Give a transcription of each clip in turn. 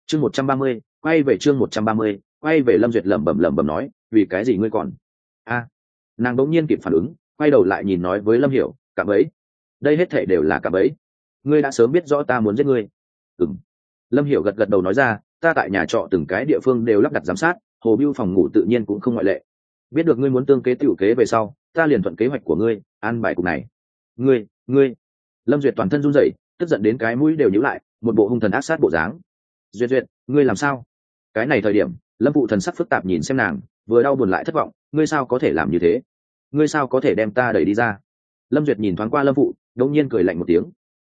chương 130, quay về chương 130, quay về. Lâm Duyệt lẩm bẩm nói, vì cái gì ngươi còn nàng đống nhiên kịp phản ứng, quay đầu lại nhìn nói với Lâm Hiểu, cạm bẫy. Đây hết thảy đều là cạm bẫy. Ngươi đã sớm biết rõ ta muốn giết ngươi. Lâm Hiểu gật đầu nói ra, ta tại nhà trọ từng cái địa phương đều lắp đặt giám sát, hồ bưu phòng ngủ tự nhiên cũng không ngoại lệ. Biết được ngươi muốn tương kế tiểu kế về sau, ta liền thuận kế hoạch của ngươi, an bài cục này. Ngươi. Lâm Duyệt toàn thân run rẩy, tức giận đến cái mũi đều nhíu lại, một bộ hung thần ác sát bộ dáng. Duyệt, ngươi làm sao? Cái này thời điểm, Lâm Phụ thần sắc phức tạp nhìn xem nàng, vừa đau buồn lại thất vọng, ngươi sao có thể làm như thế? Ngươi sao có thể đem ta đẩy đi ra? Lâm Duyệt nhìn thoáng qua Lâm Phụ, đột nhiên cười lạnh một tiếng.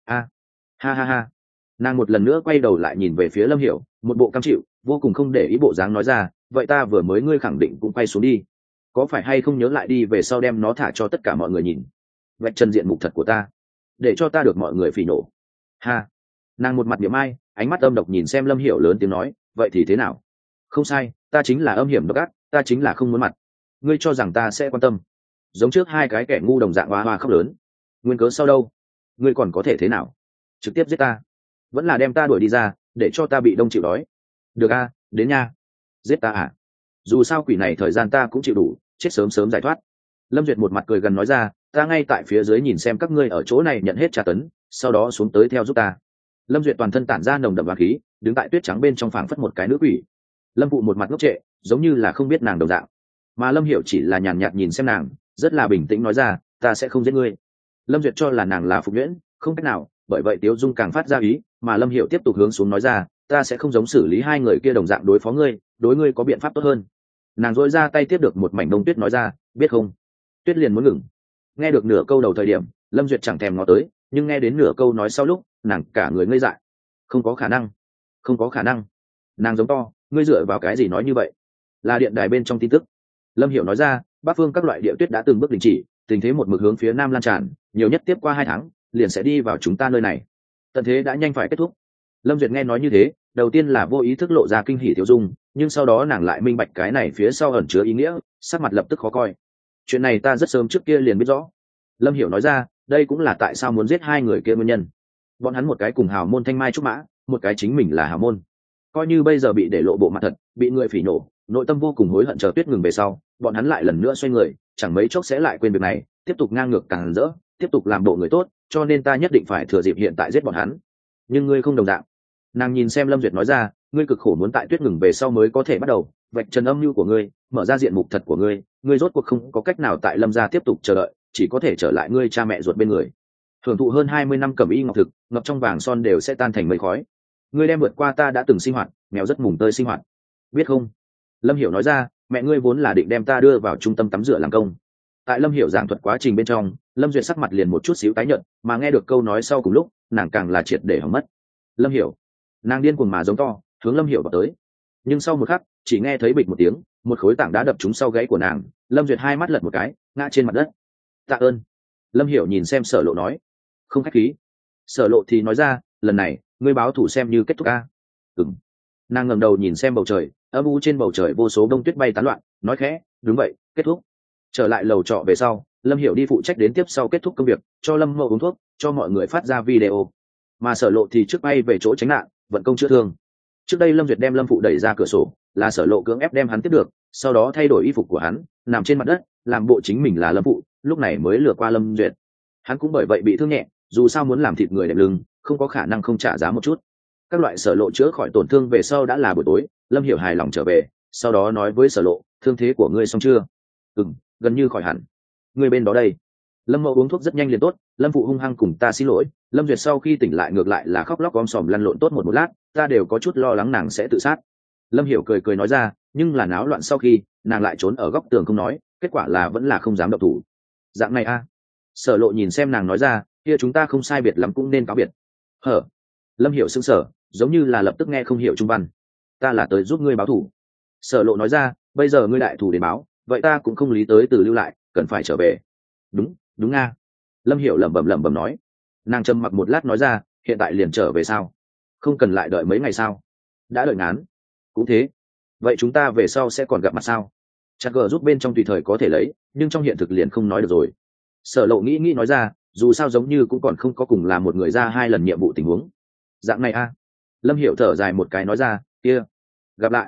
Ha. Nàng một lần nữa quay đầu lại nhìn về phía Lâm Hiểu, một bộ cam chịu, vô cùng không để ý bộ dáng nói ra, vậy ta vừa mới ngươi khẳng định cũng quay xuống đi, có phải hay không nhớ lại đi về sau đem nó thả cho tất cả mọi người nhìn, vạch trần diện mục thật của ta, để cho ta được mọi người phỉ nổ. Ha. Nàng một mặt niệm ai, ánh mắt âm độc nhìn xem Lâm Hiểu, lớn tiếng nói, vậy thì thế nào? Không sai, ta chính là âm hiểm độc ác, ta chính là không muốn mặt. Ngươi cho rằng ta sẽ quan tâm? Giống trước hai cái kẻ ngu đồng dạng hoa hoa khóc lớn. Nguyên cớ sau đâu? Ngươi còn có thể thế nào? Trực tiếp giết ta, vẫn là đem ta đuổi đi ra, để cho ta bị đông chịu đói? Được a, đến nha. Giết ta à? Dù sao quỷ này thời gian ta cũng chịu đủ, chết sớm sớm giải thoát. Lâm Duyệt một mặt cười gần nói ra, ta ngay tại phía dưới nhìn xem các ngươi ở chỗ này nhận hết tra tấn, sau đó xuống tới theo giúp ta. Lâm Duyệt toàn thân tản ra nồng đậm và khí, đứng tại tuyết trắng bên trong phảng phất một cái nữ quỷ. Lâm Phụ một mặt ngốc trệ, giống như là không biết nàng đồng dạng, mà Lâm Hiểu chỉ là nhàn nhạt nhìn xem nàng, rất là bình tĩnh nói ra, ta sẽ không giết ngươi. Lâm Duyệt cho là nàng là Phục Nhuyễn, không cách nào, bởi vậy Tiếu Dung càng phát ra ý, mà Lâm Hiểu tiếp tục hướng xuống nói ra, ta sẽ không giống xử lý hai người kia đồng dạng đối phó ngươi, đối ngươi có biện pháp tốt hơn. Nàng dội ra tay tiếp được một mảnh đông tuyết nói ra, biết không? Tuyết liền muốn ngừng. Nghe được nửa câu đầu thời điểm, Lâm Duyệt chẳng thèm ngó tới, nhưng nghe đến nửa câu nói sau lúc, nàng cả người ngây dại. Không có khả năng. Nàng giống to, ngươi dựa vào cái gì nói như vậy? Là điện đài bên trong tin tức. Lâm Hiểu nói ra, bắc phương các loại địa tuyết đã từng bước đình chỉ, tình thế một mực hướng phía nam lan tràn, nhiều nhất tiếp qua 2 tháng liền sẽ đi vào chúng ta nơi này. Tận thế đã nhanh phải kết thúc. Lâm Duyệt nghe nói như thế, đầu tiên là vô ý thức lộ ra kinh hỉ Tiểu Dung, nhưng sau đó nàng lại minh bạch cái này phía sau ẩn chứa ý nghĩa, sắc mặt lập tức khó coi. Chuyện này ta rất sớm trước kia liền biết rõ. Lâm Hiểu nói ra, đây cũng là tại sao muốn giết hai người kia nguyên nhân. Bọn hắn một cái cùng hào môn Thanh Mai Trúc Mã, một cái chính mình là hào môn. Coi như bây giờ bị để lộ bộ mặt thật, bị người phỉ nổ, nội tâm vô cùng hối hận, chờ tuyết ngừng về sau, bọn hắn lại lần nữa xoay người, chẳng mấy chốc sẽ lại quên việc này, tiếp tục ngang ngược càng rỡ, tiếp tục làm bộ người tốt, cho nên ta nhất định phải thừa dịp hiện tại giết bọn hắn. Nhưng ngươi không đồng dạng. Nàng nhìn xem Lâm Duyệt nói ra, ngươi cực khổ muốn tại tuyết ngừng về sau mới có thể bắt đầu vạch trần âm mưu của ngươi, mở ra diện mục thật của ngươi, ngươi rốt cuộc không có cách nào tại Lâm gia tiếp tục chờ đợi, chỉ có thể trở lại ngươi cha mẹ ruột bên người, hưởng thụ hơn 20 năm cẩm y ngọc thực, ngập trong vàng son đều sẽ tan thành mây khói. Ngươi đem vượt qua ta đã từng sinh hoạt, nghèo rất mùng tơi sinh hoạt, biết không? Lâm Hiểu nói ra, mẹ ngươi vốn là định đem ta đưa vào trung tâm tắm rửa làm công. Tại Lâm Hiểu giảng thuật quá trình bên trong, Lâm Duyệt sắc mặt liền một chút xíu tái nhợt, mà nghe được câu nói sau cùng lúc, nàng càng là triệt để hỏng mất. Lâm Hiểu, nàng điên cuồng mà giống to, hướng Lâm Hiểu vào tới. Nhưng sau một khắc, chỉ nghe thấy bịch một tiếng, một khối tảng đá đập trúng sau gáy của nàng. Lâm Duyệt hai mắt lật một cái, ngã trên mặt đất. Tạ ơn. Lâm Hiểu nhìn xem Sở Lộ nói, không khách khí. Sở Lộ thì nói ra, lần này ngươi báo thủ xem như kết thúc a. Nàng ngẩng đầu nhìn xem bầu trời, âm u trên bầu trời vô số đông tuyết bay tán loạn, nói khẽ, đúng vậy, kết thúc. Trở lại lầu trọ về sau, Lâm Hiểu đi phụ trách đến tiếp sau kết thúc công việc, cho Lâm Mậu uống thuốc, cho mọi người phát ra video. Mà Sở Lộ thì trước bay về chỗ tránh nạn, vận công chữa thương. Trước đây Lâm Duyệt đem Lâm Phụ đẩy ra cửa sổ, là Sở Lộ cưỡng ép đem hắn tiếp được, sau đó thay đổi y phục của hắn, nằm trên mặt đất, làm bộ chính mình là Lâm Phụ, lúc này mới lừa qua Lâm Duyệt. Hắn cũng bởi vậy bị thương nhẹ, dù sao muốn làm thịt người đẹp lưng, không có khả năng không trả giá một chút. Các loại Sở Lộ chữa khỏi tổn thương về sau đã là buổi tối, Lâm Hiểu hài lòng trở về, sau đó nói với Sở Lộ, thương thế của ngươi xong chưa? Gần như khỏi hẳn. Ngươi bên đó đây? Lâm Mậu uống thuốc rất nhanh liền tốt. Lâm Phụ hung hăng cùng ta xin lỗi. Lâm Duyệt sau khi tỉnh lại ngược lại là khóc lóc om sòm lăn lộn tốt một lát, ta đều có chút lo lắng nàng sẽ tự sát. Lâm Hiểu cười nói ra, nhưng là náo loạn sau khi nàng lại trốn ở góc tường không nói, kết quả là vẫn là không dám động thủ. Dạng này a? Sở Lộ nhìn xem nàng nói ra, kia chúng ta không sai biệt lắm cũng nên cáo biệt. Hở? Lâm Hiểu sững sờ, giống như là lập tức nghe không hiểu trung văn. Ta là tới giúp ngươi báo thù. Sở Lộ nói ra, bây giờ ngươi đại thù đến báo, vậy ta cũng không lý tới từ lưu lại, cần phải trở về. Đúng nga. Lâm Hiểu lẩm bẩm nói. Nàng trầm mặc một lát nói ra, hiện tại liền trở về sao? Không cần lại đợi mấy ngày sao? Đã đợi ngán. Cũng thế. Vậy chúng ta về sau sẽ còn gặp mặt sao? Chắc gờ giúp bên trong tùy thời có thể lấy, nhưng trong hiện thực liền không nói được rồi. Sở Lộ nghĩ nói ra, dù sao giống như cũng còn không có cùng là một người ra 2 lần nhiệm vụ tình huống. Dạng này a? Lâm Hiểu thở dài một cái nói ra, kia, gặp lại.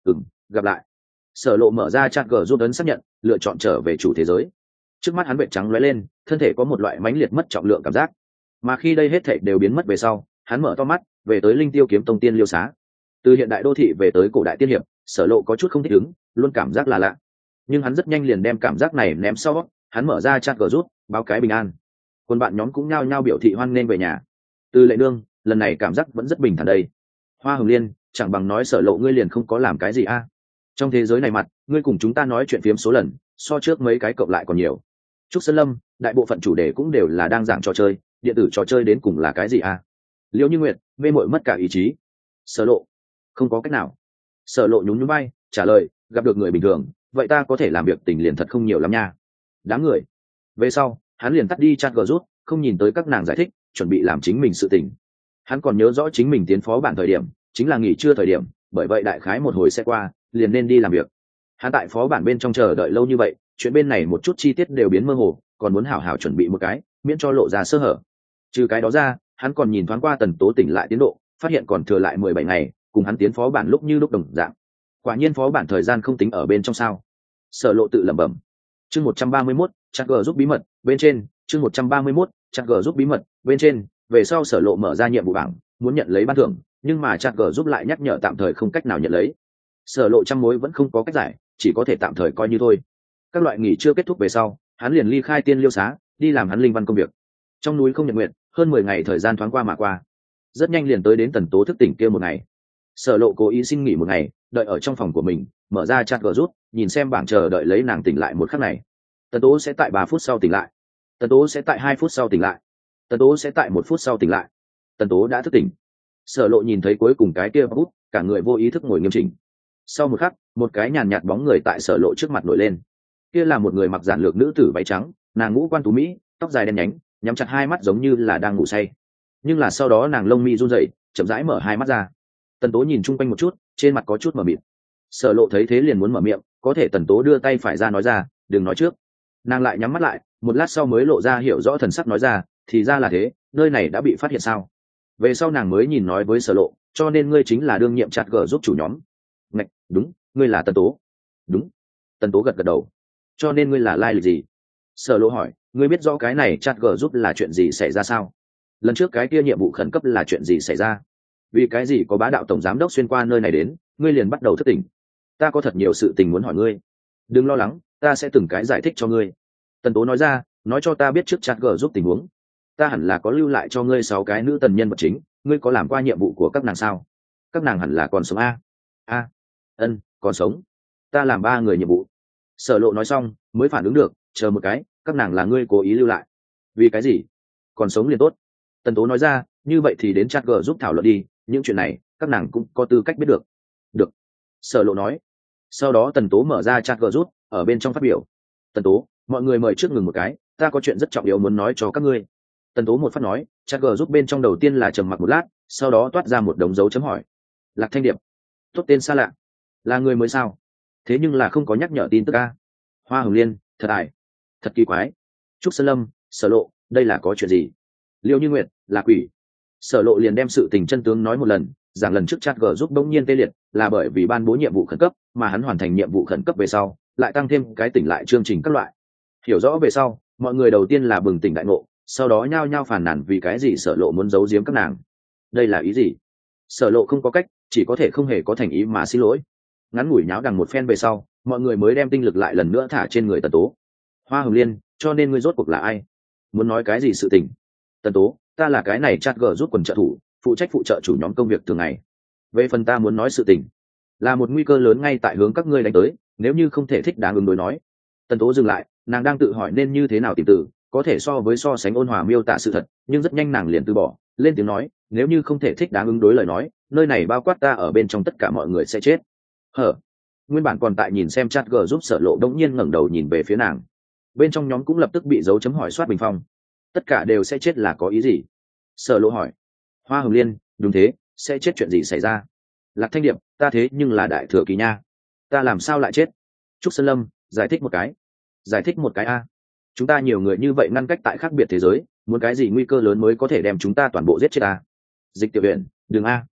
Gặp lại. Sở Lộ mở ra chat gờ giúp ấn xác nhận, lựa chọn trở về chủ thế giới. Trước mắt hắn vệt trắng lóe lên, thân thể có một loại mãnh liệt mất trọng lượng cảm giác. Mà khi đây hết thảy đều biến mất về sau, hắn mở to mắt, về tới Linh Tiêu kiếm tông tiên liêu xá. Từ hiện đại đô thị về tới cổ đại tiên hiệp, Sở Lộ có chút không thích ứng, luôn cảm giác là lạ. Nhưng hắn rất nhanh liền đem cảm giác này ném sau, hắn mở ra chat gờ giúp, báo cái bình an. Quân bạn nhóm cũng nhao nhao biểu thị hoan nghênh về nhà. Từ Lệ Nương, lần này cảm giác vẫn rất bình thản đây. Hoa Hồng Liên, chẳng bằng nói Sở Lộ ngươi liền không có làm cái gì a. Trong thế giới này mặt, ngươi cùng chúng ta nói chuyện phiếm số lần, so trước mấy cái cộng lại còn nhiều. Trúc Sơn Lâm, đại bộ phận chủ đề cũng đều là đang giảng trò chơi, điện tử trò chơi đến cùng là cái gì a? Liễu Như Nguyệt, mê mội mất cả ý chí. Sở Lộ, không có cách nào. Sở Lộ nhún nhún vai, trả lời, gặp được người bình thường, vậy ta có thể làm việc tình liền thật không nhiều lắm nha. Đám người. Về sau, hắn liền tắt đi chat gờ rút, không nhìn tới các nàng giải thích, chuẩn bị làm chính mình sự tình. Hắn còn nhớ rõ chính mình tiến phó bản thời điểm, chính là nghỉ trưa thời điểm, bởi vậy đại khái một hồi sẽ qua, liền nên đi làm việc. Hắn tại phó bản bên trong chờ đợi lâu như vậy, chuyện bên này một chút chi tiết đều biến mơ hồ, còn muốn hảo hảo chuẩn bị một cái, miễn cho lộ ra sơ hở. Trừ cái đó ra, hắn còn nhìn thoáng qua Tần Tố tỉnh lại tiến độ, phát hiện còn thừa lại 17 ngày, cùng hắn tiến phó bản lúc như lúc đồng dạng. Quả nhiên phó bản thời gian không tính ở bên trong sao? Sở Lộ tự lẩm bẩm. Chương 131, chat G giúp bí mật, bên trên, chương 131, chat G giúp bí mật, bên trên, về sau Sở Lộ mở ra nhiệm vụ bảng, muốn nhận lấy ban thưởng, nhưng mà chat G giúp lại nhắc nhở tạm thời không cách nào nhận lấy. Sở Lộ trăm mối vẫn không có cách giải, chỉ có thể tạm thời coi như thôi. Các loại nghỉ chưa kết thúc về sau, hắn liền ly khai tiên liêu xá, đi làm hắn linh văn công việc. Trong núi không nhận nguyện, hơn 10 ngày thời gian thoáng qua mà qua. Rất nhanh liền tới đến Tần Tố thức tỉnh kia một ngày. Sở Lộ cố ý xin nghỉ một ngày, đợi ở trong phòng của mình, mở ra chat gờ rút, nhìn xem bảng chờ đợi lấy nàng tỉnh lại một khắc này. Tần Tố sẽ tại 3 phút sau tỉnh lại. Tần Tố sẽ tại 2 phút sau tỉnh lại. Tần Tố sẽ tại 1 phút sau tỉnh lại. Tần Tố đã thức tỉnh. Sở Lộ nhìn thấy cuối cùng cái kia bút, cả người vô ý thức ngồi nghiêm chỉnh. Sau một khắc, một cái nhàn nhạt bóng người tại Sở Lộ trước mặt nổi lên. Kia là một người mặc giản lược nữ tử váy trắng, nàng ngũ quan tú mỹ, tóc dài đen nhánh, nhắm chặt hai mắt giống như là đang ngủ say. Nhưng là sau đó nàng lông mi run rẩy, chậm rãi mở hai mắt ra. Tần Tố nhìn chung quanh một chút, trên mặt có chút mờ mịt. Sở Lộ thấy thế liền muốn mở miệng, có thể Tần Tố đưa tay phải ra nói ra, đừng nói trước. Nàng lại nhắm mắt lại, một lát sau mới lộ ra hiểu rõ thần sắc nói ra, thì ra là thế, nơi này đã bị phát hiện sao? Về sau nàng mới nhìn nói với Sở Lộ, cho nên ngươi chính là đương nhiệm chặt gở giúp chủ nhóm. Ngạch, đúng, ngươi là Tần Tố. Đúng. Tần Tố gật gật đầu. Cho nên ngươi là lai lịch gì? Sở Lộ hỏi, ngươi biết rõ cái này chặt gở giúp là chuyện gì xảy ra sao? Lần trước cái kia nhiệm vụ khẩn cấp là chuyện gì xảy ra? Vì cái gì có bá đạo tổng giám đốc xuyên qua nơi này đến, ngươi liền bắt đầu thất tình? Ta có thật nhiều sự tình muốn hỏi ngươi. Đừng lo lắng, ta sẽ từng cái giải thích cho ngươi. Tần Tố nói ra, nói cho ta biết trước chặt gở giúp tình huống. Ta hẳn là có lưu lại cho ngươi 6 cái nữ tần nhân vật chính, ngươi có làm qua nhiệm vụ của các nàng sao? Các nàng hẳn là còn sống a. Ân, còn sống. Ta làm 3 người nhiệm vụ. Sở Lộ nói xong mới phản ứng được, chờ một cái, các nàng là ngươi cố ý lưu lại. Vì cái gì? Còn sống liền tốt. Tần Tố nói ra, như vậy thì đến chat g giúp thảo luận đi, những chuyện này các nàng cũng có tư cách biết được. Được. Sở Lộ nói. Sau đó Tần Tố mở ra chat g giúp, ở bên trong phát biểu. Tần Tố, mọi người mời trước ngừng một cái, ta có chuyện rất trọng yếu muốn nói cho các ngươi. Tần Tố một phát nói, chat g giúp bên trong đầu tiên là trầm mặc một lát, sau đó toát ra một đống dấu chấm hỏi. Lạc Thanh Điệp. Tốt tên xa lạ. Là người mới sao? Thế nhưng là không có nhắc nhở tin tức a. Hoa Hồng Liên, thật ải. Thật kỳ quái. Trúc Sơn Lâm, Sở Lộ, đây là có chuyện gì? Liêu Như Nguyệt, là quỷ. Sở Lộ liền đem sự tình chân tướng nói một lần, rằng lần trước chat g giúp bỗng nhiên tê liệt là bởi vì ban bố nhiệm vụ khẩn cấp, mà hắn hoàn thành nhiệm vụ khẩn cấp về sau, lại tăng thêm cái tỉnh lại chương trình các loại. Hiểu rõ về sau, mọi người đầu tiên là bừng tỉnh đại ngộ, sau đó nhao nhao phàn nàn vì cái gì Sở Lộ muốn giấu giếm các nàng. Đây là ý gì? Sở Lộ không có cách, chỉ có thể không hề có thành ý mà xin lỗi. Ngắn ngủi nháo đằng một phen về sau, mọi người mới đem tinh lực lại lần nữa thả trên người Tần Tố. Hoa Hồng Liên, cho nên ngươi rốt cuộc là ai? Muốn nói cái gì sự tình? Tần Tố, ta là cái này chat g giúp quần trợ thủ, phụ trách phụ trợ chủ nhóm công việc thường ngày. Về phần ta muốn nói sự tình, là một nguy cơ lớn ngay tại hướng các ngươi đánh tới, nếu như không thể thích đáng ứng đối nói. Tần Tố dừng lại, nàng đang tự hỏi nên như thế nào tìm từ, có thể so sánh ôn hòa miêu tả sự thật, nhưng rất nhanh nàng liền từ bỏ, lên tiếng nói, nếu như không thể thích đáng ứng đối lời nói, nơi này bao quát ta ở bên trong tất cả mọi người sẽ chết. Hở? Nguyên bản còn tại nhìn xem chat g giúp Sở Lộ đống nhiên ngẩng đầu nhìn về phía nàng. Bên trong nhóm cũng lập tức bị dấu chấm hỏi soát bình phong. Tất cả đều sẽ chết là có ý gì? Sở Lộ hỏi. Hoa Hồng Liên, đúng thế, sẽ chết chuyện gì xảy ra? Lạc Thanh Điệp, ta thế nhưng là đại thừa kỳ nha, ta làm sao lại chết? Trúc Sơn Lâm, giải thích một cái. Giải thích một cái a? Chúng ta nhiều người như vậy ngăn cách tại khác biệt thế giới, muốn cái gì nguy cơ lớn mới có thể đem chúng ta toàn bộ giết chết ta? Dịch Tiểu Uyển, đừng a.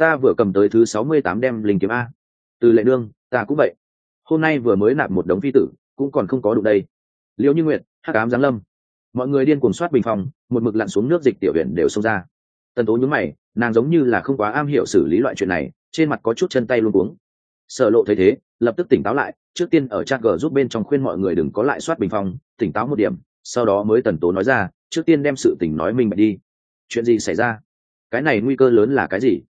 ta vừa cầm tới thứ 68 đem linh kiếm a. Từ lệ nương, ta cũng vậy, hôm nay vừa mới nạp một đống phi tử cũng còn không có đụng đây. Liễu Như Nguyệt, hắc ám giáng lâm, mọi người điên cuồng soát bình phòng, một mực lặn xuống nước dịch tiểu huyện đều xông ra. Tần Tố nhướng mày, nàng giống như là không quá am hiểu xử lý loại chuyện này, trên mặt có chút chân tay luống cuống. Sở Lộ thấy thế, lập tức tỉnh táo lại, trước tiên ở chat gờ giúp bên trong khuyên mọi người đừng có lại soát bình phong, tỉnh táo một điểm, sau đó mới Tần Tố nói ra, trước tiên đem sự tình nói minh bạch đi. Chuyện gì xảy ra? Cái này nguy cơ lớn là cái gì?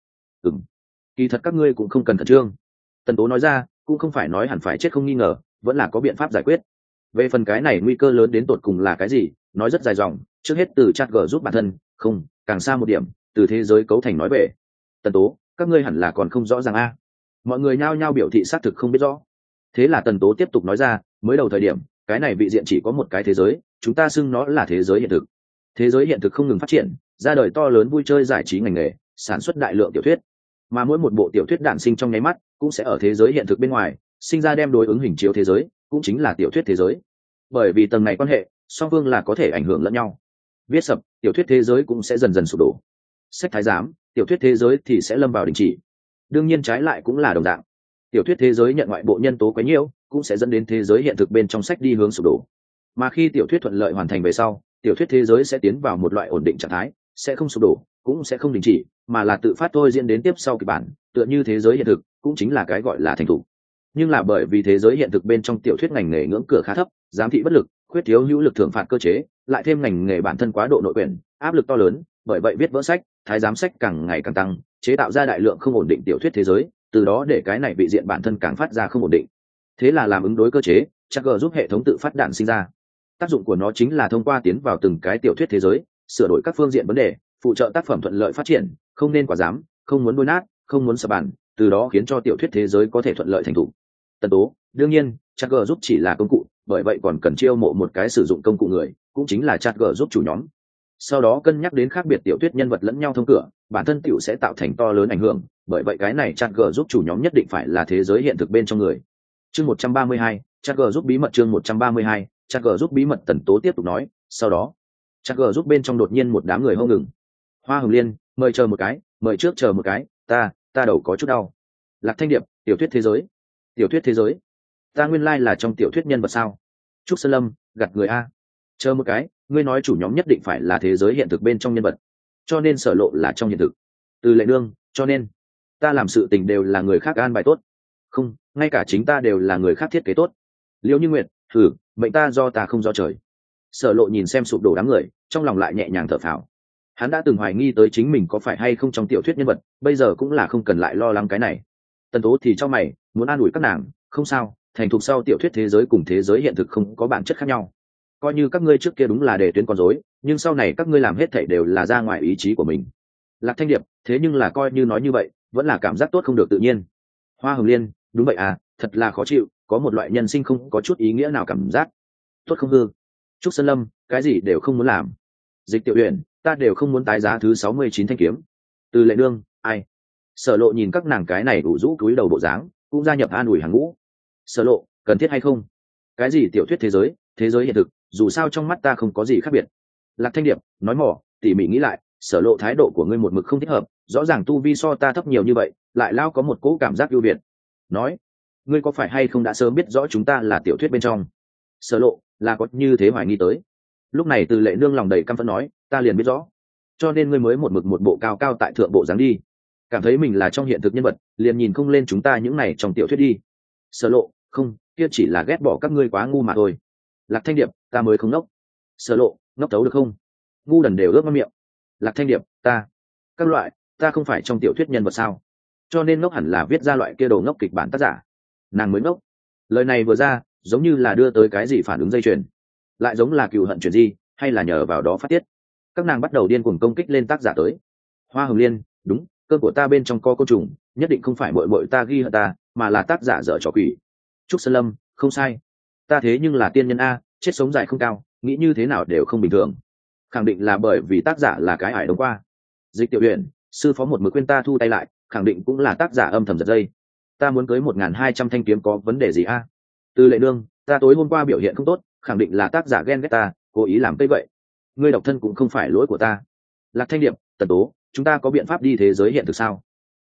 Kỳ thật các ngươi cũng không cần khẩn trương. Tần Tố nói ra, cũng không phải nói hẳn phải chết không nghi ngờ, vẫn là có biện pháp giải quyết. Về phần cái này nguy cơ lớn đến tột cùng là cái gì, nói rất dài dòng, trước hết từ chat gờ giúp bản thân, không, càng xa một điểm, từ thế giới cấu thành nói về. Tần Tố, các ngươi hẳn là còn không rõ ràng a. Mọi người nhao nhao biểu thị xác thực không biết rõ. Thế là Tần Tố tiếp tục nói ra, mới đầu thời điểm, cái này vị diện chỉ có một cái thế giới, chúng ta xưng nó là thế giới hiện thực. Thế giới hiện thực không ngừng phát triển, ra đời to lớn vui chơi giải trí ngành nghề, sản xuất đại lượng tiểu thuyết, mà mỗi một bộ tiểu thuyết đản sinh trong nháy mắt cũng sẽ ở thế giới hiện thực bên ngoài sinh ra đem đối ứng hình chiếu thế giới, cũng chính là tiểu thuyết thế giới. Bởi vì tầng này quan hệ song phương là có thể ảnh hưởng lẫn nhau, viết sập tiểu thuyết thế giới cũng sẽ dần dần sụp đổ, sách thái giám tiểu thuyết thế giới thì sẽ lâm vào đình chỉ. Đương nhiên trái lại cũng là đồng dạng, tiểu thuyết thế giới nhận ngoại bộ nhân tố quá nhiều cũng sẽ dẫn đến thế giới hiện thực bên trong sách đi hướng sụp đổ. Mà khi tiểu thuyết thuận lợi hoàn thành về sau, tiểu thuyết thế giới sẽ tiến vào một loại ổn định trạng thái, sẽ không sụp đổ cũng sẽ không đình chỉ, mà là tự phát thôi diễn đến tiếp sau kịch bản, tựa như thế giới hiện thực, cũng chính là cái gọi là thành thủ. Nhưng là bởi vì thế giới hiện thực bên trong tiểu thuyết ngành nghề ngưỡng cửa khá thấp, giám thị bất lực, khuyết thiếu hữu lực thưởng phạt cơ chế, lại thêm ngành nghề bản thân quá độ nội quyền, áp lực to lớn, bởi vậy viết vỡ sách, thái giám sách càng ngày càng tăng, chế tạo ra đại lượng không ổn định tiểu thuyết thế giới, từ đó để cái này bị diện bản thân càng phát ra không ổn định. Thế là làm ứng đối cơ chế, chắc gờ giúp hệ thống tự phát đạn sinh ra. Tác dụng của nó chính là thông qua tiến vào từng cái tiểu thuyết thế giới, sửa đổi các phương diện vấn đề, phụ trợ tác phẩm thuận lợi phát triển, không nên quá dám, không muốn đôi nát, không muốn sập bàn, từ đó khiến cho tiểu thuyết thế giới có thể thuận lợi thành thủ. Tần Tố, đương nhiên, chat giúp chỉ là công cụ, bởi vậy còn cần chiêu mộ một cái sử dụng công cụ người, cũng chính là chat giúp chủ nhóm. Sau đó cân nhắc đến khác biệt tiểu thuyết nhân vật lẫn nhau thông cửa, bản thân tiểu sẽ tạo thành to lớn ảnh hưởng, bởi vậy cái này chat giúp chủ nhóm nhất định phải là thế giới hiện thực bên trong người. Chương 132, chat giúp bí mật. Chương 132, chat giúp bí mật. Tần Tố tiếp tục nói, sau đó chat giúp bên trong đột nhiên một đám người hô ngừng. Hoa Hồng Liên, mời chờ một cái, mời trước chờ một cái, ta đầu có chút đau. Lạc Thanh Điệp, tiểu thuyết thế giới, tiểu thuyết thế giới, ta nguyên lai là trong tiểu thuyết nhân vật sao? Trúc Sơn Lâm, gặt người a. Chờ một cái, ngươi nói chủ nhóm nhất định phải là thế giới hiện thực bên trong nhân vật, cho nên Sở Lộ là trong hiện thực. Từ Lệ Nương, cho nên ta làm sự tình đều là người khác an bài tốt, không, ngay cả chính ta đều là người khác thiết kế tốt. Liễu Như Nguyệt, thử, mệnh ta do ta không do trời. Sở Lộ nhìn xem sụp đổ đám người, trong lòng lại nhẹ nhàng thở phào. Hắn đã từng hoài nghi tới chính mình có phải hay không trong tiểu thuyết nhân vật, bây giờ cũng là không cần lại lo lắng cái này. Tần Tố thì cho mày, muốn an ủi các nàng, không sao, thành thục sau tiểu thuyết thế giới cùng thế giới hiện thực không có bản chất khác nhau. Coi như các ngươi trước kia đúng là để tuyến con rối, nhưng sau này các ngươi làm hết thảy đều là ra ngoài ý chí của mình. Lạc Thanh Điệp, thế nhưng là coi như nói như vậy, vẫn là cảm giác tốt không được tự nhiên. Hoa Hồng Liên, đúng vậy à, thật là khó chịu, có một loại nhân sinh không có chút ý nghĩa nào cảm giác. Tốt không hư. Trúc Sơn Lâm, cái gì đều không muốn làm. Dịch Tiểu Uyển, ta đều không muốn tái giá thứ 69 thanh kiếm. Từ Lệ Nương, ai? Sở Lộ nhìn các nàng cái này ủ rũ cúi đầu bộ dáng, cũng gia nhập an ủi hàng ngũ. Sở Lộ, cần thiết hay không? Cái gì tiểu thuyết thế giới hiện thực, dù sao trong mắt ta không có gì khác biệt. Lạc Thanh Điệp, nói mỏ, tỉ mỉ nghĩ lại, Sở Lộ thái độ của ngươi một mực không thích hợp, rõ ràng tu vi so ta thấp nhiều như vậy, lại lao có một cỗ cảm giác ưu việt. Nói, ngươi có phải hay không đã sớm biết rõ chúng ta là tiểu thuyết bên trong? Sở Lộ, là có như thế hoài nghi tới. Lúc này Từ Lệ Nương lòng đầy căm phẫn nói, ta liền biết rõ, cho nên ngươi mới một mực một bộ cao cao tại thượng bộ dáng đi, cảm thấy mình là trong hiện thực nhân vật, liền nhìn không lên chúng ta những này trong tiểu thuyết đi. Sở Lộ, không, kia chỉ là ghét bỏ các ngươi quá ngu mà thôi. Lạc Thanh Điệp, ta mới không ngốc. Sở Lộ, ngốc tấu được không? Ngu đần đều ướt mất miệng. Lạc Thanh Điệp, các loại, ta không phải trong tiểu thuyết nhân vật sao? Cho nên ngốc hẳn là viết ra loại kia đồ ngốc kịch bản tác giả. Nàng mới ngốc. Lời này vừa ra, giống như là đưa tới cái gì phản ứng dây chuyền, lại giống là cừu hận chuyện gì, hay là nhờ vào đó phát tiết. Các nàng bắt đầu điên cuồng công kích lên tác giả tới. Hoa Hồng Liên, đúng, cơn của ta bên trong co côn trùng, nhất định không phải bội bội ta ghi hận ta, mà là tác giả dở trò quỷ. Trúc Sơn Lâm, không sai, ta thế nhưng là tiên nhân a, chết sống dài không cao, nghĩ như thế nào đều không bình thường. Khẳng định là bởi vì tác giả là cái ải đông qua. Dịch Tiểu Uyển, sư phó một mực khuyên ta thu tay lại, khẳng định cũng là tác giả âm thầm giật dây. Ta muốn cưới 1.200 thanh kiếm có vấn đề gì a? Từ Lệ Nương, ta tối hôm qua biểu hiện không tốt, khẳng định là tác giả ghen ghét ta, cố ý làm cây vậy. Ngươi độc thân cũng không phải lỗi của ta. Lạc Thanh Điệp, Tần Tố, chúng ta có biện pháp đi thế giới hiện thực sao?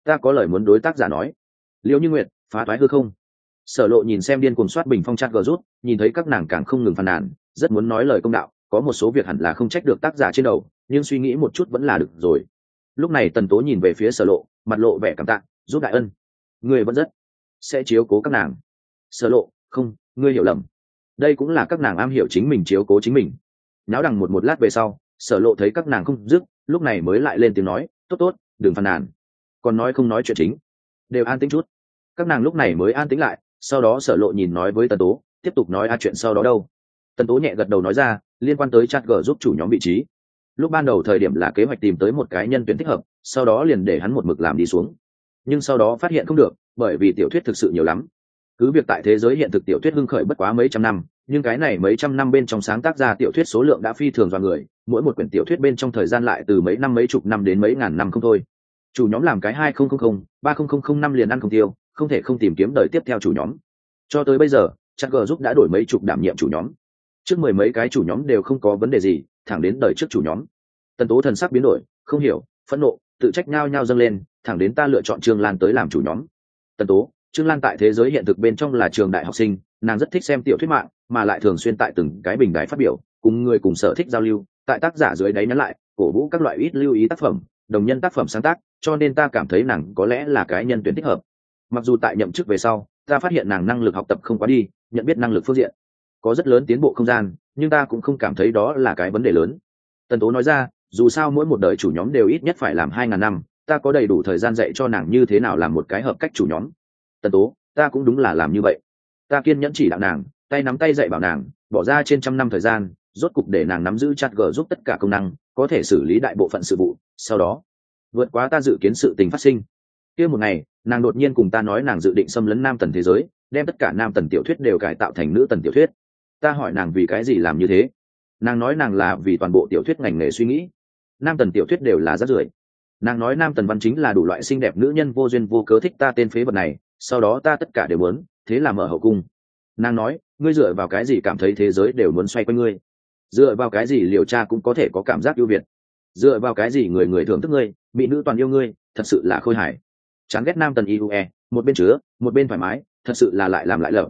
ta có lời muốn đối tác giả nói. Liễu Như Nguyệt, phá toái hư không. Sở Lộ nhìn xem điên cuồng soát bình phong chat gờ rút, nhìn thấy các nàng càng không ngừng phàn nàn, rất muốn nói lời công đạo, có một số việc hẳn là không trách được tác giả trên đầu, nhưng suy nghĩ một chút vẫn là được rồi. Lúc này Tần Tố nhìn về phía Sở Lộ, mặt lộ vẻ cảm tạ, giúp đại ân. Ngươi vẫn rất sẽ chiếu cố các nàng. Sở Lộ, không, ngươi hiểu lầm. Đây cũng là các nàng am hiểu chính mình chiếu cố chính mình. Náo đằng một lát về sau, Sở Lộ thấy các nàng không dứt, lúc này mới lại lên tiếng nói, tốt tốt, đừng phàn nàn. Còn nói không nói chuyện chính, đều an tĩnh chút. Các nàng lúc này mới an tĩnh lại, sau đó Sở Lộ nhìn nói với Tần Tố, tiếp tục nói chuyện sau đó đâu. Tần Tố nhẹ gật đầu nói ra, liên quan tới chat g giúp chủ nhóm vị trí. Lúc ban đầu thời điểm là kế hoạch tìm tới một cái nhân tuyển thích hợp, sau đó liền để hắn một mực làm đi xuống. Nhưng sau đó phát hiện không được, bởi vì tiểu thuyết thực sự nhiều lắm. Cứ việc tại thế giới hiện thực tiểu thuyết hưng khởi bất quá mấy trăm năm, nhưng cái này mấy trăm năm bên trong sáng tác ra tiểu thuyết số lượng đã phi thường do người, mỗi một quyển tiểu thuyết bên trong thời gian lại từ mấy năm mấy chục năm đến mấy ngàn năm không thôi. Chủ nhóm làm cái 2000 3000 liền ăn không tiêu, không thể không tìm kiếm đời tiếp theo chủ nhóm. Cho tới bây giờ, chắc g giúp đã đổi mấy chục đảm nhiệm chủ nhóm, trước mười mấy cái chủ nhóm đều không có vấn đề gì, thẳng đến đời trước chủ nhóm. Tần Tố thần sắc biến đổi, không hiểu, phẫn nộ, tự trách nhao nhao dâng lên, thẳng đến ta lựa chọn Trương Lan tới làm chủ nhóm. Tần Tố, Trương Lan tại thế giới hiện thực bên trong là trường đại học sinh, nàng rất thích xem tiểu thuyết mạng, mà lại thường xuyên tại từng cái bình đài phát biểu, cùng người cùng sở thích giao lưu, tại tác giả dưới đáy nhắn lại, cổ vũ các loại ít lưu ý tác phẩm, đồng nhân tác phẩm sáng tác, cho nên ta cảm thấy nàng có lẽ là cái nhân tuyển thích hợp. Mặc dù tại nhậm chức về sau, ta phát hiện nàng năng lực học tập không quá đi, nhận biết năng lực phương diện có rất lớn tiến bộ không gian, nhưng ta cũng không cảm thấy đó là cái vấn đề lớn. Tần Tố nói ra, dù sao mỗi một đời chủ nhóm đều ít nhất phải làm 2000 năm, ta có đầy đủ thời gian dạy cho nàng như thế nào làm một cái hợp cách chủ nhóm. Tần Tố, ta cũng đúng là làm như vậy. Ta kiên nhẫn chỉ đạo nàng, tay nắm tay dạy bảo nàng, bỏ ra trên trăm năm thời gian, rốt cục để nàng nắm giữ chat g giúp tất cả công năng, có thể xử lý đại bộ phận sự vụ. Sau đó, vượt quá ta dự kiến sự tình phát sinh. Kia một ngày, nàng đột nhiên cùng ta nói nàng dự định xâm lấn nam tần thế giới, đem tất cả nam tần tiểu thuyết đều cải tạo thành nữ tần tiểu thuyết. Ta hỏi nàng vì cái gì làm như thế, nàng nói nàng là vì toàn bộ tiểu thuyết ngành nghề suy nghĩ, nam tần tiểu thuyết đều là rác rưởi. Nàng nói nam tần văn chính là đủ loại xinh đẹp nữ nhân vô duyên vô cớ thích ta tên phế vật này, sau đó ta tất cả đều muốn, thế là mở hậu cung. Nàng nói, ngươi dựa vào cái gì cảm thấy thế giới đều muốn xoay quanh ngươi, dựa vào cái gì liều cha cũng có thể có cảm giác ưu việt, dựa vào cái gì người người thưởng thức ngươi, mỹ nữ toàn yêu ngươi, thật sự là khôi hài. Chán ghét nam tần iue, một bên chứa một bên thoải mái, thật sự là lại làm lại lợp.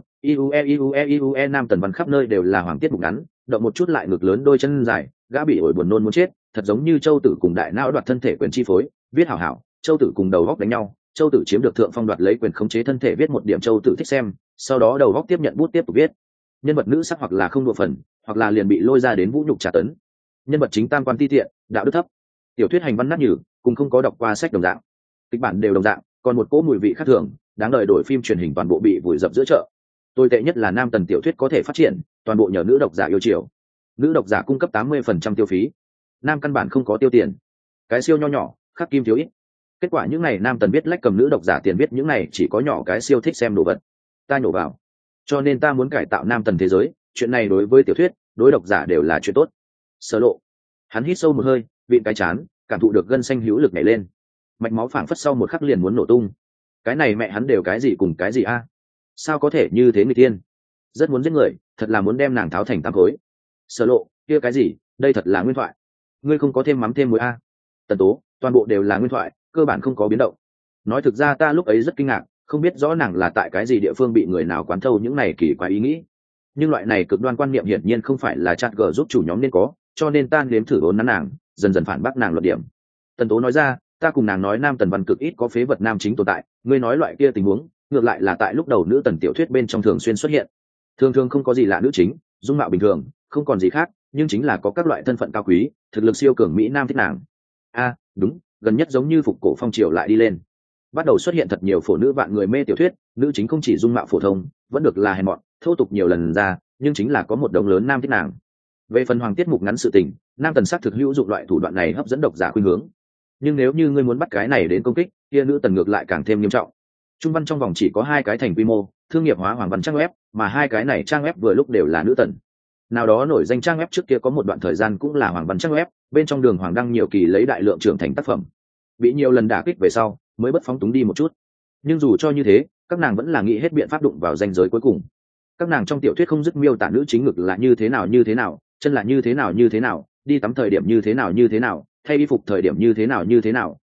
Iue nam tần văn khắp nơi đều là hoàng tiết mục ngắn, động một chút lại ngực lớn đôi chân dài, gã bị ổi buồn nôn muốn chết, thật giống như châu tử cùng đại não đoạt thân thể quyền chi phối, viết hảo hảo, châu tử cùng đầu góc đánh nhau, châu tử chiếm được thượng phong đoạt lấy quyền khống chế thân thể viết một điểm châu tử thích xem, sau đó đầu góc tiếp nhận bút tiếp tục viết. Nhân vật nữ sắc hoặc là không đùa phần, hoặc là liền bị lôi ra đến vũ nhục trả tấn. Nhân vật chính tam quan ti tiện, đạo đức thấp. Tiểu thuyết hành văn nát nhừ, cùng không có đọc qua sách đồng dạng. Kịch bản đều đồng dạng, còn một cỗ mùi vị khác thường, đáng đời đổi phim truyền hình toàn bộ bị vùi dập giữa chợ. Tồi tệ nhất là nam tần tiểu thuyết có thể phát triển, toàn bộ nhờ nữ độc giả yêu chiều. Nữ độc giả cung cấp 80% tiêu phí, nam căn bản không có tiêu tiền, cái siêu nho nhỏ, khắc kim thiếu ít. Kết quả những này nam tần biết lách cầm nữ độc giả tiền, biết những này chỉ có nhỏ cái siêu thích xem đồ vật. Ta nhổ vào, cho nên ta muốn cải tạo nam tần thế giới, chuyện này đối với tiểu thuyết, đối độc giả đều là chuyện tốt. Sở Lộ, hắn hít sâu một hơi, vịn cái chán, cảm thụ được gân xanh hữu lực nhảy lên, mạch máu phảng phất sau một khắc liền muốn nổ tung. Cái này mẹ hắn đều cái gì cùng cái gì a? Sao có thể như thế người tiên? Rất muốn giết người, thật là muốn đem nàng tháo thành tám khối. Sở Lộ, kia cái gì, đây thật là nguyên thoại. Ngươi không có thêm mắm thêm muối a? Tần Tố, toàn bộ đều là nguyên thoại, cơ bản không có biến động. Nói thực ra ta lúc ấy rất kinh ngạc, không biết rõ nàng là tại cái gì địa phương bị người nào quán thâu những này kỳ quái ý nghĩ. Nhưng loại này cực đoan quan niệm hiển nhiên không phải là chat g giúp chủ nhóm nên có, cho nên ta nếm thử vốn nắn nàng, dần dần phản bác nàng luận điểm. Tần Tố nói ra, ta cùng nàng nói nam tần văn cực ít có phế vật nam chính tồn tại, ngươi nói loại kia tình huống ngược lại là tại lúc đầu nữ tần tiểu thuyết bên trong thường xuyên xuất hiện, thường thường không có gì lạ, nữ chính dung mạo bình thường, không còn gì khác, nhưng chính là có các loại thân phận cao quý, thực lực siêu cường mỹ nam thích nàng. Đúng, gần nhất giống như phục cổ phong triều lại đi lên, bắt đầu xuất hiện thật nhiều phổ nữ vạn người mê tiểu thuyết, nữ chính không chỉ dung mạo phổ thông, vẫn được là hèn mọn thô tục nhiều lần ra, nhưng chính là có một đống lớn nam thích nàng. Về phần hoàng tiết mục ngắn sự tình, nam tần sắc thực hữu dụng loại thủ đoạn này hấp dẫn độc giả khuynh hướng, nhưng nếu như ngươi muốn bắt cái này đến công kích, kia nữ tần ngược lại càng thêm nghiêm trọng. Trung văn trong vòng chỉ có 2 cái thành quy mô thương nghiệp hóa hoàng văn trang web, mà 2 cái này trang web vừa lúc đều là nữ tần. Nào đó nổi danh trang web trước kia có một đoạn thời gian cũng là hoàng văn trang web, bên trong đường hoàng đăng nhiều kỳ lấy đại lượng trưởng thành tác phẩm, bị nhiều lần đả kích về sau mới bất phóng túng đi một chút. Nhưng dù cho như thế, các nàng vẫn là nghĩ hết biện pháp đụng vào ranh giới cuối cùng. Các nàng trong tiểu thuyết không dứt miêu tả nữ chính ngực là như thế nào, chân là như thế nào, đi tắm thời điểm như thế nào, thay y phục thời điểm như thế nào,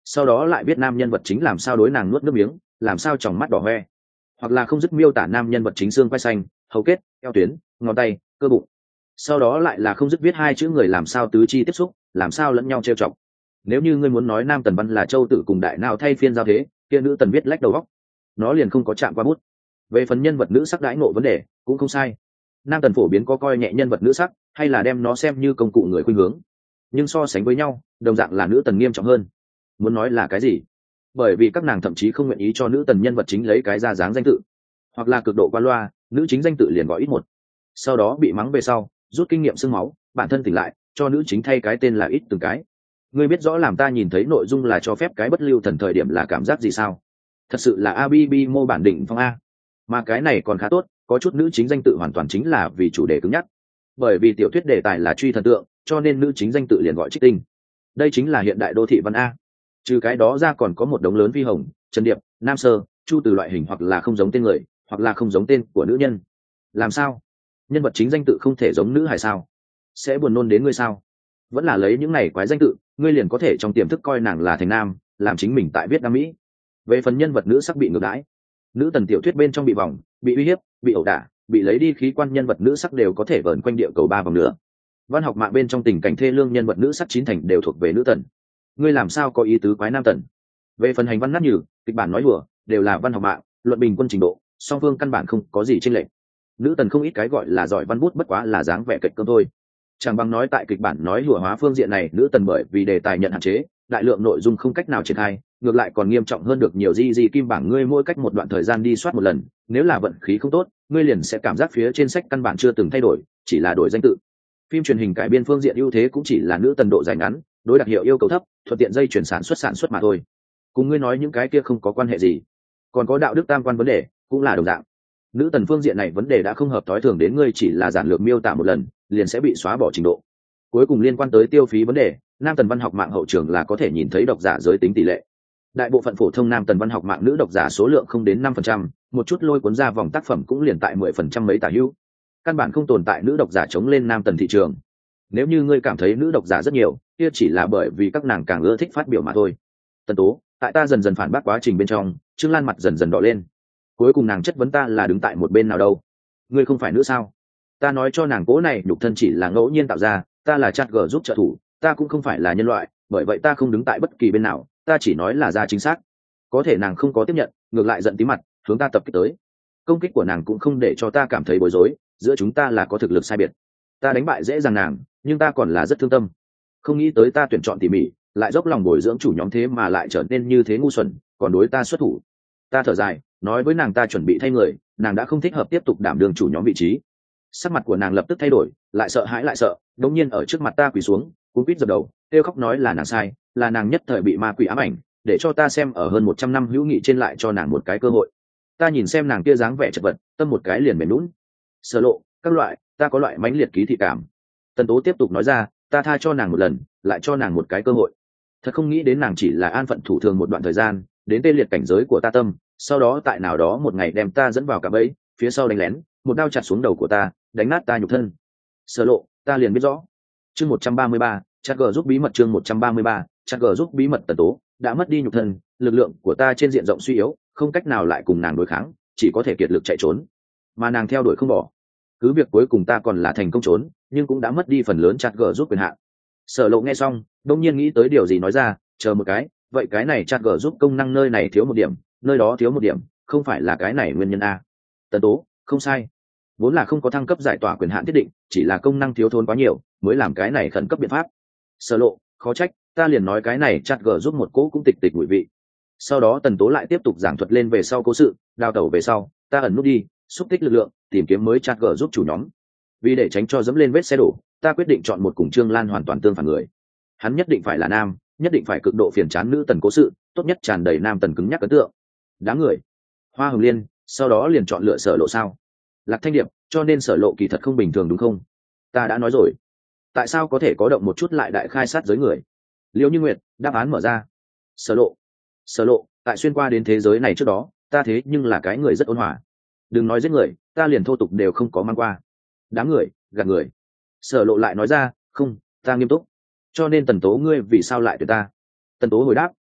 sau đó lại biết nam nhân vật chính làm sao đối nàng nuốt nước miếng, làm sao tròng mắt đỏ hoe, hoặc là không dứt miêu tả nam nhân vật chính xương quai xanh, hầu kết, eo tuyến, ngón tay, cơ bụng, sau đó lại là không dứt viết hai chữ người làm sao tứ chi tiếp xúc, làm sao lẫn nhau trêu chọc. Nếu như ngươi muốn nói nam tần văn là châu tử cùng đại nào thay phiên giao thế, kia nữ tần viết lách đầu góc, nó liền không có chạm qua bút. Về phần nhân vật nữ sắc đãi ngộ vấn đề cũng không sai, nam tần phổ biến có coi nhẹ nhân vật nữ sắc, hay là đem nó xem như công cụ người khuynh hướng, nhưng so sánh với nhau đồng dạng là nữ tần nghiêm trọng hơn. Muốn nói là cái gì? Bởi vì các nàng thậm chí không nguyện ý cho nữ tần nhân vật chính lấy cái ra dáng danh tự, hoặc là cực độ qua loa, nữ chính danh tự liền gọi ít một, sau đó bị mắng về sau rút kinh nghiệm xương máu, bản thân tỉnh lại cho nữ chính thay cái tên là ít từng cái. Ngươi biết rõ làm ta nhìn thấy nội dung là cho phép cái bất lưu thần thời điểm là cảm giác gì sao? Thật sự là abb mô bản định phong a. Mà cái này còn khá tốt, có chút nữ chính danh tự hoàn toàn chính là vì chủ đề cứng nhắc, bởi vì tiểu thuyết đề tài là truy thần tượng, cho nên nữ chính danh tự liền gọi trích tinh. Đây chính là hiện đại đô thị văn a. Trừ cái đó ra còn có một đống lớn vi hồng, trần điệp, nam sơ, chu từ loại hình, hoặc là không giống tên người, hoặc là không giống tên của nữ nhân. Làm sao? Nhân vật chính danh tự không thể giống nữ hài sao? Sẽ buồn nôn đến ngươi sao? Vẫn là lấy những này quái danh tự, ngươi liền có thể trong tiềm thức coi nàng là thành nam, làm chính mình tại viết nam mỹ. Về phần nhân vật nữ sắc bị ngược đãi, nữ tần tiểu thuyết bên trong bị vòng, bị uy hiếp, bị ẩu đả, bị lấy đi khí quan nhân vật nữ sắc đều có thể vờn quanh địa cầu 3 vòng nữa. Văn học mạng bên trong tình cảnh thê lương nhân vật nữ sắc chín thành đều thuộc về nữ tần. Ngươi làm sao có ý tứ quái nam tần? Về phần hành văn nát nhừ, kịch bản nói đùa, đều là văn học mạng, luận bình quân trình độ, song phương căn bản không có gì chênh lệch. Nữ tần không ít cái gọi là giỏi văn bút bất quá là dáng vẻ kịch cơm thôi. Chẳng bằng nói tại kịch bản nói hùa hóa phương diện này nữ tần bởi vì đề tài nhận hạn chế, đại lượng nội dung không cách nào triển khai, ngược lại còn nghiêm trọng hơn được nhiều di kim bảng. Ngươi mỗi cách một đoạn thời gian đi soát một lần, nếu là vận khí không tốt, ngươi liền sẽ cảm giác phía trên sách căn bản chưa từng thay đổi, chỉ là đổi danh tự. Phim truyền hình cải biên phương diện ưu thế cũng chỉ là nữ tần độ dài ngắn, đối đặc hiệu yêu cầu thấp, thuận tiện dây chuyển sản xuất mà thôi. Cùng ngươi nói những cái kia không có quan hệ gì. Còn có đạo đức tam quan vấn đề cũng là đồng dạng. Nữ tần phương diện này vấn đề đã không hợp tối thường đến ngươi chỉ là giản lược miêu tả một lần liền sẽ bị xóa bỏ trình độ. Cuối cùng liên quan tới tiêu phí vấn đề, nam tần văn học mạng hậu trường là có thể nhìn thấy độc giả giới tính tỷ lệ. Đại bộ phận phổ thông nam tần văn học mạng nữ độc giả số lượng không đến 5%, một chút lôi cuốn ra vòng tác phẩm cũng liền tại 10% mấy tả hữu. Căn bản không tồn tại nữ độc giả chống lên nam tần thị trường. Nếu như ngươi cảm thấy nữ độc giả rất nhiều, kia chỉ là bởi vì các nàng càng ưa thích phát biểu mà thôi. Tần Tố, tại ta dần dần phản bác quá trình bên trong, Trương Lan mặt dần dần đỏ lên. Cuối cùng nàng chất vấn ta là đứng tại một bên nào đâu? Ngươi không phải nữ sao? Ta nói cho nàng cố này nhục thân chỉ là ngẫu nhiên tạo ra, ta là chat gờ giúp trợ thủ, ta cũng không phải là nhân loại, bởi vậy ta không đứng tại bất kỳ bên nào, ta chỉ nói là ra chính xác. Có thể nàng không có tiếp nhận, ngược lại giận tí mặt, hướng ta tập kích tới. Công kích của nàng cũng không để cho ta cảm thấy bối rối, giữa chúng ta là có thực lực sai biệt. Ta đánh bại dễ dàng nàng, nhưng ta còn là rất thương tâm. Không nghĩ tới ta tuyển chọn tỉ mỉ, lại dốc lòng bồi dưỡng chủ nhóm thế mà lại trở nên như thế ngu xuẩn, còn đối ta xuất thủ. Ta thở dài, nói với nàng ta chuẩn bị thay người, nàng đã không thích hợp tiếp tục đảm đương chủ nhóm vị trí. Sắc mặt của nàng lập tức thay đổi, lại sợ hãi lại sợ, đống nhiên ở trước mặt ta quỳ xuống, cúi quýt dập đầu, kêu khóc nói là nàng sai, là nàng nhất thời bị ma quỷ ám ảnh, để cho ta xem ở hơn 100 năm hữu nghị trên lại cho nàng một cái cơ hội. Ta nhìn xem nàng kia dáng vẻ chật vật, tâm một cái liền mềm nhũn. Sở Lộ, các loại, ta có loại mãnh liệt ký thị cảm. Tần Tố tiếp tục nói ra, ta tha cho nàng một lần, lại cho nàng một cái cơ hội. Thật không nghĩ đến nàng chỉ là an phận thủ thường một đoạn thời gian, đến tê liệt cảnh giới của ta tâm, sau đó tại nào đó một ngày đem ta dẫn vào cả bẫy, phía sau đánh lén, một đao chặt xuống đầu của ta, đánh nát ta nhục thân. Sở Lộ, ta liền biết rõ. Chương 133, chat gờ giúp bí mật. Chương 133, chat gờ giúp bí mật. Tần Tố đã mất đi nhục thân, lực lượng của ta trên diện rộng suy yếu, không cách nào lại cùng nàng đối kháng, chỉ có thể kiệt lực chạy trốn. Mà nàng theo đuổi không bỏ. Cứ việc cuối cùng ta còn là thành công trốn, nhưng cũng đã mất đi phần lớn chat gờ giúp quyền hạn. Sở Lộ nghe xong, đông nhiên nghĩ tới điều gì nói ra, chờ một cái, vậy cái này chat gờ giúp công năng nơi này thiếu một điểm, nơi đó thiếu một điểm, không phải là cái này nguyên nhân a? Tần Tố, không sai, vốn là không có thăng cấp giải tỏa quyền hạn thiết định, chỉ là công năng thiếu thốn quá nhiều, mới làm cái này khẩn cấp biện pháp. Sở Lộ, khó trách, ta liền nói cái này chat gờ giúp một cỗ cũng tịch tịch mùi vị. Sau đó Tần Tố lại tiếp tục giảng thuật lên về sau cố sự, đào tẩu về sau, ta ẩn nút đi, xúc tích lực lượng, tìm kiếm mới chat gờ giúp chủ nhóm. Vì để tránh cho dẫm lên vết xe đổ, ta quyết định chọn một cùng Trương Lan hoàn toàn tương phản người. Hắn nhất định phải là nam, nhất định phải cực độ phiền chán nữ tần cố sự, tốt nhất tràn đầy nam tần cứng nhắc ấn tượng. Đáng người. Hoa Hồng Liên, sau đó liền chọn lựa Sở Lộ sao? Lạc Thanh Điệp, cho nên Sở Lộ kỳ thật không bình thường đúng không? Ta đã nói rồi. Tại sao có thể có động một chút lại đại khai sát giới người? Liễu Như Nguyệt, đáp án mở ra. Sở Lộ. Sở Lộ, tại xuyên qua đến thế giới này trước đó, ta thế nhưng là cái người rất ôn hòa. Đừng nói giết người, ta liền thô tục đều không có mang qua. Đáng người, gạt người. Sở Lộ lại nói ra, không, ta nghiêm túc. Cho nên Tần Tố ngươi vì sao lại tuyệt ta? Tần Tố hồi đáp,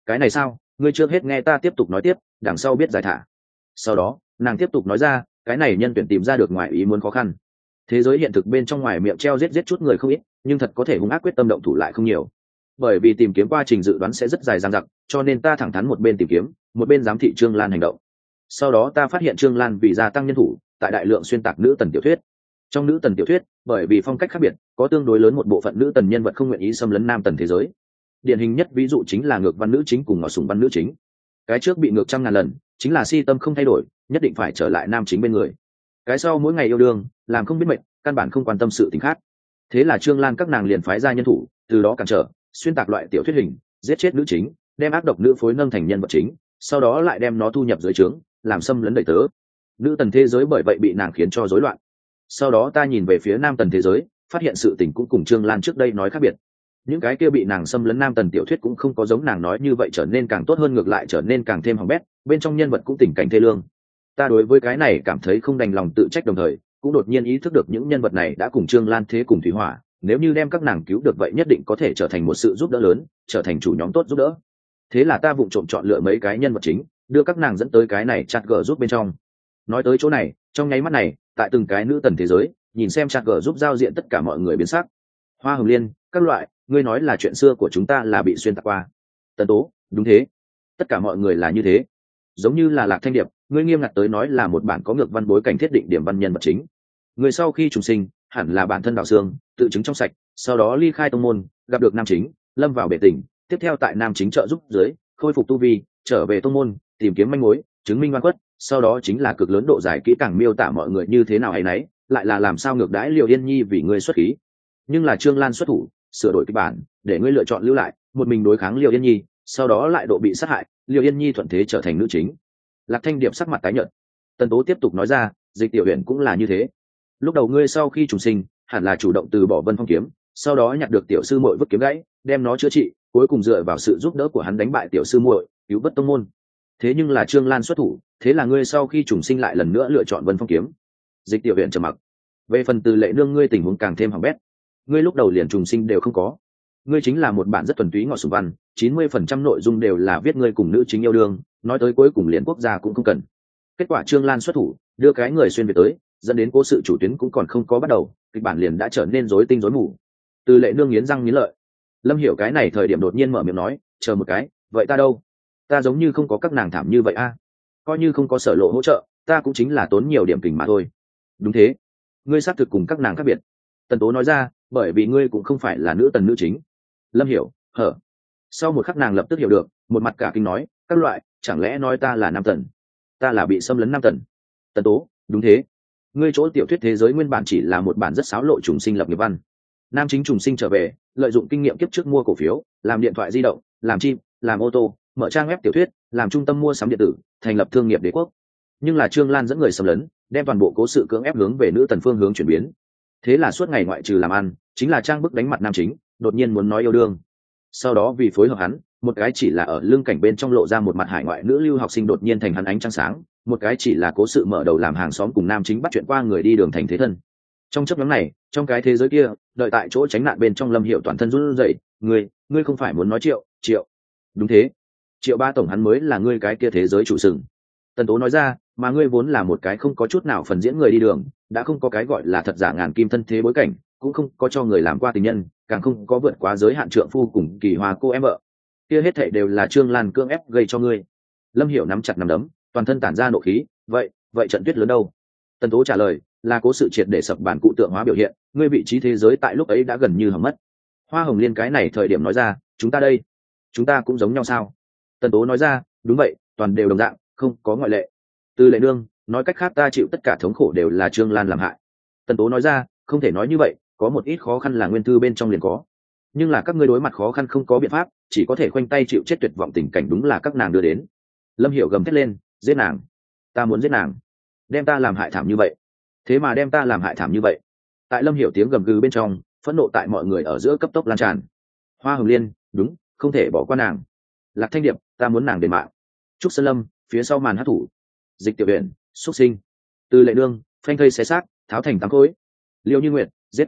cái này sao, ngươi trước hết nghe ta tiếp tục nói tiếp, đằng sau biết giải thả. Sau đó nàng tiếp tục nói ra, cái này nhân tuyển tìm ra được ngoài ý muốn khó khăn. Thế giới hiện thực bên trong ngoài miệng treo giết chút người không ít, nhưng thật có thể hung ác quyết tâm động thủ lại không nhiều. Bởi vì tìm kiếm quá trình dự đoán sẽ rất dài dằng dặc, cho nên ta thẳng thắn một bên tìm kiếm, một bên giám thị Trương Lan hành động. Sau đó ta phát hiện Trương Lan vì gia tăng nhân thủ, tại đại lượng xuyên tạc nữ tần tiểu thuyết. Trong nữ tần tiểu thuyết, bởi vì phong cách khác biệt, có tương đối lớn một bộ phận nữ tần nhân vật không nguyện ý xâm lấn nam tần thế giới. Điển hình nhất ví dụ chính là ngược văn nữ chính cùng ngọ sùng văn nữ chính. Cái trước bị ngược trăm ngàn lần, chính là si tâm không thay đổi, nhất định phải trở lại nam chính bên người. Cái sau mỗi ngày yêu đương, làm không biết mệt, căn bản không quan tâm sự tình khác. Thế là Trương Lan các nàng liền phái ra nhân thủ, từ đó cản trở, xuyên tạc loại tiểu thuyết hình, giết chết nữ chính, đem ác độc nữ phối nâng thành nhân vật chính, sau đó lại đem nó thu nhập dưới trướng, làm xâm lấn đầy tớ. Nữ tần thế giới bởi vậy bị nàng khiến cho rối loạn. Sau đó ta nhìn về phía nam tần thế giới, phát hiện sự tình cũng cùng Trương Lan trước đây nói khác biệt. Những cái kia bị nàng xâm lấn nam tần tiểu thuyết cũng không có giống nàng nói như vậy trở nên càng tốt hơn, ngược lại trở nên càng thêm hỏng bét, bên trong nhân vật cũng tình cảnh thê lương. Ta đối với cái này cảm thấy không đành lòng tự trách, đồng thời cũng đột nhiên ý thức được những nhân vật này đã cùng Trương Lan thế cùng thủy hỏa, nếu như đem các nàng cứu được vậy nhất định có thể trở thành một sự giúp đỡ lớn, trở thành chủ nhóm tốt giúp đỡ. Thế là ta vụng trộm chọn lựa mấy cái nhân vật chính, đưa các nàng dẫn tới cái này chat gờ giúp bên trong. Nói tới chỗ này, trong nháy mắt này, tại từng cái nữ tần thế giới, nhìn xem chat gờ giúp giao diện tất cả mọi người biến sắc. Hoa Hồng Liên, các loại, ngươi nói là chuyện xưa của chúng ta là bị xuyên tạc qua. Tần Tố, đúng thế, tất cả mọi người là như thế. Giống như là Lạc Thanh Điệp, ngươi nghiêm ngặt tới nói là một bản có ngược văn bối cảnh thiết định điểm văn nhân vật chính. Người sau khi trùng sinh, hẳn là bản thân Đào Sương, tự chứng trong sạch, sau đó ly khai tông môn, gặp được nam chính, lâm vào bể tình, tiếp theo tại nam chính trợ giúp dưới, khôi phục tu vi, trở về tông môn, tìm kiếm manh mối, chứng minh oan khuất, sau đó chính là cực lớn độ dài kỹ càng miêu tả mọi người như thế nào ấy nấy, lại là làm sao ngược đãi Liều Yên Nhi vì ngươi xuất khí. Nhưng là Trương Lan xuất thủ, sửa đổi kịch bản, để ngươi lựa chọn lưu lại, một mình đối kháng Liều Yên Nhi, sau đó lại độ bị sát hại, Liều Yên Nhi thuận thế trở thành nữ chính. Lạc Thanh Điệp sắc mặt tái nhợt. Tần Tố tiếp tục nói ra, Dịch Tiểu Huyền cũng là như thế. Lúc đầu ngươi sau khi trùng sinh, hẳn là chủ động từ bỏ Vân Phong kiếm, sau đó nhặt được tiểu sư muội vứt kiếm gãy, đem nó chữa trị, cuối cùng dựa vào sự giúp đỡ của hắn đánh bại tiểu sư muội, cứu vớt tông môn. Thế nhưng là Trương Lan xuất thủ, thế là ngươi sau khi trùng sinh lại lần nữa lựa chọn Vân Phong kiếm. Dịch Tiểu Huyền trầm mặc. Về phần Từ Lệ Nương, ngươi tình huống càng thêm hỏng bét. Ngươi lúc đầu liền trùng sinh đều không có. Ngươi chính là một bản rất thuần túy ngọ sùng văn, 90% nội dung đều là viết ngươi cùng nữ chính yêu đương, nói tới cuối cùng liền quốc gia cũng không cần. Kết quả Trương Lan xuất thủ, đưa cái người xuyên việt tới, dẫn đến cố sự chủ tuyến cũng còn không có bắt đầu, kịch bản liền đã trở nên rối tinh rối mù. Từ Lệ Nương nghiến răng nghiến lợi. Lâm Hiểu cái này thời điểm đột nhiên mở miệng nói, chờ một cái, vậy ta đâu? Ta giống như không có các nàng thảm như vậy a. Coi như không có Sở Lộ hỗ trợ, ta cũng chính là tốn nhiều điểm kình mà thôi. Đúng thế, ngươi xác thực cùng các nàng khác biệt. Tần Tố nói ra, bởi vì ngươi cũng không phải là nữ tần nữ chính. Lâm Hiểu hở. Sau một khắc nàng lập tức hiểu được, một mặt cả kinh nói, các loại, chẳng lẽ nói ta là nam tần? Ta là bị xâm lấn nam tần? Tần Tố, đúng thế. Ngươi chỗ tiểu thuyết thế giới nguyên bản chỉ là một bản rất xáo lộ trùng sinh lập nghiệp văn. Nam chính trùng sinh trở về, lợi dụng kinh nghiệm kiếp trước mua cổ phiếu, làm điện thoại di động, làm chim, làm ô tô, mở trang web tiểu thuyết, làm trung tâm mua sắm điện tử, thành lập thương nghiệp đế quốc. Nhưng là Trương Lan dẫn người xâm lấn, đem toàn bộ cố sự cưỡng ép hướng về nữ tần phương hướng chuyển biến. Thế là suốt ngày ngoại trừ làm ăn, chính là trang bức đánh mặt nam chính, đột nhiên muốn nói yêu đương. Sau đó vì phối hợp hắn, một cái chỉ là ở lưng cảnh bên trong lộ ra một mặt hải ngoại nữ lưu học sinh đột nhiên thành hắn ánh trăng sáng, một cái chỉ là cố sự mở đầu làm hàng xóm cùng nam chính bắt chuyện qua người đi đường thành thế thân. Trong chấp nhóm này, trong cái thế giới kia, đợi tại chỗ tránh nạn bên trong Lâm Hiểu toàn thân run rẩy, ngươi không phải muốn nói Triệu? Đúng thế, Triệu ba tổng hắn mới là ngươi cái kia thế giới chủ sừng. Tần Tố nói ra, mà ngươi vốn là một cái không có chút nào phần diễn người đi đường, đã không có cái gọi là thật giả ngàn kim thân thế bối cảnh, cũng không có cho người làm qua tình nhân, càng không có vượt quá giới hạn trượng phu cùng kỳ hòa cô em vợ. Kia hết thảy đều là Trương Lan cưỡng ép gây cho ngươi. Lâm Hiểu nắm chặt nắm đấm, toàn thân tản ra nộ khí, vậy trận tuyết lớn đâu? Tần Tố trả lời, là cố sự triệt để sập bản cụ tượng hóa biểu hiện, ngươi vị trí thế giới tại lúc ấy đã gần như hỏng mất. Hoa Hồng Liên cái này thời điểm nói ra, chúng ta đây, chúng ta cũng giống nhau sao? Tần Tố nói ra, đúng vậy, toàn đều đồng dạng, không có ngoại lệ. Từ Lệ Nương, nói cách khác ta chịu tất cả thống khổ đều là Trương Lan làm hại. Tần Tố nói ra, không thể nói như vậy, có một ít khó khăn là nguyên thư bên trong liền có, nhưng là các ngươi đối mặt khó khăn không có biện pháp, chỉ có thể khoanh tay chịu chết, tuyệt vọng tình cảnh đúng là các nàng đưa đến. Lâm Hiểu gầm thét lên, giết nàng, ta muốn giết nàng, đem ta làm hại thảm như vậy, thế mà đem ta làm hại thảm như vậy. Tại Lâm Hiểu tiếng gầm gừ bên trong, phẫn nộ tại mọi người ở giữa cấp tốc lan tràn. Hoa Hồng Liên, đúng, không thể bỏ qua nàng. Lạc Thanh Điệp, ta muốn nàng đền mạng. Trúc Sơn Lâm, phía sau màn hát thủ. Dịch Tiểu Huyền, xuất sinh. Từ Lệ Nương, phanh thây xé xác, tháo thành tám khối. Liêu Như Nguyệt, giết.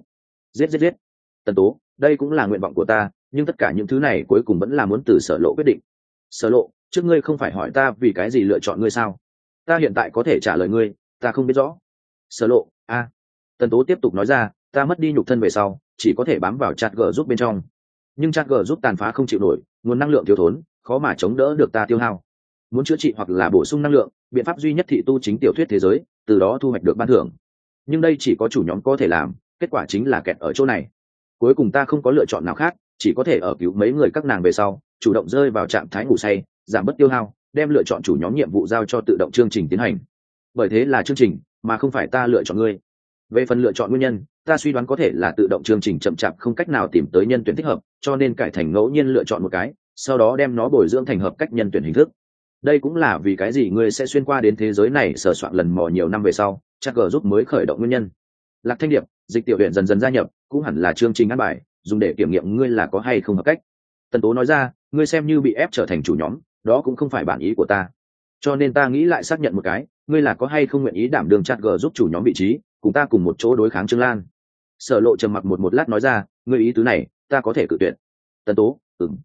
Tần Tố, đây cũng là nguyện vọng của ta, nhưng tất cả những thứ này cuối cùng vẫn là muốn từ Sở Lộ quyết định. Sở Lộ, trước ngươi không phải hỏi ta vì cái gì lựa chọn ngươi sao? Ta hiện tại có thể trả lời ngươi, ta không biết rõ. Sở Lộ, a. Tần Tố tiếp tục nói ra, ta mất đi nhục thân về sau, chỉ có thể bám vào chat g giúp bên trong. Nhưng chat g giúp tàn phá không chịu nổi, nguồn năng lượng thiếu thốn, khó mà chống đỡ được ta tiêu hao. Muốn chữa trị hoặc là bổ sung năng lượng, biện pháp duy nhất thị tu chính tiểu thuyết thế giới, từ đó thu hoạch được ban thưởng. Nhưng đây chỉ có chủ nhóm có thể làm, kết quả chính là kẹt ở chỗ này. Cuối cùng ta không có lựa chọn nào khác, chỉ có thể ở cứu mấy người các nàng về sau, chủ động rơi vào trạng thái ngủ say, giảm bớt tiêu hao, đem lựa chọn chủ nhóm nhiệm vụ giao cho tự động chương trình tiến hành. Bởi thế là chương trình, mà không phải ta lựa chọn ngươi. Về phần lựa chọn nguyên nhân, ta suy đoán có thể là tự động chương trình chậm chạp không cách nào tìm tới nhân tuyển thích hợp, cho nên cải thành ngẫu nhiên lựa chọn một cái, sau đó đem nó bồi dưỡng thành hợp cách nhân tuyển hình thức. Đây cũng là vì cái gì ngươi sẽ xuyên qua đến thế giới này sờ soạn lần mò nhiều năm về sau, chắc g giúp mới khởi động nguyên nhân. Lạc Thanh Điệp, dịch tiểu huyện dần dần gia nhập, cũng hẳn là chương trình ăn bài, dùng để kiểm nghiệm ngươi là có hay không hợp cách. Tần Tố nói ra, ngươi xem như bị ép trở thành chủ nhóm, đó cũng không phải bản ý của ta. Cho nên ta nghĩ lại xác nhận một cái, ngươi là có hay không nguyện ý đảm đương chat g giúp chủ nhóm vị trí, cùng ta cùng một chỗ đối kháng Trương Lan. Sở Lộ trầm mặc một lát nói ra, ngươi ý tứ này, ta có thể cự tuyệt. Tần Tố,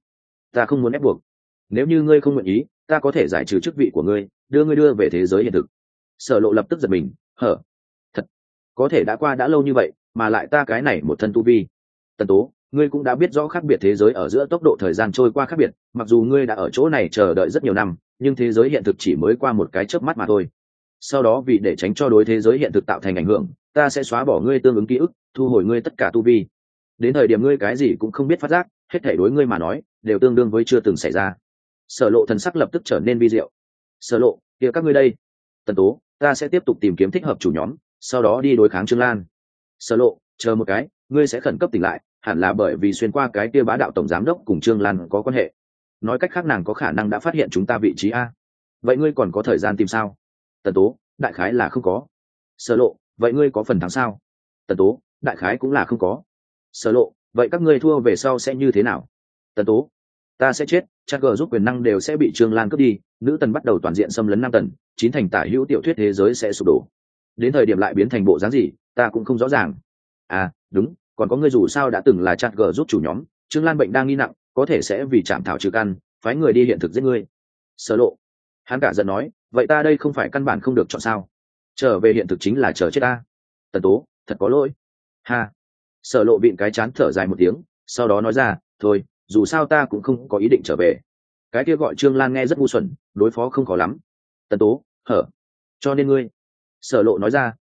ta không muốn ép buộc. Nếu như ngươi không nguyện ý, ta có thể giải trừ chức vị của ngươi, đưa về thế giới hiện thực. Sở Lộ lập tức giật mình, hở, thật, có thể đã qua đã lâu như vậy, mà lại ta cái này một thân tu vi. Tần Tố, ngươi cũng đã biết rõ khác biệt thế giới ở giữa tốc độ thời gian trôi qua khác biệt, mặc dù ngươi đã ở chỗ này chờ đợi rất nhiều năm, nhưng thế giới hiện thực chỉ mới qua một cái chớp mắt mà thôi. Sau đó vì để tránh cho đối thế giới hiện thực tạo thành ảnh hưởng, ta sẽ xóa bỏ ngươi tương ứng ký ức, thu hồi ngươi tất cả tu vi. Đến thời điểm ngươi cái gì cũng không biết phát giác, hết thảy đối ngươi mà nói đều tương đương với chưa từng xảy ra. Sở Lộ thần sắc lập tức trở nên vi diệu. Sở Lộ, kia các ngươi đây. Tần Tố, ta sẽ tiếp tục tìm kiếm thích hợp chủ nhóm, sau đó đi đối kháng Trương Lan. Sở Lộ, chờ một cái, ngươi sẽ khẩn cấp tỉnh lại, hẳn là bởi vì xuyên qua cái kia bá đạo tổng giám đốc cùng Trương Lan có quan hệ. Nói cách khác nàng có khả năng đã phát hiện chúng ta vị trí a. Vậy ngươi còn có thời gian tìm sao? Tần Tố, đại khái là không có. Sở Lộ, vậy ngươi có phần thắng sao? Tần Tố, đại khái cũng là không có. Sở Lộ, vậy các ngươi thua về sau sẽ như thế nào? Tần Tố, ta sẽ chết, chắc g giúp quyền năng đều sẽ bị Trương Lan cướp đi, nữ tần bắt đầu toàn diện xâm lấn nam tần, chín thành tả hữu tiểu thuyết thế giới sẽ sụp đổ. Đến thời điểm lại biến thành bộ dáng gì, ta cũng không rõ ràng. À, đúng, còn có ngươi dù sao đã từng là chat g giúp chủ nhóm, Trương Lan bệnh đang nghi nặng, có thể sẽ vì chạm thảo trừ căn, phái người đi hiện thực giết ngươi. Sở Lộ, hắn cả giận nói, vậy ta đây không phải căn bản không được chọn sao? Trở về hiện thực chính là chờ chết ta. Tần Tố, thật có lỗi. Ha. Sở Lộ vịn cái chán thở dài một tiếng, sau đó nói ra, thôi, dù sao ta cũng không có ý định trở về. Cái kia gọi Trương Lan nghe rất ngu xuẩn, đối phó không khó lắm. Tần Tố, hở, cho nên ngươi. Sở Lộ nói ra,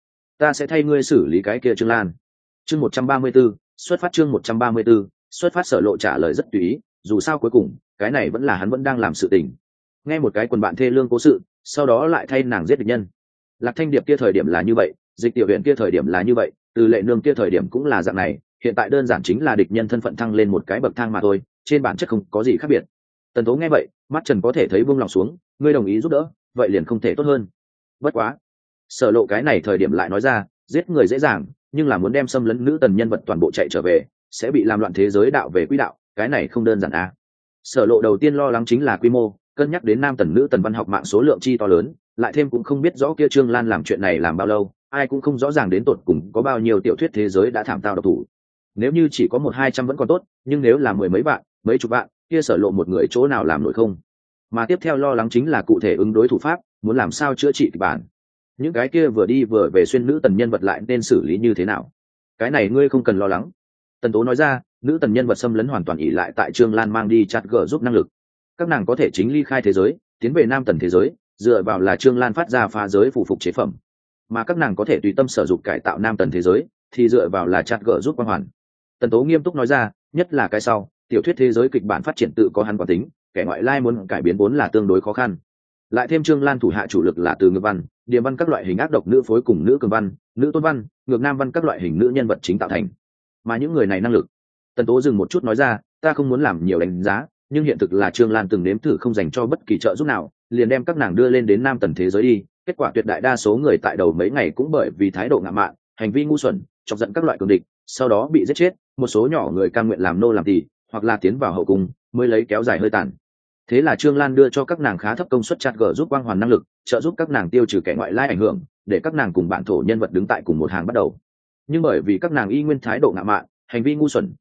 ta sẽ thay ngươi xử lý cái kia Trương Lan. Chương 134, xuất phát chương 134, xuất phát. Sở Lộ trả lời rất tùy ý, dù sao cuối cùng cái này vẫn là hắn vẫn đang làm sự tình. Nghe một cái quần bạn thê lương cố sự, sau đó lại thay nàng giết địch nhân. Lạc Thanh Điệp kia thời điểm là như vậy, dịch tiểu huyện kia thời điểm là như vậy, từ lệ nương kia thời điểm cũng là dạng này, hiện tại đơn giản chính là địch nhân thân phận thăng lên một cái bậc thang mà thôi, trên bản chất không có gì khác biệt. Tần Tố nghe vậy, mắt Trần có thể thấy buông lòng xuống, ngươi đồng ý giúp đỡ, vậy liền không thể tốt hơn. Bất quá, Sở Lộ cái này thời điểm lại nói ra, giết người dễ dàng, nhưng là muốn đem xâm lấn nữ tần nhân vật toàn bộ chạy trở về, sẽ bị làm loạn thế giới đạo về quỹ đạo, cái này không đơn giản à. Sở Lộ đầu tiên lo lắng chính là quy mô, cân nhắc đến nam tần nữ tần văn học mạng số lượng chi to lớn, lại thêm cũng không biết rõ kia Trương Lan làm chuyện này làm bao lâu, ai cũng không rõ ràng đến tột cùng có bao nhiêu tiểu thuyết thế giới đã thảm tao độc thủ. Nếu như chỉ có 100-200 vẫn còn tốt, nhưng nếu là mười mấy vạn, mấy chục vạn, kia Sở Lộ một người chỗ nào làm nổi không? Mà tiếp theo lo lắng chính là cụ thể ứng đối thủ pháp, muốn làm sao chữa trị kịch bản. Những cái kia vừa đi vừa về xuyên nữ tần nhân vật lại nên xử lý như thế nào? Cái này ngươi không cần lo lắng. Tần Tố nói ra, nữ tần nhân vật xâm lấn hoàn toàn ỷ lại tại Trương Lan mang đi chat g giúp năng lực. Các nàng có thể chính ly khai thế giới, tiến về nam tần thế giới, dựa vào là Trương Lan phát ra phá giới phù phục chế phẩm. Mà các nàng có thể tùy tâm sử dụng cải tạo nam tần thế giới, thì dựa vào là chat g giúp quang hoàn. Tần Tố nghiêm túc nói ra, nhất là cái sau, tiểu thuyết thế giới kịch bản phát triển tự có hắn quán tính, kẻ ngoại lai muốn cải biến vốn là tương đối khó khăn. Lại thêm Trương Lan thủ hạ chủ lực là từ ngược văn, điềm văn các loại hình ác độc nữ phối cùng nữ cường văn, nữ tôn văn, ngược nam văn các loại hình nữ nhân vật chính tạo thành. Mà những người này năng lực. Tần Tố dừng một chút nói ra, ta không muốn làm nhiều đánh giá, nhưng hiện thực là Trương Lan từng nếm thử không dành cho bất kỳ trợ giúp nào, liền đem các nàng đưa lên đến nam tần thế giới đi, kết quả tuyệt đại đa số người tại đầu mấy ngày cũng bởi vì thái độ ngạo mạn, hành vi ngu xuẩn, chọc giận các loại cường địch, sau đó bị giết chết, một số nhỏ người cam nguyện làm nô làm tỳ, hoặc là tiến vào hậu cung, mới lấy kéo dài hơi tàn. Thế là Trương Lan đưa cho các nàng khá thấp công suất chat g giúp quang hoàn năng lực, trợ giúp các nàng tiêu trừ kẻ ngoại lai ảnh hưởng, để các nàng cùng bản thổ nhân vật đứng tại cùng một hàng bắt đầu. Nhưng bởi vì các nàng y nguyên thái độ ngạo mạn, hành vi ngu xuẩn,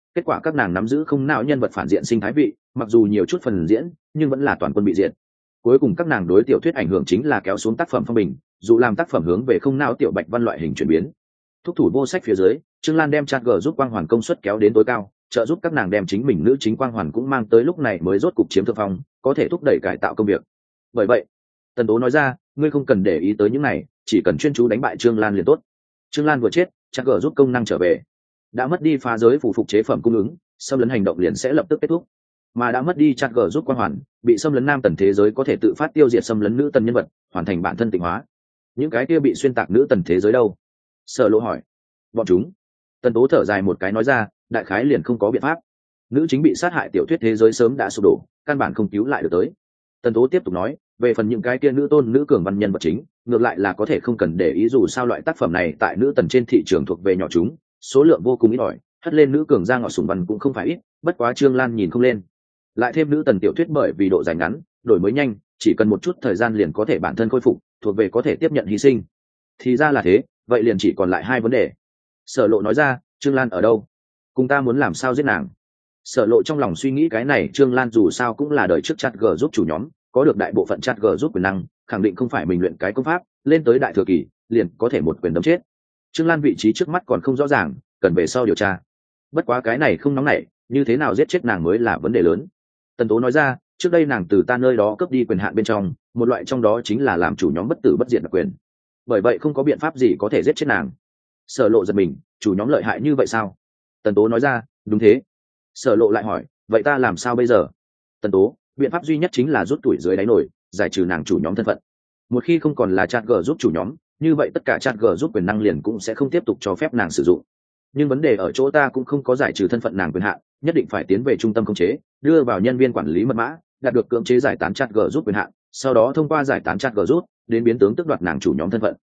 kết quả các nàng nắm giữ không não nhân vật phản diện sinh thái vị, mặc dù nhiều chút phần diễn nhưng vẫn là toàn quân bị diệt. Cuối cùng các nàng đối tiểu thuyết ảnh hưởng chính là kéo xuống tác phẩm phong bình, dù làm tác phẩm hướng về không não tiểu bạch văn loại hình chuyển biến. Thúc thủ vô sách phía dưới, Trương Lan đem chat g giúp quang hoàn công suất kéo đến tối cao, trợ giúp các nàng đem chính mình nữ chính quang hoàn cũng mang tới, lúc này mới rốt cục chiếm thượng phong, có thể thúc đẩy cải tạo công việc. Bởi vậy, Tần Tố nói ra, ngươi không cần để ý tới những này, chỉ cần chuyên chú đánh bại Trương Lan liền tốt. Trương Lan vừa chết, chat g giúp công năng trở về, đã mất đi phá giới phù phục chế phẩm cung ứng, xâm lấn hành động liền sẽ lập tức kết thúc. Mà đã mất đi chat g giúp quang hoàn, bị xâm lấn nam tần thế giới có thể tự phát tiêu diệt xâm lấn nữ tần nhân vật, hoàn thành bản thân tịnh hóa. Những cái kia bị xuyên tạc nữ tần thế giới đâu? Sở Lộ hỏi. Bọn chúng. Tần Tố thở dài một cái nói ra, đại khái liền không có biện pháp. Nữ chính bị sát hại, tiểu thuyết thế giới sớm đã sụp đổ, căn bản không cứu lại được tới. Tần Tố tiếp tục nói, về phần những cái kia nữ tôn nữ cường văn nhân vật chính, ngược lại là có thể không cần để ý, dù sao loại tác phẩm này tại nữ tần trên thị trường thuộc về nhỏ chúng, số lượng vô cùng ít ỏi, hất lên nữ cường ra ngọt sủng văn cũng không phải ít, bất quá Trương Lan nhìn không lên. Lại thêm nữ tần tiểu thuyết bởi vì độ dài ngắn, đổi mới nhanh, chỉ cần một chút thời gian liền có thể bản thân khôi phục, thuộc về có thể tiếp nhận hy sinh. Thì ra là thế, vậy liền chỉ còn lại hai vấn đề. Sở Lộ nói ra, Trương Lan ở đâu? Cùng ta muốn làm sao giết nàng? Sở Lộ trong lòng suy nghĩ, cái này Trương Lan dù sao cũng là đời trước chat g giúp chủ nhóm, có được đại bộ phận chat g giúp quyền năng, khẳng định không phải mình luyện cái công pháp lên tới đại thừa kỳ liền có thể một quyền đấm chết. Trương Lan vị trí trước mắt còn không rõ ràng, cần về sau điều tra. Bất quá cái này không nóng nảy, như thế nào giết chết nàng mới là vấn đề lớn. Tần Tố nói ra, trước đây nàng từ ta nơi đó cướp đi quyền hạn bên trong, một loại trong đó chính là làm chủ nhóm bất tử bất diệt đặc quyền. Bởi vậy không có biện pháp gì có thể giết chết nàng. Sở Lộ giật mình, chủ nhóm lợi hại như vậy sao? Tần Tố nói ra, đúng thế. Sở Lộ lại hỏi, vậy ta làm sao bây giờ? Tần Tố, biện pháp duy nhất chính là rút tuổi dưới đáy nổi, giải trừ nàng chủ nhóm thân phận. Một khi không còn là chat g giúp chủ nhóm, như vậy tất cả chat g giúp quyền năng liền cũng sẽ không tiếp tục cho phép nàng sử dụng. Nhưng vấn đề ở chỗ ta cũng không có giải trừ thân phận nàng quyền hạn, nhất định phải tiến về trung tâm khống chế, đưa vào nhân viên quản lý mật mã, đạt được cưỡng chế giải tán chat g giúp quyền hạn, sau đó thông qua giải tán chat g giúp đến biến tướng tước đoạt nàng chủ nhóm thân phận.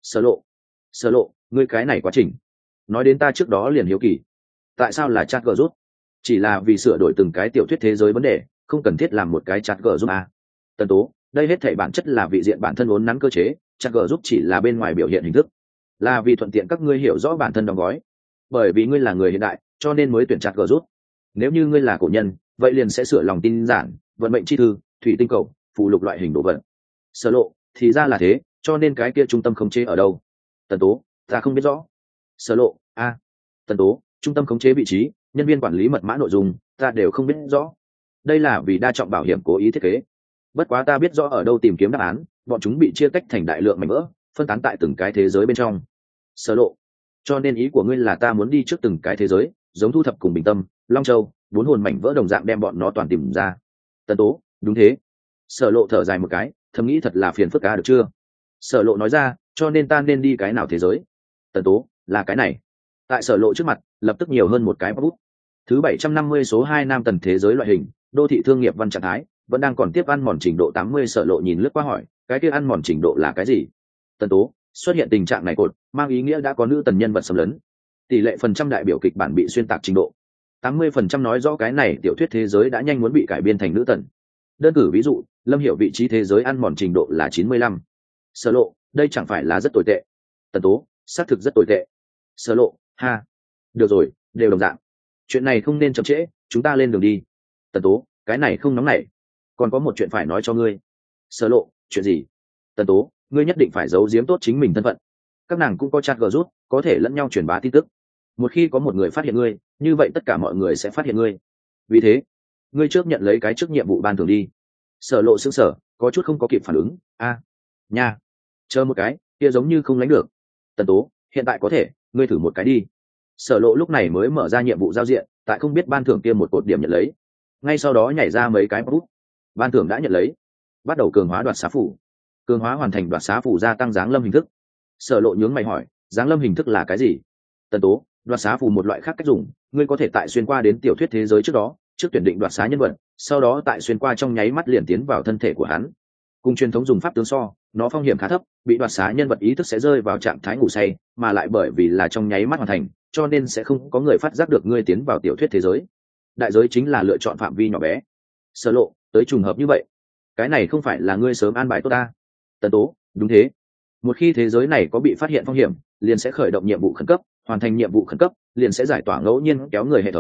Sở Lộ, ngươi cái này quá trình, nói đến ta trước đó liền hiếu kỳ, tại sao là chat g giúp? Chỉ là vì sửa đổi từng cái tiểu thuyết thế giới vấn đề, không cần thiết làm một cái chat g giúp à? Tần Tố, đây hết thảy bản chất là vị diện bản thân uốn nắn cơ chế, chat g giúp chỉ là bên ngoài biểu hiện hình thức, là vì thuận tiện các ngươi hiểu rõ bản thân đóng gói. Bởi vì ngươi là người hiện đại, cho nên mới tuyển chat g giúp. Nếu như ngươi là cổ nhân, vậy liền sẽ sửa lòng tin giản, vận mệnh chi thư, thủy tinh cầu, phụ lục loại hình đồ vật. Sở Lộ, thì ra là thế, cho nên cái kia trung tâm khống chế ở đâu? Tần Tố, ta không biết rõ. Sở Lộ, a. Tần Tố, trung tâm khống chế vị trí, nhân viên quản lý mật mã nội dung, ta đều không biết rõ. Đây là vì đa trọng bảo hiểm cố ý thiết kế. Bất quá ta biết rõ ở đâu tìm kiếm đáp án, bọn chúng bị chia cách thành đại lượng mảnh vỡ, phân tán tại từng cái thế giới bên trong. Sở Lộ, cho nên ý của ngươi là ta muốn đi trước từng cái thế giới, giống thu thập cùng Bình Tâm, Long Châu, bốn hồn mảnh vỡ đồng dạng đem bọn nó toàn tìm ra. Tần Tố, đúng thế. Sở Lộ thở dài một cái, thầm nghĩ thật là phiền phức cá, được chưa? Sở Lộ nói ra, cho nên ta nên đi cái nào thế giới? Tần Tố, là cái này. Tại Sở Lộ trước mặt lập tức nhiều hơn một cái bút. Thứ 750 số 2 nam tần thế giới loại hình, đô thị thương nghiệp văn trạng thái, vẫn đang còn tiếp ăn mòn trình độ 80. Sở Lộ nhìn lướt qua hỏi, cái kia ăn mòn trình độ là cái gì? Tần Tố, xuất hiện tình trạng này cột, mang ý nghĩa đã có nữ tần nhân vật xâm lấn. Tỷ lệ phần trăm đại biểu kịch bản bị xuyên tạc trình độ 80% nói rõ cái này tiểu thuyết thế giới đã nhanh muốn bị cải biên thành nữ tần. Đơn cử ví dụ, Lâm Hiểu vị trí thế giới ăn mòn trình độ là 95. Sở Lộ, đây chẳng phải là rất tồi tệ? Tần Tố, xác thực rất tồi tệ. Sở Lộ, ha, được rồi, đều đồng dạng. Chuyện này không nên chậm trễ, chúng ta lên đường đi. Tần Tố, cái này không nóng nảy, còn có một chuyện phải nói cho ngươi. Sở Lộ, chuyện gì? Tần Tố, ngươi nhất định phải giấu giếm tốt chính mình thân phận. Các nàng cũng có chat gờ rút, có thể lẫn nhau truyền bá tin tức. Một khi có một người phát hiện ngươi, như vậy tất cả mọi người sẽ phát hiện ngươi. Vì thế, ngươi trước nhận lấy cái trước nhiệm vụ ban thưởng đi. Sở Lộ sững sờ, có chút không có kịp phản ứng. A, nha, chờ một cái, kia giống như không lánh được. Tần Tố, hiện tại có thể, ngươi thử một cái đi. Sở Lộ lúc này mới mở ra nhiệm vụ giao diện, tại không biết ban thưởng kia một cột điểm nhận lấy. Ngay sau đó nhảy ra mấy cái bút. Ban thưởng đã nhận lấy. Bắt đầu cường hóa đoạt xá phủ. Cường hóa hoàn thành đoạt xá phủ, gia tăng giáng lâm hình thức. Sở Lộ nhướng mày hỏi, giáng lâm hình thức là cái gì? Tần Tố, đoạt xá phủ một loại khác cách dùng, ngươi có thể tại xuyên qua đến tiểu thuyết thế giới trước đó, trước tuyển định đoạt xá nhân vật, sau đó tại xuyên qua trong nháy mắt liền tiến vào thân thể của hắn. Cùng truyền thống dùng pháp tướng so, nó phong hiểm khá thấp, bị đoạt xá nhân vật ý thức sẽ rơi vào trạng thái ngủ say, mà lại bởi vì là trong nháy mắt hoàn thành, cho nên sẽ không có người phát giác được ngươi tiến vào tiểu thuyết thế giới. Đại giới chính là lựa chọn phạm vi nhỏ bé. Sở Lộ, tới trùng hợp như vậy, cái này không phải là ngươi sớm an bài tốt ta? Tần Tố, đúng thế. Một khi thế giới này có bị phát hiện phong hiểm, liền sẽ khởi động nhiệm vụ khẩn cấp, hoàn thành nhiệm vụ khẩn cấp liền sẽ giải tỏa ngẫu nhiên kéo người hệ thống,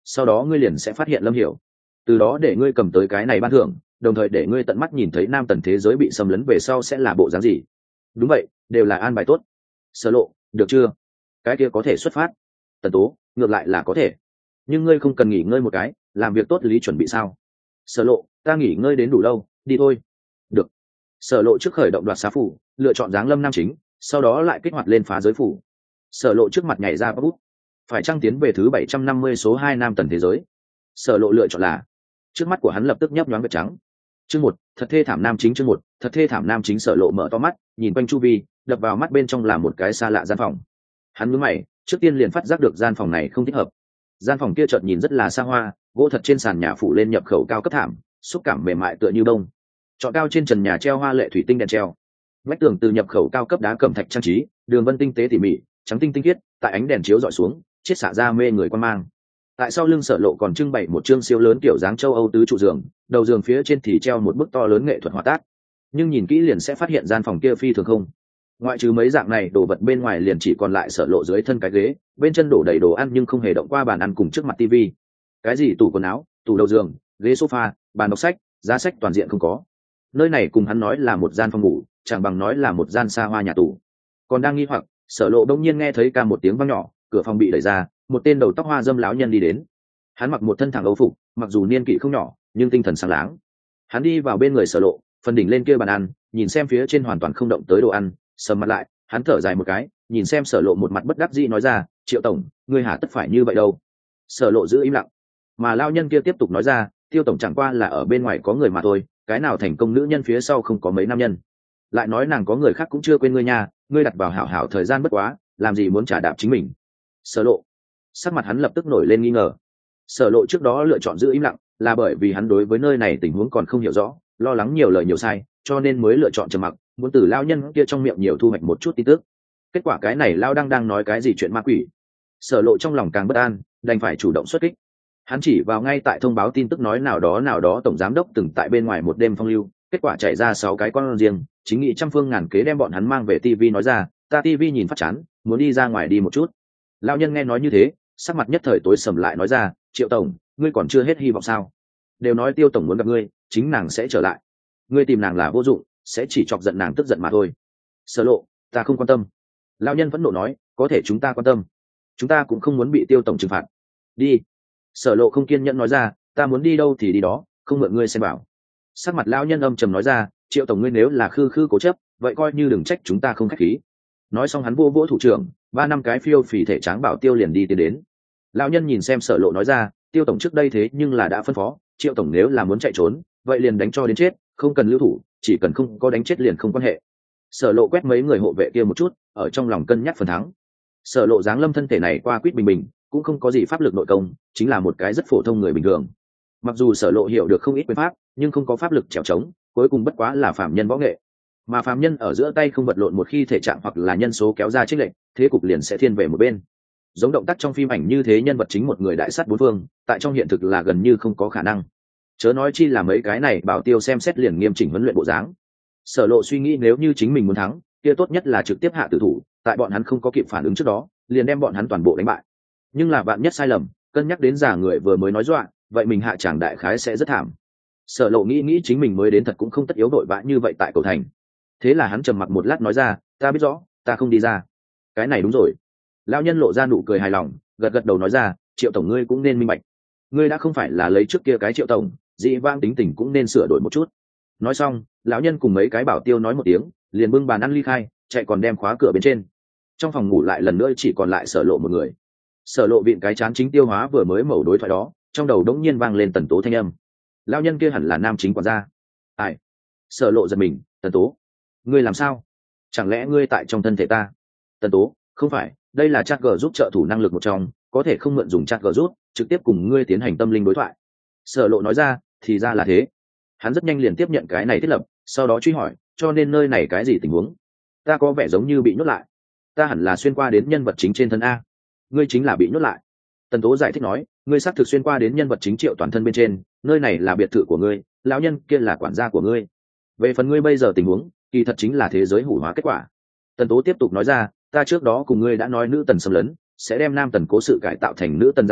sau đó ngươi liền sẽ phát hiện Lâm Hiểu, từ đó để ngươi cầm tới cái này ban thưởng, đồng thời để ngươi tận mắt nhìn thấy nam tần thế giới bị xâm lấn về sau sẽ là bộ dáng gì. Đúng vậy, đều là an bài tốt. Sở Lộ, được chưa? Cái kia có thể xuất phát. Tần Tố, ngược lại là có thể, nhưng ngươi không cần nghỉ ngơi một cái, làm việc tốt lý chuẩn bị sao? Sở Lộ, ta nghỉ ngơi đến đủ lâu, đi thôi. Được. Sở Lộ trước khởi động đoạt xá phủ, lựa chọn giáng lâm nam chính, sau đó lại kích hoạt lên phá giới phủ. Sở Lộ trước mặt nhảy ra bút, phải trăng tiến về thứ 750 số 2 nam tần thế giới. Sở Lộ lựa chọn là, trước mắt của hắn lập tức nhấp nhoáng vệt trắng. Chương 1, thật thê thảm nam chính. Chương 1, thật thê thảm nam chính. Sở Lộ mở to mắt, nhìn quanh chu vi, đập vào mắt bên trong là một cái xa lạ gian phòng. Hắn nhướng mày, trước tiên liền phát giác được gian phòng này không thích hợp. Gian phòng kia chợt nhìn rất là xa hoa, gỗ thật trên sàn nhà phủ lên nhập khẩu cao cấp thảm, xúc cảm mềm mại tựa như bông. Chọn cao trên trần nhà treo hoa lệ thủy tinh đèn treo. Vách tường từ nhập khẩu cao cấp đá cẩm thạch trang trí, đường vân tinh tế tỉ mỉ, trắng tinh tinh khiết, tại ánh đèn chiếu dọi xuống, chiết xạ ra mê người quan mang. Tại sau lưng Sở Lộ còn trưng bày một chương siêu lớn kiểu dáng châu Âu tứ trụ giường, đầu giường phía trên thì treo một bức to lớn nghệ thuật họa tác. Nhưng nhìn kỹ liền sẽ phát hiện gian phòng kia phi thường không. Ngoại trừ mấy dạng này đồ vật bên ngoài liền chỉ còn lại Sở Lộ dưới thân cái ghế, bên chân đổ đầy đồ ăn nhưng không hề động qua bàn ăn cùng trước mặt tivi. Cái gì tủ quần áo, tủ đầu giường, ghế sofa, bàn đọc sách, giá sách toàn diện không có. Nơi này cùng hắn nói là một gian phòng ngủ, chẳng bằng nói là một gian xa hoa nhà tù. Còn đang nghi hoặc, Sở Lộ đông nhiên nghe thấy ca một tiếng vang nhỏ, cửa phòng bị đẩy ra, một tên đầu tóc hoa dâm lão nhân đi đến. Hắn mặc một thân thẳng âu phục, mặc dù niên kỷ không nhỏ nhưng tinh thần sáng láng. Hắn đi vào bên người Sở Lộ, phần đỉnh lên kia bàn ăn, nhìn xem phía trên hoàn toàn không động tới đồ ăn, sầm mặt lại, hắn thở dài một cái, nhìn xem Sở Lộ một mặt bất đắc dĩ nói ra, Triệu tổng, ngươi hả tất phải như vậy đâu. Sở Lộ giữ im lặng, mà lão nhân kia tiếp tục nói ra, Tiêu tổng chẳng qua là ở bên ngoài có người mà thôi, cái nào thành công nữ nhân phía sau không có mấy nam nhân. Lại nói nàng có người khác cũng chưa quên ngươi nha, ngươi đặt vào hảo hảo thời gian bất quá, làm gì muốn trả đạp chính mình. Sở Lộ, sắc mặt hắn lập tức nổi lên nghi ngờ. Sở Lộ trước đó lựa chọn giữ im lặng là bởi vì hắn đối với nơi này tình huống còn không hiểu rõ, lo lắng nhiều lời nhiều sai, cho nên mới lựa chọn trầm mặc, muốn từ lao nhân kia trong miệng nhiều thu hoạch một chút tin tức. Kết quả cái này lao đang nói cái gì chuyện ma quỷ. Sở Lộ trong lòng càng bất an, đành phải chủ động xuất kích. Hắn chỉ vào ngay tại thông báo tin tức nói nào đó tổng giám đốc từng tại bên ngoài một đêm phong lưu, kết quả chạy ra 6 cái con riêng, chính nghị trăm phương ngàn kế đem bọn hắn mang về tivi nói ra, ta tivi nhìn phát chán, muốn đi ra ngoài đi một chút. Lão nhân nghe nói như thế, sắc mặt nhất thời tối sầm lại nói ra, Triệu tổng, ngươi còn chưa hết hy vọng sao? Đều nói Tiêu tổng muốn gặp ngươi, chính nàng sẽ trở lại. Ngươi tìm nàng là vô dụng, sẽ chỉ chọc giận nàng tức giận mà thôi. Sở Lộ, ta không quan tâm. Lão nhân vẫn nộ nói, có thể chúng ta quan tâm. Chúng ta cũng không muốn bị Tiêu tổng trừng phạt. Đi. Sở Lộ không kiên nhẫn nói ra, ta muốn đi đâu thì đi đó, không mượn ngươi xem bảo. Sắc mặt lão nhân âm trầm nói ra, Triệu tổng ngươi nếu là khư cố chấp, vậy coi như đừng trách chúng ta không khách khí. Nói xong hắn vô vỗ thủ trưởng, 3 năm cái phiêu phì thể tráng bảo Tiêu liền đi tiến đến. Lão nhân nhìn xem Sở Lộ nói ra, Tiêu tổng trước đây thế nhưng là đã phân phó, Triệu tổng nếu là muốn chạy trốn, vậy liền đánh cho đến chết, không cần lưu thủ, chỉ cần không có đánh chết liền không quan hệ. Sở Lộ quét mấy người hộ vệ kia một chút, ở trong lòng cân nhắc phần thắng. Sở Lộ dáng lâm thân thể này qua quýt bình bình, cũng không có gì pháp lực nội công, chính là một cái rất phổ thông người bình thường. Mặc dù Sở Lộ hiểu được không ít quyền pháp, nhưng không có pháp lực trèo trống, cuối cùng bất quá là phàm nhân võ nghệ. Mà phàm nhân ở giữa tay không vật lộn một khi thể trạng hoặc là nhân số kéo ra chênh lệch, thế cục liền sẽ thiên về một bên. Giống động tác trong phim ảnh như thế nhân vật chính một người đại sát bốn phương, tại trong hiện thực là gần như không có khả năng. Chớ nói chi là mấy cái này bảo Tiêu xem xét liền nghiêm chỉnh huấn luyện bộ dáng. Sở Lộ suy nghĩ nếu như chính mình muốn thắng, kia tốt nhất là trực tiếp hạ tử thủ, tại bọn hắn không có kịp phản ứng trước đó, liền đem bọn hắn toàn bộ đánh bại. Nhưng là bạn nhất sai lầm, cân nhắc đến giả người vừa mới nói dọa, vậy mình hạ chẳng đại khái sẽ rất thảm. Sở Lộ nghĩ chính mình mới đến thật cũng không tất yếu đội vã như vậy tại cầu thành. Thế là hắn trầm mặc một lát nói ra, ta biết rõ, ta không đi ra. Cái này đúng rồi. Lão nhân lộ ra nụ cười hài lòng, gật đầu nói ra, Triệu tổng ngươi cũng nên minh bạch, ngươi đã không phải là lấy trước kia cái Triệu tổng, dĩ vãng tính tình cũng nên sửa đổi một chút. Nói xong, lão nhân cùng mấy cái bảo Tiêu nói một tiếng, liền bưng bàn ăn ly khai, chạy còn đem khóa cửa bên trên. Trong phòng ngủ lại lần nữa chỉ còn lại Sở Lộ một người. Sở Lộ vịn cái chán chính tiêu hóa vừa mới mẩu đối thoại đó, trong đầu đống nhiên vang lên Tần Tố thanh âm. Lão nhân kia hẳn là nam chính quản gia. Ai? Sở Lộ giật mình, Tần Tố, ngươi làm sao? Chẳng lẽ ngươi tại trong thân thể ta? Tần Tố, không phải, đây là chat g giúp trợ thủ năng lực một trong, có thể không mượn dùng chat g giúp, trực tiếp cùng ngươi tiến hành tâm linh đối thoại. Sở Lộ nói ra, thì ra là thế. Hắn rất nhanh liền tiếp nhận cái này thiết lập, sau đó truy hỏi, cho nên nơi này cái gì tình huống? Ta có vẻ giống như bị nhốt lại. Ta hẳn là xuyên qua đến nhân vật chính trên thân a. Ngươi chính là bị nhốt lại. Tần Tố giải thích nói, ngươi xác thực xuyên qua đến nhân vật chính Triệu toàn thân bên trên, nơi này là biệt thự của ngươi, lão nhân kia là quản gia của ngươi. Về phần ngươi bây giờ tình huống, kỳ thật chính là thế giới hủ hóa kết quả. Tần Tố tiếp tục nói ra, ta trước đó cùng ngươi đã nói nữ tần xâm lấn sẽ đem nam tần cố sự cải tạo thành nữ tần dáng vẻ,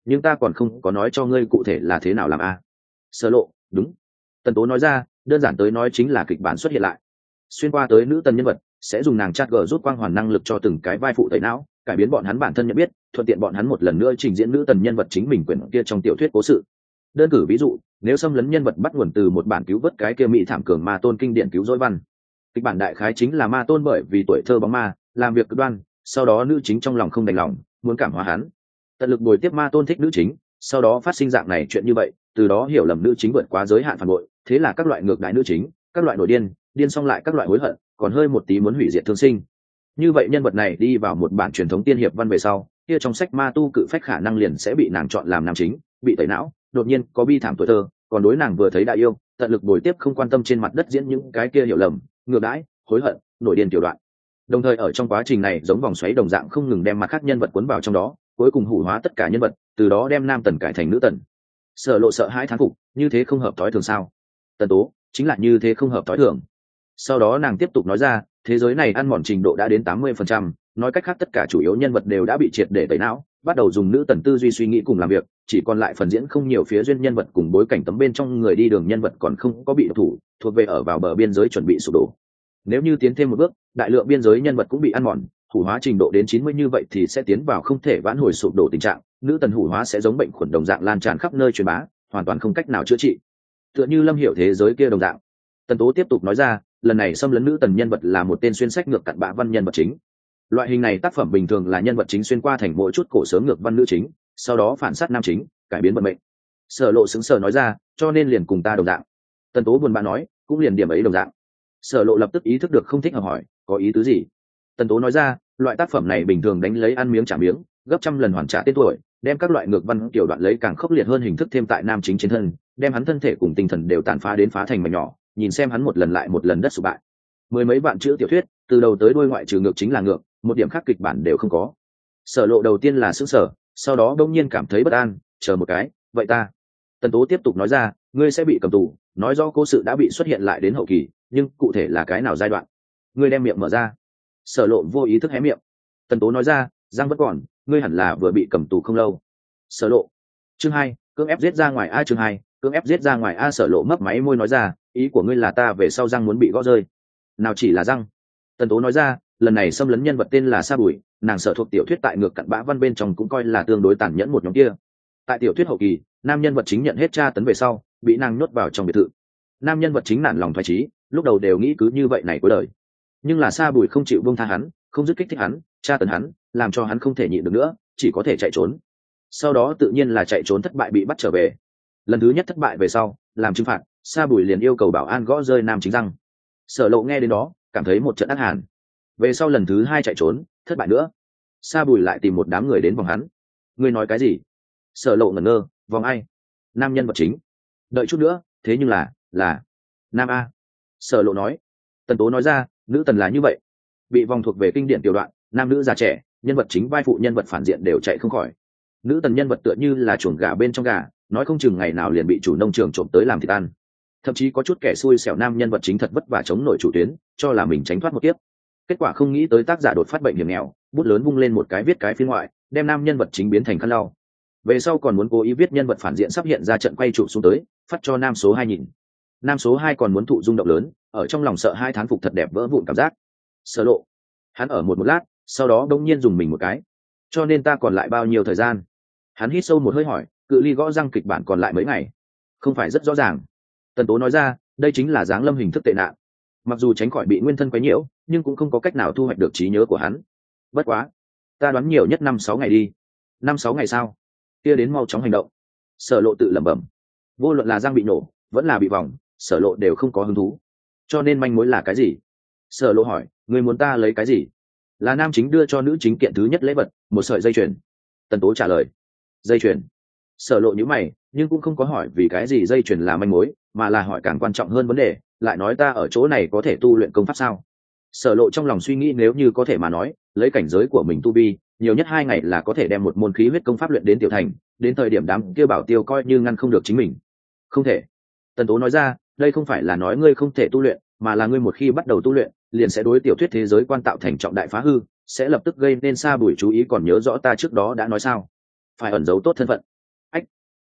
nhưng ta còn không có nói cho ngươi cụ thể là thế nào làm a. Sở Lộ, đúng. Tần Tố nói ra, đơn giản tới nói chính là kịch bản xuất hiện lại. Xuyên qua tới nữ tần nhân vật, sẽ dùng nàng chat g rút quang hoàn năng lực cho từng cái vai phụ tẩy não, cải biến bọn hắn bản thân nhận biết, thuận tiện bọn hắn một lần nữa trình diễn nữ tần nhân vật chính mình quyển kia trong tiểu thuyết cố sự. Đơn cử ví dụ, nếu xâm lấn nhân vật bắt nguồn từ một bản cứu vớt cái kia mỹ thảm cường ma tôn kinh điển cứu rỗi văn. Kịch bản đại khái chính là ma tôn bởi vì tuổi thơ bóng ma, làm việc cực đoan, sau đó nữ chính trong lòng không đành lòng, muốn cảm hóa hắn. Tận lực bồi tiếp ma tôn thích nữ chính, sau đó phát sinh dạng này chuyện như vậy, từ đó hiểu lầm nữ chính vượt quá giới hạn phản bội, thế là các loại ngược đại nữ chính, các loại nổi điên xong lại các loại hối hận, còn hơi một tí muốn hủy diệt thương sinh. Như vậy nhân vật này đi vào một bản truyền thống tiên hiệp văn về sau, kia trong sách ma tu cự phách khả năng liền sẽ bị nàng chọn làm nam chính, bị tẩy não, đột nhiên có bi thảm tuổi thơ, còn đối nàng vừa thấy đã yêu, tận lực bồi tiếp không quan tâm trên mặt đất diễn những cái kia hiểu lầm, ngược đãi, hối hận, nổi điên tiểu đoạn. Đồng thời ở trong quá trình này giống vòng xoáy đồng dạng không ngừng đem mặt khác nhân vật cuốn vào trong đó, cuối cùng hủ hóa tất cả nhân vật, từ đó đem nam tần cải thành nữ tần. Sở Lộ sợ hãi thán phục, như thế không hợp thói thường sao? Tần Tố, chính là như thế không hợp thói thường. Sau đó nàng tiếp tục nói ra, thế giới này ăn mòn trình độ đã đến 80%, nói cách khác tất cả chủ yếu nhân vật đều đã bị triệt để tẩy não, bắt đầu dùng nữ tần tư duy suy nghĩ cùng làm việc, chỉ còn lại phần diễn không nhiều phía duyên nhân vật cùng bối cảnh tấm bên trong người đi đường nhân vật còn không có bị độc thủ, thuộc về ở vào bờ biên giới chuẩn bị sụp đổ. Nếu như tiến thêm một bước, đại lượng biên giới nhân vật cũng bị ăn mòn, hủ hóa trình độ đến 90 như vậy thì sẽ tiến vào không thể vãn hồi sụp đổ tình trạng, nữ tần hủ hóa sẽ giống bệnh khuẩn đồng dạng lan tràn khắp nơi truyền bá, hoàn toàn không cách nào chữa trị. Tựa như Lâm Hiểu thế giới kia đồng dạng. Tần Tố tiếp tục nói ra, lần này xâm lấn nữ tần nhân vật là một tên xuyên sách ngược cặn bã văn nhân vật chính. Loại hình này tác phẩm bình thường là nhân vật chính xuyên qua thành mỗi chút cổ sớm ngược văn nữ chính, sau đó phản sát nam chính, cải biến vận mệnh. Sở Lộ sững sờ nói ra, cho nên liền cùng ta đồng dạng. Tần Tố buồn bã nói, cũng liền điểm ấy đồng dạng. Sở Lộ lập tức ý thức được không thích hợp hỏi, có ý tứ gì? Tần Tố nói ra, loại tác phẩm này bình thường đánh lấy ăn miếng trả miếng, gấp trăm lần hoàn trả tên tuổi, đem các loại ngược văn kiểu đoạn lấy càng khốc liệt hơn hình thức thêm tại nam chính trên thân, đem hắn thân thể cùng tinh thần đều tàn phá đến phá thành mảnh nhỏ, nhìn xem hắn một lần lại một lần đất sụp bại. Mười mấy vạn chữ tiểu thuyết, từ đầu tới đuôi ngoại trừ ngược chính là ngược, một điểm khác kịch bản đều không có. Sở Lộ đầu tiên là sững sờ, sau đó bỗng nhiên cảm thấy bất an, chờ một cái, vậy ta. Tần Tố tiếp tục nói ra, ngươi sẽ bị cầm tù, nói rõ cố sự đã bị xuất hiện lại đến hậu kỳ, nhưng cụ thể là cái nào giai đoạn? Ngươi đem miệng mở ra. Sở Lộ vô ý thức hé miệng. Tần Tố nói ra, răng vẫn còn, ngươi hẳn là vừa bị cầm tù không lâu. Sở Lộ. Chương 2, cưỡng ép giết ra ngoài a. Chương 2, cưỡng ép giết ra ngoài a. Sở Lộ mấp máy môi nói ra, ý của ngươi là ta về sau răng muốn bị gõ rơi? Nào chỉ là răng. Tần Tố nói ra, lần này xâm lấn nhân vật tên là Sa Bùi, nàng sở thuộc tiểu thuyết tại ngược cặn bã văn bên trong cũng coi là tương đối tàn nhẫn một nhóm kia. Tại tiểu thuyết hậu kỳ, nam nhân vật chính nhận hết tra tấn về sau, bị nàng nhốt vào trong biệt thự. Nam nhân vật chính nản lòng thoái chí, lúc đầu đều nghĩ cứ như vậy này cuối đời. Nhưng là Sa Bùi không chịu buông tha hắn, không dứt kích thích hắn, tra tấn hắn, làm cho hắn không thể nhịn được nữa, chỉ có thể chạy trốn. Sau đó tự nhiên là chạy trốn thất bại bị bắt trở về. Lần thứ nhất thất bại về sau, làm trừng phạt, Sa Bùi liền yêu cầu bảo an gõ rơi nam chính răng. Sở Lộ nghe đến đó, cảm thấy một trận ác hàn. Về sau lần thứ hai chạy trốn, thất bại nữa. Sa Bùi lại tìm một đám người đến vòng hắn. Ngươi nói cái gì? Sở Lộ ngẩn ngơ, vòng ai? Nam nhân vật chính. Đợi chút nữa, thế nhưng là nam a. Sở Lộ nói. Tần Tố nói ra, nữ tần là như vậy, bị vòng thuộc về kinh điển tiểu đoạn, nam nữ già trẻ, nhân vật chính vai phụ nhân vật phản diện đều chạy không khỏi. Nữ tần nhân vật tựa như là chuồng gà bên trong gà, nói không chừng ngày nào liền bị chủ nông trường trộm tới làm thịt ăn. Thậm chí có chút kẻ xui xẻo nam nhân vật chính thật vất vả chống nổi chủ tuyến, cho là mình tránh thoát một kiếp. Kết quả không nghĩ tới tác giả đột phát bệnh hiểm nghèo, bút lớn vung lên một cái viết cái phiên ngoại, đem nam nhân vật chính biến thành khăn lau. Về sau còn muốn cố ý viết nhân vật phản diện sắp hiện ra trận quay trụ xuống tới, phát cho nam số 2 nhìn. Nam số 2 còn muốn thụ rung động lớn, ở trong lòng sợ hai thán phục thật đẹp vỡ vụn cảm giác. Sở Lộ. Hắn ở một lát, sau đó đông nhiên dùng mình một cái. Cho nên ta còn lại bao nhiêu thời gian? Hắn hít sâu một hơi hỏi, cự ly gõ răng kịch bản còn lại mấy ngày? Không phải rất rõ ràng. Tần Tố nói ra, đây chính là giáng lâm hình thức tệ nạn. Mặc dù tránh khỏi bị nguyên thân quấy nhiễu, nhưng cũng không có cách nào thu hoạch được trí nhớ của hắn. Bất quá, ta đoán nhiều nhất 5-6 ngày đi. 5-6 ngày sao? Kia đến mau chóng hành động. Sở Lộ tự lẩm bẩm. Vô luận là răng bị nổ, vẫn là bị vòng, Sở Lộ đều không có hứng thú. Cho nên manh mối là cái gì? Sở Lộ hỏi, người muốn ta lấy cái gì? Là nam chính đưa cho nữ chính kiện thứ nhất lễ vật, một sợi dây chuyền. Tần Tố trả lời. Dây chuyền. Sở Lộ nhíu mày, nhưng cũng không có hỏi vì cái gì dây chuyền là manh mối, mà là hỏi càng quan trọng hơn vấn đề, lại nói ta ở chỗ này có thể tu luyện công pháp sao? Sở Lộ trong lòng suy nghĩ nếu như có thể mà nói, lấy cảnh giới của mình tu vi, nhiều nhất 2 ngày là có thể đem một môn khí huyết công pháp luyện đến tiểu thành, đến thời điểm đám kia bảo tiêu coi như ngăn không được chính mình. Không thể. Tần Tố nói ra, đây không phải là nói ngươi không thể tu luyện, mà là ngươi một khi bắt đầu tu luyện, liền sẽ đối tiểu thuyết thế giới quan tạo thành trọng đại phá hư, sẽ lập tức gây nên Sa Bùi chú ý, còn nhớ rõ ta trước đó đã nói sao? Phải ẩn giấu tốt thân phận.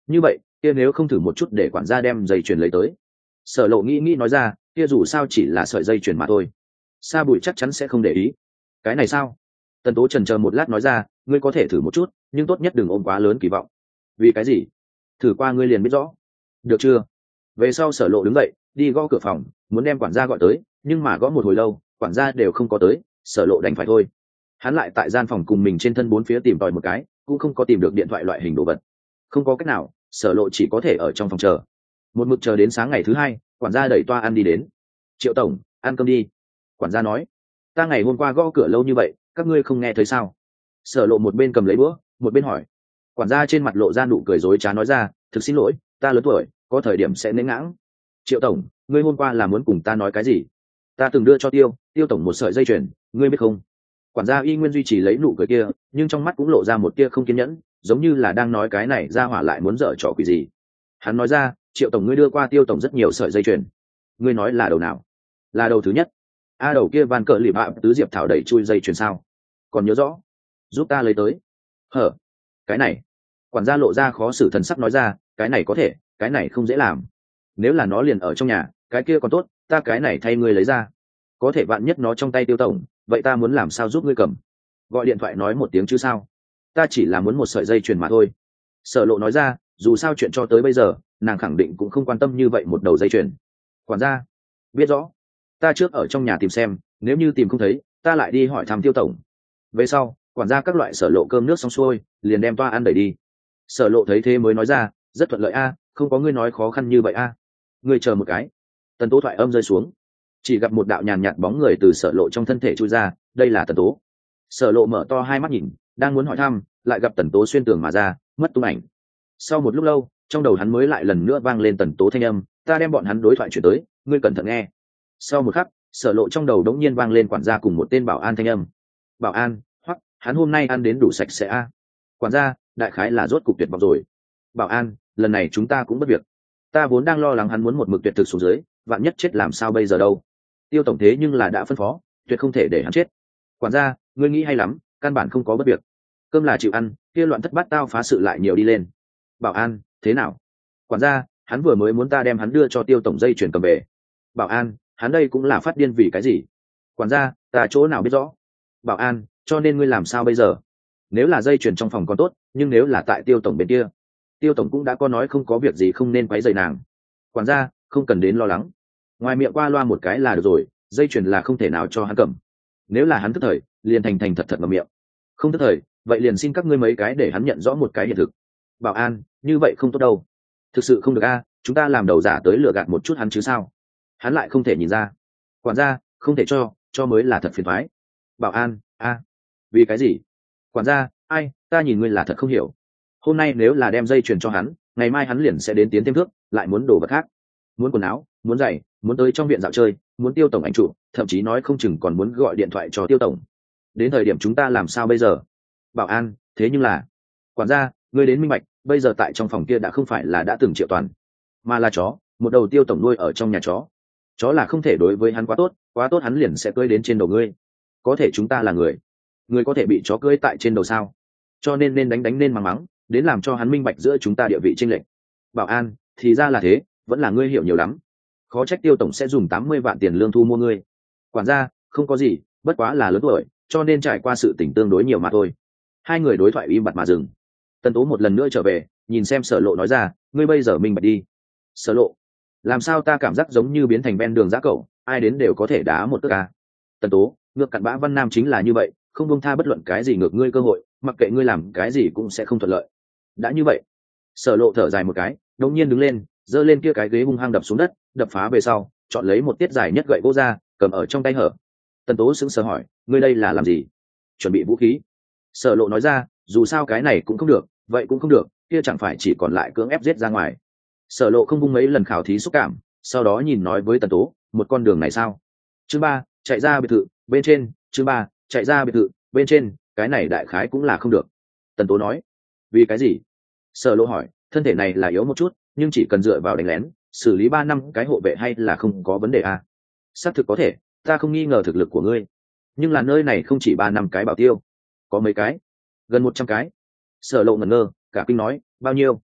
như vậy kia nếu không thử một chút để quản gia đem dây chuyền lấy tới. Sở Lộ nghĩ nói ra, kia dù sao chỉ là sợi dây chuyền mà thôi, Sa Bụi chắc chắn sẽ không để ý. Cái này sao? Tần Tố chần chờ một lát nói ra, ngươi có thể thử một chút, nhưng tốt nhất đừng ôm quá lớn kỳ vọng. Vì cái gì? Thử qua ngươi liền biết rõ. Được chưa? Về sau Sở Lộ đứng dậy đi gõ cửa phòng, muốn đem quản gia gọi tới, nhưng mà gõ một hồi lâu quản gia đều không có tới. Sở Lộ đành phải thôi. Hắn lại tại gian phòng cùng mình trên thân bốn phía tìm tòi một cái, cũng không có tìm được điện thoại loại hình đồ vật. Không có cách nào, Sở Lộ chỉ có thể ở trong phòng chờ. Một mực chờ đến sáng ngày thứ hai, quản gia đẩy toa ăn đi đến. Triệu tổng, ăn cơm đi. Quản gia nói, ta ngày hôm qua gõ cửa lâu như vậy, các ngươi không nghe thấy sao? Sở Lộ một bên cầm lấy bữa một bên hỏi. Quản gia trên mặt lộ ra nụ cười dối trá nói ra, thực xin lỗi, ta lớn tuổi, có thời điểm sẽ nén ngãng. Triệu tổng, ngươi hôm qua là muốn cùng ta nói cái gì? Ta từng đưa cho tiêu tổng một sợi dây chuyền, ngươi biết không? Quản gia y nguyên duy trì lấy nụ cười kia, nhưng trong mắt cũng lộ ra một tia không kiên nhẫn, giống như là đang nói cái này ra hỏa lại muốn dở trò quỷ gì. Hắn nói ra, Triệu tổng, ngươi đưa qua tiêu tổng rất nhiều sợi dây chuyền. Ngươi nói là đầu nào? Là đầu thứ nhất. A, đầu kia van cờ lì bạ tứ diệp thảo đẩy chui dây chuyền sao? Còn nhớ rõ? Giúp ta lấy tới. Hở? Cái này? Quản gia lộ ra khó xử thần sắc nói ra, cái này có thể, cái này không dễ làm. Nếu là nó liền ở trong nhà, cái kia còn tốt, ta cái này thay ngươi lấy ra. Có thể vạn nhất nó trong tay tiêu tổng, vậy ta muốn làm sao giúp ngươi cầm? Gọi điện thoại nói một tiếng chứ sao? Ta chỉ là muốn một sợi dây chuyền mà thôi. Sở Lộ nói ra, dù sao chuyện cho tới bây giờ, nàng khẳng định cũng không quan tâm như vậy một đầu dây chuyền. Quản gia, biết rõ. Ta trước ở trong nhà tìm xem, nếu như tìm không thấy, ta lại đi hỏi thăm tiêu tổng. Về sau, quản gia các loại Sở Lộ cơm nước xong xuôi, liền đem toa ăn đẩy đi. Sở Lộ thấy thế mới nói ra, rất thuận lợi a, không có ngươi nói khó khăn như vậy a. Ngươi chờ một cái. Tần Tố thoại âm rơi xuống, chỉ gặp một đạo nhàn nhạt bóng người từ Sở Lộ trong thân thể chui ra, đây là Tần Tố. Sở Lộ mở to hai mắt nhìn, đang muốn hỏi thăm, lại gặp Tần Tố xuyên tường mà ra, mất tung ảnh. Sau một lúc lâu, trong đầu hắn mới lại lần nữa vang lên Tần Tố thanh âm, ta đem bọn hắn đối thoại chuyển tới, ngươi cẩn thận nghe. Sau một khắc, Sở Lộ trong đầu đống nhiên vang lên quản gia cùng một tên bảo an thanh âm. Bảo an, hoặc hắn hôm nay ăn đến đủ sạch sẽ a. Quản gia, đại khái là rốt cục tuyệt vọng rồi. Bảo an, lần này chúng ta cũng bất việc. Ta vốn đang lo lắng hắn muốn một mực tuyệt thực xuống dưới, vạn nhất chết làm sao bây giờ đâu. Tiêu tổng thế nhưng là đã phân phó, tuyệt không thể để hắn chết. Quản gia, ngươi nghĩ hay lắm, căn bản không có bất việc. Cơm là chịu ăn, kia loạn thất bát tao phá sự lại nhiều đi lên. Bảo an, thế nào? Quản gia, hắn vừa mới muốn ta đem hắn đưa cho tiêu tổng dây chuyển cầm về. Bảo an, hắn đây cũng là phát điên vì cái gì? Quản gia, ta chỗ nào biết rõ. Bảo an, cho nên ngươi làm sao bây giờ? Nếu là dây chuyền trong phòng còn tốt, nhưng nếu là tại tiêu tổng bên kia, tiêu tổng cũng đã có nói không có việc gì không nên quấy rầy nàng. Quản gia, không cần đến lo lắng, ngoài miệng qua loa một cái là được rồi, dây chuyền là không thể nào cho hắn cầm. Nếu là hắn tức thời, liền thành thành thật thật ngậm miệng. Không tức thời, vậy liền xin các ngươi mấy cái để hắn nhận rõ một cái hiện thực. Bảo an, như vậy không tốt đâu. Thực sự không được a, chúng ta làm đầu giả tới lừa gạt một chút hắn chứ sao? Hắn lại không thể nhìn ra. Quản gia, không thể cho mới là thật phiền toái. Bảo an, a, vì cái gì? Quản gia, ai, ta nhìn ngươi là thật không hiểu. Hôm nay nếu là đem dây chuyền cho hắn, ngày mai hắn liền sẽ đến tiến thêm thước, lại muốn đồ vật khác. Muốn quần áo, muốn giày, muốn tới trong viện dạo chơi, muốn tiêu tổng ảnh chủ, thậm chí nói không chừng còn muốn gọi điện thoại cho tiêu tổng. Đến thời điểm chúng ta làm sao bây giờ? Bảo an, thế nhưng là... Quản gia, ngươi đến minh bạch, bây giờ tại trong phòng kia đã không phải là đã từng Triệu Toàn, mà là chó, một đầu tiêu tổng nuôi ở trong nhà chó. Chó là không thể đối với hắn quá tốt hắn liền sẽ cưỡi đến trên đầu ngươi. Có thể chúng ta là người có thể bị chó cưỡi tại trên đầu sao? Cho nên đánh nên mắng mắng, đến làm cho hắn minh bạch giữa chúng ta địa vị chênh lệch. Bảo an, thì ra là thế, vẫn là ngươi hiểu nhiều lắm. Khó trách tiêu tổng sẽ dùng 80 vạn tiền lương thu mua ngươi. Quản gia, không có gì, bất quá là lớn tuổi, cho nên trải qua sự tình tương đối nhiều mà thôi. Hai người đối thoại im bặt mà dừng. Tần Tố một lần nữa trở về, nhìn xem Sở Lộ nói ra, ngươi bây giờ minh bạch đi. Sở Lộ, làm sao ta cảm giác giống như biến thành ven đường giã cẩu, ai đến đều có thể đá một cước à? Tần Tố, ngược cặn bã Văn Nam chính là như vậy, không buông tha bất luận cái gì ngược ngươi cơ hội, mặc kệ ngươi làm cái gì cũng sẽ không thuận lợi. Đã như vậy, Sở Lộ thở dài một cái, đột nhiên đứng lên, giơ lên kia cái ghế hung hăng đập xuống đất, đập phá về sau, chọn lấy một tiết dài nhất gậy gỗ ra, cầm ở trong tay hở. Tần Tố sững sờ hỏi, ngươi đây là làm gì? Chuẩn bị vũ khí. Sở Lộ nói ra, dù sao cái này cũng không được, vậy cũng không được, kia chẳng phải chỉ còn lại cưỡng ép giết ra ngoài. Sở Lộ không vung mấy lần khảo thí xúc cảm, sau đó nhìn nói với Tần Tố, một con đường này sao? Chương 3, chạy ra biệt thự bên trên. Chương 3, chạy ra biệt thự bên trên, cái này đại khái cũng là không được. Tần Tố nói, vì cái gì? Sở Lộ hỏi, thân thể này là yếu một chút, nhưng chỉ cần dựa vào đánh lén, xử lý 3 năm cái hộ vệ hay là không có vấn đề à? Xác thực có thể, ta không nghi ngờ thực lực của ngươi, nhưng là nơi này không chỉ 3 năm cái bảo tiêu, có mấy cái, gần 100 cái. Sở Lộ ngẩn ngơ, cả kinh nói, bao nhiêu?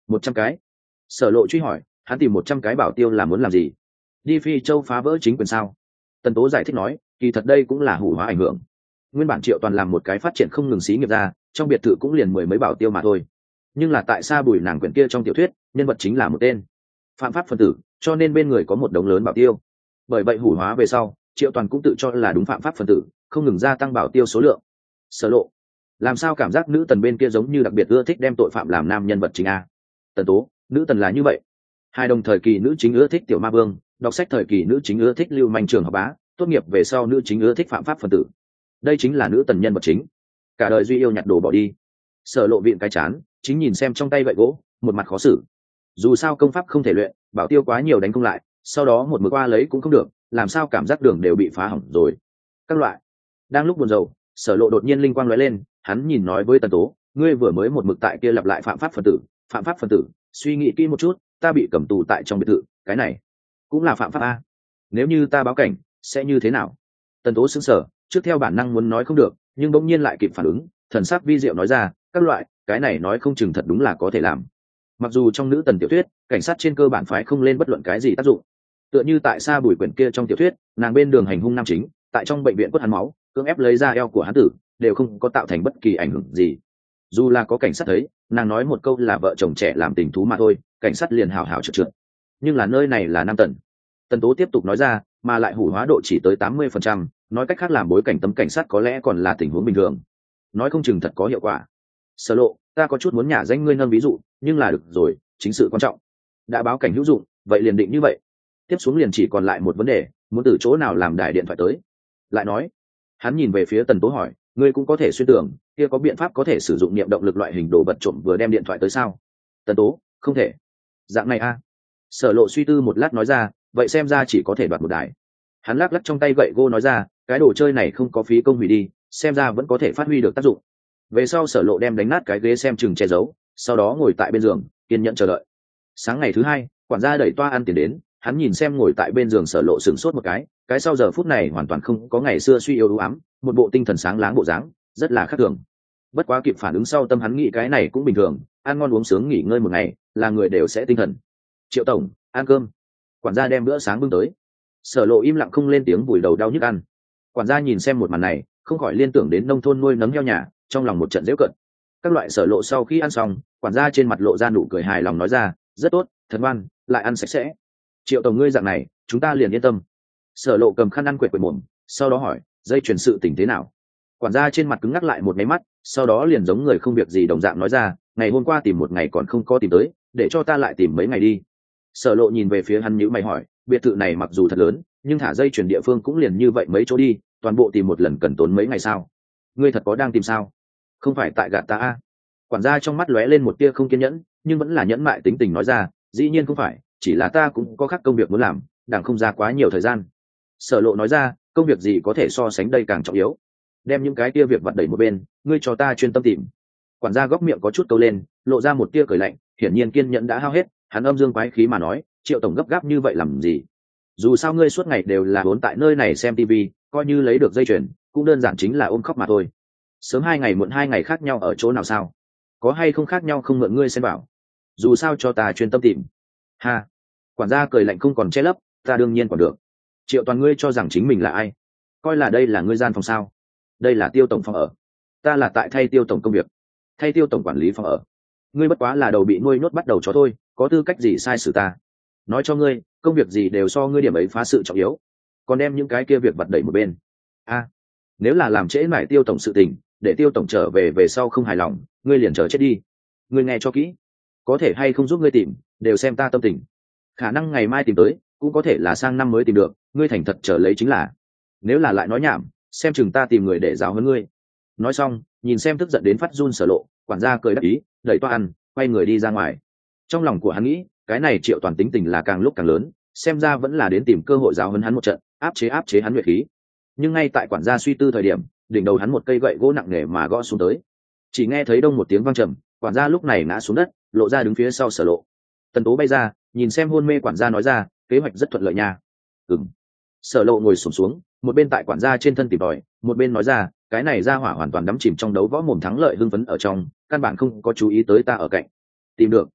100 cái. Sở Lộ truy hỏi, hắn tìm 100 cái bảo tiêu là muốn làm gì? Đi Phi Châu phá vỡ chính quyền sao? Tần Tố giải thích nói, kỳ thật đây cũng là hủ hóa ảnh hưởng. Nguyên bản Triệu Toàn làm một cái phát triển không ngừng xí nghiệp ra, trong biệt thự cũng liền 10 mấy bảo tiêu mà thôi. Nhưng là tại sao Bùi nàng quyển kia trong tiểu thuyết, nhân vật chính là một tên phạm pháp phân tử, cho nên bên người có một đống lớn bảo tiêu. Bởi vậy hủ hóa về sau, Triệu Toàn cũng tự cho là đúng phạm pháp phân tử, không ngừng gia tăng bảo tiêu số lượng. Sở Lộ, làm sao cảm giác nữ tần bên kia giống như đặc biệt ưa thích đem tội phạm làm nam nhân vật chính a? Tần Tố, nữ tần là như vậy. Hai đồng thời kỳ nữ chính ưa thích tiểu ma vương, đọc sách thời kỳ nữ chính ưa thích lưu manh trường học bá, tốt nghiệp về sau nữ chính ưa thích phạm pháp phân tử. Đây chính là nữ tần nhân vật chính. Cả đời duy yêu nhặt đồ bỏ đi. Sở Lộ vịn cái chán, chính nhìn xem trong tay gậy gỗ, một mặt khó xử. Dù sao công pháp không thể luyện, bảo tiêu quá nhiều đánh không lại, sau đó một mực qua lấy cũng không được, làm sao cảm giác đường đều bị phá hỏng rồi. Các loại. Đang lúc buồn rầu, Sở Lộ đột nhiên linh quang lóe lên, hắn nhìn nói với Tần Tố, ngươi vừa mới một mực tại kia lặp lại phạm pháp phân tử, suy nghĩ kỹ một chút, ta bị cầm tù tại trong biệt thự, cái này cũng là phạm pháp a. Nếu như ta báo cảnh, sẽ như thế nào? Tần Tố sững sờ, trước theo bản năng muốn nói không được, nhưng bỗng nhiên lại kịp phản ứng, thần sắc vi diệu nói ra, các loại, cái này nói không chừng thật đúng là có thể làm. Mặc dù trong nữ tần tiểu thuyết, cảnh sát trên cơ bản phái không lên bất luận cái gì tác dụng. Tựa như tại Sa Bùi quyển kia trong tiểu thuyết, nàng bên đường hành hung nam chính, tại trong bệnh viện quất hắn máu, cưỡng ép lấy ra eo của hắn tử, đều không có tạo thành bất kỳ ảnh hưởng gì. Dù là có cảnh sát thấy, nàng nói một câu là vợ chồng trẻ làm tình thú mà thôi, cảnh sát liền hào hào trượt trượt. Nhưng là nơi này là Nam Tần. Tần Tố tiếp tục nói ra, mà lại hủ hóa độ chỉ tới 80%, nói cách khác làm bối cảnh tấm cảnh sát có lẽ còn là tình huống bình thường. Nói không chừng thật có hiệu quả. Sở Lộ, ta có chút muốn nhả danh ngươi nâng ví dụ, nhưng là được rồi, chính sự quan trọng. Đã báo cảnh hữu dụng, vậy liền định như vậy. Tiếp xuống liền chỉ còn lại một vấn đề, muốn từ chỗ nào làm đài điện thoại tới. Lại nói, hắn nhìn về phía Tần Tố hỏi, ngươi cũng có thể suy tưởng, kia có biện pháp có thể sử dụng niệm động lực loại hình đồ vật trộm vừa đem điện thoại tới sao? Tần Tố, không thể. Dạng này a. Sở Lộ suy tư một lát nói ra, vậy xem ra chỉ có thể đoạt một đài. Hắn lắc lắc trong tay gậy gô nói ra, cái đồ chơi này không có phí công hủy đi, xem ra vẫn có thể phát huy được tác dụng. Về sau Sở Lộ đem đánh nát cái ghế xem chừng che giấu, sau đó ngồi tại bên giường kiên nhẫn chờ đợi. Sáng ngày thứ hai, quản gia đẩy toa ăn tiền đến, hắn nhìn xem ngồi tại bên giường Sở Lộ sửng sốt một cái sau giờ phút này hoàn toàn không có ngày xưa suy yếu u ám, một bộ tinh thần sáng láng bộ dáng, rất là khác thường. Bất quá kịp phản ứng sau tâm hắn nghĩ cái này cũng bình thường, ăn ngon uống sướng nghỉ ngơi một ngày, là người đều sẽ tinh thần. Triệu tổng, ăn cơm. Quản gia đem bữa sáng bưng tới. Sở Lộ im lặng không lên tiếng, vùi đầu đau nhức ăn. Quản gia nhìn xem một màn này, không khỏi liên tưởng đến nông thôn nuôi nấng heo nhà, trong lòng một trận giễu cợt. Các loại Sở Lộ sau khi ăn xong, quản gia trên mặt lộ ra nụ cười hài lòng nói ra, rất tốt, thật ngoan, lại ăn sạch sẽ. Triệu tổng ngươi dạng này, chúng ta liền yên tâm. Sở Lộ cầm khăn ăn quệt quệt mồm, sau đó hỏi, dây chuyển sự tình thế nào? Quản gia trên mặt cứng ngắc lại một máy mắt, sau đó liền giống người không việc gì đồng dạng nói ra, ngày hôm qua tìm một ngày còn không có tìm tới, để cho ta lại tìm mấy ngày đi. Sở Lộ nhìn về phía hắn nhíu mày hỏi, biệt thự này mặc dù thật lớn, nhưng thả dây chuyển địa phương cũng liền như vậy mấy chỗ đi, toàn bộ tìm một lần cần tốn mấy ngày sao? Ngươi thật có đang tìm sao? Không phải tại gạt ta a? Quản gia trong mắt lóe lên một tia không kiên nhẫn, nhưng vẫn là nhẫn mại tính tình nói ra, dĩ nhiên không phải, chỉ là ta cũng có khác công việc muốn làm, đằng không ra quá nhiều thời gian. Sở Lộ nói ra, công việc gì có thể so sánh đây càng trọng yếu? Đem những cái tia việc vặt đẩy một bên, ngươi cho ta chuyên tâm tìm. Quản gia góc miệng có chút câu lên, lộ ra một tia cười lạnh, hiển nhiên kiên nhẫn đã hao hết, hắn âm dương quái khí mà nói, Triệu tổng gấp gáp như vậy làm gì? Dù sao ngươi suốt ngày đều là vốn tại nơi này xem tivi, coi như lấy được dây chuyền, cũng đơn giản chính là ôm khóc mà thôi. Sớm 2 ngày muộn 2 ngày khác nhau ở chỗ nào sao? Có hay không khác nhau không mượn ngươi xem bảo. Dù sao cho ta chuyên tâm tìm. Ha. Quản gia cười lạnh không còn che lấp, ta đương nhiên còn được. Triệu toàn ngươi cho rằng chính mình là ai? Coi là đây là ngươi gian phòng sao? Đây là Tiêu tổng phòng ở. Ta là tại thay Tiêu tổng công việc, thay Tiêu tổng quản lý phòng ở. Ngươi bất quá là đầu bị nuôi nhốt bắt đầu chó thôi, có tư cách gì sai xử ta? Nói cho ngươi, công việc gì đều so ngươi điểm ấy phá sự trọng yếu, còn đem những cái kia việc vặt đẩy một bên. A, nếu là làm trễ mãi Tiêu tổng sự tình, để Tiêu tổng trở về sau không hài lòng, ngươi liền chờ chết đi. Ngươi nghe cho kỹ, có thể hay không giúp ngươi tìm, đều xem ta tâm tình. Khả năng ngày mai tìm tới, cũng có thể là sang năm mới tìm được, ngươi thành thật chờ lấy chính là. Nếu là lại nói nhảm, xem chừng ta tìm người để giáo huấn ngươi. Nói xong, nhìn xem tức giận đến phát run Sở Lộ, quản gia cười đắc ý, đẩy toa ăn, quay người đi ra ngoài. Trong lòng của hắn nghĩ, cái này Triệu toàn tính tình là càng lúc càng lớn, xem ra vẫn là đến tìm cơ hội giáo huấn hắn một trận, áp chế hắn nhuệ khí. Nhưng ngay tại quản gia suy tư thời điểm, đỉnh đầu hắn một cây gậy gỗ nặng nề mà gõ xuống tới. Chỉ nghe thấy đông một tiếng vang trầm, quản gia lúc này ngã xuống đất, lộ ra đứng phía sau Sở Lộ. Tần Tố bay ra, nhìn xem hôn mê quản gia nói ra, kế hoạch rất thuận lợi nha. Ừm. Sở Lộ ngồi xổm xuống, một bên tại quản gia trên thân tìm tòi, một bên nói ra, cái này ra hỏa hoàn toàn đắm chìm trong đấu võ mồm thắng lợi hưng phấn ở trong, căn bản không có chú ý tới ta ở cạnh. Tìm được.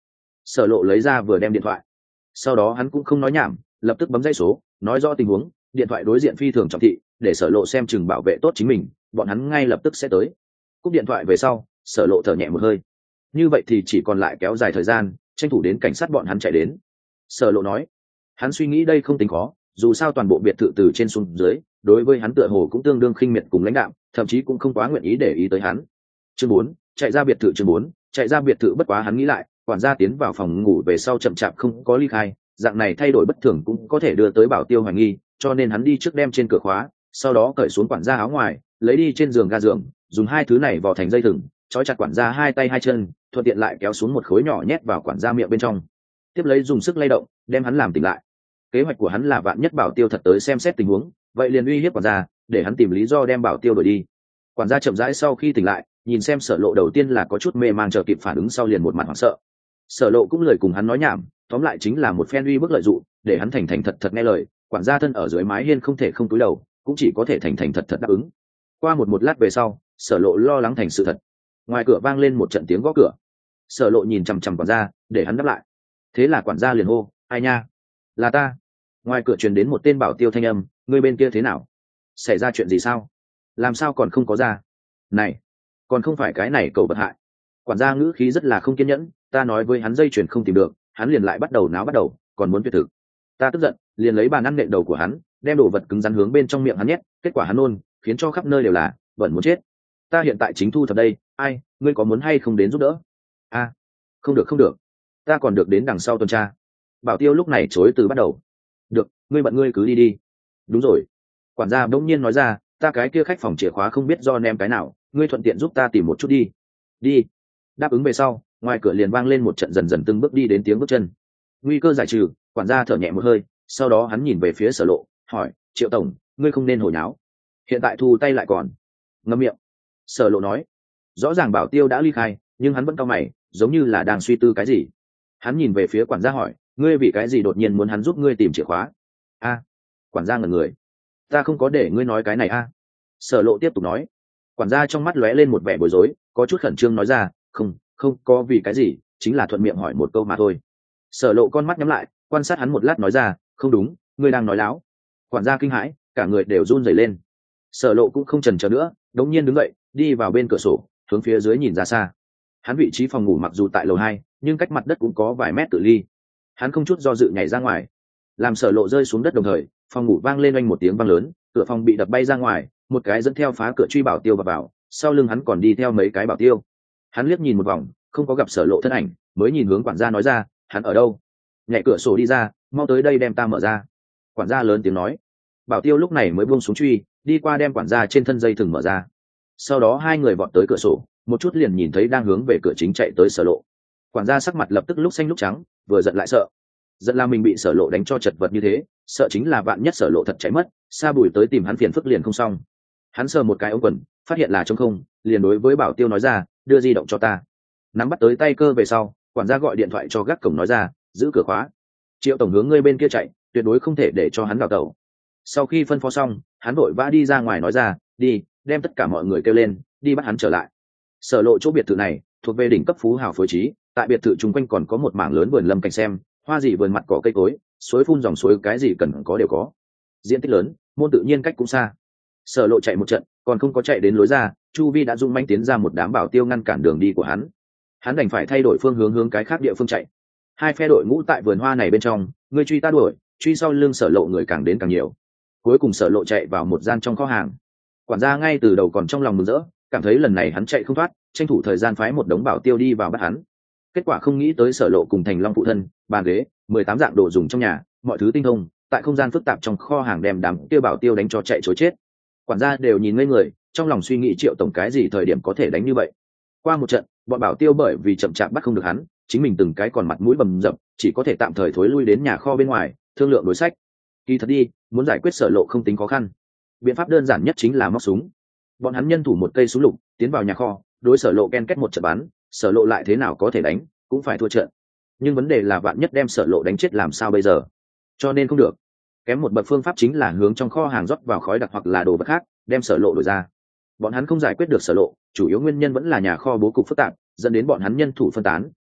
Sở Lộ lấy ra vừa đem điện thoại, sau đó hắn cũng không nói nhảm, lập tức bấm dãy số, nói rõ tình huống. Điện thoại đối diện phi thường trọng thị, để Sở Lộ xem chừng bảo vệ tốt chính mình, bọn hắn ngay lập tức sẽ tới. Cúp điện thoại về sau, Sở Lộ thở nhẹ một hơi. Như vậy thì chỉ còn lại kéo dài thời gian, tranh thủ đến cảnh sát bọn hắn chạy đến. Sở Lộ nói, hắn suy nghĩ đây không tính khó, dù sao toàn bộ biệt thự từ trên xuống dưới, đối với hắn tựa hồ cũng tương đương khinh miệt cùng lãnh đạm, thậm chí cũng không quá nguyện ý để ý tới hắn. Chương 4, chạy ra biệt thự. Chương 4, chạy ra biệt thự. Bất quá hắn nghĩ lại, quản gia tiến vào phòng ngủ về sau chậm chạp không có ly khai, dạng này thay đổi bất thường cũng có thể đưa tới Bảo Tiêu hoài nghi, cho nên hắn đi trước đem trên cửa khóa, sau đó cởi xuống quản gia áo ngoài, lấy đi trên giường ga giường, dùng hai thứ này vò thành dây thừng, trói chặt quản gia hai tay hai chân, thuận tiện lại kéo xuống một khối nhỏ nhét vào quản gia miệng bên trong. Tiếp lấy dùng sức lay động, đem hắn làm tỉnh lại. Kế hoạch của hắn là vạn nhất Bảo Tiêu thật tới xem xét tình huống, vậy liền uy hiếp quản gia, để hắn tìm lý do đem Bảo Tiêu đuổi đi. Quản gia chậm rãi sau khi tỉnh lại, nhìn xem Sở Lộ đầu tiên là có chút mê mang, chờ kịp phản ứng sau liền một mặt hoảng sợ. Sở Lộ cũng lời cùng hắn nói nhảm, tóm lại chính là một phen uy bức lợi dụ, để hắn thành thành thật thật nghe lời. Quản gia thân ở dưới mái hiên không thể không cúi đầu, cũng chỉ có thể thành thành thật thật đáp ứng. Qua một lát về sau, Sở Lộ lo lắng thành sự thật. Ngoài cửa vang lên một trận tiếng gõ cửa. Sở Lộ nhìn chằm chằm quản gia, để hắn đáp lại. Thế là quản gia liền hô, ai nha? Là ta. Ngoài cửa truyền đến một tên Bảo Tiêu thanh âm, ngươi bên kia thế nào? Xảy ra chuyện gì sao? Làm sao còn không có ra? Này, còn không phải cái này cầu vật hại. Quản gia ngữ khí rất là không kiên nhẫn, ta nói với hắn dây chuyền không tìm được, hắn liền lại bắt đầu, còn muốn tuyệt thực. Ta tức giận, liền lấy bàn ăn nện đầu của hắn, đem đồ vật cứng rắn hướng bên trong miệng hắn nhét, kết quả hắn nôn, khiến cho khắp nơi đều là, bẩn muốn chết. Ta hiện tại chính thu thập đây, ai, ngươi có muốn hay không đến giúp đỡ? A, không được, ta còn được đến đằng sau tuần tra. Bảo Tiêu lúc này chối từ bắt đầu. Được, ngươi bận ngươi cứ đi đi. Đúng rồi. Quản gia bỗng nhiên nói ra, ta cái kia khách phòng chìa khóa không biết do ném cái nào, ngươi thuận tiện giúp ta tìm một chút đi. Đi. Đáp ứng về sau, ngoài cửa liền vang lên một trận dần dần từng bước đi đến tiếng bước chân. Nguy cơ giải trừ, quản gia thở nhẹ một hơi, sau đó hắn nhìn về phía Sở Lộ, hỏi, Triệu tổng, ngươi không nên hồi nháo. Hiện tại thu tay lại còn. Ngậm miệng. Sở Lộ nói. Rõ ràng Bảo Tiêu đã ly khai, nhưng hắn vẫn cau mày, giống như là đang suy tư cái gì. Hắn nhìn về phía quản gia hỏi, ngươi vì cái gì đột nhiên muốn hắn giúp ngươi tìm chìa khóa? A. Quản gia ngẩn người. Ta không có để ngươi nói cái này a. Sở Lộ tiếp tục nói. Quản gia trong mắt lóe lên một vẻ bối rối, có chút khẩn trương nói ra, không có vì cái gì, chính là thuận miệng hỏi một câu mà thôi. Sở Lộ con mắt nhắm lại, quan sát hắn một lát nói ra, không đúng, ngươi đang nói láo. Quản gia kinh hãi, cả người đều run rẩy lên. Sở Lộ cũng không chần chờ nữa, đống nhiên đứng dậy, đi vào bên cửa sổ, hướng phía dưới nhìn ra xa. Hắn vị trí phòng ngủ mặc dù tại lầu 2, nhưng cách mặt đất cũng có vài mét cự ly. Hắn không chút do dự nhảy ra ngoài, làm Sở Lộ rơi xuống đất đồng thời, phòng ngủ vang lên oanh một tiếng vang lớn, cửa phòng bị đập bay ra ngoài, một cái dẫn theo phá cửa truy Bảo Tiêu vào, sau lưng hắn còn đi theo mấy cái Bảo Tiêu. Hắn liếc nhìn một vòng, không có gặp Sở Lộ thân ảnh, mới nhìn hướng quản gia nói ra, hắn ở đâu? Nhảy cửa sổ đi ra, mau tới đây đem ta mở ra. Quản gia lớn tiếng nói. Bảo Tiêu lúc này mới buông xuống truy, đi qua đem quản gia trên thân dây thừng mở ra. Sau đó hai người vọt tới cửa sổ, một chút liền nhìn thấy đang hướng về cửa chính chạy tới Sở Lộ. Quản gia sắc mặt lập tức lúc xanh lúc trắng, vừa giận lại sợ. Giận là mình bị Sở Lộ đánh cho chật vật như thế, sợ chính là vạn nhất Sở Lộ thật chạy mất, Sa Bùi tới tìm hắn phiền phức liền không xong. Hắn sờ một cái ống quần, phát hiện là trống không, liền đối với Bảo Tiêu nói ra, đưa di động cho ta. Nắm bắt tới tay cơ về sau, quản gia gọi điện thoại cho gác cổng nói ra, giữ cửa khóa. Triệu tổng hướng ngươi bên kia chạy, tuyệt đối không thể để cho hắn đào tẩu. Sau khi phân phó xong, hắn vội vã đi ra ngoài nói ra, đi, đem tất cả mọi người kêu lên, đi bắt hắn trở lại. Sở Lộ chỗ biệt thự này thuộc về đỉnh cấp phú hào phối trí, tại biệt thự chung quanh còn có một mảng lớn vườn lâm cảnh xem, hoa gì vườn mặt cỏ cây cối, suối phun dòng suối, cái gì cần có đều có. Diện tích lớn, môn tự nhiên cách cũng xa. Sở Lộ chạy một trận, còn không có chạy đến lối ra, chu vi đã dung manh tiến ra một đám Bảo Tiêu ngăn cản đường đi của hắn. Hắn đành phải thay đổi phương hướng cái khác địa phương chạy. Hai phe đội ngũ tại vườn hoa này bên trong, người truy ta đuổi, truy sau lưng Sở Lộ người càng đến càng nhiều. Cuối cùng Sở Lộ chạy vào một gian trong kho hàng. Quản gia ngay từ đầu còn trong lòng mừng rỡ, cảm thấy lần này hắn chạy không thoát, tranh thủ thời gian phái một đống Bảo Tiêu đi vào bắt hắn. Kết quả không nghĩ tới Sở Lộ cùng Thành Long phụ thân, bàn ghế, 18 dạng đồ dùng trong nhà, mọi thứ tinh thông, tại không gian phức tạp trong kho hàng đem đám kia Bảo Tiêu đánh cho chạy trối chết. Quản gia đều nhìn ngây người, trong lòng suy nghĩ Triệu tổng cái gì thời điểm có thể đánh như vậy. Qua một trận, bọn Bảo Tiêu bởi vì chậm chạp bắt không được hắn, chính mình từng cái còn mặt mũi bầm dập, chỉ có thể tạm thời thối lui đến nhà kho bên ngoài, thương lượng đối sách. Kỳ thật đi, muốn giải quyết Sở Lộ không tính khó khăn. Biện pháp đơn giản nhất chính là móc súng. Bọn hắn nhân thủ một cây súng lục, tiến vào nhà kho, đối Sở Lộ ken kết một trận bắn, Sở Lộ lại thế nào có thể đánh, cũng phải thua trận. Nhưng vấn đề là vạn nhất đem Sở Lộ đánh chết làm sao bây giờ? Cho nên không được. Kém một bậc phương pháp chính là hướng trong kho hàng rót vào khói đặc hoặc là đồ vật khác, đem Sở Lộ đổi ra. Bọn hắn không giải quyết được Sở Lộ, chủ yếu nguyên nhân vẫn là nhà kho bố cục phức tạp, dẫn đến bọn hắn nhân thủ phân tán,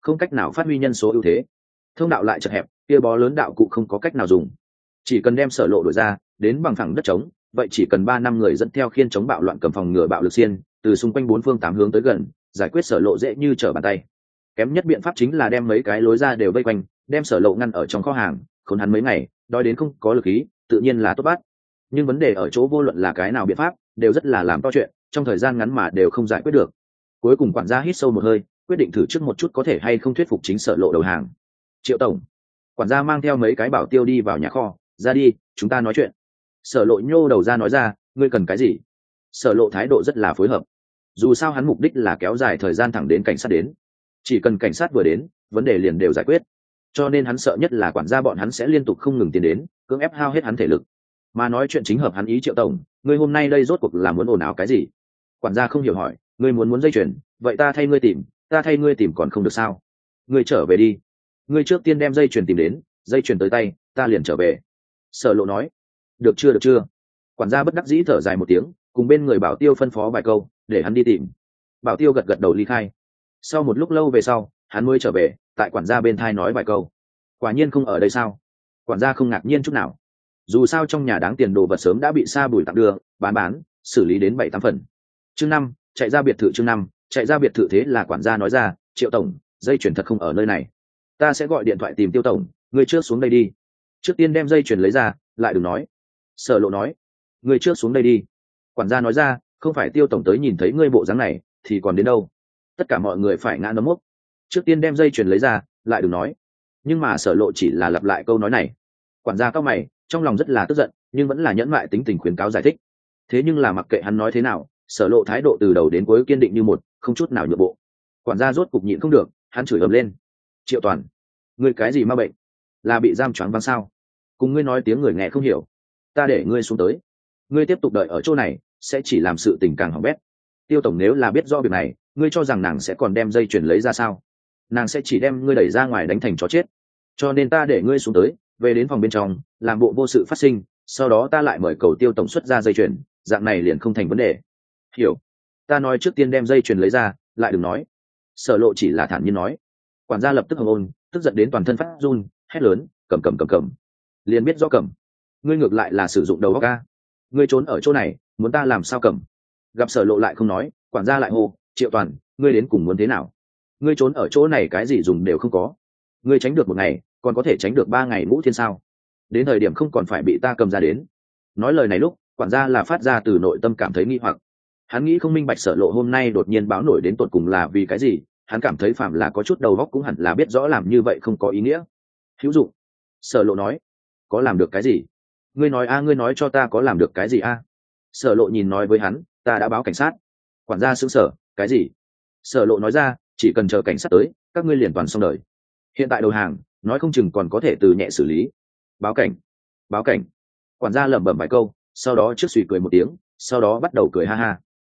không cách nào phát huy nhân số ưu thế. Thông đạo lại chật hẹp, kia bó lớn đạo cụ không có cách nào dùng. Chỉ cần đem Sở Lộ đổi ra, đến bằng phẳng đất trống, vậy chỉ cần 3-5 người dẫn theo khiên chống bạo loạn cầm phòng ngừa bạo lực xiên, từ xung quanh 4 phương 8 hướng tới gần, giải quyết Sở Lộ dễ như trở bàn tay. Kém nhất biện pháp chính là đem mấy cái lối ra đều vây quanh, đem Sở Lộ ngăn ở trong kho hàng, khốn hắn mấy ngày, đói đến không có lực ý, tự nhiên là tốt bắt. Nhưng vấn đề ở chỗ vô luận là cái nào biện pháp, đều rất là làm to chuyện, trong thời gian ngắn mà đều không giải quyết được. Cuối cùng quản gia hít sâu một hơi, quyết định thử trước một chút có thể hay không thuyết phục chính Sở Lộ đầu hàng. Triệu tổng. Quản gia mang theo mấy cái bảo tiêu đi vào nhà kho, ra đi, chúng ta nói chuyện. Sở Lộ nhô đầu ra nói ra, ngươi cần cái gì? Sở Lộ thái độ rất là phối hợp. Dù sao hắn mục đích là kéo dài thời gian thẳng đến cảnh sát đến, chỉ cần cảnh sát vừa đến, vấn đề liền đều giải quyết. Cho nên hắn sợ nhất là quản gia bọn hắn sẽ liên tục không ngừng tiến đến, cưỡng ép hao hết hắn thể lực. Mà nói chuyện chính hợp hắn ý. Triệu tổng, ngươi hôm nay đây rốt cuộc là muốn ồn ào cái gì? Quản gia không hiểu hỏi, ngươi muốn dây chuyền, vậy ta thay ngươi tìm còn không được sao? Ngươi trở về đi. Ngươi trước tiên đem dây chuyền tìm đến, dây chuyền tới tay, ta liền trở về. Sở Lộ nói. Được chưa. Quản gia bất đắc dĩ thở dài một tiếng, cùng bên người bảo tiêu phân phó vài câu, để hắn đi tìm. Bảo tiêu gật đầu ly khai. Sau một lúc lâu về sau, hắn mới trở về, tại quản gia bên thai nói vài câu. Quả nhiên không ở đây sao? Quản gia không ngạc nhiên chút nào. Dù sao trong nhà đáng tiền đồ vật sớm đã bị sa bùi tặng đưa, bán, xử lý đến 7-8 phần. Chương 5, chạy ra biệt thự. Chương 5, chạy ra biệt thự. Thế là quản gia nói ra, Triệu tổng, dây chuyền thật không ở nơi này. Ta sẽ gọi điện thoại tìm Tiêu tổng, ngươi trước xuống đây đi. Trước tiên đem dây chuyền lấy ra, lại đừng nói. Sở Lộ nói, ngươi trước xuống đây đi. Quản gia nói ra, không phải Tiêu tổng tới nhìn thấy ngươi bộ dáng này thì còn đến đâu. Tất cả mọi người phải ngã nấm mốc. Trước tiên đem dây chuyền lấy ra, lại đừng nói. Nhưng mà Sở Lộ chỉ là lặp lại câu nói này. Quản gia cao mày, trong lòng rất là tức giận, nhưng vẫn là nhẫn mại tính tình khuyến cáo giải thích. Thế nhưng là mặc kệ hắn nói thế nào, Sở Lộ thái độ từ đầu đến cuối kiên định như một, không chút nào nhượng bộ. Quản gia rốt cục nhịn không được, hắn chửi ầm lên, Triệu Toàn, ngươi cái gì ma bệnh? Là bị giam choáng váng sao? Cùng ngươi nói tiếng người nghe không hiểu, ta để ngươi xuống tới. Ngươi tiếp tục đợi ở chỗ này, sẽ chỉ làm sự tình càng hỏng bét. Tiêu tổng nếu là biết rõ việc này, ngươi cho rằng nàng sẽ còn đem dây chuyền lấy ra sao? Nàng sẽ chỉ đem ngươi đẩy ra ngoài đánh thành chó chết. Cho nên ta để ngươi xuống tới, về đến phòng bên trong, làm bộ vô sự phát sinh, sau đó ta lại mời cầu Tiêu tổng xuất ra dây chuyền, dạng này liền không thành vấn đề. Hiểu? Ta nói trước tiên đem dây chuyền lấy ra, lại đừng nói. Sở Lộ chỉ là thản nhiên nói. Quản gia lập tức hồng ôn, tức giận đến toàn thân phát run, hét lớn, cầm. Liền biết rõ cầm. Ngươi ngược lại là sử dụng đầu óc a. Ngươi trốn ở chỗ này, muốn ta làm sao cầm? Gặp Sở Lộ lại không nói, quản gia lại hô, Triệu Toàn, ngươi đến cùng muốn thế nào? Ngươi trốn ở chỗ này cái gì dùng đều không có. Ngươi tránh được 1 ngày, còn có thể tránh được 3 ngày ngũ thiên sao? Đến thời điểm không còn phải bị ta cầm ra đến. Nói lời này lúc, quản gia là phát ra từ nội tâm cảm thấy nghi hoặc. Hắn nghĩ không minh bạch Sở Lộ hôm nay đột nhiên báo nổi đến tột cùng là vì cái gì. Hắn cảm thấy phạm là có chút đầu óc cũng hẳn là biết rõ làm như vậy không có ý nghĩa. Hữu dụng. Sở Lộ nói, có làm được cái gì? Ngươi nói cho ta có làm được cái gì a? Sở Lộ nhìn nói với hắn, ta đã báo cảnh sát. Quản gia sững sờ, cái gì? Sở Lộ nói ra, chỉ cần chờ cảnh sát tới, các ngươi liền toàn xong đời. Hiện tại đầu hàng, nói không chừng còn có thể từ nhẹ xử lý. Báo cảnh. Quản gia lẩm bẩm vài câu, sau đó trước suy cười một tiếng, sau đó bắt đầu cười ha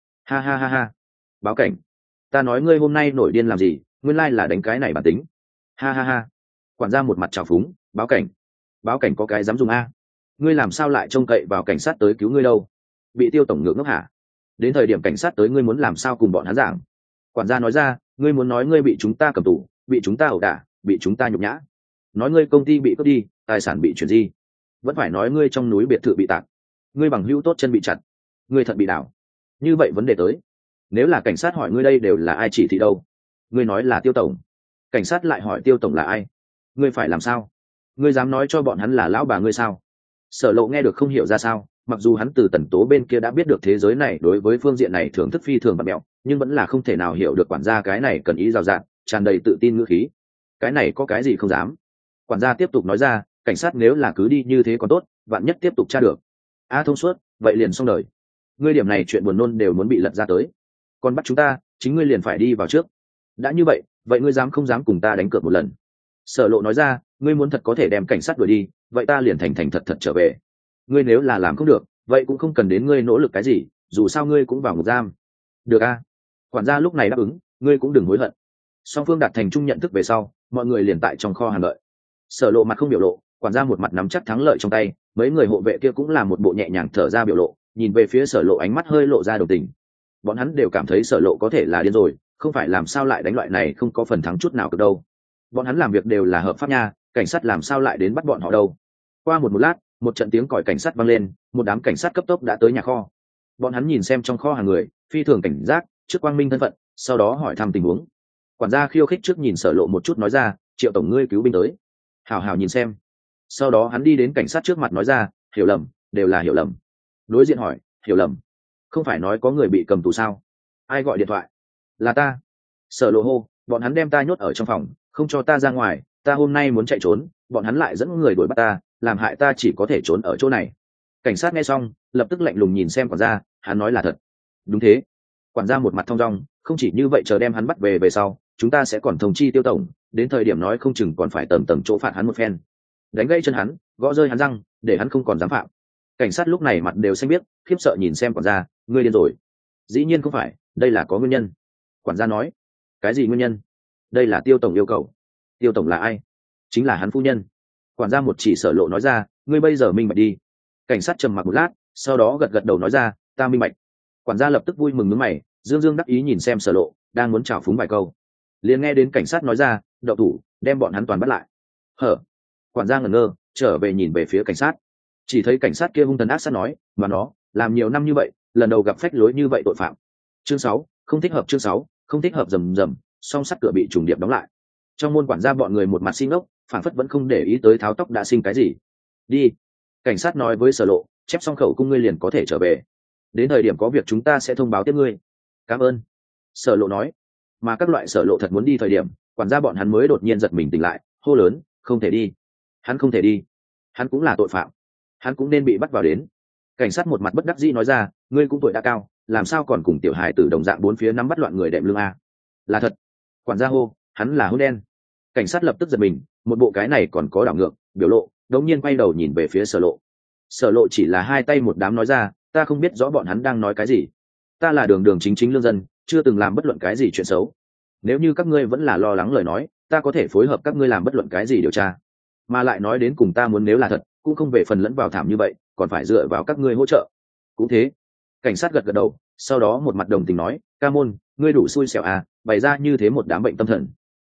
ha. Báo cảnh. Ta nói ngươi hôm nay nổi điên làm gì, nguyên lai là đánh cái này bản tính. Ha. Quản gia một mặt trào phúng, báo cảnh có cái dám dùng a? Ngươi làm sao lại trông cậy vào cảnh sát tới cứu ngươi đâu? Bị Tiêu tổng ngược ngốc hả? Đến thời điểm cảnh sát tới ngươi muốn làm sao cùng bọn hắn giảng? Quản gia nói ra, ngươi muốn nói ngươi bị chúng ta cầm tù, bị chúng ta ẩu đả, bị chúng ta nhục nhã, nói ngươi công ty bị cướp đi, tài sản bị chuyển di, vẫn phải nói ngươi trong núi biệt thự bị tạc, ngươi bằng hữu tốt chân bị chặt, ngươi thận bị đảo. Như vậy vấn đề tới, nếu là cảnh sát hỏi ngươi đây đều là ai chỉ thị đâu? Ngươi nói là Tiêu tổng. Cảnh sát lại hỏi Tiêu tổng là ai? Ngươi phải làm sao? Ngươi dám nói cho bọn hắn là lão bà ngươi sao? Sở Lộ nghe được không hiểu ra sao, mặc dù hắn từ Tần Tố bên kia đã biết được thế giới này đối với phương diện này thưởng thức phi thường bặm bẹo, nhưng vẫn là không thể nào hiểu được quản gia cái này cần ý rào rạt, tràn đầy tự tin ngữ khí. Cái này có cái gì không dám? Quản gia tiếp tục nói ra, cảnh sát nếu là cứ đi như thế còn tốt, vạn nhất tiếp tục tra được. Thông suốt, vậy liền xong đời. Ngươi điểm này chuyện buồn nôn đều muốn bị lật ra tới. Còn bắt chúng ta, chính ngươi liền phải đi vào trước. Đã như vậy, vậy ngươi dám không dám cùng ta đánh cược một lần? Sở Lộ nói ra, ngươi muốn thật có thể đem cảnh sát đuổi đi, vậy ta liền thành thật trở về. Ngươi nếu là làm không được, vậy cũng không cần đến ngươi nỗ lực cái gì, dù sao ngươi cũng vào ngục giam. Được a? Quản gia lúc này đáp ứng, ngươi cũng đừng hối hận. Song phương đạt thành chung nhận thức về sau, mọi người liền tại trong kho hàng đợi. Sở Lộ mặt không biểu lộ, quản gia một mặt nắm chắc thắng lợi trong tay, mấy người hộ vệ kia cũng là một bộ nhẹ nhàng thở ra biểu lộ, nhìn về phía Sở Lộ ánh mắt hơi lộ ra đồng tình. Bọn hắn đều cảm thấy Sở Lộ có thể là điên rồi, không phải làm sao lại đánh loại này không có phần thắng chút nào cực đâu. bọn hắn làm việc đều là hợp pháp nha, cảnh sát làm sao lại đến bắt bọn họ đâu? Qua một lát, một trận tiếng còi cảnh sát vang lên, một đám cảnh sát cấp tốc đã tới nhà kho. Bọn hắn nhìn xem trong kho hàng người, phi thường cảnh giác trước quang minh thân phận, sau đó hỏi thăm tình huống. Quản gia khiêu khích trước nhìn Sở Lộ một chút nói ra, Triệu tổng ngươi cứu binh tới. Hảo hảo nhìn xem. Sau đó hắn đi đến cảnh sát trước mặt nói ra, hiểu lầm, đều là hiểu lầm. Đối diện hỏi, hiểu lầm, không phải nói có người bị cầm tù sao? Ai gọi điện thoại? Là ta. Sở Lộ hô, bọn hắn đem ta nhốt ở trong phòng, không cho ta ra ngoài, ta hôm nay muốn chạy trốn, bọn hắn lại dẫn người đuổi bắt ta, làm hại ta chỉ có thể trốn ở chỗ này. Cảnh sát nghe xong lập tức lạnh lùng nhìn xem quản gia, hắn nói là thật. Đúng thế. Quản gia một mặt thong dong, không chỉ như vậy, chờ đem hắn bắt về sau chúng ta sẽ còn thông chi Tiêu tổng, đến thời điểm nói không chừng còn phải tầm tầm chỗ phạt hắn một phen, đánh gãy chân hắn, gõ rơi hắn răng, để hắn không còn dám phạm. Cảnh sát lúc này mặt đều xanh biếc, khiếp sợ nhìn xem quản gia, ngươi điên rồi? Dĩ nhiên không phải, đây là có nguyên nhân. Quản gia nói. Cái gì nguyên nhân? Đây là Tiêu tổng yêu cầu. Tiêu tổng là ai? Chính là hắn phu nhân. Quản gia một chỉ Sở Lộ nói ra, ngươi bây giờ minh bạch đi. Cảnh sát trầm mặc một lát, sau đó gật gật đầu nói ra, ta minh bạch. Quản gia lập tức vui mừng nhướng mày, dương dương đắc ý nhìn xem Sở Lộ, đang muốn chào phúng vài câu, liền nghe đến cảnh sát nói ra, đậu thủ, đem bọn hắn toàn bắt lại. Hở? Quản gia ngẩn ngơ, trở về nhìn về phía cảnh sát, chỉ thấy cảnh sát kia hung thần ác sát nói, mà nó làm nhiều năm như vậy, lần đầu gặp phách lối như vậy tội phạm. Chương 6, không thích hợp. Chương 6, không thích hợp. Rầm rầm, song sắt cửa bị trùng điệp đóng lại. Trong môn quản gia bọn người một mặt xin ngốc, phản phất vẫn không để ý tới tháo tóc đã sinh cái gì. Đi. Cảnh sát nói với Sở Lộ, chép xong khẩu cung ngươi liền có thể trở về, đến thời điểm có việc chúng ta sẽ thông báo tiếp ngươi. Cảm ơn. Sở Lộ nói. Mà các loại Sở Lộ thật muốn đi thời điểm, quản gia bọn hắn mới đột nhiên giật mình tỉnh lại, hô lớn, không thể đi. Hắn không thể đi, hắn cũng là tội phạm, hắn cũng nên bị bắt vào đến. Cảnh sát một mặt bất đắc dĩ nói ra, ngươi cũng tuổi đã cao, làm sao còn cùng tiểu hài tử đồng dạng bốn phía nắm bắt loạn người đệm lưng a? Là thật. Quản gia hô, hắn là hôn đen. Cảnh sát lập tức giật mình, một bộ cái này còn có đảo ngược biểu lộ, đống nhiên quay đầu nhìn về phía Sở Lộ. Sở Lộ chỉ là hai tay một đám nói ra, ta không biết rõ bọn hắn đang nói cái gì, ta là đường đường chính chính lương dân, chưa từng làm bất luận cái gì chuyện xấu. Nếu như các ngươi vẫn là lo lắng lời nói, ta có thể phối hợp các ngươi làm bất luận cái gì điều tra, mà lại nói đến cùng ta muốn nếu là thật, cũng không về phần lẫn vào thảm như vậy, còn phải dựa vào các ngươi hỗ trợ. Cũng thế. Cảnh sát gật gật đầu, sau đó một mặt đồng tình nói, ca môn, ngươi đủ xui xẻo à, bày ra như thế một đám bệnh tâm thần.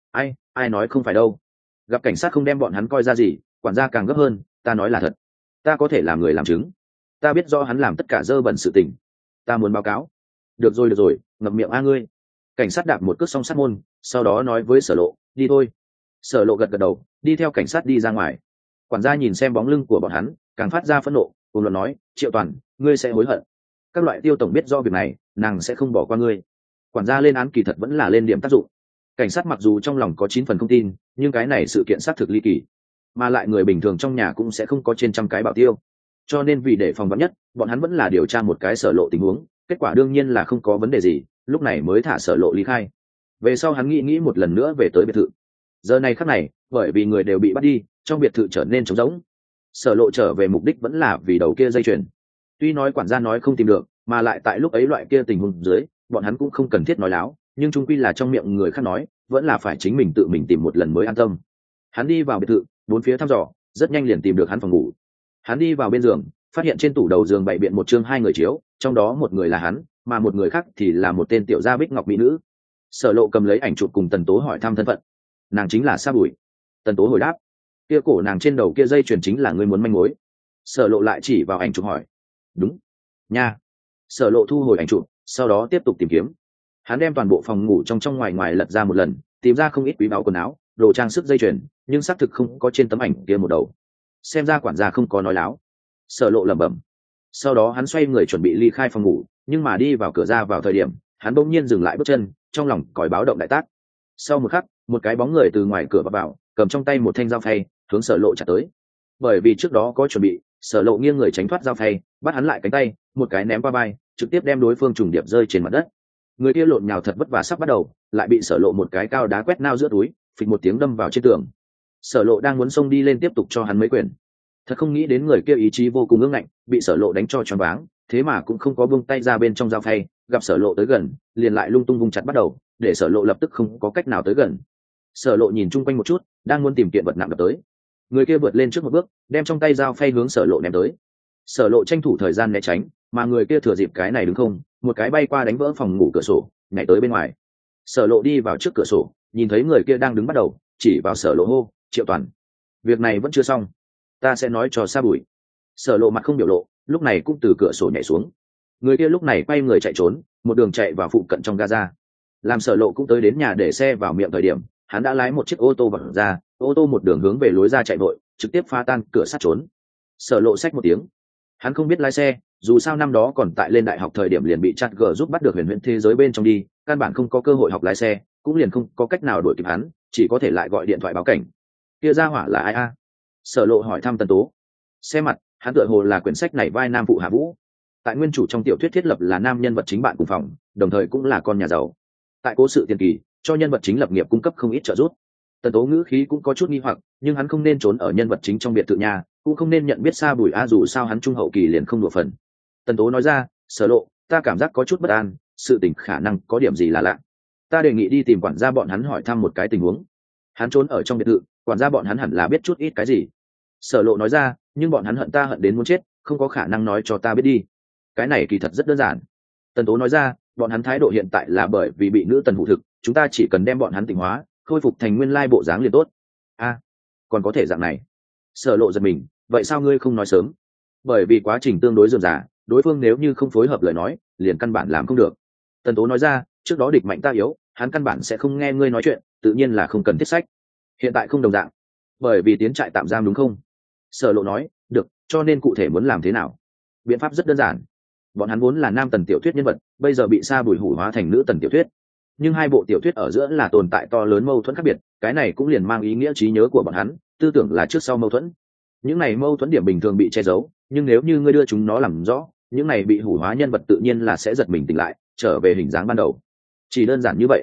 Ai nói không phải đâu. Gặp cảnh sát không đem bọn hắn coi ra gì, quản gia càng gấp hơn, ta nói là thật, ta có thể làm người làm chứng, ta biết rõ hắn làm tất cả dơ bẩn sự tình, ta muốn báo cáo. Được rồi, ngậm miệng a ngươi. Cảnh sát đạp một cước song sát môn, sau đó nói với Sở Lộ, đi thôi. Sở Lộ gật gật đầu, đi theo cảnh sát đi ra ngoài. Quản gia nhìn xem bóng lưng của bọn hắn, càng phát ra phẫn nộ, cùng luận nói, Triệu Toàn, ngươi sẽ hối hận. Các loại Tiêu tổng biết do việc này, nàng sẽ không bỏ qua ngươi. Quản gia lên án kỳ thật vẫn là lên điểm tác dụng. Cảnh sát mặc dù trong lòng có 9 phần không tin, nhưng cái này sự kiện xác thực ly kỳ, mà lại người bình thường trong nhà cũng sẽ không có trên trăm cái bảo tiêu, cho nên vì để phòng vắn nhất, bọn hắn vẫn là điều tra một cái Sở Lộ tình huống, kết quả đương nhiên là không có vấn đề gì, lúc này mới thả Sở Lộ ly khai. Về sau hắn nghĩ một lần nữa về tới biệt thự. Giờ này khắc này, bởi vì người đều bị bắt đi, trong biệt thự trở nên trống rỗng. Sở Lộ trở về mục đích vẫn là vì đầu kia dây chuyền. Tuy nói quản gia nói không tìm được, mà lại tại lúc ấy loại kia tình huống dưới, bọn hắn cũng không cần thiết nói láo, nhưng chung quy là trong miệng người khác nói, vẫn là phải chính mình tự mình tìm một lần mới an tâm. Hắn đi vào biệt thự, bốn phía thăm dò, rất nhanh liền tìm được hắn phòng ngủ. Hắn đi vào bên giường, phát hiện trên tủ đầu giường bày biện một chương 2 người chiếu, trong đó một người là hắn, mà một người khác thì là một tên tiểu gia bích ngọc mỹ nữ. Sở Lộ cầm lấy ảnh chụp cùng Tần Tố hỏi thăm thân phận. Nàng chính là Sa Bùi. Tần Tố hồi đáp. Kia cổ nàng trên đầu kia dây chuyền chính là ngươi muốn manh mối. Sở Lộ lại chỉ vào ảnh chụp hỏi. Đúng nha. Sở Lộ thu hồi ảnh chụp, sau đó tiếp tục tìm kiếm. Hắn đem toàn bộ phòng ngủ trong ngoài ngoài lật ra một lần, tìm ra không ít quý báu quần áo, đồ trang sức, dây chuyền, nhưng xác thực không có trên tấm ảnh kia một đầu. Xem ra quản gia không có nói láo. Sở Lộ lẩm bẩm. Sau đó hắn xoay người chuẩn bị ly khai phòng ngủ, nhưng mà đi vào cửa ra vào thời điểm, hắn bỗng nhiên dừng lại bước chân, trong lòng còi báo động đại tác. Sau một khắc, một cái bóng người từ ngoài cửa vào, cầm trong tay một thanh dao phay, hướng Sở Lộ chặt tới. Bởi vì trước đó có chuẩn bị, Sở Lộ nghiêng người tránh thoát dao phay, bắt hắn lại cánh tay, một cái ném qua vai, trực tiếp đem đối phương trùng điệp rơi trên mặt đất. Người kia lộn nhào thật vất vả sắp bắt đầu, lại bị Sở Lộ một cái cao đá quét nao giữa túi, phịch một tiếng đâm vào trên tường. Sở Lộ đang muốn xông đi lên tiếp tục cho hắn mấy quyền, thật không nghĩ đến người kia ý chí vô cùng ương ngạnh, bị Sở Lộ đánh cho choáng váng, thế mà cũng không có buông tay ra bên trong dao phay, gặp Sở Lộ tới gần, liền lại lung tung vung chặt bắt đầu, để Sở Lộ lập tức không có cách nào tới gần. Sở Lộ nhìn chung quanh một chút, đang muốn tìm kiện vật nặng đập tới. Người kia vượt lên trước một bước, đem trong tay dao phay hướng Sở Lộ ném tới. Sở Lộ tranh thủ thời gian né tránh, mà người kia thừa dịp cái này đứng không, một cái bay qua đánh vỡ phòng ngủ cửa sổ, nhảy tới bên ngoài. Sở Lộ đi vào trước cửa sổ, nhìn thấy người kia đang đứng bắt đầu, chỉ vào Sở Lộ hô, Triệu Toàn, việc này vẫn chưa xong, ta sẽ nói cho Sa Bùi. Sở Lộ mặt không biểu lộ, lúc này cũng từ cửa sổ nhảy xuống. Người kia lúc này quay người chạy trốn, một đường chạy vào phụ cận trong Gaza. Làm Sở Lộ cũng tới đến nhà để xe vào miệng thời điểm, hắn đã lái một chiếc ô tô vào ra, ô tô một đường hướng về lối ra chạy vội, trực tiếp phá tan cửa sắt trốn. Sở Lộ xách một tiếng, hắn không biết lái xe, dù sao năm đó còn tại lên đại học thời điểm liền bị chặt gờ giúp bắt được huyền huyễn thế giới bên trong đi, căn bản không có cơ hội học lái xe, cũng liền không có cách nào đuổi kịp hắn, chỉ có thể lại gọi điện thoại báo cảnh. Kia ra hỏa là ai a? Sở Lộ hỏi thăm Tần Tố. Xe mặt, hắn tựa hồ là quyển sách này vai nam phụ Hạ Vũ. Tại nguyên chủ trong tiểu thuyết thiết lập là nam nhân vật chính bạn cùng phòng, đồng thời cũng là con nhà giàu. Tại cố sự tiền kỳ, cho nhân vật chính lập nghiệp cung cấp không ít trợ giúp. Tần Tố ngữ khí cũng có chút nghi hoặc, nhưng hắn không nên trốn ở nhân vật chính trong biệt thự nhà, cũng không nên nhận biết Sa Bùi a, dù sao hắn trung hậu kỳ liền không đùa phần. Tần Tố nói ra, Sở Lộ, ta cảm giác có chút bất an, sự tình khả năng có điểm gì là lạ. Ta đề nghị đi tìm quản gia bọn hắn hỏi thăm một cái tình huống. Hắn trốn ở trong biệt thự, quản gia bọn hắn hẳn là biết chút ít cái gì. Sở Lộ nói ra, nhưng bọn hắn hận ta hận đến muốn chết, không có khả năng nói cho ta biết đi. Cái này kỳ thật rất đơn giản. Tần Tố nói ra, bọn hắn thái độ hiện tại là bởi vì bị nữ tần hủ thực, chúng ta chỉ cần đem bọn hắn tỉnh hóa, khôi phục thành nguyên lai bộ dáng liền tốt. A, còn có thể dạng này. Sở Lộ giật mình, vậy sao ngươi không nói sớm? Bởi vì quá trình tương đối rườm rà, đối phương nếu như không phối hợp lời nói, liền căn bản làm không được. Tần Tố nói ra, trước đó địch mạnh ta yếu, hắn căn bản sẽ không nghe ngươi nói chuyện, tự nhiên là không cần thiết sách. Hiện tại không đồng dạng, bởi vì tiến trại tạm giam đúng không? Sở Lộ nói, được, cho nên cụ thể muốn làm thế nào? Biện pháp rất đơn giản. Bọn hắn vốn là nam tần tiểu thuyết nhân vật, bây giờ bị Sa Bùi hủ hóa thành nữ tần tiểu thuyết. Nhưng hai bộ tiểu thuyết ở giữa là tồn tại to lớn mâu thuẫn khác biệt, cái này cũng liền mang ý nghĩa trí nhớ của bọn hắn, tư tưởng là trước sau mâu thuẫn. Những này mâu thuẫn điểm bình thường bị che giấu, nhưng nếu như ngươi đưa chúng nó làm rõ, những này bị hủ hóa nhân vật tự nhiên là sẽ giật mình tỉnh lại, trở về hình dáng ban đầu. Chỉ đơn giản như vậy.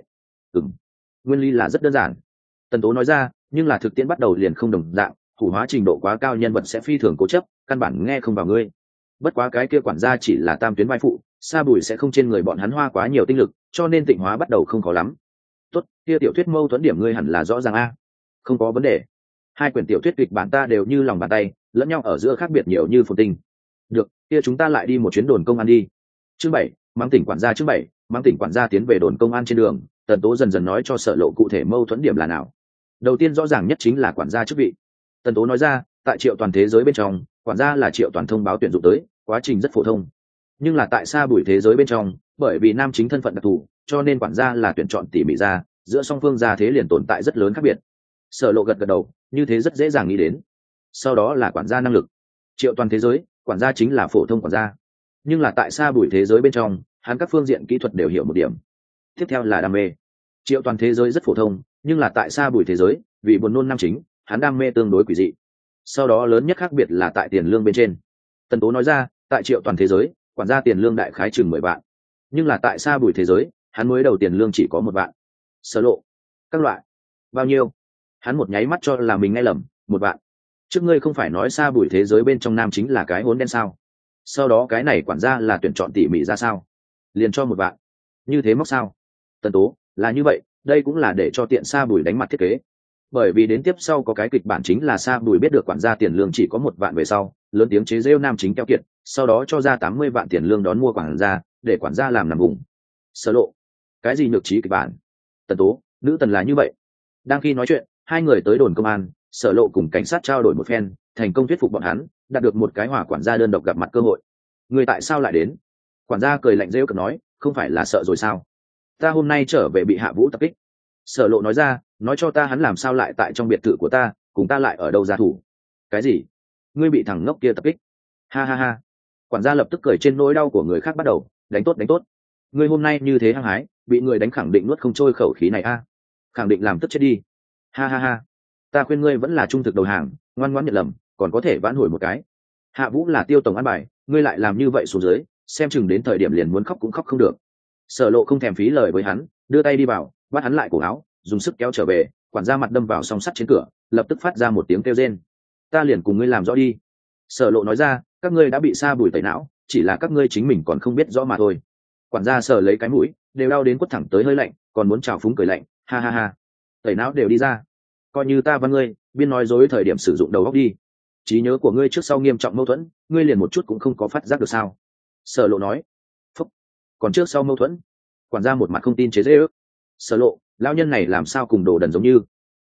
Nguyên lý là rất đơn giản. Tần Tố nói ra, nhưng là thực tiễn bắt đầu liền không đồng dạng, hủ hóa trình độ quá cao nhân vật sẽ phi thường cố chấp, căn bản nghe không vào ngươi. Bất quá cái kia quản gia chỉ là tam tuyến vai phụ, Sa Bùi sẽ không trên người bọn hắn hoa quá nhiều tinh lực, cho nên tịnh hóa bắt đầu không khó lắm. Tốt, kia tiểu thuyết mâu thuẫn điểm ngươi hẳn là rõ ràng a. Không có vấn đề. Hai quyển tiểu thuyết kịch bản ta đều như lòng bàn tay, lẫn nhau ở giữa khác biệt nhiều như phồn tinh. Được, kia chúng ta lại đi một chuyến đồn công an đi. Chương 7, mang tỉnh quản gia. Chương 7, mang tỉnh quản gia tiến về đồn công an trên đường, Tần Tố dần dần nói cho Sở Lộ cụ thể mâu thuẫn điểm là nào. Đầu tiên rõ ràng nhất chính là quản gia chức vị. Tần Tố nói ra, tại Triệu Toàn thế giới bên trong, quản gia là Triệu Toàn thông báo tuyển dụng tới, quá trình rất phổ thông. Nhưng là tại Sa Bùi thế giới bên trong, bởi vì nam chính thân phận đặc thù, cho nên quản gia là tuyển chọn tỉ mỉ ra, giữa song phương gia thế liền tồn tại rất lớn khác biệt. Sở Lộ gật gật đầu, như thế rất dễ dàng nghĩ đến. Sau đó là quản gia năng lực. Triệu Toàn thế giới, quản gia chính là phổ thông quản gia. Nhưng là tại Sa Bùi thế giới bên trong, hắn các phương diện kỹ thuật đều hiểu một điểm. Tiếp theo là đam mê. Triệu Toàn thế giới rất phổ thông, nhưng là tại Sa Bùi thế giới, vì buồn nôn nam chính, hắn đam mê tương đối quỷ dị. Sau đó lớn nhất khác biệt là tại tiền lương bên trên. Tần Tố nói ra, tại Triệu Toàn thế giới, quản gia tiền lương đại khái chừng 10 vạn, nhưng là tại Sa Bùi thế giới, hắn mới đầu tiền lương chỉ có 1 vạn. Sở Lộ, các loại, bao nhiêu? Hắn một nháy mắt cho là mình nghe lầm, 1 vạn. Trước ngươi không phải nói Sa Bùi thế giới bên trong nam chính là cái hốn đen sao? Sau đó cái này quản gia là tuyển chọn tỉ mỉ ra sao? Liền cho 1 vạn. Như thế móc sao? Tần Tố, là như vậy, đây cũng là để cho tiện Sa Bùi đánh mặt thiết kế. Bởi vì đến tiếp sau có cái kịch bản chính là Sa Bùi biết được quản gia tiền lương chỉ có 1 vạn về sau, lớn tiếng chế giễu nam chính keo kiệt, sau đó cho ra 80 vạn tiền lương đón mua quản gia, để quản gia làm nằm vùng. Sở Lộ, cái gì nhược trí kịch bản? Tần Tố, nữ tần là như vậy. Đang khi nói chuyện, hai người tới đồn công an, Sở Lộ cùng cảnh sát trao đổi một phen, thành công thuyết phục bọn hắn, đạt được một cái hỏa quản gia đơn độc gặp mặt cơ hội. Người tại sao lại đến? Quản gia cười lạnh rêu cực nói, không phải là sợ rồi sao? Ta hôm nay trở về bị Hạ Vũ tập kích. Sở Lộ nói ra, nói cho ta hắn làm sao lại tại trong biệt thự của ta, cùng ta lại ở đâu ra thủ? Cái gì? Ngươi bị thằng ngốc kia tập kích? Ha ha ha. Quản gia lập tức cười trên nỗi đau của người khác bắt đầu, đánh tốt đánh tốt. Ngươi hôm nay như thế hăng hái, bị người đánh khẳng định nuốt không trôi khẩu khí này a. Khẳng định làm tức chết đi. Ha ha ha. Ta khuyên ngươi vẫn là trung thực đầu hàng, ngoan ngoãn nhận lầm, còn có thể vãn hồi một cái. Hạ Vũ là Tiêu tổng an bài, ngươi lại làm như vậy xuống dưới, xem chừng đến thời điểm liền muốn khóc cũng khóc không được. Sở Lộ không thèm phí lời với hắn, đưa tay đi vào, bắt hắn lại cổ áo, dùng sức kéo trở về, quản gia mặt đâm vào song sắt trên cửa, lập tức phát ra một tiếng kêu rên. Ta liền cùng ngươi làm rõ đi. Sở Lộ nói ra, các ngươi đã bị Sa Bùi tẩy não, chỉ là các ngươi chính mình còn không biết rõ mà thôi. Quản gia sờ lấy cái mũi, đều đau đến quất thẳng tới hơi lạnh, còn muốn trào phúng cười lạnh, ha ha ha. Tẩy não đều đi ra, coi như ta văn ngươi, biên nói dối thời điểm sử dụng đầu óc đi. Trí nhớ của ngươi trước sau nghiêm trọng mâu thuẫn, ngươi liền một chút cũng không có phát giác được sao? Sở Lộ nói. Phúc. Còn trước sau mâu thuẫn? Quản gia một mặt không tin chế giễu. Sở Lộ, lão nhân này làm sao cùng đồ đần giống như?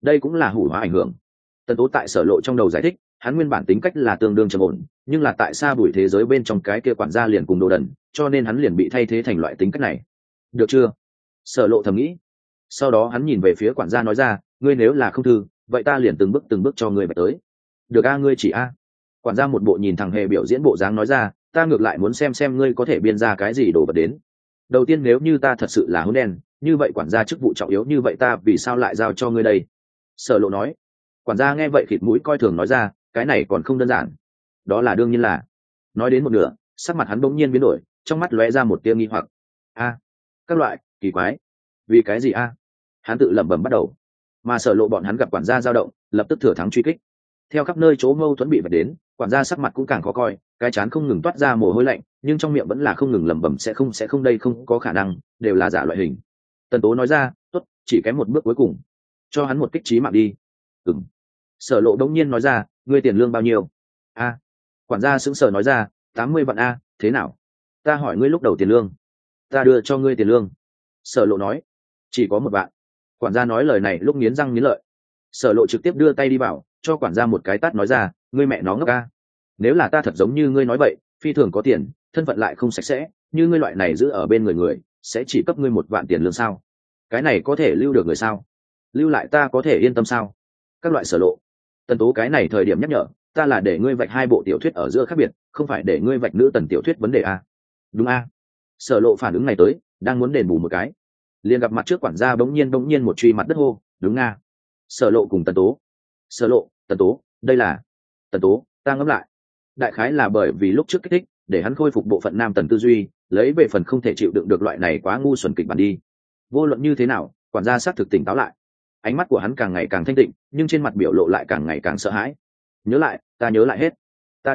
đây cũng là hủ hóa ảnh hưởng. Tần Tố tại Sở Lộ trong đầu giải thích, hắn nguyên bản tính cách là tương đương trầm ổn, nhưng là tại Sa Bùi thế giới bên trong cái kia quản gia liền cùng đồ đần, cho nên hắn liền bị thay thế thành loại tính cách này. Được chưa? Sở Lộ thầm nghĩ. Sau đó hắn nhìn về phía quản gia nói ra, ngươi nếu là không thư, vậy ta liền từng bước cho ngươi bạch tới. Được a, ngươi chỉ a. Quản gia một bộ nhìn thằng hề biểu diễn bộ dáng nói ra, ta ngược lại muốn xem ngươi có thể biên ra cái gì đồ vật đến. Đầu tiên nếu như ta thật sự là hỗn đen, như vậy quản gia chức vụ trọng yếu như vậy ta vì sao lại giao cho ngươi đây? Sở Lộ nói. Quản gia nghe vậy khịt mũi coi thường nói ra, cái này còn không đơn giản. Đó là đương nhiên là. Nói đến một nửa, sắc mặt hắn bỗng nhiên biến đổi, trong mắt lóe ra một tia nghi hoặc. A, các loại kỳ quái, vì cái gì a? Hắn tự lẩm bẩm bắt đầu. Mà Sở Lộ bọn hắn gặp quản gia dao động, lập tức thừa thắng truy kích. Theo khắp nơi chỗ mâu thuẫn bị vạch đến, quản gia sắc mặt cũng càng khó coi, cái trán không ngừng toát ra mồ hôi lạnh, nhưng trong miệng vẫn là không ngừng lẩm bẩm sẽ không đây không có khả năng, đều là giả loại hình. Tần Tố nói ra, tốt, chỉ kém một bước cuối cùng, cho hắn một kích chí mạng đi. Ừm. Sở Lộ đống nhiên nói ra, ngươi tiền lương bao nhiêu? A. Quản gia sững sờ nói ra, 80 vạn a, thế nào? Ta hỏi ngươi lúc đầu tiền lương. Ta đưa cho ngươi tiền lương. Sở Lộ nói, chỉ có 1 vạn. Quản gia nói lời này lúc nghiến răng nghiến lợi. Sở Lộ trực tiếp đưa tay đi vào, cho quản gia một cái tát nói ra, ngươi mẹ nó ngốc a. Nếu là ta thật giống như ngươi nói vậy, phi thường có tiền, thân phận lại không sạch sẽ, như ngươi loại này giữ ở bên người, sẽ chỉ cấp ngươi 1 vạn tiền lương sao? Cái này có thể lưu được người sao? Lưu lại ta có thể yên tâm sao? Các loại Sở Lộ. Tần Tố cái này thời điểm nhắc nhở, ta là để ngươi vạch 2 bộ tiểu thuyết ở giữa khác biệt, không phải để ngươi vạch nữ tần tiểu thuyết vấn đề a. Đúng a. Sở Lộ phản ứng này tới, đang muốn đền bù một cái, liền gặp mặt trước quản gia bỗng nhiên một truy mặt đất hô, đúng a. Sở Lộ cùng Tần Tố. Sở Lộ, Tần Tố, đây là. Tần Tố, ta ngẫm lại. Đại khái là bởi vì lúc trước kích thích, để hắn khôi phục bộ phận nam tần tư duy, lấy về phần không thể chịu đựng được loại này quá ngu xuẩn kịch bản đi. Vô luận như thế nào, quản gia xác thực tỉnh táo lại. Ánh mắt của hắn càng ngày càng thanh tịnh, nhưng trên mặt biểu lộ lại càng ngày càng sợ hãi. Nhớ lại, ta nhớ lại hết.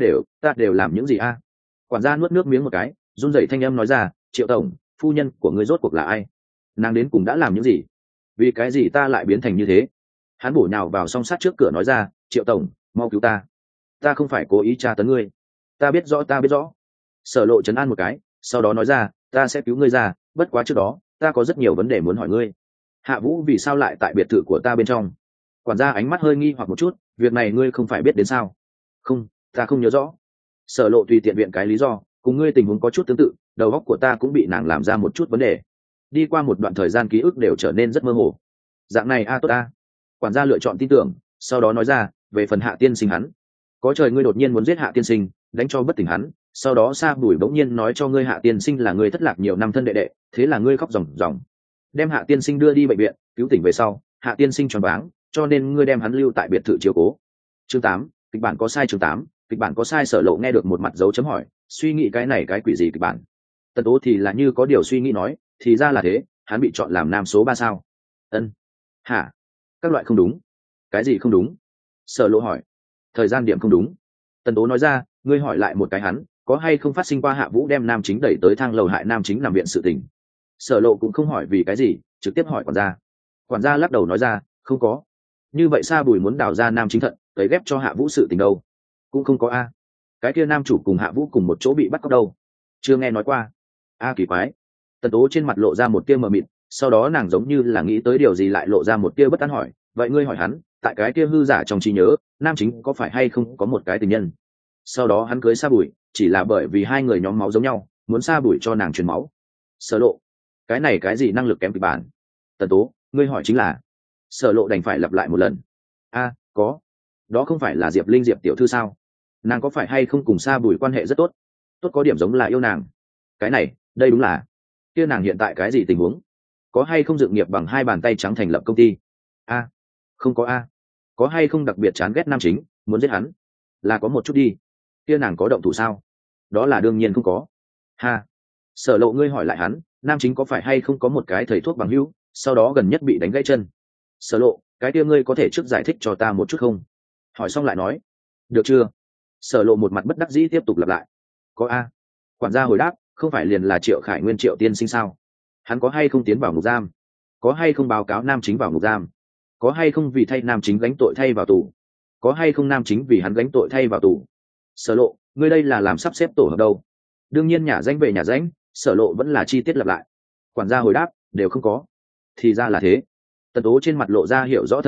Ta đều làm những gì a? Quản gia nuốt nước miếng một cái, run rẩy thanh âm nói ra, Triệu tổng, phu nhân của ngươi rốt cuộc là ai? Nàng đến cùng đã làm những gì? Vì cái gì ta lại biến thành như thế? Hắn bổ nhào vào song sát trước cửa nói ra, Triệu tổng, mau cứu ta. Ta không phải cố ý tra tấn ngươi. Ta biết rõ. Sở Lộ trấn an một cái, sau đó nói ra, ta sẽ cứu ngươi ra, bất quá trước đó, ta có rất nhiều vấn đề muốn hỏi ngươi. Hạ Vũ vì sao lại tại biệt thự của ta bên trong? Quản gia ánh mắt hơi nghi hoặc một chút, việc này ngươi không phải biết đến sao? Không, ta không nhớ rõ. Sở Lộ tùy tiện viện cái lý do, cùng ngươi tình huống có chút tương tự, đầu óc của ta cũng bị nàng làm ra một chút vấn đề. Đi qua một đoạn thời gian ký ức đều trở nên rất mơ hồ. Dạng này tốt a. Quản gia lựa chọn tin tưởng, sau đó nói ra, về phần Hạ tiên sinh hắn, có trời ngươi đột nhiên muốn giết Hạ tiên sinh, đánh cho bất tỉnh hắn, sau đó Sa Bùi bỗng nhiên nói cho ngươi Hạ tiên sinh là ngươi thất lạc nhiều năm thân đệ đệ, thế là ngươi khóc ròng ròng, đem Hạ tiên sinh đưa đi bệnh viện, cứu tỉnh về sau, Hạ tiên sinh choáng váng, cho nên ngươi đem hắn lưu tại biệt thự chiếu cố. Chương 8, kịch bản có sai. Chương 8, kịch bản có sai. Sở Lộ nghe được một mặt dấu chấm hỏi, suy nghĩ cái này cái quỷ gì kịch bản. Tần Tố thì là như có điều suy nghĩ nói, thì ra là thế, hắn bị chọn làm nam số 3 sao? Ân. Hả? Các loại không đúng. Cái gì không đúng? Sở Lộ hỏi. Thời gian điểm không đúng. Tần Tố nói ra, ngươi hỏi lại một cái hắn, có hay không phát sinh qua Hạ Vũ đem nam chính đẩy tới thang lầu hại nam chính nằm viện sự tình? Sở Lộ cũng không hỏi vì cái gì, trực tiếp hỏi quản gia. Quản gia lắc đầu nói ra, không có. Như vậy Sa Bùi muốn đào ra nam chính thận, tới ghép cho Hạ Vũ sự tình đâu? Cũng không có a. Cái kia nam chủ cùng Hạ Vũ cùng một chỗ bị bắt cóc đâu? Chưa nghe nói qua. A kỳ quái. Tần Tố trên mặt lộ ra một tia mờ mịt, sau đó nàng giống như là nghĩ tới điều gì lại lộ ra một tia bất an hỏi, vậy ngươi hỏi hắn, tại cái kia hư giả trong trí nhớ, nam chính có phải hay không có một cái tình nhân? Sau đó hắn cưới Sa Bùi, chỉ là bởi vì hai người nhóm máu giống nhau, muốn Sa Bùi cho nàng truyền máu. Sở Lộ, cái này cái gì năng lực kém kịch bản? Tần Tố, ngươi hỏi chính là. Sở Lộ đành phải lặp lại một lần. A, có. Đó không phải là Diệp Linh Diệp tiểu thư sao? Nàng có phải hay không cùng Sa Bùi quan hệ rất tốt? Tốt có điểm giống là yêu nàng. Cái này, đây đúng là. Kia nàng hiện tại cái gì tình huống? Có hay không dựng nghiệp bằng 2 bàn tay trắng thành lập công ty? A, không có a. Có hay không đặc biệt chán ghét nam chính, muốn giết hắn? Là có một chút đi. Kia nàng có động thủ sao? Đó là đương nhiên không có. Ha. Sở Lộ ngươi hỏi lại hắn, nam chính có phải hay không có một cái thầy thuốc bằng hữu, sau đó gần nhất bị đánh gãy chân? Sở Lộ, cái kia ngươi có thể trước giải thích cho ta một chút không? Hỏi xong lại nói. Được chưa? Sở Lộ một mặt bất đắc dĩ tiếp tục lặp lại. Có a. Quản gia hồi đáp, không phải liền là Triệu Khải Nguyên Triệu tiên sinh sao? Hắn có hay không tiến vào ngục giam? Có hay không báo cáo nam chính vào ngục giam? Có hay không vì thay nam chính gánh tội thay vào tù? Có hay không nam chính vì hắn gánh tội thay vào tù? Sở Lộ, ngươi đây là làm sắp xếp tổ hợp đâu? Đương nhiên nhà danh về nhà danh, Sở Lộ vẫn là chi tiết lặp lại. Quản gia hồi đáp, đều không có. Thì ra là thế. Tần Tố trên mặt lộ ra hiểu rõ thân sắc,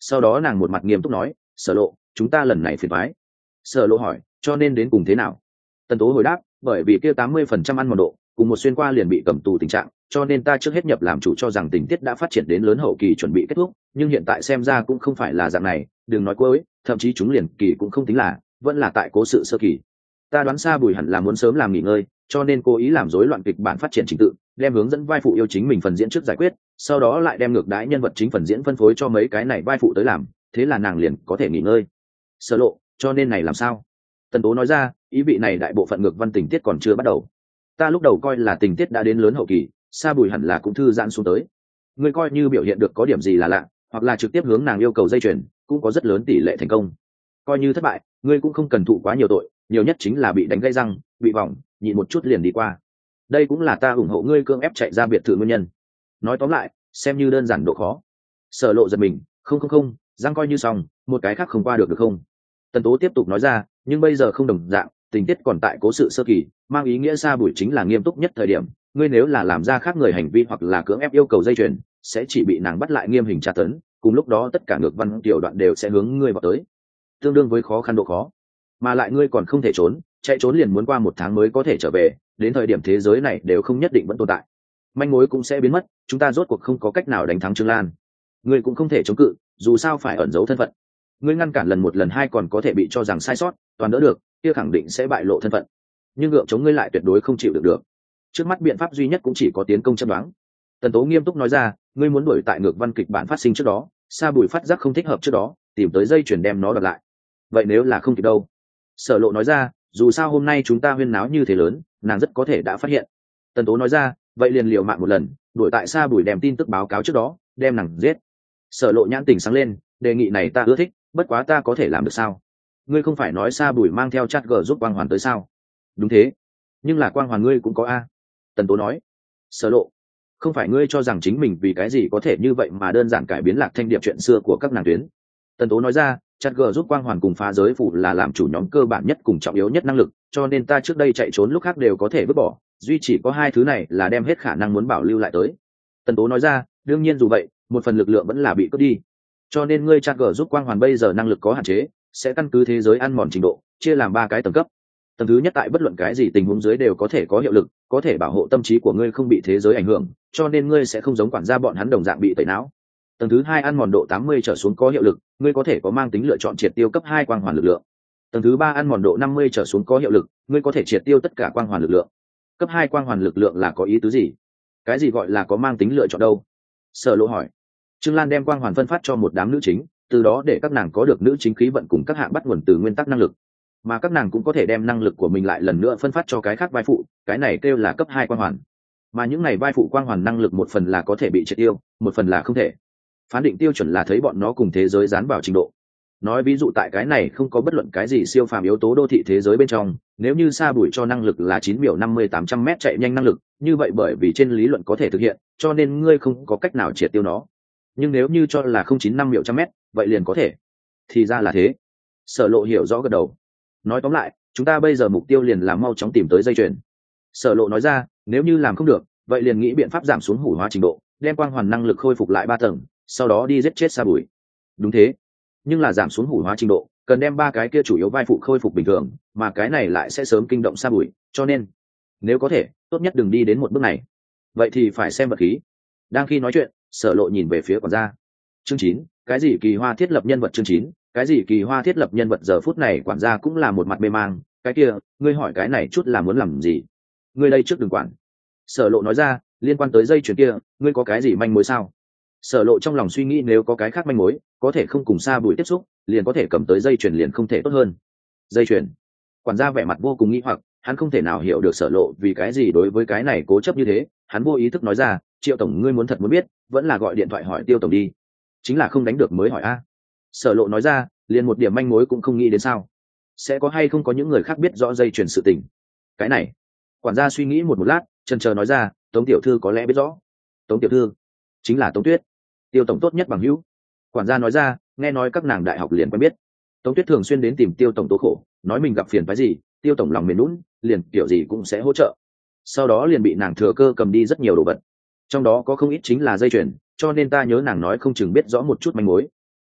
Sau đó nàng một mặt nghiêm túc nói, Sở Lộ, chúng ta lần này phiền toái. Sở Lộ hỏi, cho nên đến cùng thế nào? Tần Tố hồi đáp, bởi vì kia 80% ăn mòn độ cùng một xuyên qua liền bị cầm tù tình trạng, cho nên ta trước hết nhập làm chủ cho rằng tình tiết đã phát triển đến lớn hậu kỳ chuẩn bị kết thúc, nhưng hiện tại xem ra cũng không phải là dạng này, đừng nói cuối, thậm chí chúng liền kỳ cũng không tính là, vẫn là tại cố sự sơ kỳ. Ta đoán Sa Bùi hẳn là muốn sớm làm nghỉ ngơi, cho nên cố ý làm rối loạn kịch bản phát triển trình tự, đem hướng dẫn vai phụ yêu chính mình phần diễn trước giải quyết, sau đó lại đem ngược đãi nhân vật chính phần diễn phân phối cho mấy cái này vai phụ tới làm, thế là nàng liền có thể nghỉ ngơi. Sở Lộ, cho nên này làm sao? Tần Tố nói ra, ý vị này đại bộ phận ngược văn tình tiết còn chưa bắt đầu. Ta lúc đầu coi là tình tiết đã đến lớn hậu kỳ, Sa Bùi hẳn là cũng thư giãn xuống tới. Ngươi coi như biểu hiện được có điểm gì là lạ, hoặc là trực tiếp hướng nàng yêu cầu dây chuyền, cũng có rất lớn tỷ lệ thành công. Coi như thất bại, ngươi cũng không cần thụ quá nhiều tội, nhiều nhất chính là bị đánh gãy răng, bị vòng, nhịn một chút liền đi qua. Đây cũng là ta ủng hộ ngươi cưỡng ép chạy ra biệt thự nguyên nhân. Nói tóm lại, xem như đơn giản độ khó. Sở Lộ giật mình, không, răng coi như xong, một cái khác không qua được không? Tần Tố tiếp tục nói ra, nhưng bây giờ không đồng dạng, tình tiết còn tại cố sự sơ kỳ, mang ý nghĩa Sa Bùi chính là nghiêm túc nhất thời điểm, ngươi nếu là làm ra khác người hành vi hoặc là cưỡng ép yêu cầu dây chuyền, sẽ chỉ bị nàng bắt lại nghiêm hình tra tấn, cùng lúc đó tất cả ngược văn tiểu đoạn đều sẽ hướng ngươi vào tới, tương đương với khó khăn độ khó. Mà lại ngươi còn không thể trốn, chạy trốn liền muốn qua 1 tháng mới có thể trở về, đến thời điểm thế giới này đều không nhất định vẫn tồn tại, manh mối cũng sẽ biến mất, chúng ta rốt cuộc không có cách nào đánh thắng Trương Lan. Ngươi cũng không thể chống cự, dù sao phải ẩn giấu thân phận. Ngươi ngăn cản lần 1 lần 2 còn có thể bị cho rằng sai sót, toàn đỡ được, kia khẳng định sẽ bại lộ thân phận. Nhưng gượng chống ngươi lại tuyệt đối không chịu được được. Trước mắt biện pháp duy nhất cũng chỉ có tiến công chẩn đoán. Tần Tố nghiêm túc nói ra, ngươi muốn đuổi tại ngược văn kịch bản phát sinh trước đó, Sa Bùi phát giác không thích hợp trước đó, tìm tới dây chuyển đem nó đặt lại. Vậy nếu là không kịp đâu? Sở Lộ nói ra, dù sao hôm nay chúng ta huyên náo như thế lớn, nàng rất có thể đã phát hiện. Tần Tố nói ra, vậy liền liều mạng 1 lần, đuổi tại Sa Bùi đem tin tức báo cáo trước đó, đem nàng giết. Sở Lộ nhãn tình sáng lên, đề nghị này ta ưa thích, bất quá ta có thể làm được sao? Ngươi không phải nói Sa Bùi mang theo chat gờ giúp Quang Hoàn tới sao? Đúng thế, nhưng là Quang Hoàn ngươi cũng có a. Tần Tố nói. Sở Lộ, không phải ngươi cho rằng chính mình vì cái gì có thể như vậy mà đơn giản cải biến Lạc Thanh Điệp chuyện xưa của các nàng tuyến. Tần Tố nói ra, chat gờ giúp Quang Hoàn cùng phá giới phủ là làm chủ nhóm cơ bản nhất cùng trọng yếu nhất năng lực, cho nên ta trước đây chạy trốn lúc khác đều có thể vứt bỏ, duy chỉ có 2 thứ này là đem hết khả năng muốn bảo lưu lại tới. Tần Tố nói ra, đương nhiên dù vậy, một phần lực lượng vẫn là bị cướp đi, cho nên ngươi chat gờ giúp Quang Hoàn bây giờ năng lực có hạn chế, sẽ căn cứ thế giới ăn mòn trình độ chia làm 3 cái tầng cấp. Tầng thứ nhất tại bất luận cái gì tình huống dưới đều có thể có hiệu lực, có thể bảo hộ tâm trí của ngươi không bị thế giới ảnh hưởng, cho nên ngươi sẽ không giống quản gia bọn hắn đồng dạng bị tẩy não. Tầng thứ 2 ăn mòn độ 80 trở xuống có hiệu lực, ngươi có thể có mang tính lựa chọn triệt tiêu cấp 2 quang hoàn lực lượng. Tầng thứ 3 ăn mòn độ 50 trở xuống có hiệu lực, ngươi có thể triệt tiêu tất cả quang hoàn lực lượng. Cấp 2 quang hoàn lực lượng là có ý tứ gì? Cái gì gọi là có mang tính lựa chọn đâu? Sở Lộ hỏi. Trương Lan đem quang hoàn phân phát cho một đám nữ chính, từ đó để các nàng có được nữ chính khí vận cùng các hạng bắt nguồn từ nguyên tắc năng lực, mà các nàng cũng có thể đem năng lực của mình lại lần nữa phân phát cho cái khác vai phụ, cái này kêu là cấp 2 quang hoàn. Mà những này vai phụ quang hoàn năng lực một phần là có thể bị triệt tiêu, một phần là không thể. Phán định tiêu chuẩn là thấy bọn nó cùng thế giới dán vào trình độ. Nói ví dụ tại cái này không có bất luận cái gì siêu phàm yếu tố đô thị thế giới bên trong, nếu như Sa Bùi cho năng lực là 9.50-800 m chạy nhanh năng lực, như vậy bởi vì trên lý luận có thể thực hiện, cho nên ngươi không có cách nào triệt tiêu nó. Nhưng nếu như cho là 095 m, vậy liền có thể. Thì ra là thế. Sở Lộ hiểu rõ gật đầu. Nói tóm lại, chúng ta bây giờ mục tiêu liền là mau chóng tìm tới dây chuyền. Sở Lộ nói ra, nếu như làm không được, vậy liền nghĩ biện pháp giảm xuống hủ hóa trình độ, đem quang hoàn năng lực khôi phục lại 3 tầng, sau đó đi giết chết Sa Bùi. Đúng thế, nhưng là giảm xuống hủ hóa trình độ, cần đem 3 cái kia chủ yếu vai phụ khôi phục bình thường, mà cái này lại sẽ sớm kinh động Sa Bùi, cho nên nếu có thể, tốt nhất đừng đi đến một bước này. Vậy thì phải xem vật khí. Đang khi nói chuyện, Sở Lộ nhìn về phía quản gia. Chương 9, cái gì kỳ hoa thiết lập nhân vật? Chương 9, cái gì kỳ hoa thiết lập nhân vật? Giờ phút này quản gia cũng là một mặt mê mang, cái kia, ngươi hỏi cái này chút là muốn làm gì? Ngươi đây trước đừng quản. Sở Lộ nói ra, liên quan tới dây chuyền kia, ngươi có cái gì manh mối sao? Sở Lộ trong lòng suy nghĩ nếu có cái khác manh mối, có thể không cùng Sa Bùi tiếp xúc, liền có thể cầm tới dây chuyền liền không thể tốt hơn. Dây chuyền? Quản gia vẻ mặt vô cùng nghi hoặc, hắn không thể nào hiểu được Sở Lộ vì cái gì đối với cái này cố chấp như thế, hắn vô ý thức nói ra, Triệu tổng ngươi muốn thật muốn biết, vẫn là gọi điện thoại hỏi Tiêu tổng đi. Chính là không đánh được mới hỏi a. Sở Lộ nói ra, liền một điểm manh mối cũng không nghĩ đến sao? Sẽ có hay không có những người khác biết rõ dây chuyền sự tình? Cái này, quản gia suy nghĩ một lát, chần chờ nói ra, Tống tiểu thư có lẽ biết rõ. Tống tiểu thư chính là Tống Tuyết, Tiêu tổng tốt nhất bằng hữu. Quản gia nói ra, nghe nói các nàng đại học liền quen biết. Tống Tuyết thường xuyên đến tìm Tiêu tổng tố khổ, nói mình gặp phiền phức gì, Tiêu tổng lòng mềm nhũn, liền kiểu gì cũng sẽ hỗ trợ. Sau đó liền bị nàng thừa cơ cầm đi rất nhiều đồ vật, trong đó có không ít chính là dây chuyền, cho nên ta nhớ nàng nói không chừng biết rõ một chút manh mối.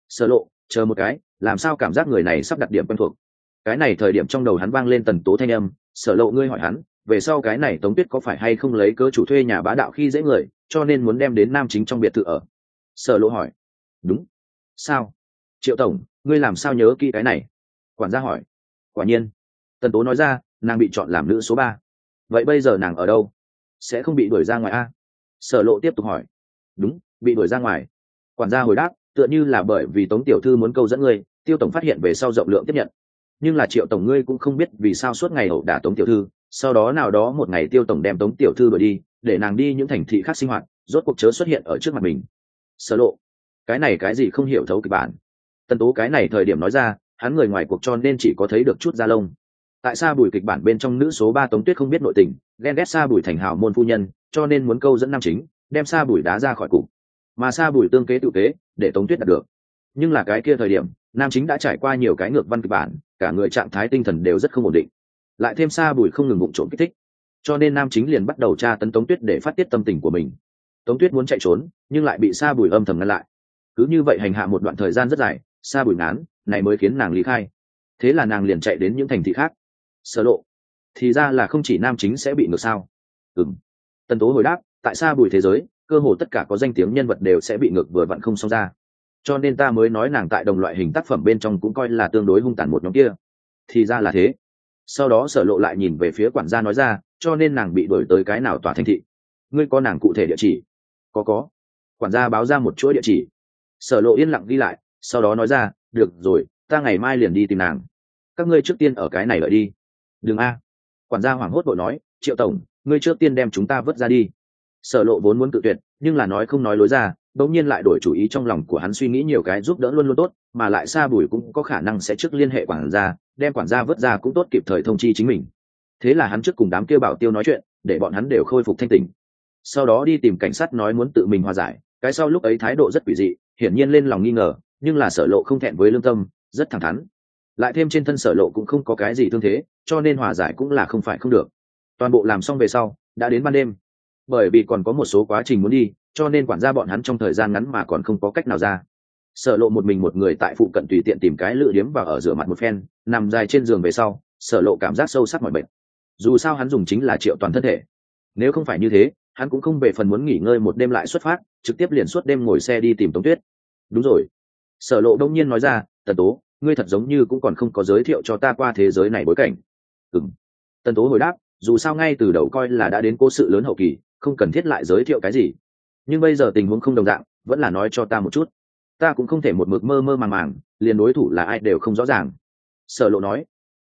Sở Lộ, chờ một cái, làm sao cảm giác người này sắp đặt điểm quen thuộc. Cái này thời điểm trong đầu hắn vang lên Tần Tố thanh âm, Sở Lộ ngươi hỏi hắn, về sau cái này Tống Tuyết có phải hay không lấy cớ chủ thuê nhà bá đạo khi dễ người, cho nên muốn đem đến Nam Chính trong biệt thự ở. Sở Lộ hỏi. Đúng. Sao? Triệu tổng, ngươi làm sao nhớ kỹ cái này? Quản gia hỏi. Quả nhiên. Tần Tố nói ra, nàng bị chọn làm nữ số 3. Vậy bây giờ nàng ở đâu? Sẽ không bị đuổi ra ngoài a? Sở Lộ tiếp tục hỏi. Đúng, bị đuổi ra ngoài. Quản gia hồi đáp, tựa như là bởi vì Tống tiểu thư muốn câu dẫn ngươi, Tiêu tổng phát hiện về sau rộng lượng tiếp nhận. Nhưng là Triệu tổng ngươi cũng không biết vì sao suốt ngày ẩu đả Tống tiểu thư, sau đó nào đó một ngày Tiêu tổng đem Tống tiểu thư đuổi đi, để nàng đi những thành thị khác sinh hoạt, rốt cuộc chớ xuất hiện ở trước mặt mình. Sở Lộ, cái này cái gì không hiểu thấu kịch bản. Tần Tố cái này thời điểm nói ra, hắn người ngoài cuộc cho nên chỉ có thấy được chút da lông. Tại Sa Bùi kịch bản bên trong nữ số 3 Tống Tuyết không biết nội tình, ghen ghét Sa Bùi thành hào môn phu nhân, cho nên muốn câu dẫn nam chính, đem Sa Bùi đá ra khỏi cục. Mà Sa Bùi tương kế tự kế, để Tống Tuyết đạt được. Nhưng là cái kia thời điểm, nam chính đã trải qua nhiều cái ngược văn kịch bản, cả người trạng thái tinh thần đều rất không ổn định. Lại thêm Sa Bùi không ngừng vụng trộm kích thích, cho nên nam chính liền bắt đầu tra tấn Tống Tuyết để phát tiết tâm tình của mình. Tống Tuyết muốn chạy trốn, nhưng lại bị Sa Bùi âm thầm ngăn lại. Cứ như vậy hành hạ một đoạn thời gian rất dài, Sa Bùi ngán, này mới khiến nàng lý khai. Thế là nàng liền chạy đến những thành thị khác. Sở Lộ, thì ra là không chỉ nam chính sẽ bị ngược sao? Ừm. Tần Tố hồi đáp, tại Sa Bùi thế giới, cơ hồ tất cả có danh tiếng nhân vật đều sẽ bị ngược vừa vặn không xong ra. Cho nên ta mới nói nàng tại đồng loại hình tác phẩm bên trong cũng coi là tương đối hung tàn một nhóm kia. Thì ra là thế. Sau đó Sở Lộ lại nhìn về phía quản gia nói ra, cho nên nàng bị đuổi tới cái nào tòa thành thị? Ngươi có nàng cụ thể địa chỉ? Có. Quản gia báo ra một chuỗi địa chỉ. Sở Lộ yên lặng ghi lại, sau đó nói ra, được rồi, ta ngày mai liền đi tìm nàng. Các ngươi trước tiên ở cái này đợi đi. Đừng a. Quản gia hoảng hốt vội nói, Triệu tổng, ngươi trước tiên đem chúng ta vớt ra đi. Sở Lộ vốn muốn tự tuyệt, nhưng là nói không nói lối ra, đống nhiên lại đổi chủ ý, trong lòng của hắn suy nghĩ nhiều cái giúp đỡ luôn luôn tốt, mà lại Sa Bùi cũng có khả năng sẽ trước liên hệ quản gia, đem quản gia vớt ra cũng tốt kịp thời thông chi chính mình. Thế là hắn trước cùng đám kia bảo tiêu nói chuyện, để bọn hắn đều khôi phục thanh tỉnh. Sau đó đi tìm cảnh sát nói muốn tự mình hòa giải, cái sau lúc ấy thái độ rất quỷ dị, hiển nhiên lên lòng nghi ngờ, nhưng là Sở Lộ không thẹn với lương tâm, rất thẳng thắn. Lại thêm trên thân Sở Lộ cũng không có cái gì thương thế, cho nên hòa giải cũng là không phải không được. Toàn bộ làm xong về sau, đã đến ban đêm. Bởi vì còn có một số quá trình muốn đi, cho nên quản gia bọn hắn trong thời gian ngắn mà còn không có cách nào ra. Sở Lộ một mình một người tại phụ cận tùy tiện tìm cái lựa điếm và ở rửa mặt một phen, nằm dài trên giường về sau, Sở Lộ cảm giác sâu sắc mỏi mệt. Dù sao hắn dùng chính là triệu toàn thân thể, nếu không phải như thế, hắn cũng không về phần muốn nghỉ ngơi một đêm lại xuất phát, trực tiếp liền suốt đêm ngồi xe đi tìm Tống Tuyết. Đúng rồi. Sở Lộ đông nhiên nói ra, Tần Tố, ngươi thật giống như cũng còn không có giới thiệu cho ta qua thế giới này bối cảnh. Ừm. Tần Tố hồi đáp, dù sao ngay từ đầu coi là đã đến cố sự lớn hậu kỳ, không cần thiết lại giới thiệu cái gì. Nhưng bây giờ tình huống không đồng dạng, vẫn là nói cho ta một chút. Ta cũng không thể một mực mơ mơ màng màng, liền đối thủ là ai đều không rõ ràng. Sở Lộ nói.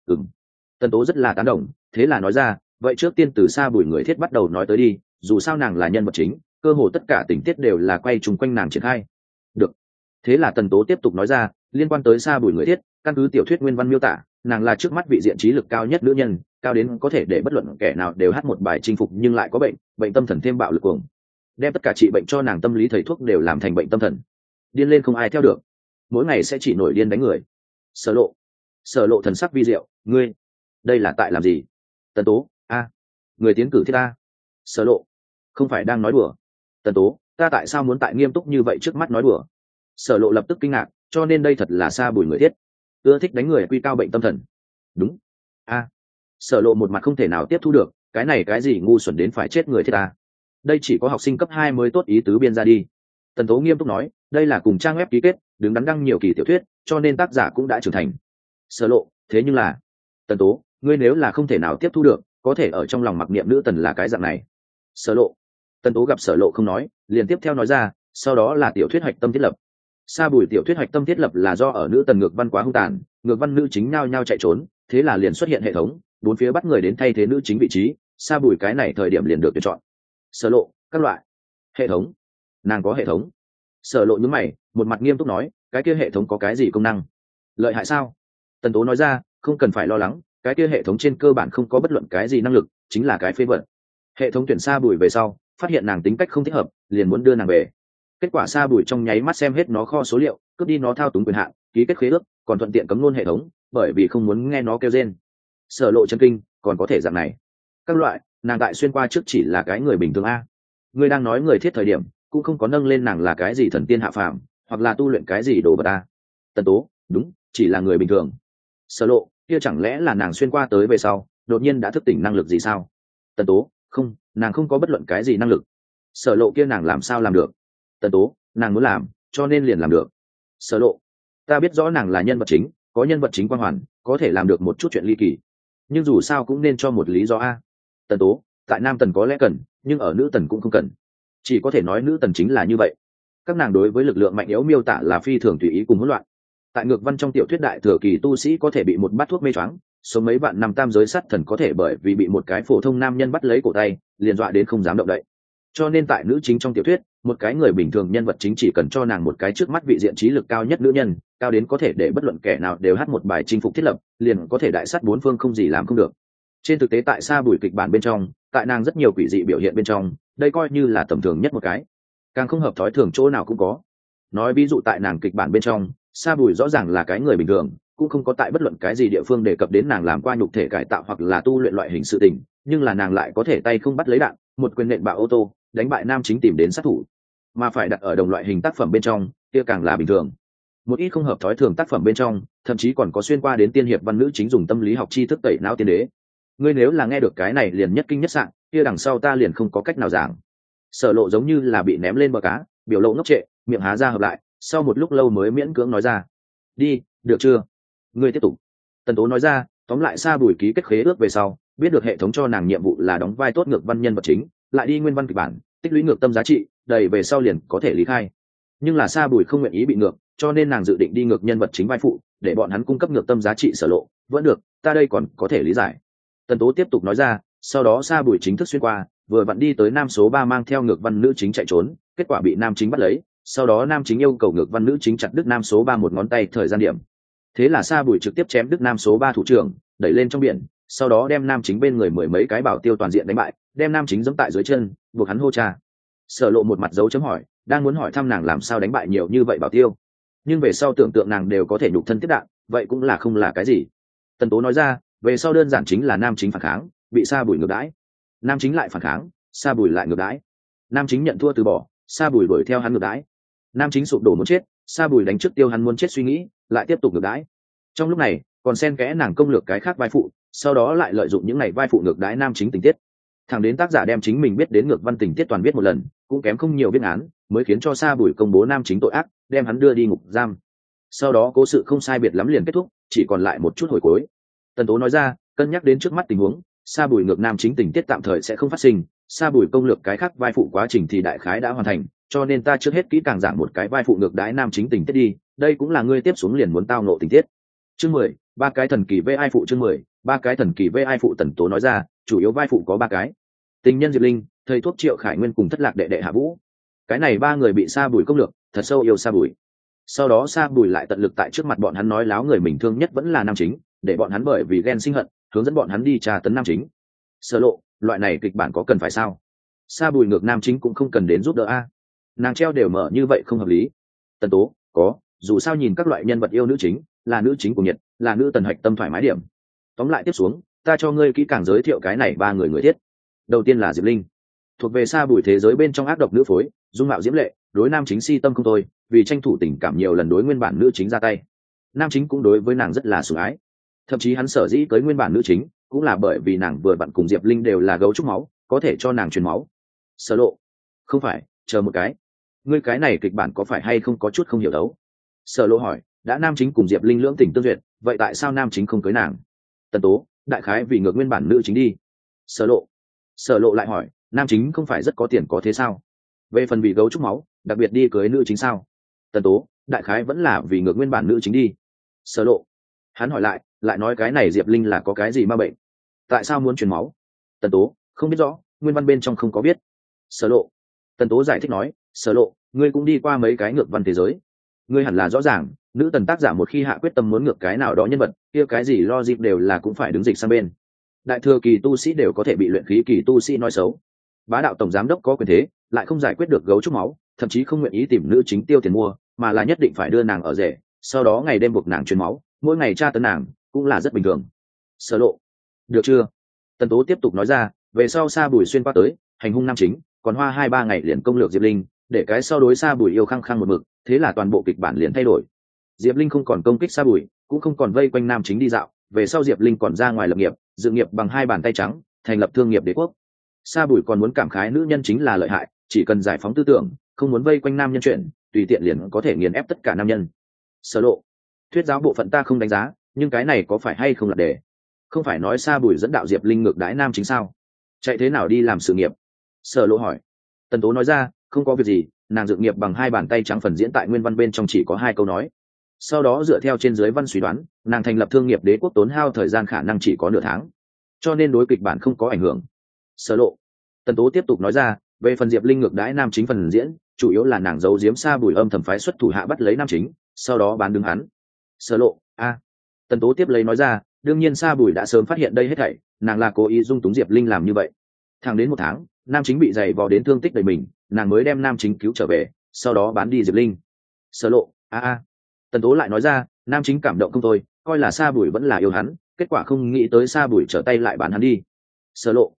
Tần Tố rất là tán đồng, thế là nói ra, vậy trước tiên từ Sa Bùi người thiết bắt đầu nói tới đi, dù sao nàng là nhân vật chính, cơ hồ tất cả tình tiết đều là quay chung quanh nàng triển khai. Được. Thế là Tần Tố tiếp tục nói ra, liên quan tới Sa Bùi người thiết, căn cứ tiểu thuyết nguyên văn miêu tả, nàng là trước mắt vị diện trí lực cao nhất nữ nhân, cao đến có thể để bất luận kẻ nào đều hát một bài chinh phục, nhưng lại có bệnh tâm thần thêm bạo lực cuồng. Đem tất cả trị bệnh cho nàng tâm lý thầy thuốc đều làm thành bệnh tâm thần. Điên lên không ai theo được, mỗi ngày sẽ chỉ nổi điên đánh người. Sở Lộ thần sắc vi diệu, ngươi đây là tại làm gì? Tần Tố, người tiến cử thiết ta. Sở Lộ, không phải đang nói đùa. Tần Tố, ta tại sao muốn tại nghiêm túc như vậy trước mắt nói đùa? Sở Lộ lập tức kinh ngạc, cho nên đây thật là Sa Bùi người thiết, ưa thích đánh người quy cao bệnh tâm thần. Đúng. Sở Lộ một mặt không thể nào tiếp thu được, cái này cái gì ngu xuẩn đến phải chết người thiết ta. Đây chỉ có học sinh cấp 2 mới tốt ý tứ biên ra đi. Tần Tố nghiêm túc nói, đây là cùng trang web ký kết, đứng đắn đăng nhiều kỳ tiểu thuyết, cho nên tác giả cũng đã trưởng thành. Sở Lộ, thế nhưng là, Tần Tố, ngươi nếu là không thể nào tiếp thu được, có thể ở trong lòng mặc niệm nữ tần là cái dạng này. Sở Lộ. Tần Tố gặp Sở Lộ không nói, liền tiếp theo nói ra, sau đó là tiểu thuyết hạch tâm thiết lập. Sa Bùi tiểu thuyết hạch tâm thiết lập là do ở nữ tần ngược văn quá hung tàn, ngược văn nữ chính nhao nhao chạy trốn, thế là liền xuất hiện hệ thống, bốn phía bắt người đến thay thế nữ chính vị trí. Sa Bùi cái này thời điểm liền được tuyển chọn. Sở Lộ, các loại hệ thống, nàng có hệ thống. Sở Lộ nhướng mày, một mặt nghiêm túc nói, cái kia hệ thống có cái gì công năng? Lợi hại sao? Tần Tố nói ra, không cần phải lo lắng, cái kia hệ thống trên cơ bản không có bất luận cái gì năng lực, chính là cái phế vật. Hệ thống tuyển Sa Bùi về sau, phát hiện nàng tính cách không thích hợp, liền muốn đưa nàng về. Kết quả Sa Bùi trong nháy mắt xem hết nó kho số liệu, cướp đi nó thao túng quyền hạn, ký kết khế ước, còn thuận tiện cấm luôn hệ thống, bởi vì không muốn nghe nó kêu rên. Sở Lộ chân kinh, còn có thể dạng này. Các loại, nàng tại xuyên qua trước chỉ là cái người bình thường a. Ngươi đang nói người thiết thời điểm, cũng không có nâng lên nàng là cái gì thần tiên hạ phàm, hoặc là tu luyện cái gì đồ vật a. Tần tố: đúng, chỉ là người bình thường. Sở lộ: kia chẳng lẽ là nàng xuyên qua tới về sau đột nhiên đã thức tỉnh năng lực gì sao? Tần tố: không, nàng không có bất luận cái gì năng lực. Sở lộ: kia nàng làm sao làm được? Tần tố: nàng muốn làm cho nên liền làm được. Sở lộ: ta biết rõ nàng là nhân vật chính, có nhân vật chính quang hoàn, có thể làm được một chút chuyện ly kỳ, nhưng dù sao cũng nên cho một lý do a. Tần tố: tại nam tần có lẽ cần, nhưng ở nữ tần cũng không cần. Chỉ có thể nói nữ tần chính là như vậy, các nàng đối với lực lượng mạnh yếu miêu tả là phi thường tùy ý cùng hỗn loạn. Tại ngược văn trong tiểu thuyết đại thừa kỳ tu sĩ có thể bị một bát thuốc mê choáng, sống mấy vạn năm tam giới sát thần có thể bởi vì bị một cái phổ thông nam nhân bắt lấy cổ tay liền dọa đến không dám động đậy. Cho nên tại nữ chính trong tiểu thuyết, một cái người bình thường nhân vật chính chỉ cần cho nàng một cái trước mắt vị diện trí lực cao nhất nữ nhân, cao đến có thể để bất luận kẻ nào đều hát một bài chinh phục thiết lập, liền có thể đại sát bốn phương không gì làm không được. Trên thực tế tại Sa Bùi kịch bản bên trong, tại nàng rất nhiều quỷ dị biểu hiện bên trong, đây coi như là tầm thường nhất một cái, càng không hợp thói thường chỗ nào cũng có. Nói ví dụ tại nàng kịch bản bên trong, Sa Bùi rõ ràng là cái người bình thường, cũng không có tại bất luận cái gì địa phương đề cập đến nàng làm qua nhục thể cải tạo hoặc là tu luyện loại hình sự tình, nhưng là nàng lại có thể tay không bắt lấy đạn, một quyền nện bạo ô tô, đánh bại nam chính tìm đến sát thủ. Mà phải đặt ở đồng loại hình tác phẩm bên trong, kia càng là bình thường. Một ít không hợp thói thường tác phẩm bên trong, thậm chí còn có xuyên qua đến tiên hiệp văn nữ chính dùng tâm lý học tri thức tẩy não tiên đế. Ngươi nếu là nghe được cái này liền nhất kinh nhất sạn, kia đằng sau ta liền không có cách nào giảng. Sở lộ giống như là bị ném lên bờ cá, biểu lộ ngốc trệ, miệng há ra hợp lại, sau một lúc lâu mới miễn cưỡng nói ra: đi, được chưa? Ngươi tiếp tục. Tần tố nói ra, tóm lại Sa Bùi ký kết khế ước về sau, biết được hệ thống cho nàng nhiệm vụ là đóng vai tốt ngược văn nhân vật chính, lại đi nguyên văn kịch bản, tích lũy ngược tâm giá trị, đầy về sau liền có thể lý khai. Nhưng là Sa Bùi không nguyện ý bị ngược, cho nên nàng dự định đi ngược nhân vật chính vai phụ, để bọn hắn cung cấp ngược tâm giá trị. Sở lộ: vẫn được, ta đây còn có thể lý giải. Tần tố tiếp tục nói ra, sau đó Sa Bùi chính thức xuyên qua, vừa vặn đi tới nam số 3 mang theo ngược văn nữ chính chạy trốn, kết quả bị nam chính bắt lấy, sau đó nam chính yêu cầu ngược văn nữ chính chặt đứt nam số 3 một ngón tay thời gian điểm. Thế là Sa Bùi trực tiếp chém đứt nam số 3 thủ trưởng, đẩy lên trong biển, sau đó đem nam chính bên người mười mấy cái bảo tiêu toàn diện đánh bại, đem nam chính giẫm tại dưới chân, buộc hắn hô cha. Sở lộ một mặt dấu chấm hỏi, đang muốn hỏi thăm nàng làm sao đánh bại nhiều như vậy bảo tiêu, nhưng về sau tưởng tượng nàng đều có thể nhục thân tiếp đạn, vậy cũng là không là cái gì. Tần tố nói ra, về sau đơn giản chính là nam chính phản kháng, bị Sa Bùi ngược đãi, nam chính lại phản kháng, Sa Bùi lại ngược đãi, nam chính nhận thua từ bỏ, Sa Bùi đuổi theo hắn ngược đãi, nam chính sụp đổ muốn chết, Sa Bùi đánh trước tiêu hắn muốn chết suy nghĩ, lại tiếp tục ngược đãi. Trong lúc này còn xen kẽ nàng công lược cái khác vai phụ, sau đó lại lợi dụng những này vai phụ ngược đãi nam chính tình tiết, thẳng đến tác giả đem chính mình biết đến ngược văn tình tiết toàn viết một lần, cũng kém không nhiều viết án, mới khiến cho Sa Bùi công bố nam chính tội ác, đem hắn đưa đi ngục giam. Sau đó cố sự không sai biệt lắm liền kết thúc, chỉ còn lại một chút hồi cuối. Tần tố nói ra, cân nhắc đến trước mắt tình huống, Sa Bùi ngược nam chính tình tiết tạm thời sẽ không phát sinh, Sa Bùi công lược cái khác vai phụ quá trình thì đại khái đã hoàn thành, cho nên ta trước hết kỹ càng giảng một cái vai phụ ngược đãi nam chính tình tiết đi, đây cũng là ngươi tiếp xuống liền muốn tao ngộ tình tiết. Chương 10, ba cái thần kỳ vai phụ. Chương 10, ba cái thần kỳ vai phụ. Tần tố nói ra, chủ yếu vai phụ có ba cái: tình nhân Diệp Linh, thầy thuốc Triệu Khải Nguyên cùng thất lạc đệ đệ Hạ Vũ. Cái này ba người bị Sa Bùi công lược, thật sâu yêu Sa Bùi. Sau đó Sa Bùi lại tận lực tại trước mặt bọn hắn nói láo người mình thương nhất vẫn là nam chính, để bọn hắn bởi vì ghen sinh hận, hướng dẫn bọn hắn đi tra tấn nam chính. Sở lộ: loại này kịch bản có cần phải sao? Sa Bùi ngược nam chính cũng không cần đến giúp đỡ a, nàng treo đều mở như vậy không hợp lý. Tần tố: có, dù sao nhìn các loại nhân vật yêu nữ chính, là nữ chính của Nhật, là nữ tần hạch tâm thoải mái điểm. Tóm lại tiếp xuống, ta cho ngươi kỹ càng giới thiệu cái này ba người thiết. Đầu tiên là Diệp Linh, thuộc về Sa Bùi thế giới bên trong ác độc nữ phối, dung mạo diễm lệ, đối nam chính si tâm không thôi, vì tranh thủ tình cảm nhiều lần đối nguyên bản nữ chính ra tay. Nam chính cũng đối với nàng rất là sủng ái, thậm chí hắn sở dĩ cưới nguyên bản nữ chính cũng là bởi vì nàng vừa vặn cùng Diệp Linh đều là gấu trúc máu, có thể cho nàng truyền máu. Sở lộ: không phải, chờ một cái, ngươi cái này kịch bản có phải hay không có chút không hiểu đấu? Sở lộ hỏi, đã nam chính cùng Diệp Linh lưỡng tình tương duyệt, vậy tại sao nam chính không cưới nàng? Tần tố: đại khái vì ngược nguyên bản nữ chính đi. Sở lộ lại hỏi, nam chính không phải rất có tiền có thế sao? Về phần vì gấu trúc máu, đặc biệt đi cưới nữ chính sao? Tần tố: đại khái vẫn là vì ngược nguyên bản nữ chính đi. Sở lộ: hắn hỏi lại nói cái này Diệp Linh là có cái gì ma bệnh, tại sao muốn truyền máu? Tần tố: không biết rõ, nguyên văn bên trong không có biết. Sở lộ: Tần tố giải thích nói, Sở lộ, ngươi cũng đi qua mấy cái ngược văn thế giới, ngươi hẳn là rõ ràng, nữ tần tác giả một khi hạ quyết tâm muốn ngược cái nào đó nhân vật, kia cái gì lo dịp đều là cũng phải đứng dịch sang bên. Đại thừa kỳ tu sĩ đều có thể bị luyện khí kỳ tu sĩ nói xấu, bá đạo tổng giám đốc có quyền thế lại không giải quyết được gấu trúc máu, thậm chí không nguyện ý tìm nữ chính tiêu tiền mua, mà là nhất định phải đưa nàng ở rể, sau đó ngày đêm buộc nàng truyền máu, mỗi ngày tra tấn nàng, cũng là rất bình thường. Sở lộ: được chưa? Tần tố tiếp tục nói ra, về sau Sa Bùi xuyên qua tới, hành hung nam chính, còn hoa 2-3 ngày liền công lược Diệp Linh, để cái sau đối Sa Bùi yêu khăng khăng một mực, thế là toàn bộ kịch bản liền thay đổi. Diệp Linh không còn công kích Sa Bùi, cũng không còn vây quanh nam chính đi dạo, về sau Diệp Linh còn ra ngoài lập nghiệp, dự nghiệp bằng hai bàn tay trắng, thành lập thương nghiệp đế quốc. Sa Bùi còn muốn cảm khái nữ nhân chính là lợi hại, chỉ cần giải phóng tư tưởng, không muốn vây quanh nam nhân chuyện, tùy tiện liền có thể nghiền ép tất cả nam nhân. Sở Lộ, thuyết giáo bộ phận ta không đánh giá, nhưng cái này có phải hay không là để không phải nói Sa Bùi dẫn đạo Diệp Linh ngược đãi nam chính sao? Chạy thế nào đi làm sự nghiệp? Sở Lộ hỏi. Tần Tố nói ra, không có việc gì, nàng dự nghiệp bằng hai bàn tay trắng phần diễn tại nguyên văn bên trong chỉ có hai câu nói. Sau đó dựa theo trên dưới văn suy đoán, nàng thành lập thương nghiệp đế quốc tốn hao thời gian khả năng chỉ có nửa tháng, cho nên đối kịch bản không có ảnh hưởng. Sở Lộ. Tần Tố tiếp tục nói ra, về phần Diệp Linh ngược đãi nam chính phần diễn, chủ yếu là nàng giấu giếm Sa Bùi âm thầm phái xuất thủ hạ bắt lấy nam chính, sau đó bán đứng hắn. Sở Lộ. Tần Tố tiếp lấy nói ra, đương nhiên Sa Bùi đã sớm phát hiện đây hết thảy, nàng là cố ý dung túng Diệp Linh làm như vậy. Thẳng đến một tháng, nam chính bị giày vò đến thương tích đầy mình, nàng mới đem nam chính cứu trở về, sau đó bán đi Diệp Linh. Sở Lộ. Tần Tố lại nói ra, nam chính cảm động không thôi, coi là Sa Bùi vẫn là yêu hắn, kết quả không nghĩ tới Sa Bùi trở tay lại bán hắn đi. Sở Lộ.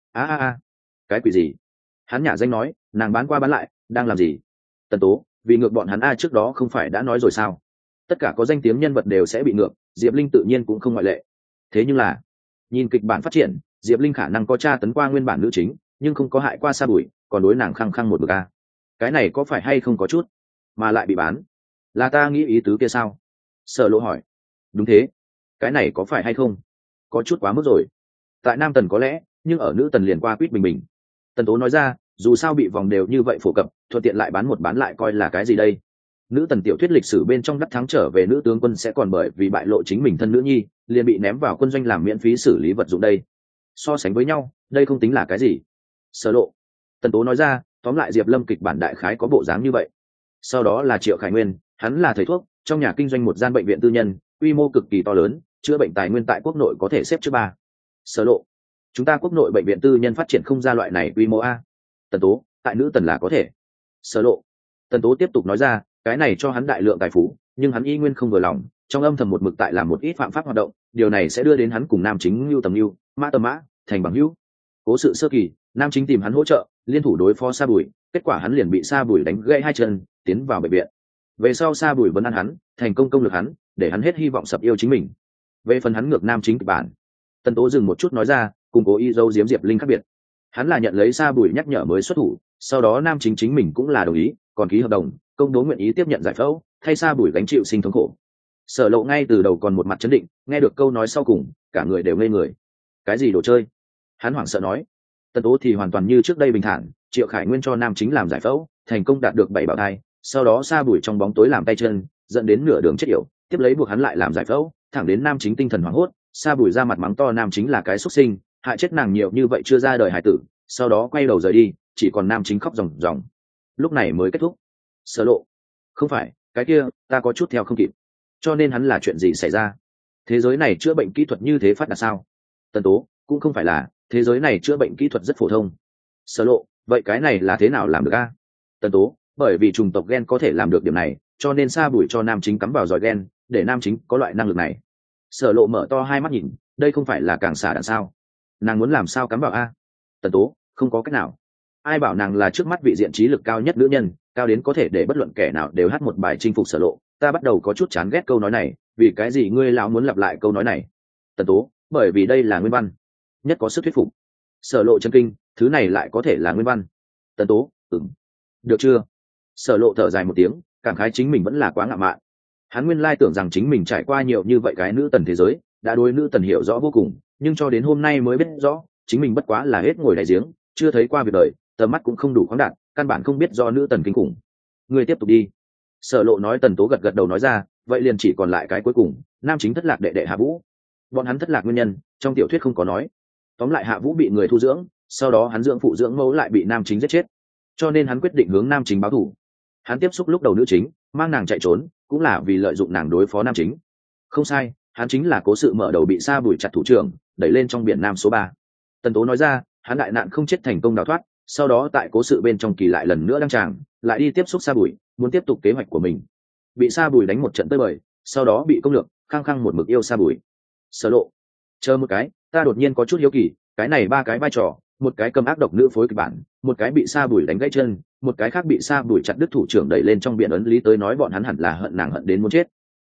Cái quỷ gì? Hắn nhả danh nói, nàng bán qua bán lại, đang làm gì? Tần Tố, vì ngược bọn hắn trước đó không phải đã nói rồi sao? Tất cả có danh tiếng nhân vật đều sẽ bị ngược, Diệp Linh tự nhiên cũng không ngoại lệ. Thế nhưng là, nhìn kịch bản phát triển, Diệp Linh khả năng có tra tấn qua nguyên bản nữ chính, nhưng không có hại qua Sa Bùi, còn đối nàng khăng khăng một bậc a. Cái này có phải hay không có chút, mà lại bị bán? Là ta nghĩ ý tứ kia sao? Sở Lộ hỏi. Đúng thế. Cái này có phải hay không? Có chút quá mức rồi. Tại nam tần có lẽ, nhưng ở nữ tần liền qua quýt bình bình. Tần Tố nói ra, dù sao bị vòng đều như vậy phổ cập, thuận tiện lại bán một bán lại coi là cái gì đây? Nữ tần tiểu thuyết lịch sử bên trong đắc thắng trở về nữ tướng quân sẽ còn bởi vì bại lộ chính mình thân nữ nhi, liền bị ném vào quân doanh làm miễn phí xử lý vật dụng đây. So sánh với nhau, đây không tính là cái gì. Sở Lộ. Tần Tố nói ra, tóm lại Diệp Lâm kịch bản đại khái có bộ dáng như vậy. Sau đó là Triệu Khải Nguyên, hắn là thầy thuốc, trong nhà kinh doanh một gian bệnh viện tư nhân, quy mô cực kỳ to lớn, chữa bệnh tài nguyên tại quốc nội có thể xếp trước 3. Sở Lộ. Chúng ta quốc nội bệnh viện tư nhân phát triển không ra loại này quy mô a. Tần Tố, tại nữ tần là có thể. Sở Lộ. Tần Tố tiếp tục nói ra, cái này cho hắn đại lượng tài phú, nhưng hắn y nguyên không vừa lòng, trong âm thầm một mực tại làm một ít phạm pháp hoạt động, điều này sẽ đưa đến hắn cùng nam chính Lưu Tầm Lưu, Mã Tầm Mã thành bằng hữu. Cố sự sơ kỳ, nam chính tìm hắn hỗ trợ, liên thủ đối phó Sa Bùi, kết quả hắn liền bị Sa Bùi đánh gãy hai chân, tiến vào bệnh viện. Về sau Sa Bùi vẫn ăn hắn, thành công lực hắn, để hắn hết hy vọng sập yêu chính mình. Về phần hắn ngược nam chính kịch bản, Tần Tố dừng một chút nói ra, cùng cố ý dâu diếm Diệp Linh khác biệt. Hắn là nhận lấy Sa Bùi nhắc nhở mới xuất thủ, sau đó nam chính chính mình cũng là đồng ý, còn ký hợp đồng, công bố nguyện ý tiếp nhận giải phẫu, thay Sa Bùi gánh chịu sinh thống khổ. Sở Lộ ngay từ đầu còn một mặt chấn định, nghe được câu nói sau cùng, cả người đều ngây người. Cái gì đồ chơi? Hắn hoảng sợ nói. Tần Tố thì hoàn toàn như trước đây bình thản, Triệu Khải Nguyên cho nam chính làm giải phẫu, thành công đạt được 7 bào thai, sau đó Sa Bùi trong bóng tối làm tay chân, dẫn đến nửa đường chết yểu, tiếp lấy buộc hắn lại làm giải phẫu, thẳng đến nam chính tinh thần hoảng hốt, Sa Bùi ra mặt mắng to nam chính là cái xuất sinh, hại chết nàng nhiều như vậy chưa ra đời hải tử, sau đó quay đầu rời đi, chỉ còn nam chính khóc ròng ròng. Lúc này mới kết thúc. Sở Lộ. Không phải, cái kia, ta có chút theo không kịp. Cho nên hắn là chuyện gì xảy ra? Thế giới này chữa bệnh kỹ thuật như thế phát đạt sao? Tần Tố, cũng không phải là, thế giới này chữa bệnh kỹ thuật rất phổ thông. Sở Lộ, vậy cái này là thế nào làm được a? Tần Tố, bởi vì chủng tộc gen có thể làm được điểm này, cho nên Sa Bùi cho nam chính cắm vào giỏi gen, để nam chính có loại năng lực này. Sở Lộ mở to hai mắt nhìn, đây không phải là càng xả đạn sao? Nàng muốn làm sao cắm vào a? Tần Tố, không có cách nào. Ai bảo nàng là trước mắt vị diện trí lực cao nhất nữ nhân, cao đến có thể để bất luận kẻ nào đều hát một bài chinh phục Sở Lộ. Ta bắt đầu có chút chán ghét câu nói này, vì cái gì ngươi lão muốn lặp lại câu nói này? Tần Tố, bởi vì đây là nguyên văn, nhất có sức thuyết phục. Sở Lộ chấn kinh, thứ này lại có thể là nguyên văn. Tần Tố, được chưa? Sở Lộ thở dài một tiếng, cảm khái chính mình vẫn là quá ngạo mạn. Hắn nguyên lai tưởng rằng chính mình trải qua nhiều như vậy cái nữ tần thế giới, đã đối nữ tần hiểu rõ vô cùng, nhưng cho đến hôm nay mới biết rõ, chính mình bất quá là hết ngồi đại giếng, chưa thấy qua việc đời, tầm mắt cũng không đủ khoáng đạt, căn bản không biết do nữ tần kinh khủng. Ngươi tiếp tục đi. Sở Lộ nói. Tần Tố gật gật đầu nói ra, vậy liền chỉ còn lại cái cuối cùng, nam chính thất lạc đệ đệ Hạ Vũ. Bọn hắn thất lạc nguyên nhân, trong tiểu thuyết không có nói. Tóm lại Hạ Vũ bị người thu dưỡng, sau đó hắn dưỡng phụ dưỡng mẫu lại bị nam chính giết chết, cho nên hắn quyết định hướng nam chính báo thù. Hắn tiếp xúc lúc đầu nữ chính, mang nàng chạy trốn, cũng là vì lợi dụng nàng đối phó nam chính. Không sai, hắn chính là cố sự mở đầu bị Sa Bùi chặt thủ trưởng, đẩy lên trong biển Nam số 3. Tần Tố nói ra, hắn đại nạn không chết thành công đào thoát, sau đó tại cố sự bên trong kỳ lại lần nữa đăng tràng, lại đi tiếp xúc Sa Bùi, muốn tiếp tục kế hoạch của mình. Bị Sa Bùi đánh một trận tơi bời, sau đó bị công lược, khăng khăng một mực yêu Sa Bùi. Sở Lộ, chờ một cái, ta đột nhiên có chút hiếu kỳ, cái này 3 cái vai trò, một cái cầm ác độc nữ phối kịch bản, một cái bị Sa Bùi đánh gãy chân, một cái khác bị Sa Bùi chặt đứt thủ trưởng đẩy lên trong biển ấn lý tới nói bọn hắn hẳn là hận nàng hận đến muốn chết.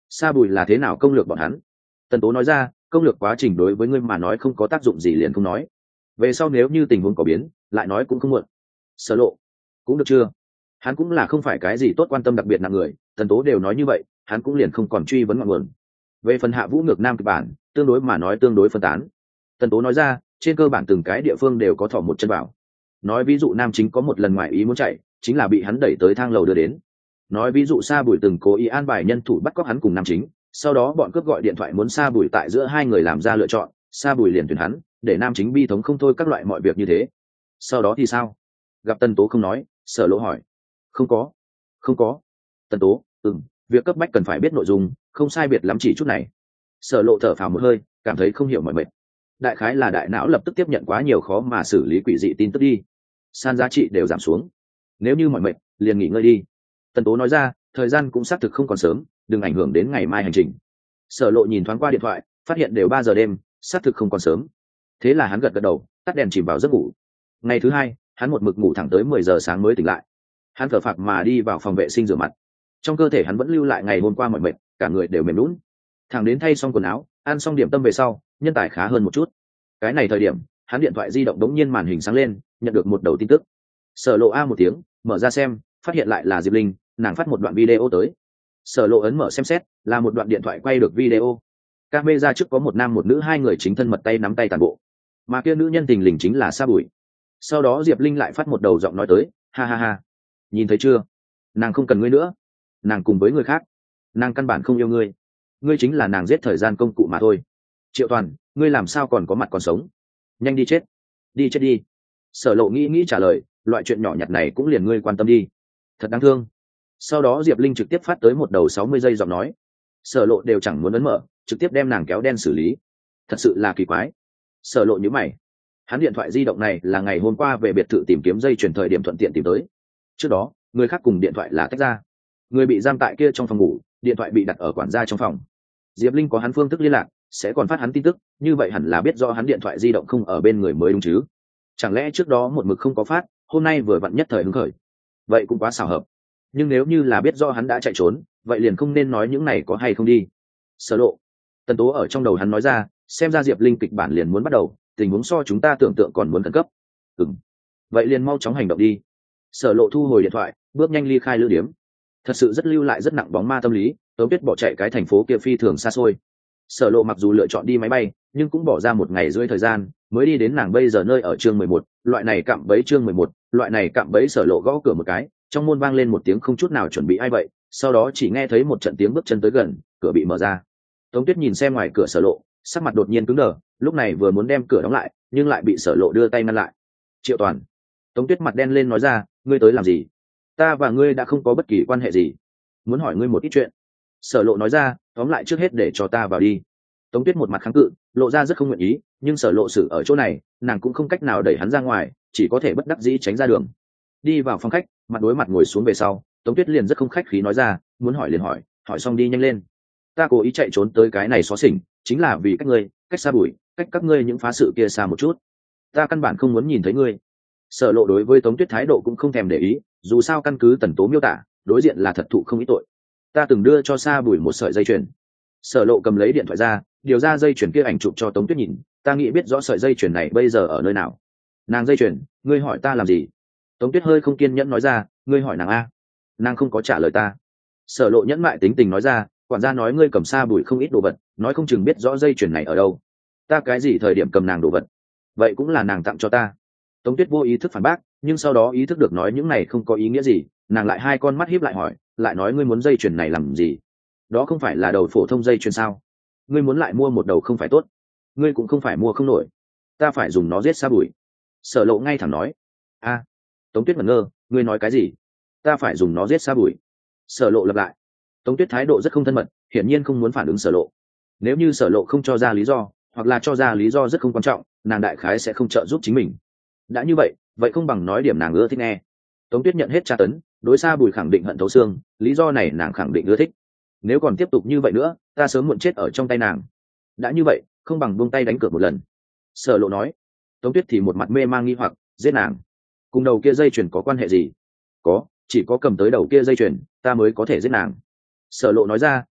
Sa Bùi là thế nào công lược bọn hắn? Tần Tố nói ra, công lược quá trình đối với ngươi mà nói không có tác dụng gì liền không nói, về sau nếu như tình huống có biến lại nói cũng không muộn. Sở Lộ cũng được chưa? Hắn cũng là không phải cái gì tốt quan tâm đặc biệt nặng người, Tần Tố đều nói như vậy hắn cũng liền không còn truy vấn ngọn nguồn. Về phần Hạ Vũ ngược nam kịch bản tương đối mà nói tương đối phân tán. Tần Tố nói ra, trên cơ bản từng cái địa phương đều có thỏ một chân vào. Nói ví dụ nam chính có một lần ngoại ý muốn chạy, chính là bị hắn đẩy tới thang lầu đưa đến. Nói ví dụ Sa Bùi từng cố ý an bài nhân thủ bắt cóc hắn cùng nam chính, sau đó bọn cướp gọi điện thoại muốn Sa Bùi tại giữa hai người làm ra lựa chọn, Sa Bùi liền tuyển hắn, để nam chính bi thống không thôi, các loại mọi việc như thế. Sau đó thì sao? Gặp Tần Tố không nói, Sở Lộ hỏi. Không có. Tần Tố, việc cấp bách cần phải biết nội dung, không sai biệt lắm chỉ chút này. Sở Lộ thở phào một hơi, cảm thấy không hiểu mọi mệt. Đại khái là đại não lập tức tiếp nhận quá nhiều khó mà xử lý quỷ dị tin tức đi, san giá trị đều giảm xuống. Nếu như mọi mệt liền nghỉ ngơi đi. Tần Tố nói ra, thời gian cũng xác thực không còn sớm, đừng ảnh hưởng đến ngày mai hành trình. Sở Lộ nhìn thoáng qua điện thoại, phát hiện đều 3 giờ đêm, xác thực không còn sớm. Thế là hắn gật gật đầu, tắt đèn chìm vào giấc ngủ. Ngày thứ hai, hắn một mực ngủ thẳng tới 10 giờ sáng mới tỉnh lại. Hắn thở phạc mà đi vào phòng vệ sinh rửa mặt. Trong cơ thể hắn vẫn lưu lại ngày hôm qua mỏi mệt, cả người đều mềm lún. Thẳng đến thay xong quần áo, ăn xong điểm tâm về sau, nhân tài khá hơn một chút. Cái này thời điểm, hắn điện thoại di động đống nhiên màn hình sáng lên, nhận được một đầu tin tức. Sở Lộ a một tiếng, mở ra xem, phát hiện lại là Diệp Linh, nàng phát một đoạn video tới. Sở Lộ ấn mở xem xét, là một đoạn điện thoại quay được video. Camera trước có một nam một nữ, hai người chính thân mật tay nắm tay tàn bộ, mà kia nữ nhân tình lình chính là Sa Bùi. Sau đó Diệp Linh lại phát một đầu giọng nói tới, ha ha ha, nhìn thấy chưa, nàng không cần ngươi nữa, nàng cùng với người khác, nàng căn bản không yêu ngươi, ngươi chính là nàng giết thời gian công cụ mà thôi. Triệu Toàn, ngươi làm sao còn có mặt còn sống, nhanh đi chết, đi chết đi. Sở Lộ nghĩ trả lời, loại chuyện nhỏ nhặt này cũng liền ngươi quan tâm đi, thật đáng thương. Sau đó Diệp Linh trực tiếp phát tới một đầu 60 giây giọng nói. Sở Lộ đều chẳng muốn ấn mở, trực tiếp đem nàng kéo đen xử lý, thật sự là kỳ quái. Sở Lộ nhíu mày, hắn điện thoại di động này là ngày hôm qua về biệt thự tìm kiếm dây chuyền thời điểm thuận tiện tìm tới. Trước đó người khác cùng điện thoại là tách ra, người bị giam tại kia trong phòng ngủ, điện thoại bị đặt ở quản gia trong phòng. Diệp Linh có hắn phương thức liên lạc, sẽ còn phát hắn tin tức, như vậy hẳn là biết do hắn điện thoại di động không ở bên người mới đúng chứ. Chẳng lẽ trước đó một mực không có phát, hôm nay vừa vặn nhất thời hứng khởi, vậy cũng quá xảo hợp. Nhưng nếu như là biết do hắn đã chạy trốn, vậy liền không nên nói những này có hay không đi. Sở Lộ, Tần Tố ở trong đầu hắn nói ra, xem ra Diệp Linh kịch bản liền muốn bắt đầu, tình huống so chúng ta tưởng tượng còn muốn khẩn cấp. Vậy liền mau chóng hành động đi. Sở Lộ thu hồi điện thoại, bước nhanh ly khai lữ điếm. Thật sự rất lưu lại rất nặng bóng ma tâm lý, Tống Tuyết bỏ chạy cái thành phố kia phi thường xa xôi. Sở Lộ mặc dù lựa chọn đi máy bay, nhưng cũng bỏ ra 1 ngày rưỡi thời gian mới đi đến nàng bây giờ nơi ở chương 11, loại này cạm bẫy chương 11, loại này cạm bẫy. Sở Lộ gõ cửa một cái, trong môn vang lên một tiếng không chút nào chuẩn bị ai vậy, sau đó chỉ nghe thấy một trận tiếng bước chân tới gần, cửa bị mở ra. Tống Tuyết nhìn xem ngoài cửa Sở Lộ, sắc mặt đột nhiên cứng đờ, lúc này vừa muốn đem cửa đóng lại, nhưng lại bị Sở Lộ đưa tay ngăn lại. Triệu Toàn. Tống Tuyết mặt đen lên nói ra, ngươi tới làm gì? Ta và ngươi đã không có bất kỳ quan hệ gì, muốn hỏi ngươi một ít chuyện. Sở Lộ nói ra, tóm lại trước hết để cho ta vào đi. Tống Tuyết một mặt kháng cự, lộ ra rất không nguyện ý, nhưng Sở Lộ xử ở chỗ này, nàng cũng không cách nào đẩy hắn ra ngoài, chỉ có thể bất đắc dĩ tránh ra đường. Đi vào phòng khách, mặt đối mặt ngồi xuống về sau, Tống Tuyết liền rất không khách khí nói ra, muốn hỏi liền hỏi xong đi nhanh lên. Ta cố ý chạy trốn tới cái này xó xỉnh, chính là vì cách ngươi, cách Sa Bùi, cách các ngươi những phá sự kia xa một chút. Ta căn bản không muốn nhìn thấy ngươi. Sở Lộ đối với Tống Tuyết thái độ cũng không thèm để ý, dù sao căn cứ Tần Tố miêu tả, đối diện là thật thụ không ít tội. Ta từng đưa cho Sa Bùi một sợi dây chuyền. Sở Lộ cầm lấy điện thoại ra, điều ra dây chuyền kia ảnh chụp cho Tống Tuyết nhìn, ta nghĩ biết rõ sợi dây chuyền này bây giờ ở nơi nào. Nàng dây chuyền, ngươi hỏi ta làm gì? Tống Tuyết hơi không kiên nhẫn nói ra, ngươi hỏi nàng a. Nàng không có trả lời ta. Sở Lộ nhẫn mại tính tình nói ra, quản gia nói ngươi cầm Sa Bùi không ít đồ vật, nói không chừng biết rõ dây chuyền này ở đâu. Ta cái gì thời điểm cầm nàng đồ vật? Vậy cũng là nàng tặng cho ta. Tống Tuyết vô ý thức phản bác, nhưng sau đó ý thức được nói những này không có ý nghĩa gì, nàng lại hai con mắt híp lại hỏi, lại nói ngươi muốn dây chuyền này làm gì? Đó không phải là đầu phổ thông dây chuyền sao? Ngươi muốn lại mua một đầu không phải tốt? Ngươi cũng không phải mua không nổi, ta phải dùng nó giết Sa Bùi. Sở Lộ ngay thẳng nói. A. Tống Tuyết ngẩn ngơ, ngươi nói cái gì? Ta phải dùng nó giết Sa Bùi. Sở Lộ lặp lại. Tống Tuyết thái độ rất không thân mật, hiển nhiên không muốn phản ứng Sở Lộ. Nếu như Sở Lộ không cho ra lý do, hoặc là cho ra lý do rất không quan trọng, nàng đại khái sẽ không trợ giúp chính mình. Đã như vậy, vậy không bằng nói điểm nàng ưa thích nghe. Tống Tuyết nhận hết tra tấn, đối Sa Bùi khẳng định hận thấu xương, lý do này nàng khẳng định ưa thích. Nếu còn tiếp tục như vậy nữa, ta sớm muộn chết ở trong tay nàng. Đã như vậy, không bằng buông tay đánh cược một lần. Sở Lộ nói. Tống Tuyết thì một mặt mê mang nghi hoặc, giết nàng cùng đầu kia dây chuyền có quan hệ gì? Có, chỉ có cầm tới đầu kia dây chuyền, ta mới có thể giết nàng. Sở Lộ nói ra,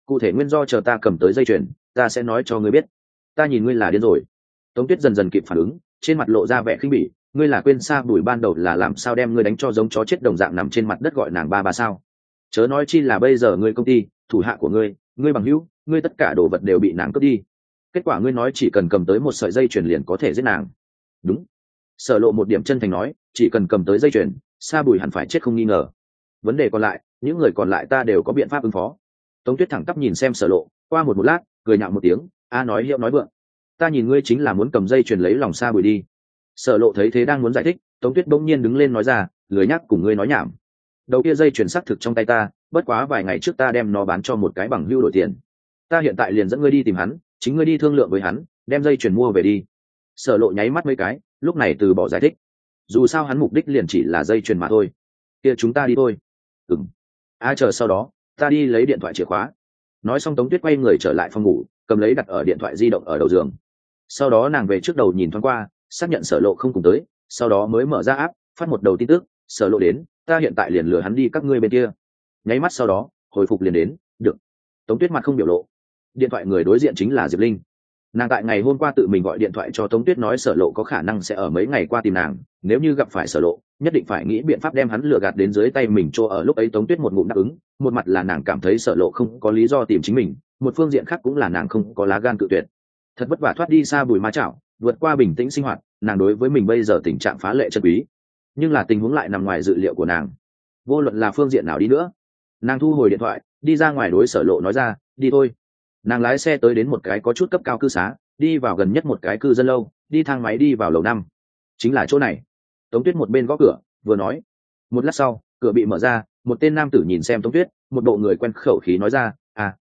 cụ thể nguyên do chờ ta cầm tới dây chuyền ta sẽ nói cho ngươi biết. Ta nhìn ngươi là điên rồi. Tống Tuyết dần dần kịp phản ứng, trên mặt lộ ra vẻ khinh bỉ. Ngươi là quên Sa Bùi ban đầu là làm sao đem ngươi đánh cho giống chó chết đồng dạng nằm trên mặt đất gọi nàng ba sao? Chớ nói chi là bây giờ ngươi công ty, thủ hạ của ngươi, ngươi bằng hữu, ngươi tất cả đồ vật đều bị nàng cướp đi. Kết quả ngươi nói chỉ cần cầm tới một sợi dây chuyền liền có thể giết nàng. Đúng. Sở Lộ một điểm chân thành nói, chỉ cần cầm tới dây chuyền, Sa Bùi hẳn phải chết không nghi ngờ. Vấn đề còn lại, những người còn lại ta đều có biện pháp ứng phó. Tống Tuyết thẳng tắp nhìn xem Sở Lộ, qua một lát, cười nhạo một tiếng, a nói hiệu nói vượng. Ta nhìn ngươi chính là muốn cầm dây chuyền lấy lòng Sa Bùi đi. Sở Lộ thấy thế đang muốn giải thích, Tống Tuyết bỗng nhiên đứng lên nói ra, lười nhắc cùng ngươi nói nhảm. Đầu kia dây chuyền xác thực trong tay ta, bất quá vài ngày trước ta đem nó bán cho một cái bằng hữu đổi tiền. Ta hiện tại liền dẫn ngươi đi tìm hắn, chính ngươi đi thương lượng với hắn, đem dây chuyền mua về đi. Sở Lộ nháy mắt mấy cái, lúc này từ bỏ giải thích. Dù sao hắn mục đích liền chỉ là dây chuyền mà thôi. Kia chúng ta đi thôi. Ừm. Chờ sau đó, ta đi lấy điện thoại chìa khóa. Nói xong Tống Tuyết quay người trở lại phòng ngủ, cầm lấy đặt ở điện thoại di động ở đầu giường. Sau đó nàng về trước đầu nhìn thoáng qua, xác nhận Sở Lộ không cùng tới, sau đó mới mở ra app, phát một đầu tin tức, Sở Lộ đến, ta hiện tại liền lừa hắn đi các ngươi bên kia. Nháy mắt sau đó, hồi phục liền đến, được. Tống Tuyết mặt không biểu lộ. Điện thoại người đối diện chính là Diệp Linh. Nàng tại ngày hôm qua tự mình gọi điện thoại cho Tống Tuyết nói Sở Lộ có khả năng sẽ ở mấy ngày qua tìm nàng, nếu như gặp phải Sở Lộ, nhất định phải nghĩ biện pháp đem hắn lừa gạt đến dưới tay mình. Cho ở lúc ấy Tống Tuyết một ngụm đáp ứng, một mặt là nàng cảm thấy Sở Lộ không có lý do tìm chính mình, một phương diện khác cũng là nàng không có lá gan cự tuyệt. Thật vất vả thoát đi xa bùi ma chảo, vượt qua bình tĩnh sinh hoạt, nàng đối với mình bây giờ tình trạng phá lệ chân quý. Nhưng là tình huống lại nằm ngoài dự liệu của nàng. Vô luận là phương diện nào đi nữa, nàng thu hồi điện thoại, đi ra ngoài đối Sở Lộ nói ra, đi thôi. Nàng lái xe tới đến một cái có chút cấp cao cư xá, đi vào gần nhất một cái cư dân lâu, đi thang máy đi vào lầu 5. Chính là chỗ này. Tống Tuyết một bên gõ cửa, vừa nói. Một lát sau, cửa bị mở ra, một tên nam tử nhìn xem Tống Tuyết, một bộ người quen khẩu khí nói ra,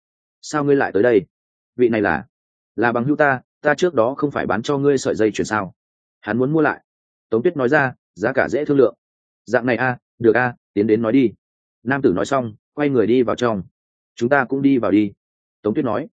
sao ngươi lại tới đây? Vị này là bằng hữu ta trước đó không phải bán cho ngươi sợi dây chuyền sao? Hắn muốn mua lại. Tống Tuyết nói ra, giá cả dễ thương lượng. Dạng này được tiến đến nói đi. Nam tử nói xong, quay người đi vào trong. Chúng ta cũng đi vào đi. Tống Tuyết nói.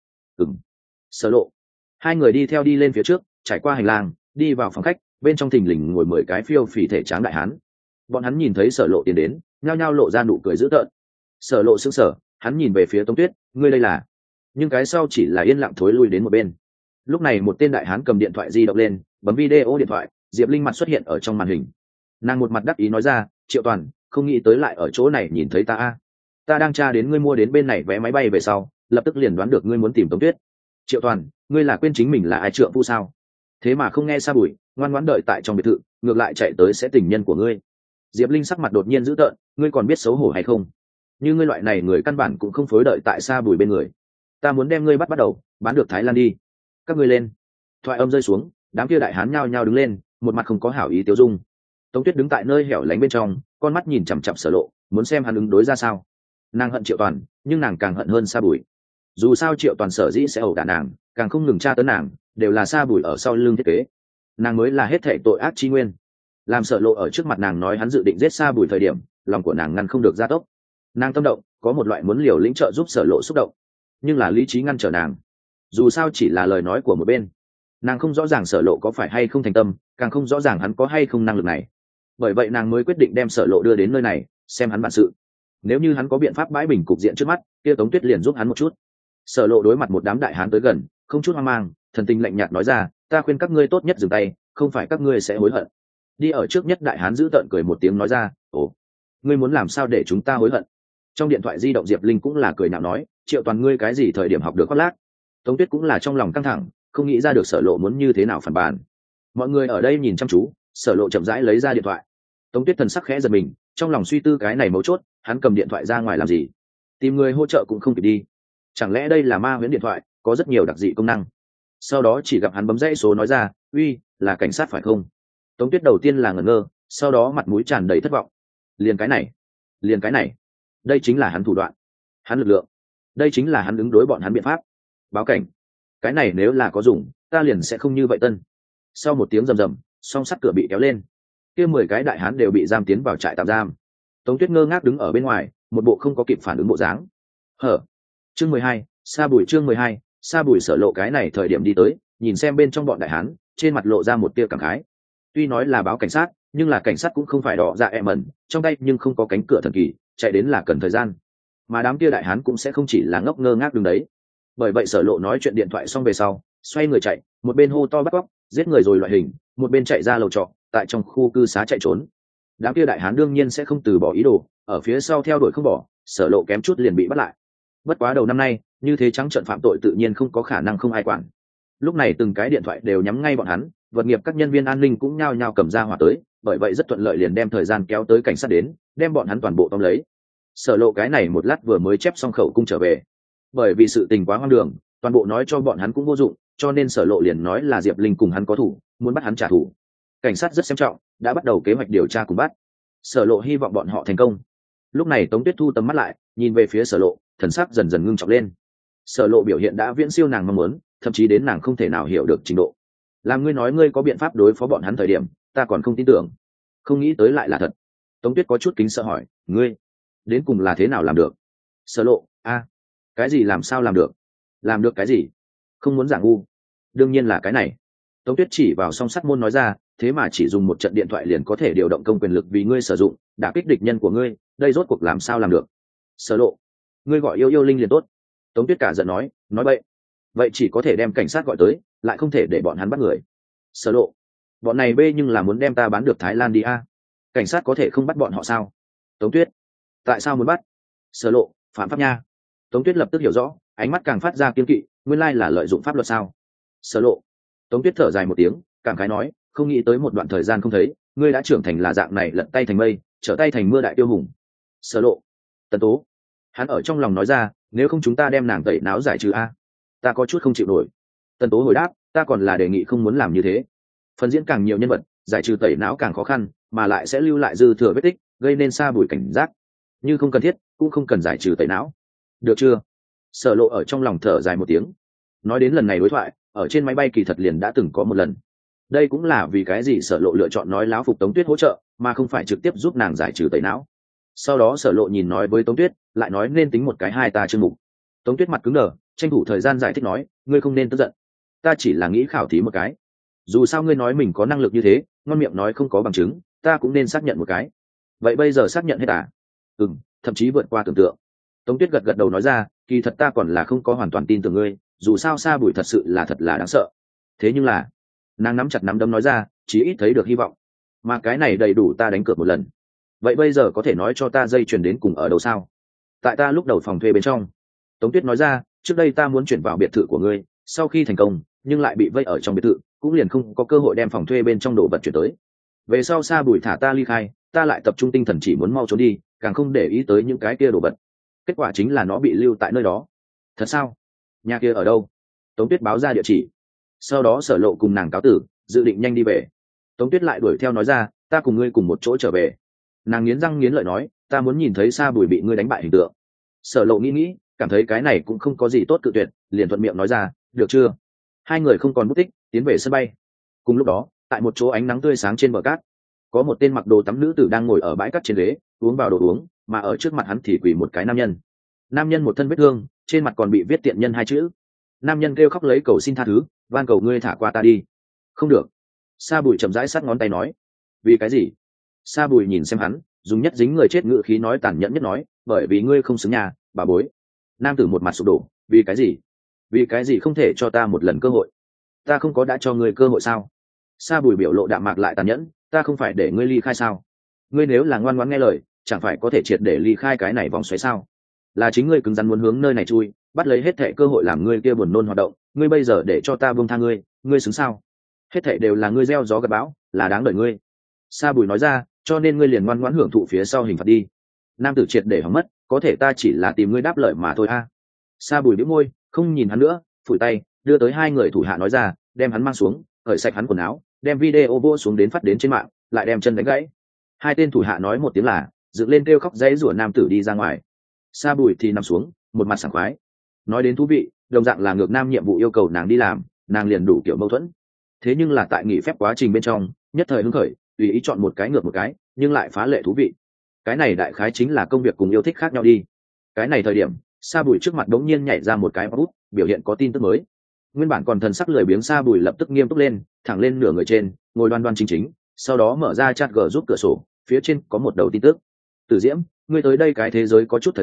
Sở Lộ. Hai người đi theo đi lên phía trước, trải qua hành lang, đi vào phòng khách, bên trong thình lình ngồi 10 cái phiêu phì thể tráng đại hán. Bọn hắn nhìn thấy Sở Lộ tiến đến, nhao nhao lộ ra nụ cười dữ tợn. Sở Lộ sững sờ, hắn nhìn về phía Tống Tuyết, ngươi đây là? Nhưng cái sau chỉ là yên lặng thối lui đến một bên. Lúc này một tên đại hán cầm điện thoại di động lên, bấm video điện thoại, Diệp Linh mặt xuất hiện ở trong màn hình. Nàng một mặt đắc ý nói ra, Triệu Toàn, không nghĩ tới lại ở chỗ này nhìn thấy ta ta đang tra đến ngươi mua đến bên này vé máy bay về sau, lập tức liền đoán được ngươi muốn tìm Tống Tuyết. Triệu Toàn, ngươi là quên chính mình là ai trượng phu sao? Thế mà không nghe Sa Bùi, ngoan ngoãn đợi tại trong biệt thự, ngược lại chạy tới sẽ tình nhân của ngươi. Diệp Linh sắc mặt đột nhiên dữ tợn, ngươi còn biết xấu hổ hay không? Như ngươi loại này người căn bản cũng không phối đợi tại Sa Bùi bên người. Ta muốn đem ngươi bắt đầu bán được Thái Lan đi. Các ngươi lên. Thoại âm rơi xuống, đám kia đại hán nhao nhao đứng lên, một mặt không có hảo ý tiêu dung. Tống Tuyết đứng tại nơi hẻo lánh bên trong, con mắt nhìn chằm chằm Sở Lộ, muốn xem hắn ứng đối ra sao. Nàng hận Triệu Toàn, nhưng nàng càng hận hơn Sa Bùi. Dù sao Triệu Toàn sở dĩ sẽ ẩu đả nàng, càng không ngừng tra tấn nàng, đều là Sa Bùi ở sau lưng thiết kế. Nàng mới là hết thảy tội ác chi nguyên. Làm Sở Lộ ở trước mặt nàng nói hắn dự định giết Sa Bùi thời điểm, lòng của nàng ngăn không được gia tốc. Nàng tâm động, có một loại muốn liều lĩnh trợ giúp Sở Lộ xúc động, nhưng là lý trí ngăn trở nàng. Dù sao chỉ là lời nói của một bên, nàng không rõ ràng Sở Lộ có phải hay không thành tâm, càng không rõ ràng hắn có hay không năng lực này. Bởi vậy nàng mới quyết định đem Sở Lộ đưa đến nơi này, xem hắn bản sự. Nếu như hắn có biện pháp bãi bình cục diện trước mắt, kia Tống Tuyết liền giúp hắn một chút. Sở Lộ đối mặt một đám đại hán tới gần, không chút hoang mang, thần tình lạnh nhạt nói ra, ta khuyên các ngươi tốt nhất dừng tay, không phải các ngươi sẽ hối hận. Đi ở trước nhất đại hán giữ tợn cười một tiếng nói ra, ồ, ngươi muốn làm sao để chúng ta hối hận? Trong điện thoại di động Diệp Linh cũng là cười nhạo nói, Triệu Toàn ngươi cái gì thời điểm học được khoác lác? Tống Tuyết cũng là trong lòng căng thẳng, không nghĩ ra được Sở Lộ muốn như thế nào phản bàn. Mọi người ở đây nhìn chăm chú, Sở Lộ chậm rãi lấy ra điện thoại. Tống Tuyết thần sắc khẽ giật mình, trong lòng suy tư cái này mấu chốt, hắn cầm điện thoại ra ngoài làm gì? Tìm người hỗ trợ cũng không kịp đi. Chẳng lẽ đây là ma huyễn điện thoại, có rất nhiều đặc dị công năng? Sau đó chỉ gặp hắn bấm dãy số nói ra, uy, là cảnh sát phải không? Tống Tuyết đầu tiên là ngẩn ngơ, sau đó mặt mũi tràn đầy thất vọng. Liền cái này, đây chính là hắn thủ đoạn, hắn lực lượng, đây chính là hắn ứng đối bọn hắn biện pháp. Báo cảnh, cái này nếu là có dùng, ta liền sẽ không như vậy tân. Sau một tiếng rầm rầm, song sắt cửa bị kéo lên, kia 10 cái đại hán đều bị giam tiến vào trại tạm giam. Tống Tuyết ngơ ngác đứng ở bên ngoài, một bộ không có kịp phản ứng bộ dáng. Chương 12, Sa Bùi. Chương 12, Sa Bùi. Sở Lộ cái này thời điểm đi tới, nhìn xem bên trong bọn đại hán, trên mặt lộ ra một tia cảm khái. Tuy nói là báo cảnh sát, nhưng là cảnh sát cũng không phải đỏ dạ ẹ mẩn, trong tay nhưng không có cánh cửa thần kỳ, chạy đến là cần thời gian. mà đám kia đại hán cũng sẽ không chỉ là ngốc ngơ ngác đứng đấy. Bởi vậy Sở Lộ nói chuyện điện thoại xong về sau, xoay người chạy, một bên hô to bắt cóc giết người rồi loại hình, một bên chạy ra lầu trọ, tại trong khu cư xá chạy trốn. Đám kia đại hán đương nhiên sẽ không từ bỏ ý đồ, ở phía sau theo đuổi không bỏ, Sở Lộ kém chút liền bị bắt lại. Bất quá đầu năm nay, như thế trắng trợn phạm tội tự nhiên không có khả năng không ai quản. Lúc này từng cái điện thoại đều nhắm ngay bọn hắn, vật nghiệp các nhân viên an ninh cũng nhao nhao cầm ra hỏa tới, bởi vậy rất thuận lợi liền đem thời gian kéo tới cảnh sát đến, đem bọn hắn toàn bộ tóm lấy. Sở Lộ cái này một lát vừa mới chép xong khẩu cung trở về, bởi vì sự tình quá hoang đường, toàn bộ nói cho bọn hắn cũng vô dụng, cho nên Sở Lộ liền nói là Diệp Linh cùng hắn có thủ, muốn bắt hắn trả thù. Cảnh sát rất xem trọng, đã bắt đầu kế hoạch điều tra cùng bắt. Sở Lộ hy vọng bọn họ thành công. Lúc này Tống Tuyết thu tầm mắt lại, nhìn về phía Sở Lộ, thần sắc dần dần ngưng trọng lên. Sở Lộ biểu hiện đã viễn siêu nàng mong muốn, thậm chí đến nàng không thể nào hiểu được trình độ. Làm ngươi nói ngươi có biện pháp đối phó bọn hắn thời điểm, ta còn không tin tưởng, không nghĩ tới lại là thật. Tống Tuyết có chút kính sợ hỏi, ngươi đến cùng là thế nào làm được? Sở Lộ, cái gì làm sao làm được? Làm được cái gì? Không muốn giả ngu. Đương nhiên là cái này. Tống Tuyết chỉ vào song sắt môn nói ra, thế mà chỉ dùng một trận điện thoại liền có thể điều động công quyền lực vì ngươi sử dụng, đả kích địch nhân của ngươi, đây rốt cuộc làm sao làm được? Sở Lộ, ngươi gọi yêu yêu linh liền tốt. Tống Tuyết cả giận nói bậy. Vậy chỉ có thể đem cảnh sát gọi tới, lại không thể để bọn hắn bắt người. Sở Lộ, bọn này bê nhưng là muốn đem ta bán được Thái Lan đi a. Cảnh sát có thể không bắt bọn họ sao? Tống Tuyết, tại sao muốn bắt? Sở Lộ, phạm pháp nha. Tống Tuyết lập tức hiểu rõ, ánh mắt càng phát ra kiên kỵ, nguyên lai là lợi dụng pháp luật sao? Sở Lộ, Tống Tuyết thở dài một tiếng, cảm khái nói, không nghĩ tới một đoạn thời gian không thấy, ngươi đã trưởng thành là dạng này, lật tay thành mây, trở tay thành mưa đại tiêu hùng. Sở Lộ, Tần Tố, hắn ở trong lòng nói ra, nếu không chúng ta đem nàng tẩy não giải trừ a. Ta có chút không chịu nổi. Tần Tố hồi đáp, ta còn là đề nghị không muốn làm như thế. Phần diễn càng nhiều nhân vật, giải trừ tẩy não càng khó khăn, mà lại sẽ lưu lại dư thừa vết tích, gây nên xa bùi cảnh giác. Như không cần thiết, cũng không cần giải trừ tẩy não. Được chưa? Sở Lộ ở trong lòng thở dài một tiếng. Nói đến lần này đối thoại, ở trên máy bay kỳ thật liền đã từng có một lần. Đây cũng là vì cái gì Sở Lộ lựa chọn nói láo phục Tống Tuyết hỗ trợ, mà không phải trực tiếp giúp nàng giải trừ tẩy não. Sau đó Sở Lộ nhìn nói với Tống Tuyết, lại nói nên tính một cái hai ta chương mục. Tống Tuyết mặt cứng đờ, tranh thủ thời gian giải thích nói, ngươi không nên tức giận, ta chỉ là nghĩ khảo thí một cái. Dù sao ngươi nói mình có năng lực như thế, ngon miệng nói không có bằng chứng, ta cũng nên xác nhận một cái. Vậy bây giờ xác nhận hết à? Thậm chí vượt qua tưởng tượng. Tống Tuyết gật gật đầu nói ra, kỳ thật ta còn là không có hoàn toàn tin tưởng ngươi, dù sao Sa Bùi thật sự là thật là đáng sợ. Thế nhưng là, nàng nắm chặt nắm đấm nói ra, chí ít thấy được hy vọng, mà cái này đầy đủ ta đánh cược một lần. Vậy bây giờ có thể nói cho ta dây chuyền đến cùng ở đâu sao? Tại ta lúc đầu phòng thuê bên trong. Tống Tuyết nói ra, trước đây ta muốn chuyển vào biệt thự của ngươi, sau khi thành công nhưng lại bị vây ở trong biệt thự, cũng liền không có cơ hội đem phòng thuê bên trong đồ vật chuyển tới. Về sau Sa Bùi thả ta ly khai, ta lại tập trung tinh thần chỉ muốn mau trốn đi, càng không để ý tới những cái kia đồ vật. Kết quả chính là nó bị lưu tại nơi đó. Thật sao? Nhà kia ở đâu? Tống Tuyết báo ra địa chỉ. Sau đó Sở Lộ cùng nàng cáo tử, dự định nhanh đi về. Tống Tuyết lại đuổi theo nói ra, ta cùng ngươi cùng một chỗ trở về. Nàng nghiến răng nghiến lợi nói, ta muốn nhìn thấy Sa Bùi bị ngươi đánh bại hình tượng. Sở Lộ nghĩ, cảm thấy cái này cũng không có gì tốt cự tuyệt, liền thuận miệng nói ra, được chưa? Hai người không còn bút tích, tiến về sân bay. Cùng lúc đó, tại một chỗ ánh nắng tươi sáng trên bờ cát, có một tên mặc đồ tắm nữ tử đang ngồi ở bãi cát trên ghế, uống vào đồ uống, mà ở trước mặt hắn thì quỳ một cái nam nhân. Nam nhân một thân vết thương, trên mặt còn bị viết tiện nhân hai chữ. Nam nhân kêu khóc lấy cầu xin tha thứ, van cầu ngươi thả qua ta đi. Không được. Sa Bùi chậm rãi sát ngón tay nói. Vì cái gì? Sa Bùi nhìn xem hắn, dùng nhất dính người chết ngữ khí nói tàn nhẫn nhất nói, bởi vì ngươi không xứng nhà, bà bối. Nam tử một mặt sụp đổ, vì cái gì? Vì cái gì không thể cho ta một lần cơ hội? Ta không có đã cho ngươi cơ hội sao? Sa Bùi biểu lộ đạm mạc lại tàn nhẫn, ta không phải để ngươi ly khai sao? Ngươi nếu là ngoan ngoãn nghe lời, chẳng phải có thể triệt để ly khai cái này vòng xoáy sao? Là chính ngươi cứng rắn muốn hướng nơi này chui, bắt lấy hết thệ cơ hội làm ngươi kia buồn nôn hoạt động, ngươi bây giờ để cho ta buông tha ngươi, ngươi xứng sao? Hết thệ đều là ngươi gieo gió gặt bão, là đáng đợi ngươi. Sa Bùi nói ra, cho nên ngươi liền ngoan ngoãn hưởng thụ phía sau hình phạt đi. Nam tử triệt để hỏng mất, có thể ta chỉ là tìm ngươi đáp lời mà thôi a. Sa Bùi bĩu môi, không nhìn hắn nữa, phủi tay, đưa tới hai người thủ hạ nói ra, đem hắn mang xuống, cởi sạch hắn quần áo, đem video vô xuống đến phát đến trên mạng, lại đem chân đánh gãy. Hai tên thủ hạ nói một tiếng là, dựng lên kêu khóc dãy rủa nam tử đi ra ngoài. Sa Bùi thì nằm xuống, một mặt sảng khoái. Nói đến thú vị, đồng dạng là ngược nam nhiệm vụ yêu cầu nàng đi làm, nàng liền đủ kiểu mâu thuẫn. Thế nhưng là tại nghỉ phép quá trình bên trong, nhất thời hứng khởi, tùy ý chọn một cái ngược một cái, nhưng lại phá lệ thú vị. Cái này đại khái chính là công việc cùng yêu thích khác nhau đi. Cái này thời điểm, Sa Bùi trước mặt đống nhiên nhảy ra một cái bút, biểu hiện có tin tức mới. Nguyên bản còn thần sắc lười biếng Sa Bùi lập tức nghiêm túc lên, thẳng lên nửa người trên, ngồi đoan đoan chính chính, sau đó mở ra chat G giúp cửa sổ, phía trên có một đầu tin tức. Tử Diễm, ngươi tới đây cái thế giới có chút thời gian,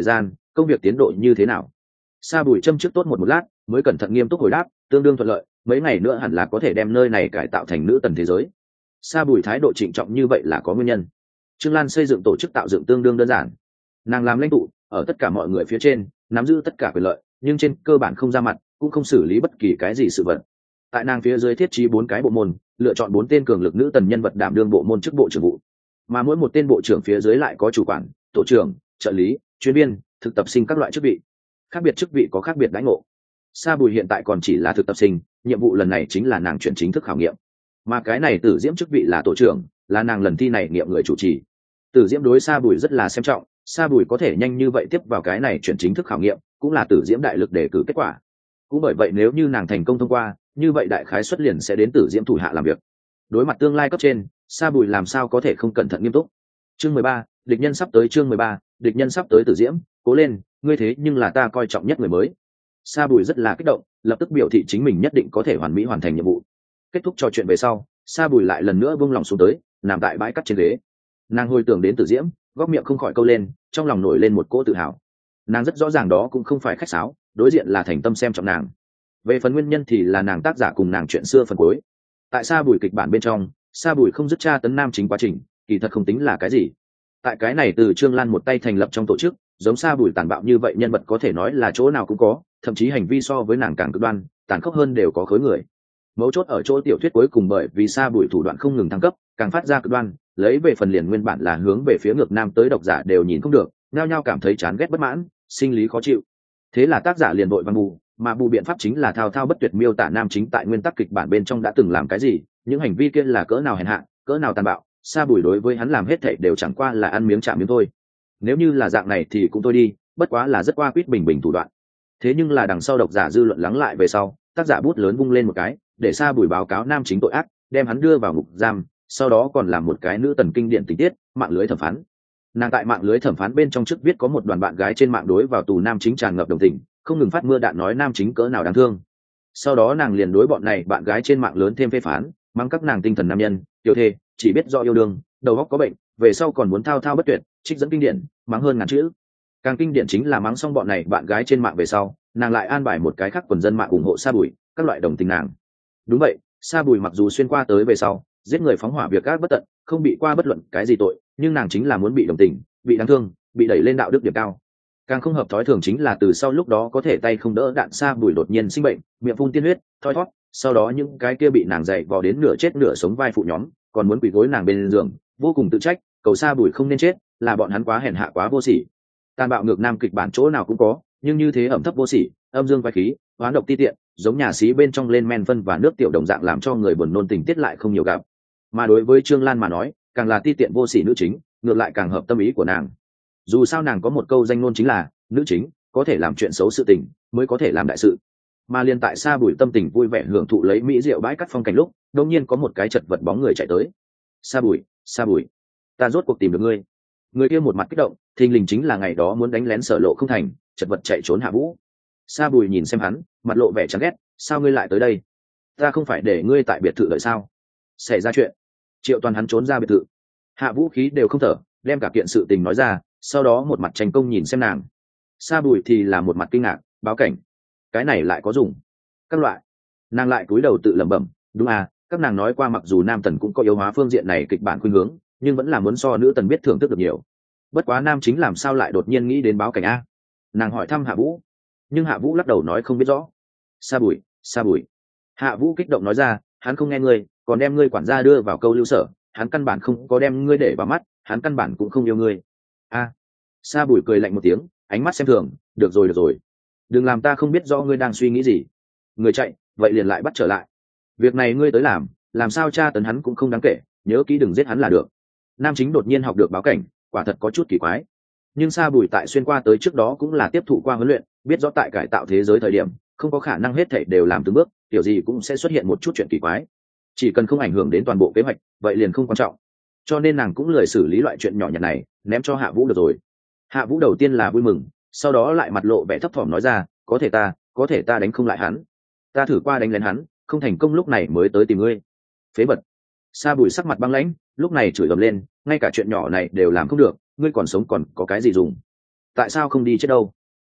công việc tiến độ như thế nào? Sa Bùi châm trước tốt một lát mới cẩn thận nghiêm túc hồi đáp, tương đương thuận lợi, mấy ngày nữa hẳn là có thể đem nơi này cải tạo thành nữ tần thế giới. Sa Bùi thái độ trịnh trọng như vậy là có nguyên nhân. Trương Lan xây dựng tổ chức tạo dựng tương đương đơn giản, nàng làm lãnh tụ ở tất cả mọi người phía trên, nắm giữ tất cả quyền lợi, nhưng trên cơ bản không ra mặt, cũng không xử lý bất kỳ cái gì sự vật. Tại nàng phía dưới thiết trí 4 cái bộ môn, lựa chọn 4 tên cường lực nữ tần nhân vật đảm đương bộ môn chức bộ trưởng vụ, mà mỗi một tên bộ trưởng phía dưới lại có chủ quản, tổ trưởng, trợ lý, chuyên viên, thực tập sinh các loại chức vị. Khác biệt chức vị có khác biệt đãi ngộ. Sa Bùi hiện tại còn chỉ là thực tập sinh, nhiệm vụ lần này chính là nàng chuyển chính thức khảo nghiệm, mà cái này Tử Diễm chức vị là tổ trưởng, là nàng lần thi này nghiệm người chủ trì. Tử Diễm đối Sa Bùi rất là xem trọng, Sa Bùi có thể nhanh như vậy tiếp vào cái này chuyển chính thức khảo nghiệm, cũng là Tử Diễm đại lực để cử kết quả. Cũng bởi vậy nếu như nàng thành công thông qua, như vậy đại khái xuất liền sẽ đến Tử Diễm thủ hạ làm việc. Đối mặt tương lai cấp trên, Sa Bùi làm sao có thể không cẩn thận nghiêm túc. Chương 13, địch nhân sắp tới. Chương 13, địch nhân sắp tới. Tử Diễm, cố lên, ngươi thế nhưng là ta coi trọng nhất người mới. Sa Bùi rất là kích động, lập tức biểu thị chính mình nhất định có thể hoàn mỹ hoàn thành nhiệm vụ. Kết thúc trò chuyện về sau, Sa Bùi lại lần nữa buông lòng xuống tới, nằm tại bãi cắt trên ghế. Nàng hồi tưởng đến Tử Diễm, góc miệng không khỏi câu lên, trong lòng nổi lên một cỗ tự hào. Nàng rất rõ ràng đó cũng không phải khách sáo, đối diện là thành tâm xem trọng nàng. Về phần nguyên nhân thì là nàng tác giả cùng nàng chuyện xưa phần cuối. Tại Sa Bùi kịch bản bên trong, Sa Bùi không dứt tra tấn nam chính quá trình, kỳ thật không tính là cái gì. Tại cái này từ Trương Lan một tay thành lập trong tổ chức, giống Sa Bùi tàn bạo như vậy nhân vật có thể nói là chỗ nào cũng có, thậm chí hành vi so với nàng càng cực đoan, tàn khốc hơn đều có khối người. Mấu chốt ở chỗ tiểu thuyết cuối cùng bởi vì Sa Bùi thủ đoạn không ngừng thăng cấp, càng phát ra cực đoan, lấy về phần liền nguyên bản là hướng về phía ngược nam tới độc giả đều nhìn không được, nhao nhao cảm thấy chán ghét bất mãn, sinh lý khó chịu. Thế là tác giả liền vội vàng bù, mà bù biện pháp chính là thao thao bất tuyệt miêu tả nam chính tại nguyên tắc kịch bản bên trong đã từng làm cái gì, những hành vi kia là cỡ nào hèn hạ, cỡ nào tàn bạo. Sa Bùi đối với hắn làm hết thảy đều chẳng qua là ăn miếng trả miếng thôi. Nếu như là dạng này thì cũng thôi đi, bất quá là rất qua quýt bình bình thủ đoạn. Thế nhưng là đằng sau độc giả dư luận lắng lại về sau, tác giả bút lớn vung lên một cái, để Sa Bùi báo cáo nam chính tội ác, đem hắn đưa vào ngục giam, sau đó còn làm một cái nữ tần kinh điển tình tiết, mạng lưới thẩm phán. Nàng tại mạng lưới thẩm phán bên trong trước viết có một đoàn bạn gái trên mạng đối vào tù nam chính tràn ngập đồng tình, không ngừng phát mưa đạn nói nam chính cỡ nào đáng thương. Sau đó nàng liền đối bọn này bạn gái trên mạng lớn thêm phê phán, mắng các nàng tinh thần nam nhân, tiểu thê, chỉ biết do yêu đương, đầu óc có bệnh, về sau còn muốn thao thao bất tuyệt, trích dẫn kinh điển, mắng hơn ngàn chữ. Càng kinh điển chính là mắng xong bọn này bạn gái trên mạng về sau, nàng lại an bài một cái khác quần dân mạng ủng hộ Sa Bùi, các loại đồng tình nàng. Đúng vậy, Sa Bùi mặc dù xuyên qua tới về sau, giết người phóng hỏa việc ác bất tận, không bị qua bất luận cái gì tội, nhưng nàng chính là muốn bị đồng tình, bị đáng thương, bị đẩy lên đạo đức điểm cao. Càng không hợp thói thường chính là từ sau lúc đó có thể tay không đỡ đạn Sa Bùi đột nhiên sinh bệnh, miệng phun tiên huyết, thoi thoát, sau đó những cái kia bị nàng dạy vò đến nửa chết nửa sống vai phụ nhóm, còn muốn quỳ gối nàng bên giường, vô cùng tự trách, cầu Sa Bùi không nên chết, là bọn hắn quá hèn hạ quá vô sỉ. Tàn bạo ngược nam kịch bản chỗ nào cũng có, nhưng như thế ẩm thấp vô sỉ, âm dương quái khí, hoán độc ti tiện, giống nhà xí bên trong lên men phân và nước tiểu đồng dạng làm cho người buồn nôn tình tiết lại không nhiều gặp. Mà đối với Trương Lan mà nói, càng là ti tiện vô sỉ nữ chính, ngược lại càng hợp tâm ý của nàng. Dù sao nàng có một câu danh ngôn chính là, nữ chính có thể làm chuyện xấu sự tình, mới có thể làm đại sự. Mà liên tại Sa Bùi tâm tình vui vẻ hưởng thụ lấy mỹ rượu bãi cắt phong cảnh lúc, đột nhiên có một cái chật vật bóng người chạy tới. Sa Bùi, Sa Bùi, ta rốt cuộc tìm được ngươi. Người kia một mặt kích động, thình lình chính là ngày đó muốn đánh lén Sở Lộ không thành, chật vật chạy trốn Hạ Vũ. Sa Bùi nhìn xem hắn, mặt lộ vẻ chán ghét, sao ngươi lại tới đây? Ta không phải để ngươi tại biệt thự đợi sao? Xảy ra chuyện. Triệu Toàn hắn trốn ra biệt thự. Hạ Vũ khí đều không thở, đem cả kiện sự tình nói ra, sau đó một mặt tranh công nhìn xem nàng. Sa Bùi thì là một mặt kinh ngạc, báo cảnh. Cái này lại có dùng? Các loại. Nàng lại cúi đầu tự lẩm bẩm, đúng à, các nàng nói qua mặc dù nam tần cũng có yếu hóa phương diện này kịch bản khuynh hướng, nhưng vẫn là muốn so nữ tần biết thưởng thức được nhiều. Bất quá nam chính làm sao lại đột nhiên nghĩ đến báo cảnh a? Nàng hỏi thăm Hạ Vũ, nhưng Hạ Vũ lắc đầu nói không biết rõ. Sa Bùi, Sa Bùi. Hạ Vũ kích động nói ra, hắn không nghe ngươi, còn đem ngươi quản gia đưa vào câu lưu sở, hắn căn bản không có đem ngươi để vào mắt, hắn căn bản cũng không yêu ngươi. A. Sa Bùi cười lạnh một tiếng, ánh mắt xem thường, được rồi được rồi, đừng làm ta không biết rõ ngươi đang suy nghĩ gì. Người chạy, vậy liền lại bắt trở lại. Việc này ngươi tới làm sao tra tấn hắn cũng không đáng kể, nhớ kỹ đừng giết hắn là được. Nam chính đột nhiên học được báo cảnh, quả thật có chút kỳ quái. Nhưng Sa Bùi tại xuyên qua tới trước đó cũng là tiếp thụ qua huấn luyện, biết rõ tại cải tạo thế giới thời điểm, không có khả năng hết thảy đều làm từng bước, kiểu gì cũng sẽ xuất hiện một chút chuyện kỳ quái. Chỉ cần không ảnh hưởng đến toàn bộ kế hoạch, vậy liền không quan trọng. Cho nên nàng cũng lười xử lý loại chuyện nhỏ nhặt này, ném cho Hạ Vũ được rồi. Hạ Vũ đầu tiên là vui mừng, sau đó lại mặt lộ vẻ thấp thỏm nói ra, có thể ta đánh không lại hắn. Ta thử qua đánh lén hắn, không thành công, lúc này mới tới tìm ngươi. Phế vật. Sa Bùi sắc mặt băng lãnh, lúc này chửi ầm lên, ngay cả chuyện nhỏ này đều làm không được, ngươi còn sống còn có cái gì dùng? Tại sao không đi chết đâu?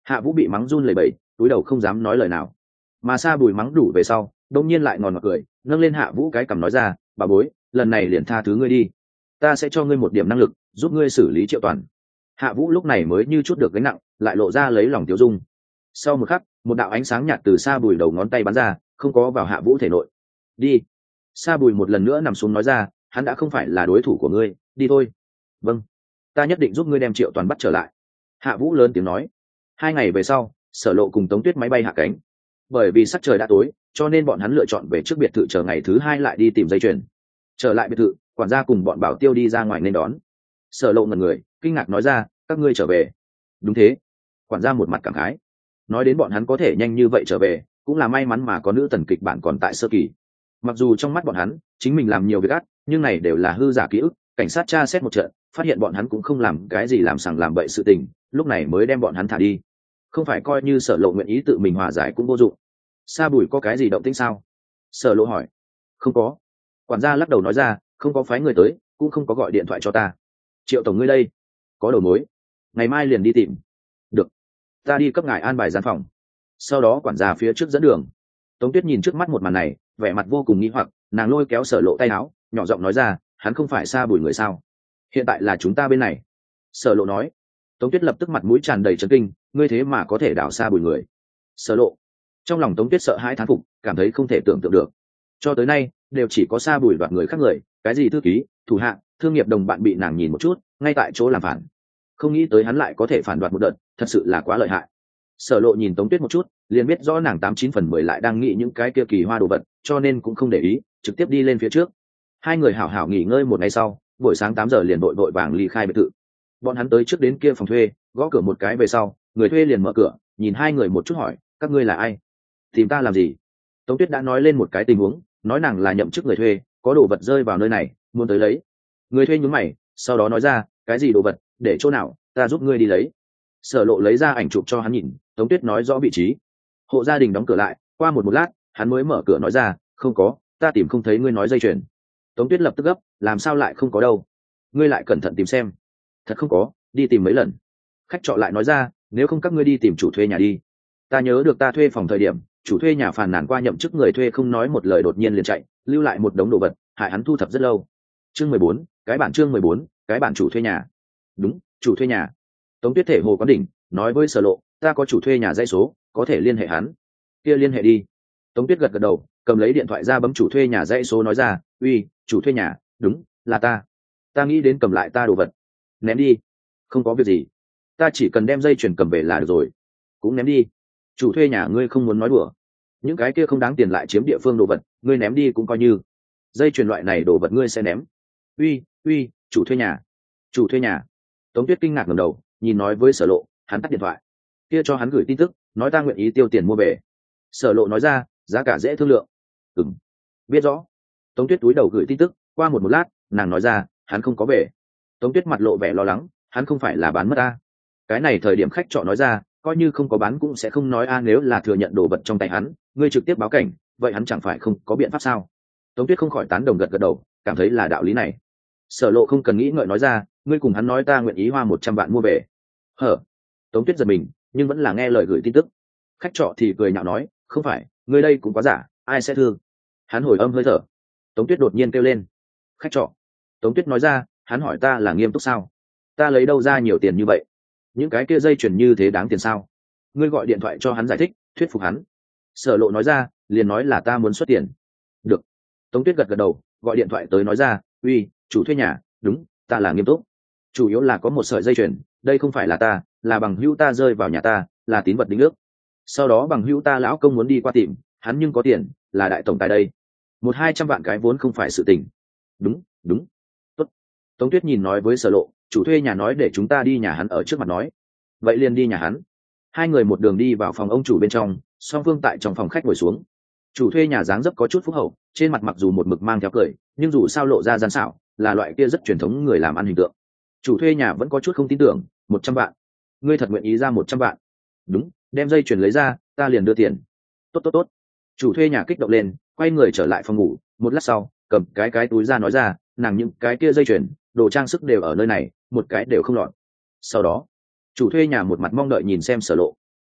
Hạ Vũ bị mắng run lẩy bẩy, túi đầu không dám nói lời nào. Mà Sa Bùi mắng đủ về sau, đông nhiên lại ngòn ngọt cười, nâng lên Hạ Vũ cái cằm nói ra, bà bối, lần này liền tha thứ ngươi đi, ta sẽ cho ngươi một điểm năng lực, giúp ngươi xử lý Triệu Toàn. Hạ Vũ lúc này mới như chút được gánh nặng, lại lộ ra lấy lòng tiêu dung. Sau một khắc, một đạo ánh sáng nhạt từ Sa Bùi đầu ngón tay bắn ra, không có vào Hạ Vũ thể nội. Đi. Sa Bùi một lần nữa nằm xuống nói ra, hắn đã không phải là đối thủ của ngươi, đi thôi. Vâng, ta nhất định giúp ngươi đem Triệu Toàn bắt trở lại. Hạ Vũ lớn tiếng nói. 2 ngày về sau, Sở Lộ cùng Tống Tuyết máy bay hạ cánh. Bởi vì sắc trời đã tối, cho nên bọn hắn lựa chọn về trước biệt thự chờ ngày thứ 2 lại đi tìm dây chuyền. Trở lại biệt thự, quản gia cùng bọn bảo tiêu đi ra ngoài nên đón. Sở Lộ ngẩn người, kinh ngạc nói ra, các ngươi trở về. Đúng thế. Quản gia một mặt cảm khái. Nói đến bọn hắn có thể nhanh như vậy trở về, cũng là may mắn mà có nữ tần kịch bản còn tại sơ kỳ. Mặc dù trong mắt bọn hắn, chính mình làm nhiều việc ác, nhưng này đều là hư giả ký ức. Cảnh sát tra xét một trận, phát hiện bọn hắn cũng không làm cái gì làm sằng làm bậy sự tình, lúc này mới đem bọn hắn thả đi. Không phải coi như Sở Lộ nguyện ý tự mình hòa giải cũng vô dụng. Sa Bùi có cái gì động tĩnh sao? Sở Lộ hỏi. Không có. Quản gia lắc đầu nói ra, không có phái người tới, cũng không có gọi điện thoại cho ta. Triệu tổng ngươi đây, có đầu mối, ngày mai liền đi tìm. Được, ta đi cấp ngài an bài gian phòng. Sau đó quản gia phía trước dẫn đường. Tống Tuyết nhìn trước mắt một màn này, vẻ mặt vô cùng nghi hoặc, nàng lôi kéo Sở Lộ tay áo, nhỏ giọng nói ra, hắn không phải Sa Bùi người sao? Hiện tại là chúng ta bên này. Sở Lộ nói. Tống Tuyết lập tức mặt mũi tràn đầy chấn kinh, ngươi thế mà có thể đảo Sa Bùi người. Sở Lộ. Trong lòng Tống Tuyết sợ hãi thán phục, cảm thấy không thể tưởng tượng được. Cho tới nay, đều chỉ có Sa Bùi đoạt người khác người, cái gì thư ký, thủ hạ, thương nghiệp đồng bạn bị nàng nhìn một chút, ngay tại chỗ làm phản. Không nghĩ tới hắn lại có thể phản đoạt một đợt, thật sự là quá lợi hại. Sở Lộ nhìn Tống Tuyết một chút, liền biết rõ nàng 89 phần 10 lại đang nghĩ những cái kia kỳ hoa đồ vật, cho nên cũng không để ý, trực tiếp đi lên phía trước. Hai người hảo hảo nghỉ ngơi một ngày sau, buổi sáng 8 giờ liền vội vàng ly khai biệt thự. Bọn hắn tới trước đến kia phòng thuê, gõ cửa một cái về sau, người thuê liền mở cửa, nhìn hai người một chút hỏi, các ngươi là ai? Tìm ta làm gì? Tống Tuyết đã nói lên một cái tình huống, nói nàng là nhậm chức người thuê, có đồ vật rơi vào nơi này, muốn tới lấy. Người thuê nhướng mày, sau đó nói ra, cái gì đồ vật, để chỗ nào, ta giúp ngươi đi lấy. Sở Lộ lấy ra ảnh chụp cho hắn nhìn, Tống Tuyết nói rõ vị trí. Hộ gia đình đóng cửa lại, qua một lát, hắn mới mở cửa nói ra, không có, ta tìm không thấy ngươi nói dây chuyền. Tống Tuyết lập tức gấp, làm sao lại không có đâu? Ngươi lại cẩn thận tìm xem. Thật không có, đi tìm mấy lần. Khách trọ lại nói ra, nếu không các ngươi đi tìm chủ thuê nhà đi. Ta nhớ được ta thuê phòng thời điểm, chủ thuê nhà phàn nàn qua nhậm chức người thuê không nói một lời đột nhiên liền chạy, lưu lại một đống đồ vật, hại hắn thu thập rất lâu. Chương 14, chương 14, cái bản chủ thuê nhà. Đúng, chủ thuê nhà. Tống Tuyết thể hồ quán đỉnh, nói với Sở Lộ, ta có chủ thuê nhà dãy số, có thể liên hệ hắn. Kia liên hệ đi. Tống Tuyết gật gật đầu, cầm lấy điện thoại ra bấm chủ thuê nhà dãy số nói ra, uy, chủ thuê nhà, đúng, là ta. Ta nghĩ đến cầm lại ta đồ vật. Ném đi. Không có việc gì. Ta chỉ cần đem dây chuyền cầm về là được rồi. Cũng ném đi. Chủ thuê nhà ngươi không muốn nói đùa. Những cái kia không đáng tiền lại chiếm địa phương đồ vật, ngươi ném đi cũng coi như. Dây chuyền loại này đồ vật ngươi sẽ ném. Uy, chủ thuê nhà. Chủ thuê nhà. Tống Tuyết kinh ngạc ngẩng đầu, nhìn nói với Sở Lộ, hắn tắt điện thoại. Kia cho hắn gửi tin tức, nói ta nguyện ý tiêu tiền mua về. Sở Lộ nói ra, giá cả dễ thương lượng. Biết rõ. Tống Tuyết túi đầu gửi tin tức, qua một lát, nàng nói ra, hắn không có về. Tống Tuyết mặt lộ vẻ lo lắng, hắn không phải là bán mất ta. Cái này thời điểm khách trọ nói ra, coi như không có bán cũng sẽ không nói a, nếu là thừa nhận đồ vật trong tay hắn, ngươi trực tiếp báo cảnh, vậy hắn chẳng phải không có biện pháp sao? Tống Tuyết không khỏi tán đồng gật gật đầu, cảm thấy là đạo lý này. Sở Lộ không cần nghĩ ngợi nói ra, ngươi cùng hắn nói ta nguyện ý hoa 100 vạn mua về. Hở? Tống Tuyết giật mình, nhưng vẫn là nghe lời gửi tin tức. Khách trọ thì cười nhạo nói, không phải, ngươi đây cũng quá giả, ai sẽ thương? Hắn hồi âm hơi thở. Tống Tuyết đột nhiên kêu lên, khách trọ. Tống Tuyết nói ra, hắn hỏi ta là nghiêm túc sao? Ta lấy đâu ra nhiều tiền như vậy? Những cái kia dây chuyền như thế đáng tiền sao? Ngươi gọi điện thoại cho hắn giải thích, thuyết phục hắn. Sở Lộ nói ra, liền nói là ta muốn xuất tiền. Được. Tống Tuyết gật gật đầu, gọi điện thoại tới nói ra, uy, chủ thuê nhà, đúng, ta là nghiêm túc. Chủ yếu là có một sợi dây chuyền, đây không phải là ta, là bằng hữu ta rơi vào nhà ta, là tín vật đính ước. Sau đó bằng hữu ta lão công muốn đi qua tìm, hắn nhưng có tiền, là đại tổng tài đây. 100-200 vạn cái vốn không phải sự tình. Đúng. Tốt. Tống Tuyết nhìn nói với Sở Lộ, chủ thuê nhà nói để chúng ta đi nhà hắn ở trước mặt nói. Vậy liền đi nhà hắn. Hai người một đường đi vào phòng ông chủ bên trong, song phương tại trong phòng khách ngồi xuống. Chủ thuê nhà dáng dấp có chút phúc hậu, trên mặt mặc dù một mực mang theo cười, nhưng dù sao lộ ra gian xảo, là loại kia rất truyền thống người làm ăn hình tượng. Chủ thuê nhà vẫn có chút không tin tưởng, 100 vạn. Ngươi thật nguyện ý ra 100 vạn? Đúng, đem dây chuyền lấy ra, ta liền đưa tiền. Tốt. Chủ thuê nhà kích động lên, quay người trở lại phòng ngủ, một lát sau, cầm cái túi ra nói ra, nàng những cái kia dây chuyền, đồ trang sức đều ở nơi này, một cái đều không lọt. Sau đó, chủ thuê nhà một mặt mong đợi nhìn xem Sở Lộ.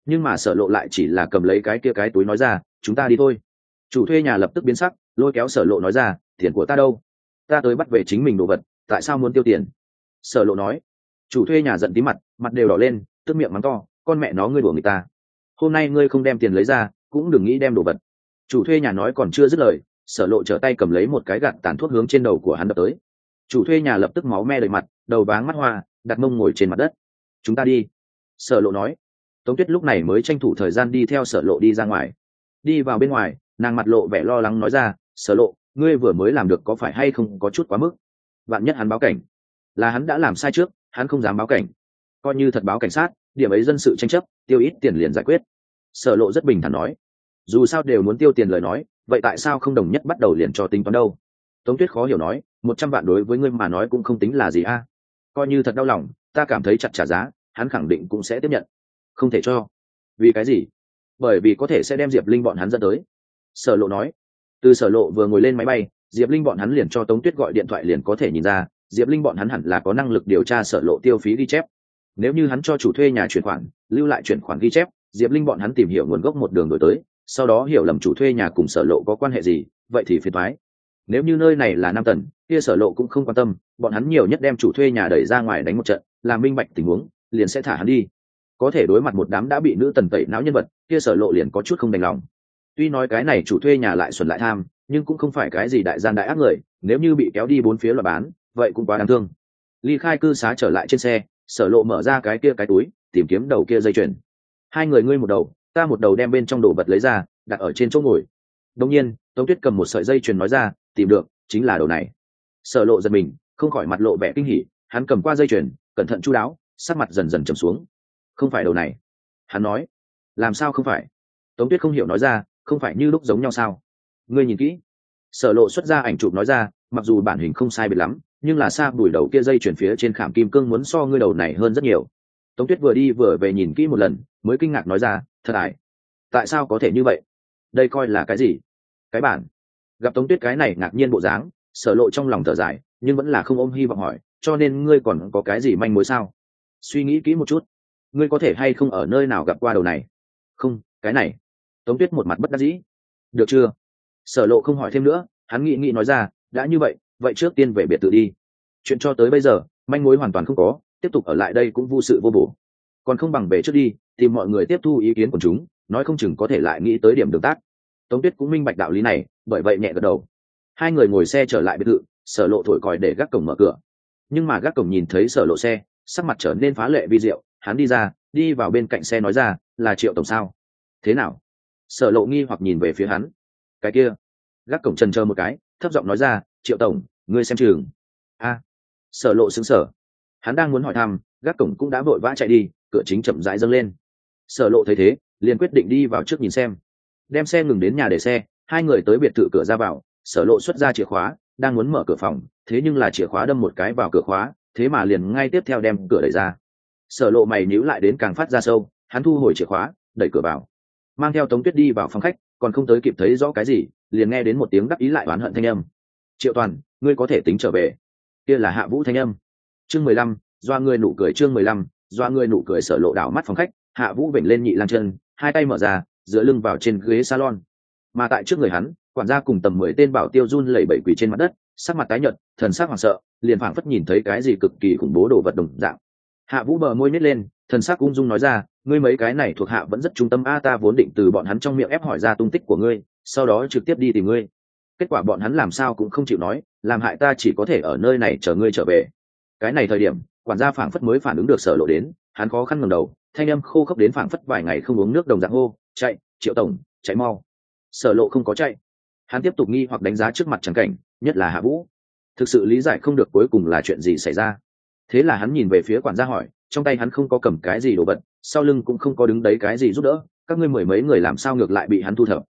nhưng mà Sở Lộ lại chỉ là cầm lấy cái kia cái túi nói ra, chúng ta đi thôi. Chủ thuê nhà lập tức biến sắc, lôi kéo Sở Lộ nói ra, tiền của ta đâu? Ta tới bắt về chính mình đồ vật, tại sao muốn tiêu tiền? Sở Lộ nói. Chủ thuê nhà giận tí mặt, mặt đều đỏ lên, tức miệng mắng to, con mẹ nó, ngươi đùa người ta. Hôm nay ngươi không đem tiền lấy ra, cũng đừng nghĩ đem đồ vật. Chủ thuê nhà nói còn chưa dứt lời, Sở Lộ trở tay cầm lấy một cái gạt tàn thuốc hướng trên đầu của hắn đập tới. Chủ thuê nhà lập tức máu me đầy mặt, đầu váng mắt hoa, đặt mông ngồi trên mặt đất. Chúng ta đi. Sở Lộ nói. Tống Tuyết lúc này mới tranh thủ thời gian đi theo Sở Lộ đi ra ngoài. Đi vào bên ngoài, nàng mặt lộ vẻ lo lắng nói ra, Sở Lộ, ngươi vừa mới làm được có phải hay không có chút quá mức? Vạn nhất hắn báo cảnh. Là hắn đã làm sai trước, hắn không dám báo cảnh. Coi như thật báo cảnh sát, điểm ấy dân sự tranh chấp, tiêu ít tiền liền giải quyết. Sở Lộ rất bình thản nói. Dù sao đều muốn tiêu tiền lời nói, vậy tại sao không đồng nhất bắt đầu liền cho tính toán đâu? Tống Tuyết khó hiểu nói, 100 vạn đối với ngươi mà nói cũng không tính là gì a. Coi như thật đau lòng, ta cảm thấy chặt trả giá, hắn khẳng định cũng sẽ tiếp nhận. Không thể cho. Vì cái gì? Bởi vì có thể sẽ đem Diệp Linh bọn hắn dẫn tới. Sở Lộ nói. Từ Sở Lộ vừa ngồi lên máy bay, Diệp Linh bọn hắn liền cho Tống Tuyết gọi điện thoại liền có thể nhìn ra, Diệp Linh bọn hắn hẳn là có năng lực điều tra Sở Lộ tiêu phí ghi chép. Nếu như hắn cho chủ thuê nhà chuyển khoản, lưu lại chuyển khoản ghi chép, Diệp Linh bọn hắn tìm hiểu nguồn gốc một đường đổi tới, sau đó hiểu lầm chủ thuê nhà cùng Sở Lộ có quan hệ gì, vậy thì phiền toái. Nếu như nơi này là Nam Tần, kia Sở Lộ cũng không quan tâm, bọn hắn nhiều nhất đem chủ thuê nhà đẩy ra ngoài đánh một trận, làm minh bạch tình huống, liền sẽ thả hắn đi. Có thể đối mặt một đám đã bị nữ tần tẩy não nhân vật, kia Sở Lộ liền có chút không đành lòng. Tuy nói cái này chủ thuê nhà lại xuẩn lại tham, nhưng cũng không phải cái gì đại gian đại ác người, nếu như bị kéo đi bốn phía loại bán, vậy cũng quá đáng thương. Ly khai cư xá trở lại trên xe, Sở Lộ mở ra cái kia cái túi, tìm kiếm đầu kia dây chuyền. Hai người ngươi một đầu, ta một đầu đem bên trong đồ vật lấy ra, đặt ở trên chỗ ngồi. Đương nhiên, Tống Tuyết cầm một sợi dây chuyền nói ra, tìm được, chính là đầu này. Sở Lộ giật mình, không khỏi mặt lộ vẻ kinh hỉ, hắn cầm qua dây chuyền, cẩn thận chu đáo, sắc mặt dần dần trầm xuống. Không phải đầu này. Hắn nói. Làm sao không phải? Tống Tuyết không hiểu nói ra, không phải như lúc giống nhau sao? Ngươi nhìn kỹ. Sở Lộ xuất ra ảnh chụp nói ra, mặc dù bản hình không sai biệt lắm, nhưng là xa bùi đầu kia dây chuyền phía trên khảm kim cương muốn so ngươi đầu này hơn rất nhiều. Tống Tuyết vừa đi vừa về nhìn kỹ một lần, mới kinh ngạc nói ra, thật ải. Tại sao có thể như vậy? Đây coi là cái gì? Cái bản. Gặp Tống Tuyết cái này ngạc nhiên bộ dáng, Sở Lộ trong lòng thở dài, nhưng vẫn là không ôm hy vọng hỏi, cho nên ngươi còn có cái gì manh mối sao? Suy nghĩ kỹ một chút, ngươi có thể hay không ở nơi nào gặp qua đầu này? Không, cái này. Tống Tuyết một mặt bất đắc dĩ. Được chưa? Sở Lộ không hỏi thêm nữa, hắn nghĩ nói ra, đã như vậy, vậy trước tiên về biệt thự đi. Chuyện cho tới bây giờ, manh mối hoàn toàn không có, tiếp tục ở lại đây cũng vô sự vô bổ. Còn không bằng về trước đi, tìm mọi người tiếp thu ý kiến của chúng, nói không chừng có thể lại nghĩ tới điểm đường tác. Tống Tuyết cũng minh bạch đạo lý này, bởi vậy nhẹ gật đầu. Hai người ngồi xe trở lại biệt thự, Sở Lộ thổi còi để gác cổng mở cửa. Nhưng mà gác cổng nhìn thấy Sở Lộ xe, sắc mặt trở nên phá lệ vi diệu, hắn đi ra, đi vào bên cạnh xe nói ra, là Triệu tổng sao? Thế nào? Sở Lộ nghi hoặc nhìn về phía hắn. Cái kia. Gác cổng chần chờ một cái, thấp giọng nói ra, Triệu tổng, ngươi xem chừng. A. Sở Lộ sững sờ. Hắn đang muốn hỏi thăm, gác cổng cũng đã vội vã chạy đi, cửa chính chậm rãi dâng lên. Sở Lộ thấy thế, liền quyết định đi vào trước nhìn xem. Đem xe ngừng đến nhà để xe, hai người tới biệt thự cửa ra vào, Sở Lộ xuất ra chìa khóa, đang muốn mở cửa phòng, thế nhưng là chìa khóa đâm một cái vào cửa khóa, thế mà liền ngay tiếp theo đem cửa đẩy ra. Sở Lộ mày nhíu lại đến càng phát ra sâu, hắn thu hồi chìa khóa, đẩy cửa vào, mang theo Tống Tuyết đi vào phòng khách, còn không tới kịp thấy rõ cái gì, liền nghe đến một tiếng đắc ý lại oán hận thanh âm. Triệu Toàn, ngươi có thể tính trở về. Kia là Hạ Vũ thanh âm. Chương 15, doa ngươi nụ cười. Chương 15, doa ngươi nụ cười. Sở Lộ đảo mắt phòng khách, Hạ Vũ vểnh lên nhị lang chân, hai tay mở ra, dựa lưng vào trên ghế salon. Mà tại trước người hắn, quản gia cùng tầm 10 tên bảo tiêu run lẩy bẩy quỳ trên mặt đất, sắc mặt tái nhợt, thần sắc hoảng sợ, liền phảng phất nhìn thấy cái gì cực kỳ khủng bố đồ vật đồng dạng. Hạ Vũ bờ môi nhếch lên, thần sắc ung dung nói ra, ngươi mấy cái này thuộc hạ vẫn rất trung tâm a, ta vốn định từ bọn hắn trong miệng ép hỏi ra tung tích của ngươi, sau đó trực tiếp đi tìm ngươi. Kết quả bọn hắn làm sao cũng không chịu nói, làm hại ta chỉ có thể ở nơi này chờ ngươi trở về. Cái này thời điểm, quản gia phảng phất mới phản ứng được Sở Lộ đến, hắn khó khăn ngẩng đầu, thanh âm khô khốc đến phảng phất vài ngày không uống nước đồng dạng hô, chạy, Triệu tổng, chạy mau. Sở Lộ không có chạy, hắn tiếp tục nghi hoặc đánh giá trước mặt trắng cảnh, nhất là Hạ Vũ, thực sự lý giải không được cuối cùng là chuyện gì xảy ra. Thế là hắn nhìn về phía quản gia hỏi, trong tay hắn không có cầm cái gì đồ vật, sau lưng cũng không có đứng đấy cái gì giúp đỡ, các ngươi mười mấy người làm sao ngược lại bị hắn thu thập?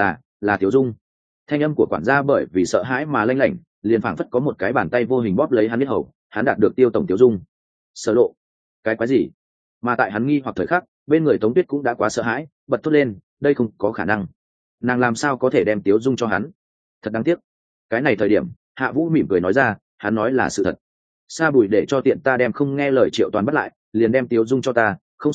Là Tiểu Dung. Thanh âm của quản gia bởi vì sợ hãi mà lanh lảnh, liền phảng phất có một cái bàn tay vô hình bóp lấy hắn biết hầu, hắn đạt được Tiêu tổng Tiểu Dung. Sở Lộ, cái quái gì? Mà tại hắn nghi hoặc thời khắc, bên người Tống Tuyết cũng đã quá sợ hãi, bật thốt lên, đây không có khả năng. Nàng làm sao có thể đem Tiểu Dung cho hắn? Thật đáng tiếc. Cái này thời điểm, Hạ Vũ mỉm cười nói ra, hắn nói là sự thật. Sa Bùi để cho tiện ta đem không nghe lời Triệu Toàn bắt lại, liền đem Tiểu Dung cho ta, không sai,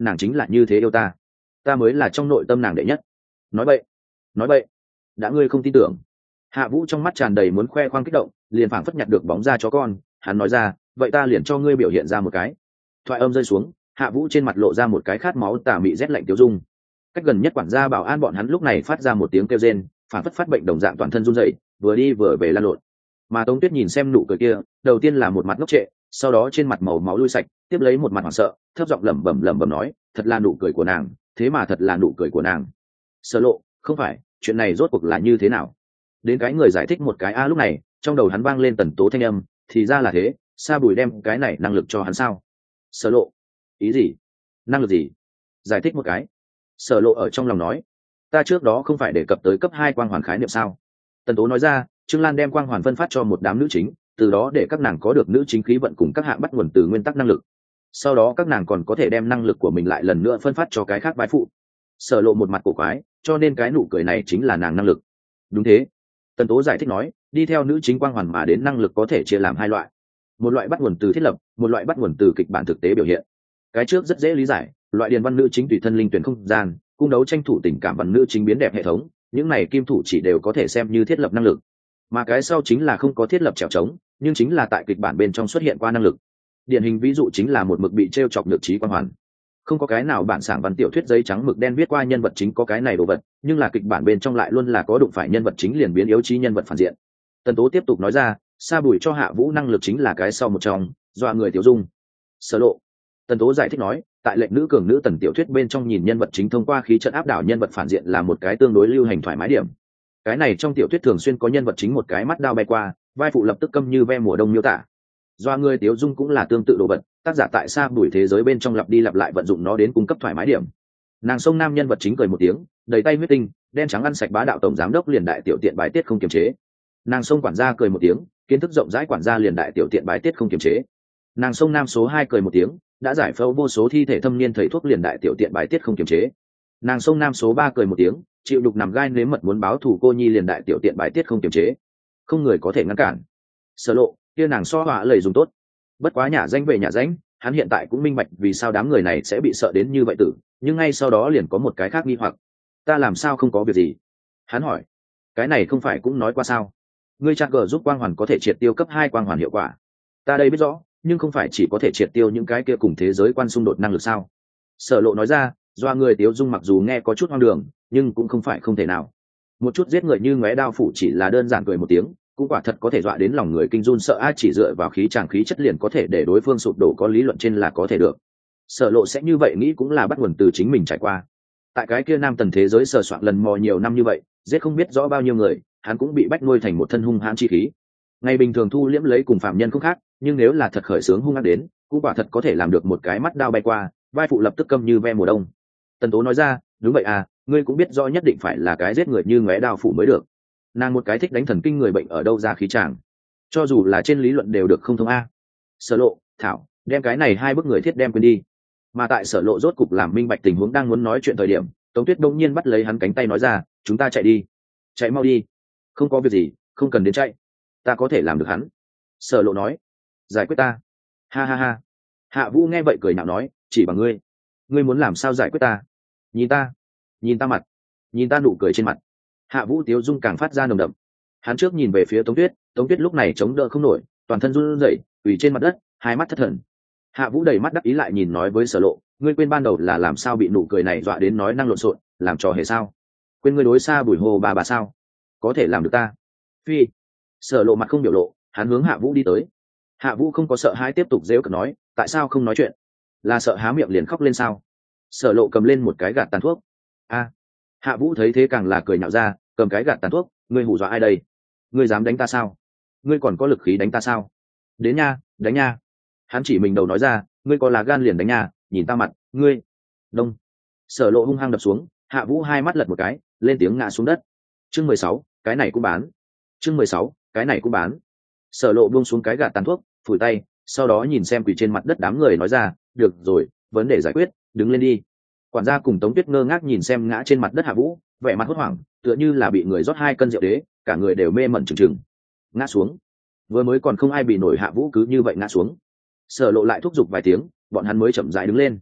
nàng chính là như thế yêu ta, ta mới là trong nội tâm nàng đệ nhất. Nói vậy, nói vậy, đã ngươi không tin tưởng. Hạ Vũ trong mắt tràn đầy muốn khoe khoang kích động, liền phảng phất nhặt được bóng ra chó con, hắn nói ra, vậy ta liền cho ngươi biểu hiện ra một cái. Thoại âm rơi xuống, Hạ Vũ trên mặt lộ ra một cái khát máu tà mị rét lạnh tiêu dung. Cách gần nhất quản gia bảo an bọn hắn lúc này phát ra một tiếng kêu rên, phảng phất phát bệnh đồng dạng toàn thân run rẩy, vừa đi vừa về lăn lộn. Mà Tống Tuyết nhìn xem nụ cười kia, đầu tiên là một mặt ngốc trệ, sau đó trên mặt màu máu lui sạch, tiếp lấy một mặt hoảng sợ, thấp giọng lẩm bẩm nói, thật là nụ cười của nàng, thế mà thật là nụ cười của nàng. Sở Lộ, không phải, chuyện này rốt cuộc là như thế nào? Đến cái người giải thích một cái lúc này, trong đầu hắn vang lên Tần Tố thanh âm, thì ra là thế, Sa Bùi đem cái này năng lực cho hắn sao? Sở Lộ, ý gì? Năng lực gì? Giải thích một cái. Sở Lộ ở trong lòng nói, ta trước đó không phải đề cập tới cấp 2 quang hoàn khái niệm sao? Tần Tố nói ra, Trương Lan đem quang hoàn phân phát cho một đám nữ chính, từ đó để các nàng có được nữ chính khí vận cùng các hạng bắt nguồn từ nguyên tắc năng lực. Sau đó các nàng còn có thể đem năng lực của mình lại lần nữa phân phát cho cái khác vai phụ. Sở Lộ một mặt cổ quái, cho nên cái nụ cười này chính là nàng năng lực. Đúng thế. Tần Tố giải thích nói, đi theo nữ chính quang hoàn mà đến năng lực có thể chia làm hai loại. Một loại bắt nguồn từ thiết lập, một loại bắt nguồn từ kịch bản thực tế biểu hiện. Cái trước rất dễ lý giải, loại điền văn nữ chính tùy thân linh tuyển không gian, cung đấu tranh thủ tình cảm văn nữ chính biến đẹp hệ thống, những này kim thủ chỉ đều có thể xem như thiết lập năng lực. Mà cái sau chính là không có thiết lập trèo trống, nhưng chính là tại kịch bản bên trong xuất hiện qua năng lực. Điển hình ví dụ chính là một mực bị treo chọc nhược trí quang hoàn. Không có cái nào bản sảng văn tiểu thuyết giấy trắng mực đen viết qua nhân vật chính có cái này đồ vật, nhưng là kịch bản bên trong lại luôn là có đụng phải nhân vật chính liền biến yếu trí nhân vật phản diện. Tần Tố tiếp tục nói ra, Sa Bùi cho Hạ Vũ năng lực chính là cái sau một trong, dọa người tiểu dung. Sở Lộ. Tần Tố giải thích nói, tại lệnh nữ cường nữ tần tiểu thuyết bên trong nhìn nhân vật chính thông qua khí trận áp đảo nhân vật phản diện là một cái tương đối lưu hành thoải mái điểm. Cái này trong tiểu thuyết thường xuyên có nhân vật chính một cái mắt đao bay qua, vai phụ lập tức câm như ve mùa đông miêu tả. Dọa người tiểu dung cũng là tương tự đồ vật, tác giả tại Sa Bùi thế giới bên trong lặp đi lặp lại vận dụng nó đến cung cấp thoải mái điểm. Nàng sông nam nhân vật chính cười một tiếng, đầy tay huyết tinh, đen trắng ăn sạch bá đạo tổng giám đốc liền đại tiểu tiện bài tiết không kiềm chế. Nàng sông quản gia cười một tiếng, kiến thức rộng rãi quản gia liền đại tiểu tiện bài tiết không kiềm chế. Nàng sông nam số 2 cười một tiếng, đã giải phẫu vô số thi thể thâm niên thầy thuốc liền đại tiểu tiện bài tiết không kiềm chế. Nàng sông nam số 3 cười một tiếng, chịu đục nằm gai nếm mật muốn báo thù cô nhi liền đại tiểu tiện bài tiết không kiềm chế. Không người có thể ngăn cản. Sở Lộ, kia nàng so họa lời dùng tốt. Bất quá nhà danh về nhà danh, hắn hiện tại cũng minh bạch vì sao đám người này sẽ bị sợ đến như vậy tử, nhưng ngay sau đó liền có một cái khác nghi hoặc. Ta làm sao không có việc gì? Hắn hỏi. Cái này không phải cũng nói qua sao? Ngươi chắc gờ giúp quang hoàn có thể triệt tiêu cấp 2 quang hoàn hiệu quả. Ta đây biết rõ, nhưng không phải chỉ có thể triệt tiêu những cái kia cùng thế giới quan xung đột năng lực sao? Sở Lộ nói ra, doa người Tiếu Dung mặc dù nghe có chút hoang đường, nhưng cũng không phải không thể nào. Một chút giết người như ngóe đao phủ chỉ là đơn giản cười một tiếng, cũng quả thật có thể dọa đến lòng người kinh run sợ ai, chỉ dựa vào khí tràng khí chất liền có thể để đối phương sụp đổ, có lý luận trên là có thể được. Sở Lộ sẽ như vậy nghĩ cũng là bắt nguồn từ chính mình trải qua. Tại cái kia nam tần thế giới sờ soạn lần mò nhiều năm như vậy, giết không biết rõ bao nhiêu người, hắn cũng bị bách nuôi thành một thân hung hãn chi khí. Ngày bình thường thu liễm lấy cùng phạm nhân không khác, nhưng nếu là thật khởi sướng hung ác đến, cũng quả thật có thể làm được một cái mắt đao bay qua, vai phụ lập tức câm như ve mùa đông. Tần Tố nói ra, đúng vậy à, ngươi cũng biết rõ nhất định phải là cái giết người như ngóe đao phụ mới được. Nàng một cái thích đánh thần kinh người bệnh ở đâu ra khí chàng, cho dù là trên lý luận đều được không thông a. Sở Lộ, thảo, đem cái này hai bức người thiết đem quên đi. Mà tại Sở Lộ rốt cục làm minh bạch tình huống đang muốn nói chuyện thời điểm, Tống Tuyết đông nhiên bắt lấy hắn cánh tay nói ra, chúng ta chạy đi, chạy mau đi. Không có việc gì, không cần đến chạy, ta có thể làm được hắn. Sở Lộ nói, giải quyết ta. Ha ha ha. Hạ Vũ nghe vậy cười nhạo nói, chỉ bằng ngươi, ngươi muốn làm sao giải quyết ta? Nhìn ta, nhìn ta mặt, nhìn ta nụ cười trên mặt. Hạ Vũ tiếu dung càng phát ra nồng đậm. Hắn trước nhìn về phía Tống Tuyết, Tống Tuyết lúc này chống đỡ không nổi, toàn thân run rẩy, quỳ trên mặt đất, hai mắt thất thần. Hạ Vũ đầy mắt đắc ý lại nhìn nói với Sở Lộ, ngươi quên ban đầu là làm sao bị nụ cười này dọa đến nói năng lộn xộn, làm trò hề sao? Quên ngươi đối xa Bùi Hồ bà sao? Có thể làm được ta? Phi. Sở Lộ mặt không biểu lộ, hắn hướng Hạ Vũ đi tới. Hạ Vũ không có sợ hãi, tiếp tục giễu cợt nói, tại sao không nói chuyện? Là sợ há miệng liền khóc lên sao? Sở Lộ cầm lên một cái gạt tàn thuốc. A. Hạ Vũ thấy thế càng là cười nhạo ra, cầm cái gạt tàn thuốc, ngươi hù dọa ai đây? Ngươi dám đánh ta sao? Ngươi còn có lực khí đánh ta sao? Đến nha, đánh nha. Hắn chỉ mình đầu nói ra, ngươi có lá gan liền đánh nha, nhìn ta mặt, ngươi. Đông. Sở Lộ hung hăng đập xuống, Hạ Vũ hai mắt lật một cái, lên tiếng ngã xuống đất. Chương 16, cái này cũng bán. Chương 16, cái này cũng bán. Sở Lộ buông xuống cái gạt tàn thuốc, phủi tay, sau đó nhìn xem quỳ trên mặt đất đám người nói ra, được rồi, vấn đề giải quyết, đứng lên đi. Quản gia cùng Tống Tuyết ngơ ngác nhìn xem ngã trên mặt đất Hạ Vũ, vẻ mặt hốt hoảng, tựa như là bị người rót 2 cân rượu đế, cả người đều mê mẩn trừng trừng. Ngã xuống. Vừa mới còn không ai bị nổi Hạ Vũ cứ như vậy ngã xuống. Sở Lộ lại thúc giục vài tiếng, bọn hắn mới chậm rãi đứng lên.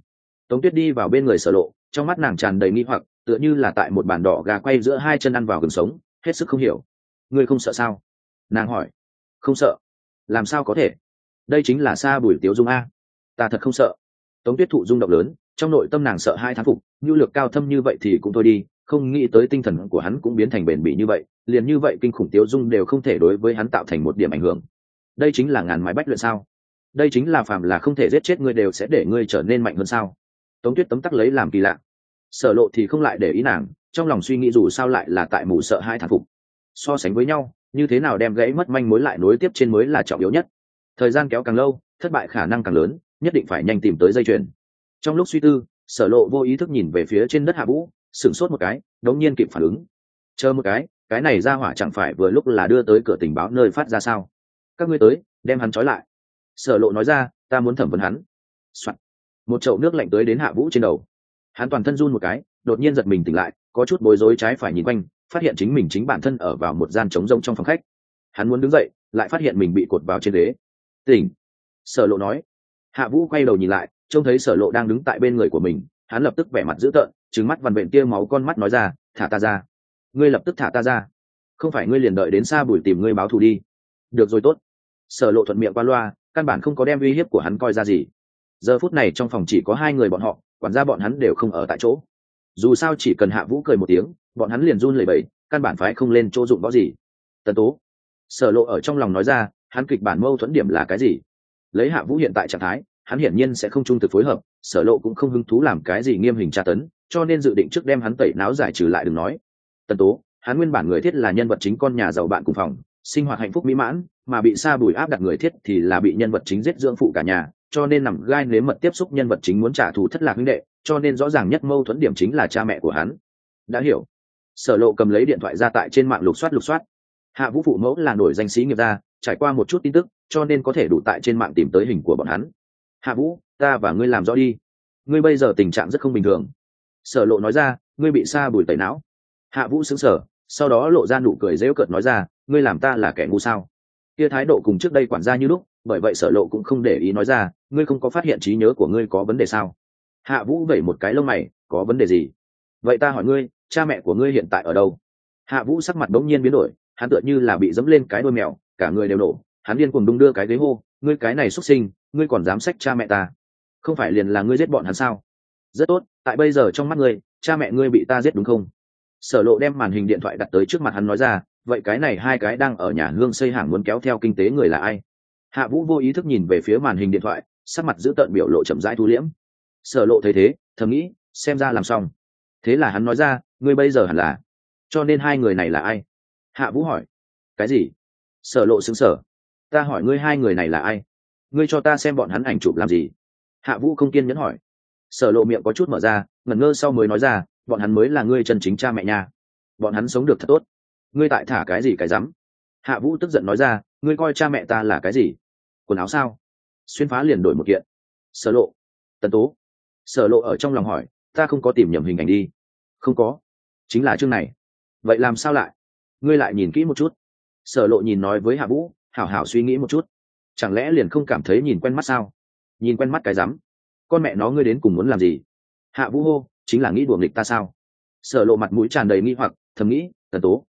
Tống Tuyết đi vào bên người Sở Lộ, trong mắt nàng tràn đầy nghi hoặc, tựa như là tại một bàn đỏ gà quay giữa hai chân ăn vào gừng sống, hết sức không hiểu. Ngươi không sợ sao? Nàng hỏi. Không sợ. Làm sao có thể? Đây chính là Sa Bùi Tiếu Dung a. Ta thật không sợ. Tống Tuyết thụ rung động lớn, trong nội tâm nàng sợ hai thán phục, nhu lược cao thâm như vậy thì cũng thôi đi, không nghĩ tới tinh thần của hắn cũng biến thành bền bỉ như vậy, liền như vậy kinh khủng Tiếu Dung đều không thể đối với hắn tạo thành một điểm ảnh hưởng. Đây chính là ngàn mái bách luyện sao? Đây chính là phàm là không thể giết chết ngươi đều sẽ để ngươi trở nên mạnh hơn sao? Tống Tuyết tấm tắc lấy làm kỳ lạ. Sở Lộ thì không lại để ý nàng, trong lòng suy nghĩ dù sao lại là tại mù sợ hai thán phục. So sánh với nhau, như thế nào đem gãy mất manh mối lại nối tiếp trên mới là trọng yếu nhất. Thời gian kéo càng lâu, thất bại khả năng càng lớn, nhất định phải nhanh tìm tới dây chuyền. Trong lúc suy tư, Sở Lộ vô ý thức nhìn về phía trên đất Hạ Vũ, sửng sốt một cái, đống nhiên kịp phản ứng. Chờ một cái này ra hỏa chẳng phải vừa lúc là đưa tới cửa tình báo nơi phát ra sao? Các ngươi tới, đem hắn trói lại. Sở Lộ nói ra, ta muốn thẩm vấn hắn. Soạn. Một chậu nước lạnh tới đến Hạ Vũ trên đầu. Hắn toàn thân run một cái, đột nhiên giật mình tỉnh lại, có chút bối rối trái phải nhìn quanh, phát hiện chính mình chính bản thân ở vào một gian trống rỗng trong phòng khách. Hắn muốn đứng dậy, lại phát hiện mình bị cột vào trên ghế. Tỉnh. Sở Lộ nói. Hạ Vũ quay đầu nhìn lại, trông thấy Sở Lộ đang đứng tại bên người của mình, hắn lập tức vẻ mặt dữ tợn, trừng mắt vằn vện tia máu con mắt nói ra, thả ta ra. Ngươi lập tức thả ta ra. Không phải ngươi liền đợi đến Sa Bùi tìm ngươi báo thù đi. Được rồi tốt. Sở Lộ thuận miệng qua loa, căn bản không có đem uy hiếp của hắn coi ra gì. Giờ phút này trong phòng chỉ có hai người bọn họ, quản gia bọn hắn đều không ở tại chỗ. Dù sao chỉ cần Hạ Vũ cười một tiếng, bọn hắn liền run lẩy bẩy, căn bản phái không lên chỗ dụng võ gì. Tần Tố. Sở Lộ ở trong lòng nói ra, hắn kịch bản mâu thuẫn điểm là cái gì? Lấy Hạ Vũ hiện tại trạng thái, hắn hiển nhiên sẽ không trung thực phối hợp, Sở Lộ cũng không hứng thú làm cái gì nghiêm hình tra tấn, cho nên dự định trước đem hắn tẩy não giải trừ lại đừng nói. Tần Tố, hắn nguyên bản người thiết là nhân vật chính con nhà giàu bạn cùng phòng, sinh hoạt hạnh phúc mỹ mãn, mà bị Sa Bùi áp đặt người thiết thì là bị nhân vật chính giết dưỡng phụ cả nhà, cho nên nằm gai nếm mật tiếp xúc nhân vật chính muốn trả thù thất lạc huynh đệ, cho nên rõ ràng nhất mâu thuẫn điểm chính là cha mẹ của hắn. Đã hiểu. Sở Lộ cầm lấy điện thoại ra tại trên mạng lục soát. Hạ Vũ phụ mẫu là nổi danh sĩ nghiệp gia, trải qua một chút tin tức, cho nên có thể đủ tại trên mạng tìm tới hình của bọn hắn. Hạ Vũ, ta và ngươi làm rõ đi. Ngươi bây giờ tình trạng rất không bình thường. Sở Lộ nói ra, ngươi bị Sa Bùi tẩy não. Hạ Vũ sững sờ, sau đó lộ ra nụ cười giễu cợt nói ra, ngươi làm ta là kẻ ngu sao? Kia thái độ cùng trước đây quản gia như lúc, bởi vậy Sở Lộ cũng không để ý nói ra, ngươi không có phát hiện trí nhớ của ngươi có vấn đề sao? Hạ Vũ vẩy một cái lông mày, có vấn đề gì? Vậy ta hỏi ngươi, cha mẹ của ngươi hiện tại ở đâu? Hạ Vũ sắc mặt bỗng nhiên biến đổi, hắn tựa như là bị dẫm lên cái đuôi mèo, cả người đều nổ, hắn điên cuồng đung đưa cái ghế hô, ngươi cái này xuất sinh, ngươi còn dám xách cha mẹ ta? Không phải liền là ngươi giết bọn hắn sao? Rất tốt, tại bây giờ trong mắt ngươi, cha mẹ ngươi bị ta giết đúng không? Sở Lộ đem màn hình điện thoại đặt tới trước mặt hắn nói ra, vậy cái này hai cái đang ở nhà hương xây hàng muốn kéo theo kinh tế người là ai? Hạ Vũ vô ý thức nhìn về phía màn hình điện thoại, sắc mặt giữ tợn biểu lộ chậm rãi thu liễm. Sở Lộ thấy thế, thầm nghĩ, xem ra làm xong. Thế là hắn nói ra, ngươi bây giờ hẳn là. Cho nên hai người này là ai? Hạ Vũ hỏi. Cái gì? Sở Lộ sững sờ. Ta hỏi ngươi hai người này là ai? Ngươi cho ta xem bọn hắn ảnh chụp làm gì? Hạ Vũ không kiên nhẫn hỏi. Sở Lộ miệng có chút mở ra, ngẩn ngơ sau mới nói ra, bọn hắn mới là ngươi chân chính cha mẹ nha. Bọn hắn sống được thật tốt. Ngươi tại thả cái gì cái rắm? Hạ Vũ tức giận nói ra, ngươi coi cha mẹ ta là cái gì? Quần áo sao? Xuyên phá liền đổi một kiện. Sở Lộ. Tần Tố. Sở Lộ ở trong lòng hỏi, ta không có tìm nhầm hình ảnh đi. Không có. Chính là chương này. Vậy làm sao lại? Ngươi lại nhìn kỹ một chút. Sở Lộ nhìn nói với Hạ Vũ, hảo hảo suy nghĩ một chút. Chẳng lẽ liền không cảm thấy nhìn quen mắt sao? Nhìn quen mắt cái rắm. Con mẹ nó ngươi đến cùng muốn làm gì? Hạ Vũ hô, chính là nghĩ đùa nghịch ta sao? Sở Lộ mặt mũi tràn đầy nghi hoặc, thầm nghĩ, Tần Tố,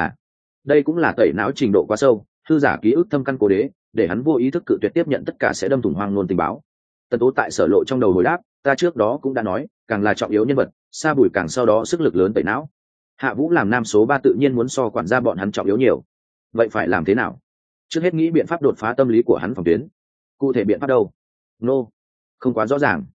đây cũng là tẩy não trình độ quá sâu, hư giả ký ức thâm căn cố đế, để hắn vô ý thức cự tuyệt tiếp nhận tất cả sẽ đâm thủng hoang ngôn tình báo. Tần Tố tại Sở Lộ trong đầu hồi đáp, ta trước đó cũng đã nói, càng là trọng yếu nhân vật, Sa Bùi càng sau đó sức lực lớn tẩy não. Hạ Vũ làm nam số 3 tự nhiên muốn so quản gia bọn hắn trọng yếu nhiều. Vậy phải làm thế nào? Trước hết nghĩ biện pháp đột phá tâm lý của hắn phòng tuyến. Cụ thể biện pháp đâu? Không quá rõ ràng.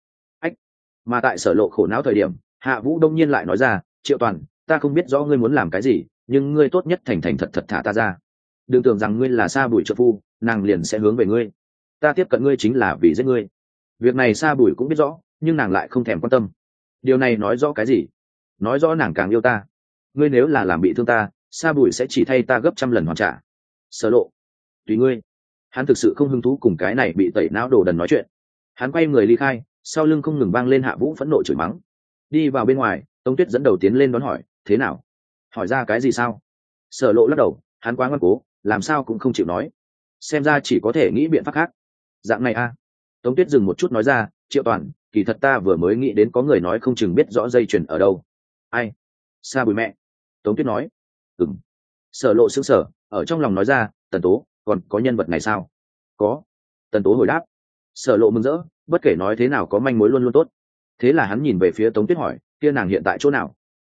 Mà tại Sở Lộ khổ não thời điểm, Hạ Vũ đông nhiên lại nói ra, Triệu Toàn, ta không biết rõ ngươi muốn làm cái gì, nhưng ngươi tốt nhất thành thành thật thật thả ta ra. Đừng tưởng rằng ngươi là Sa Bùi trợ phu, nàng liền sẽ hướng về ngươi. Ta tiếp cận ngươi chính là vì giết ngươi. Việc này Sa Bùi cũng biết rõ, nhưng nàng lại không thèm quan tâm. Điều này nói rõ cái gì? Nói rõ nàng càng yêu ta. Ngươi nếu là làm bị thương ta, Sa Bùi sẽ chỉ thay ta gấp trăm lần hoàn trả. Sở Lộ. Tùy ngươi. Hắn thực sự không hứng thú cùng cái này bị tẩy não đồ đần nói chuyện. Hắn quay người ly khai, sau lưng không ngừng vang lên Hạ Vũ phẫn nộ chửi mắng. Đi vào bên ngoài, Tống Tuyết dẫn đầu tiến lên đón hỏi, thế nào? Hỏi ra cái gì sao? Sở Lộ lắc đầu, hắn quá ngoan cố, làm sao cũng không chịu nói. Xem ra chỉ có thể nghĩ biện pháp khác. Dạng này a. Tống Tuyết dừng một chút nói ra, Triệu Toàn, kỳ thật ta vừa mới nghĩ đến có người nói không chừng biết rõ dây chuyền ở đâu. Ai? Sa Bùi mẹ. Tống Tuyết nói. Ừm. Sở Lộ sững sờ, ở trong lòng nói ra, Tần Tố, còn có nhân vật này sao? Có. Tần Tố hồi đáp. Sở Lộ mừng rỡ, bất kể nói thế nào có manh mối luôn luôn tốt. Thế là hắn nhìn về phía Tống Tuyết hỏi, kia nàng hiện tại chỗ nào?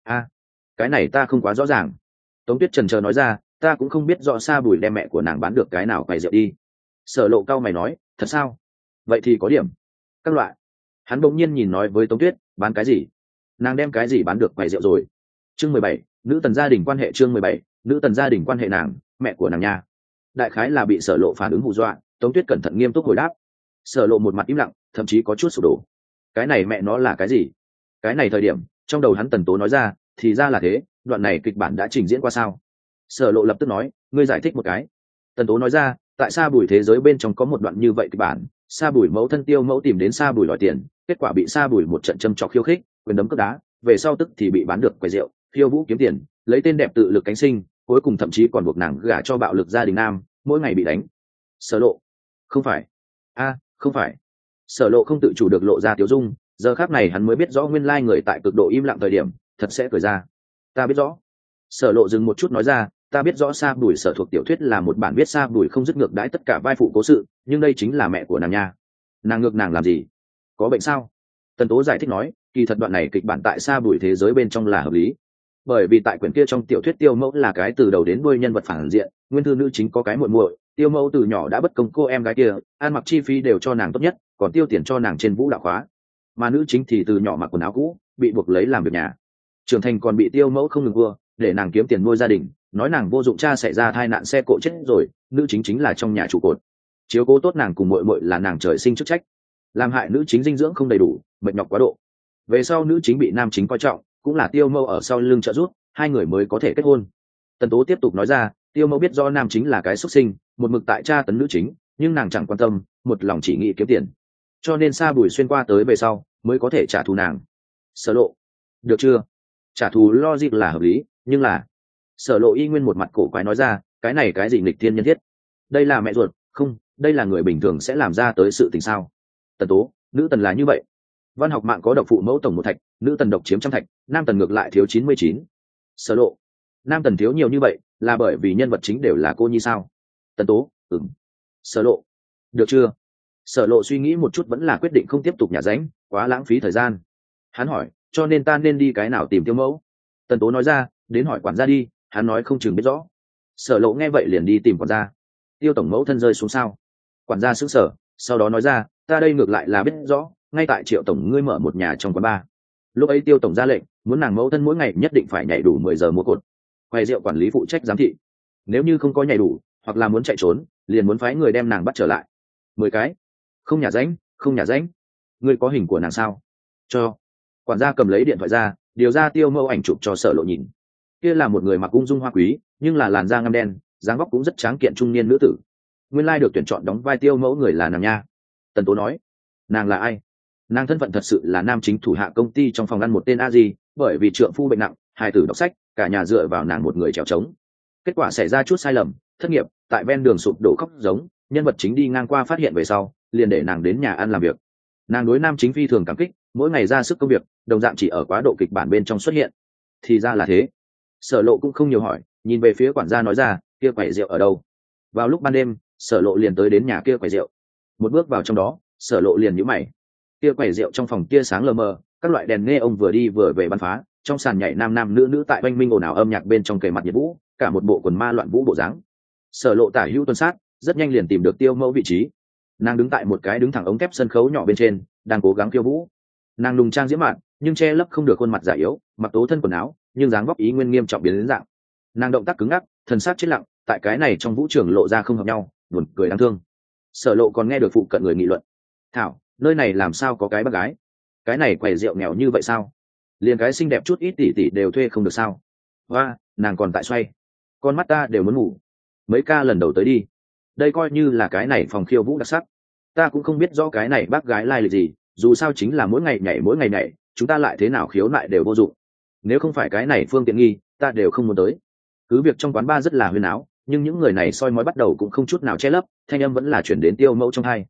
Cái này ta không quá rõ ràng. Tống Tuyết chần chờ nói ra, ta cũng không biết rõ Sa Bùi đem mẹ của nàng bán được cái nào quầy rượu đi. Sở Lộ cau mày nói, thật sao? Vậy thì có điểm. Các loại. Hắn bỗng nhiên nhìn nói với Tống Tuyết, bán cái gì? Nàng đem cái gì bán được quầy rượu rồi? Chương 17, nữ tần gia đình quan hệ. Chương 17, nữ tần gia đình quan hệ. Nàng, mẹ của nàng nha. Đại khái là bị Sở Lộ phản ứng hù dọa, Tống Tuyết cẩn thận nghiêm túc hồi đáp. Sở Lộ một mặt im lặng, thậm chí có chút sụp đổ. Cái này mẹ nó là cái gì? Cái này thời điểm, trong đầu hắn Tần Tố nói ra, thì ra là thế, đoạn này kịch bản đã trình diễn qua sao? Sở Lộ lập tức nói, ngươi giải thích một cái. Tần Tố nói ra, tại Sa Bùi thế giới bên trong có một đoạn như vậy kịch bản, Sa Bùi mẫu thân Tiêu Mẫu tìm đến Sa Bùi đòi tiền, kết quả bị Sa Bùi một trận châm chọc khiêu khích, quyền đấm cướp đá, về sau tức thì bị bán được quầy rượu, khiêu vũ kiếm tiền, lấy tên đẹp tự lực cánh sinh, cuối cùng thậm chí còn buộc nàng gả cho bạo lực gia đình nam, mỗi ngày bị đánh. Sở Lộ, không phải. Không phải. Sở Lộ không tự chủ được lộ ra tiểu dung, giờ khắc này hắn mới biết rõ nguyên lai người tại cực độ im lặng thời điểm, thật sẽ cười ra. Ta biết rõ. Sở Lộ dừng một chút nói ra, ta biết rõ Sa Bùi sở thuộc tiểu thuyết là một bản viết Sa Bùi không dứt ngược đãi tất cả vai phụ cố sự, nhưng đây chính là mẹ của nàng nha. Nàng ngược nàng làm gì? Có bệnh sao? Tần Tố giải thích nói, kỳ thật đoạn này kịch bản tại Sa Bùi thế giới bên trong là hợp lý, bởi vì tại quyển kia trong tiểu thuyết Tiêu Mẫu là cái từ đầu đến đuôi nhân vật phản diện, nguyên thư nữ chính có cái muội muội, Tiêu Mẫu từ nhỏ đã bất công cô em gái kia, ăn mặc chi phí đều cho nàng tốt nhất, còn tiêu tiền cho nàng trên vũ đạo khóa, mà nữ chính thì từ nhỏ mặc quần áo cũ, bị buộc lấy làm việc nhà, trưởng thành còn bị Tiêu Mẫu không ngừng vua để nàng kiếm tiền nuôi gia đình, nói nàng vô dụng, cha xảy ra tai nạn xe cộ chết rồi, nữ chính chính là trong nhà trụ cột, chiếu cố tốt nàng cùng muội muội là nàng trời sinh chức trách, làm hại nữ chính dinh dưỡng không đầy đủ, mệt nhọc quá độ. Về sau nữ chính bị nam chính coi trọng, cũng là Tiêu Mẫu ở sau lưng trợ giúp, hai người mới có thể kết hôn. Tần Tố tiếp tục nói ra, Tiêu Mẫu biết do nam chính là cái xuất sinh, một mực tại tra tấn nữ chính, nhưng nàng chẳng quan tâm, một lòng chỉ nghĩ kiếm tiền, cho nên Sa Bùi xuyên qua tới về sau mới có thể trả thù nàng. Sở Lộ, được chưa? Trả thù logic là hợp lý, nhưng là Sở Lộ y nguyên một mặt cổ quái nói ra, cái này cái gì nghịch thiên nhân thiết? Đây là mẹ ruột, không, đây là người bình thường sẽ làm ra tới sự tình sao? Tần Tố, nữ tần là như vậy. Văn học mạng có độc phụ mẫu tổng 1 thạch, nữ tần độc chiếm 100 thạch, nam tần ngược lại thiếu 99. Sở Lộ, nam tần thiếu nhiều như vậy là bởi vì nhân vật chính đều là cô nhi sao? Tần Tố, ừm. Sở Lộ, được chưa? Sở Lộ suy nghĩ một chút vẫn là quyết định không tiếp tục nhả ránh, quá lãng phí thời gian. Hắn hỏi, cho nên ta nên đi cái nào tìm Tiêu Mẫu? Tần Tố nói ra, đến hỏi quản gia đi, hắn nói không chừng biết rõ. Sở Lộ nghe vậy liền đi tìm quản gia. Tiêu tổng mẫu thân rơi xuống sao? Quản gia sững sờ, sau đó nói ra, ta đây ngược lại là biết rõ, ngay tại Triệu tổng ngươi mở một nhà trong quán bar. Lúc ấy Tiêu tổng ra lệnh, muốn nàng mẫu thân mỗi ngày nhất định phải nhảy đủ 10 giờ mua cột. Quầy rượu quản lý phụ trách giám thị, nếu như không có nhảy đủ, hoặc là muốn chạy trốn, liền muốn phái người đem nàng bắt trở lại. 10 cái. Không nhả ránh, không nhả ránh. Ngươi có hình của nàng sao? Cho. Quản gia cầm lấy điện thoại ra, điều ra Tiêu Mẫu ảnh chụp cho Sở Lộ nhìn. Kia là một người mặc ung dung hoa quý, nhưng là làn da ngăm đen, dáng vóc cũng rất tráng kiện trung niên nữ tử. Nguyên lai được tuyển chọn đóng vai Tiêu Mẫu người là nàng nha. Tần Tố nói, nàng là ai? Nàng thân phận thật sự là nam chính thủ hạ công ty trong phòng ăn một tên a di, bởi vì trượng phu bệnh nặng, hài tử đọc sách, cả nhà dựa vào nàng một người trèo trống. Kết quả xảy ra chút sai lầm, thất nghiệp, tại ven đường sụp đổ khóc giống, nhân vật chính đi ngang qua phát hiện về sau, liền để nàng đến nhà ăn làm việc. Nàng đối nam chính phi thường cảm kích, mỗi ngày ra sức công việc, đồng dạng chỉ ở quá độ kịch bản bên trong xuất hiện. Thì ra là thế. Sở Lộ cũng không nhiều hỏi, nhìn về phía quản gia nói ra, kia quầy rượu ở đâu? Vào lúc ban đêm, Sở Lộ liền tới đến nhà kia quầy rượu. Một bước vào trong đó, Sở Lộ liền nhíu mày. Kia quầy rượu trong phòng kia sáng lờ mờ, các loại đèn nghe ông vừa đi vừa về bắn phá, trong sàn nhảy nam nam nữ nữ tại oanh minh ồn ào âm nhạc bên trong kề mặt nhiệt vũ, cả một bộ quần ma loạn vũ bộ dáng. Sở Lộ tả hữu tuần sát, rất nhanh liền tìm được Tiêu Mẫu vị trí. Nàng đứng tại một cái đứng thẳng ống thép sân khấu nhỏ bên trên, đang cố gắng khiêu vũ. Nàng lùng trang diễm mạn, nhưng che lấp không được khuôn mặt già yếu, mặc tố thân quần áo, nhưng dáng vóc ý nguyên nghiêm trọng biến đến dạng. Nàng động tác cứng ngắc, thần sắc chết lặng, tại cái này trong vũ trường lộ ra không hợp nhau, buồn cười đáng thương. Sở Lộ còn nghe được phụ cận người nghị luận, thảo, nơi này làm sao có cái bác gái? Cái này quầy rượu nghèo như vậy sao? Liền cái xinh đẹp chút ít tỷ tỷ đều thuê không được sao? Hoa, nàng còn tại xoay, con mắt ta đều muốn ngủ. Mấy ca lần đầu tới đi, đây coi như là cái này phòng khiêu vũ đặc sắc. Ta cũng không biết rõ cái này bác gái lai lịch gì, dù sao chính là mỗi ngày nhảy, chúng ta lại thế nào khiếu nại đều vô dụng. Nếu không phải cái này phương tiện nghi, ta đều không muốn tới. Cứ việc trong quán bar rất là huyên áo, nhưng những người này soi mói bắt đầu cũng không chút nào che lấp, thanh âm vẫn là chuyển đến Tiêu Mẫu trong tai.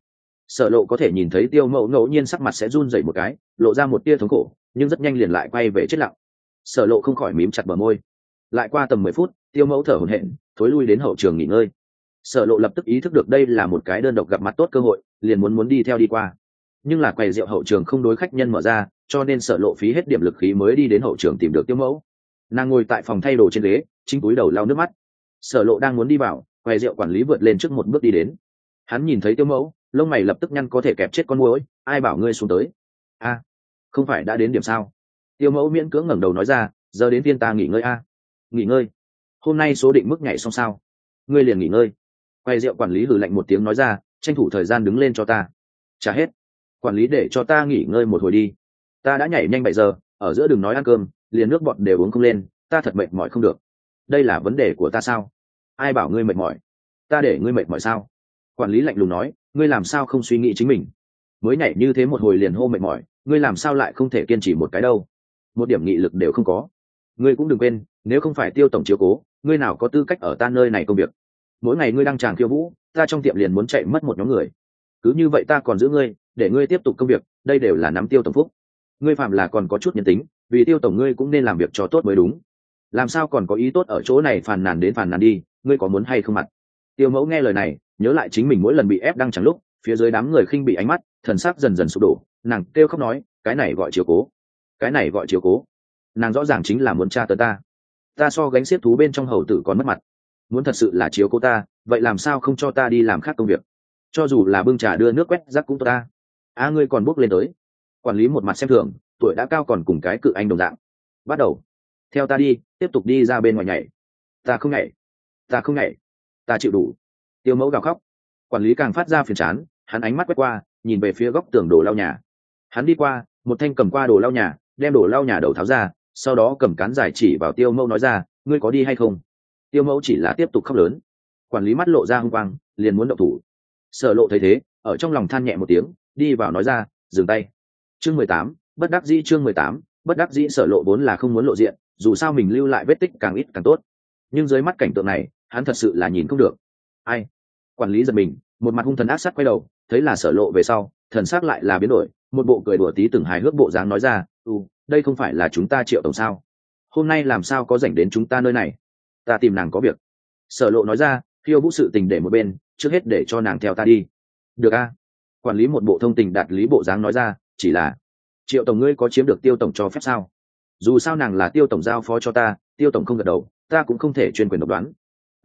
Sở Lộ có thể nhìn thấy Tiêu Mẫu ngẫu nhiên sắc mặt sẽ run rẩy một cái, lộ ra một tia thống khổ, nhưng rất nhanh liền lại quay về chết lặng. Sở Lộ không khỏi mím chặt bờ môi. Lại qua tầm 10 phút, Tiêu Mẫu thở hổn hển, thối lui đến hậu trường nghỉ ngơi. Sở Lộ lập tức ý thức được đây là một cái đơn độc gặp mặt tốt cơ hội, liền muốn đi theo đi qua. Nhưng là quầy rượu hậu trường không đối khách nhân mở ra, cho nên Sở Lộ phí hết điểm lực khí mới đi đến hậu trường tìm được Tiêu Mẫu. Nàng ngồi tại phòng thay đồ trên ghế, chính cúi đầu lau nước mắt. Sở Lộ đang muốn đi vào, quầy rượu quản lý vượt lên trước một bước đi đến. Hắn nhìn thấy Tiêu Mẫu, lông mày lập tức nhăn có thể kẹp chết con muỗi, ai bảo ngươi xuống tới? A, không phải đã đến điểm sao? Tiêu Mẫu miễn cưỡng ngẩng đầu nói ra, giờ đến phiên ta nghỉ ngơi a. Nghỉ ngơi? Hôm nay số định mức nhảy xong sao? Ngươi liền nghỉ ngơi. Quầy rượu quản lý hừ lạnh một tiếng nói ra, tranh thủ thời gian đứng lên cho ta. Trả hết. Quản lý để cho ta nghỉ ngơi một hồi đi. Ta đã nhảy nhanh 7 giờ, ở giữa đừng nói ăn cơm, liền nước bọt đều uống không lên, ta thật mệt mỏi không được. Đây là vấn đề của ta sao? Ai bảo ngươi mệt mỏi? Ta để ngươi mệt mỏi sao? Quản lý lạnh lùng nói, ngươi làm sao không suy nghĩ chính mình? Mới nhảy như thế một hồi liền hô mệt mỏi, ngươi làm sao lại không thể kiên trì một cái đâu? Một điểm nghị lực đều không có. Ngươi cũng đừng quên, nếu không phải Tiêu tổng chiếu cố, ngươi nào có tư cách ở ta nơi này công việc? Mỗi ngày ngươi đăng tràng khiêu vũ, ta trong tiệm liền muốn chạy mất một nhóm người. Cứ như vậy ta còn giữ ngươi, để ngươi tiếp tục công việc, đây đều là nắm Tiêu tổng phúc. Ngươi phạm là còn có chút nhân tính, vì Tiêu tổng ngươi cũng nên làm việc cho tốt mới đúng. Làm sao còn có ý tốt ở chỗ này phàn nàn đến phàn nàn đi, ngươi có muốn hay không mặt? Tiêu Mẫu nghe lời này, nhớ lại chính mình mỗi lần bị ép đăng chẳng lúc, phía dưới đám người khinh bị ánh mắt, thần sắc dần dần sụp đổ, nàng kêu khóc nói, cái này gọi chiếu cố, cái này gọi chiếu cố. Nàng rõ ràng chính là muốn tra tấn ta so gánh xiết thú bên trong hầu tử còn mất mặt. Muốn thật sự là chiếu cố ta, vậy làm sao không cho ta đi làm khác công việc? Cho dù là bưng trà đưa nước quét rác cũng tốt ta. À ngươi còn bước lên tới. Quản lý một mặt xem thường, tuổi đã cao còn cùng cái cự anh đồng dạng. Bắt đầu. Theo ta đi, tiếp tục đi ra bên ngoài nhảy. Ta không nhảy, ta không nhảy, ta chịu đủ. Tiêu Mẫu gào khóc. Quản lý càng phát ra phiền chán, hắn ánh mắt quét qua, nhìn về phía góc tường đồ lau nhà. Hắn đi qua, một thanh cầm qua đồ lau nhà, đem đồ lau nhà đầu tháo ra, sau đó cầm cán dài chỉ vào Tiêu Mẫu nói ra, ngươi có đi hay không? Tiêu Mẫu chỉ là tiếp tục khóc lớn. Quản lý mắt lộ ra hung quang, liền muốn động thủ. Sở Lộ thấy thế, ở trong lòng than nhẹ một tiếng, đi vào nói ra, dừng tay. Chương 18, bất đắc dĩ. Chương 18, bất đắc dĩ. Sở Lộ vốn là không muốn lộ diện, dù sao mình lưu lại vết tích càng ít càng tốt. Nhưng dưới mắt cảnh tượng này, hắn thật sự là nhìn không được. Ai? Quản lý giật mình, một mặt hung thần ác sát quay đầu, thấy là Sở Lộ về sau, thần sắc lại là biến đổi, một bộ cười đùa tí từng hài hước bộ dáng nói ra, đây không phải là chúng ta Triệu tổng sao? Hôm nay làm sao có rảnh đến chúng ta nơi này? Ta tìm nàng có việc. Sở Lộ nói ra, khiêu vũ sự tình để một bên, trước hết để cho nàng theo ta đi. Được a. Quản lý một bộ thông tình đạt lý bộ dáng nói ra, chỉ là Triệu tổng ngươi có chiếm được Tiêu tổng cho phép sao? Dù sao nàng là Tiêu tổng giao phó cho ta, Tiêu tổng không gật đầu, ta cũng không thể chuyên quyền độc đoán.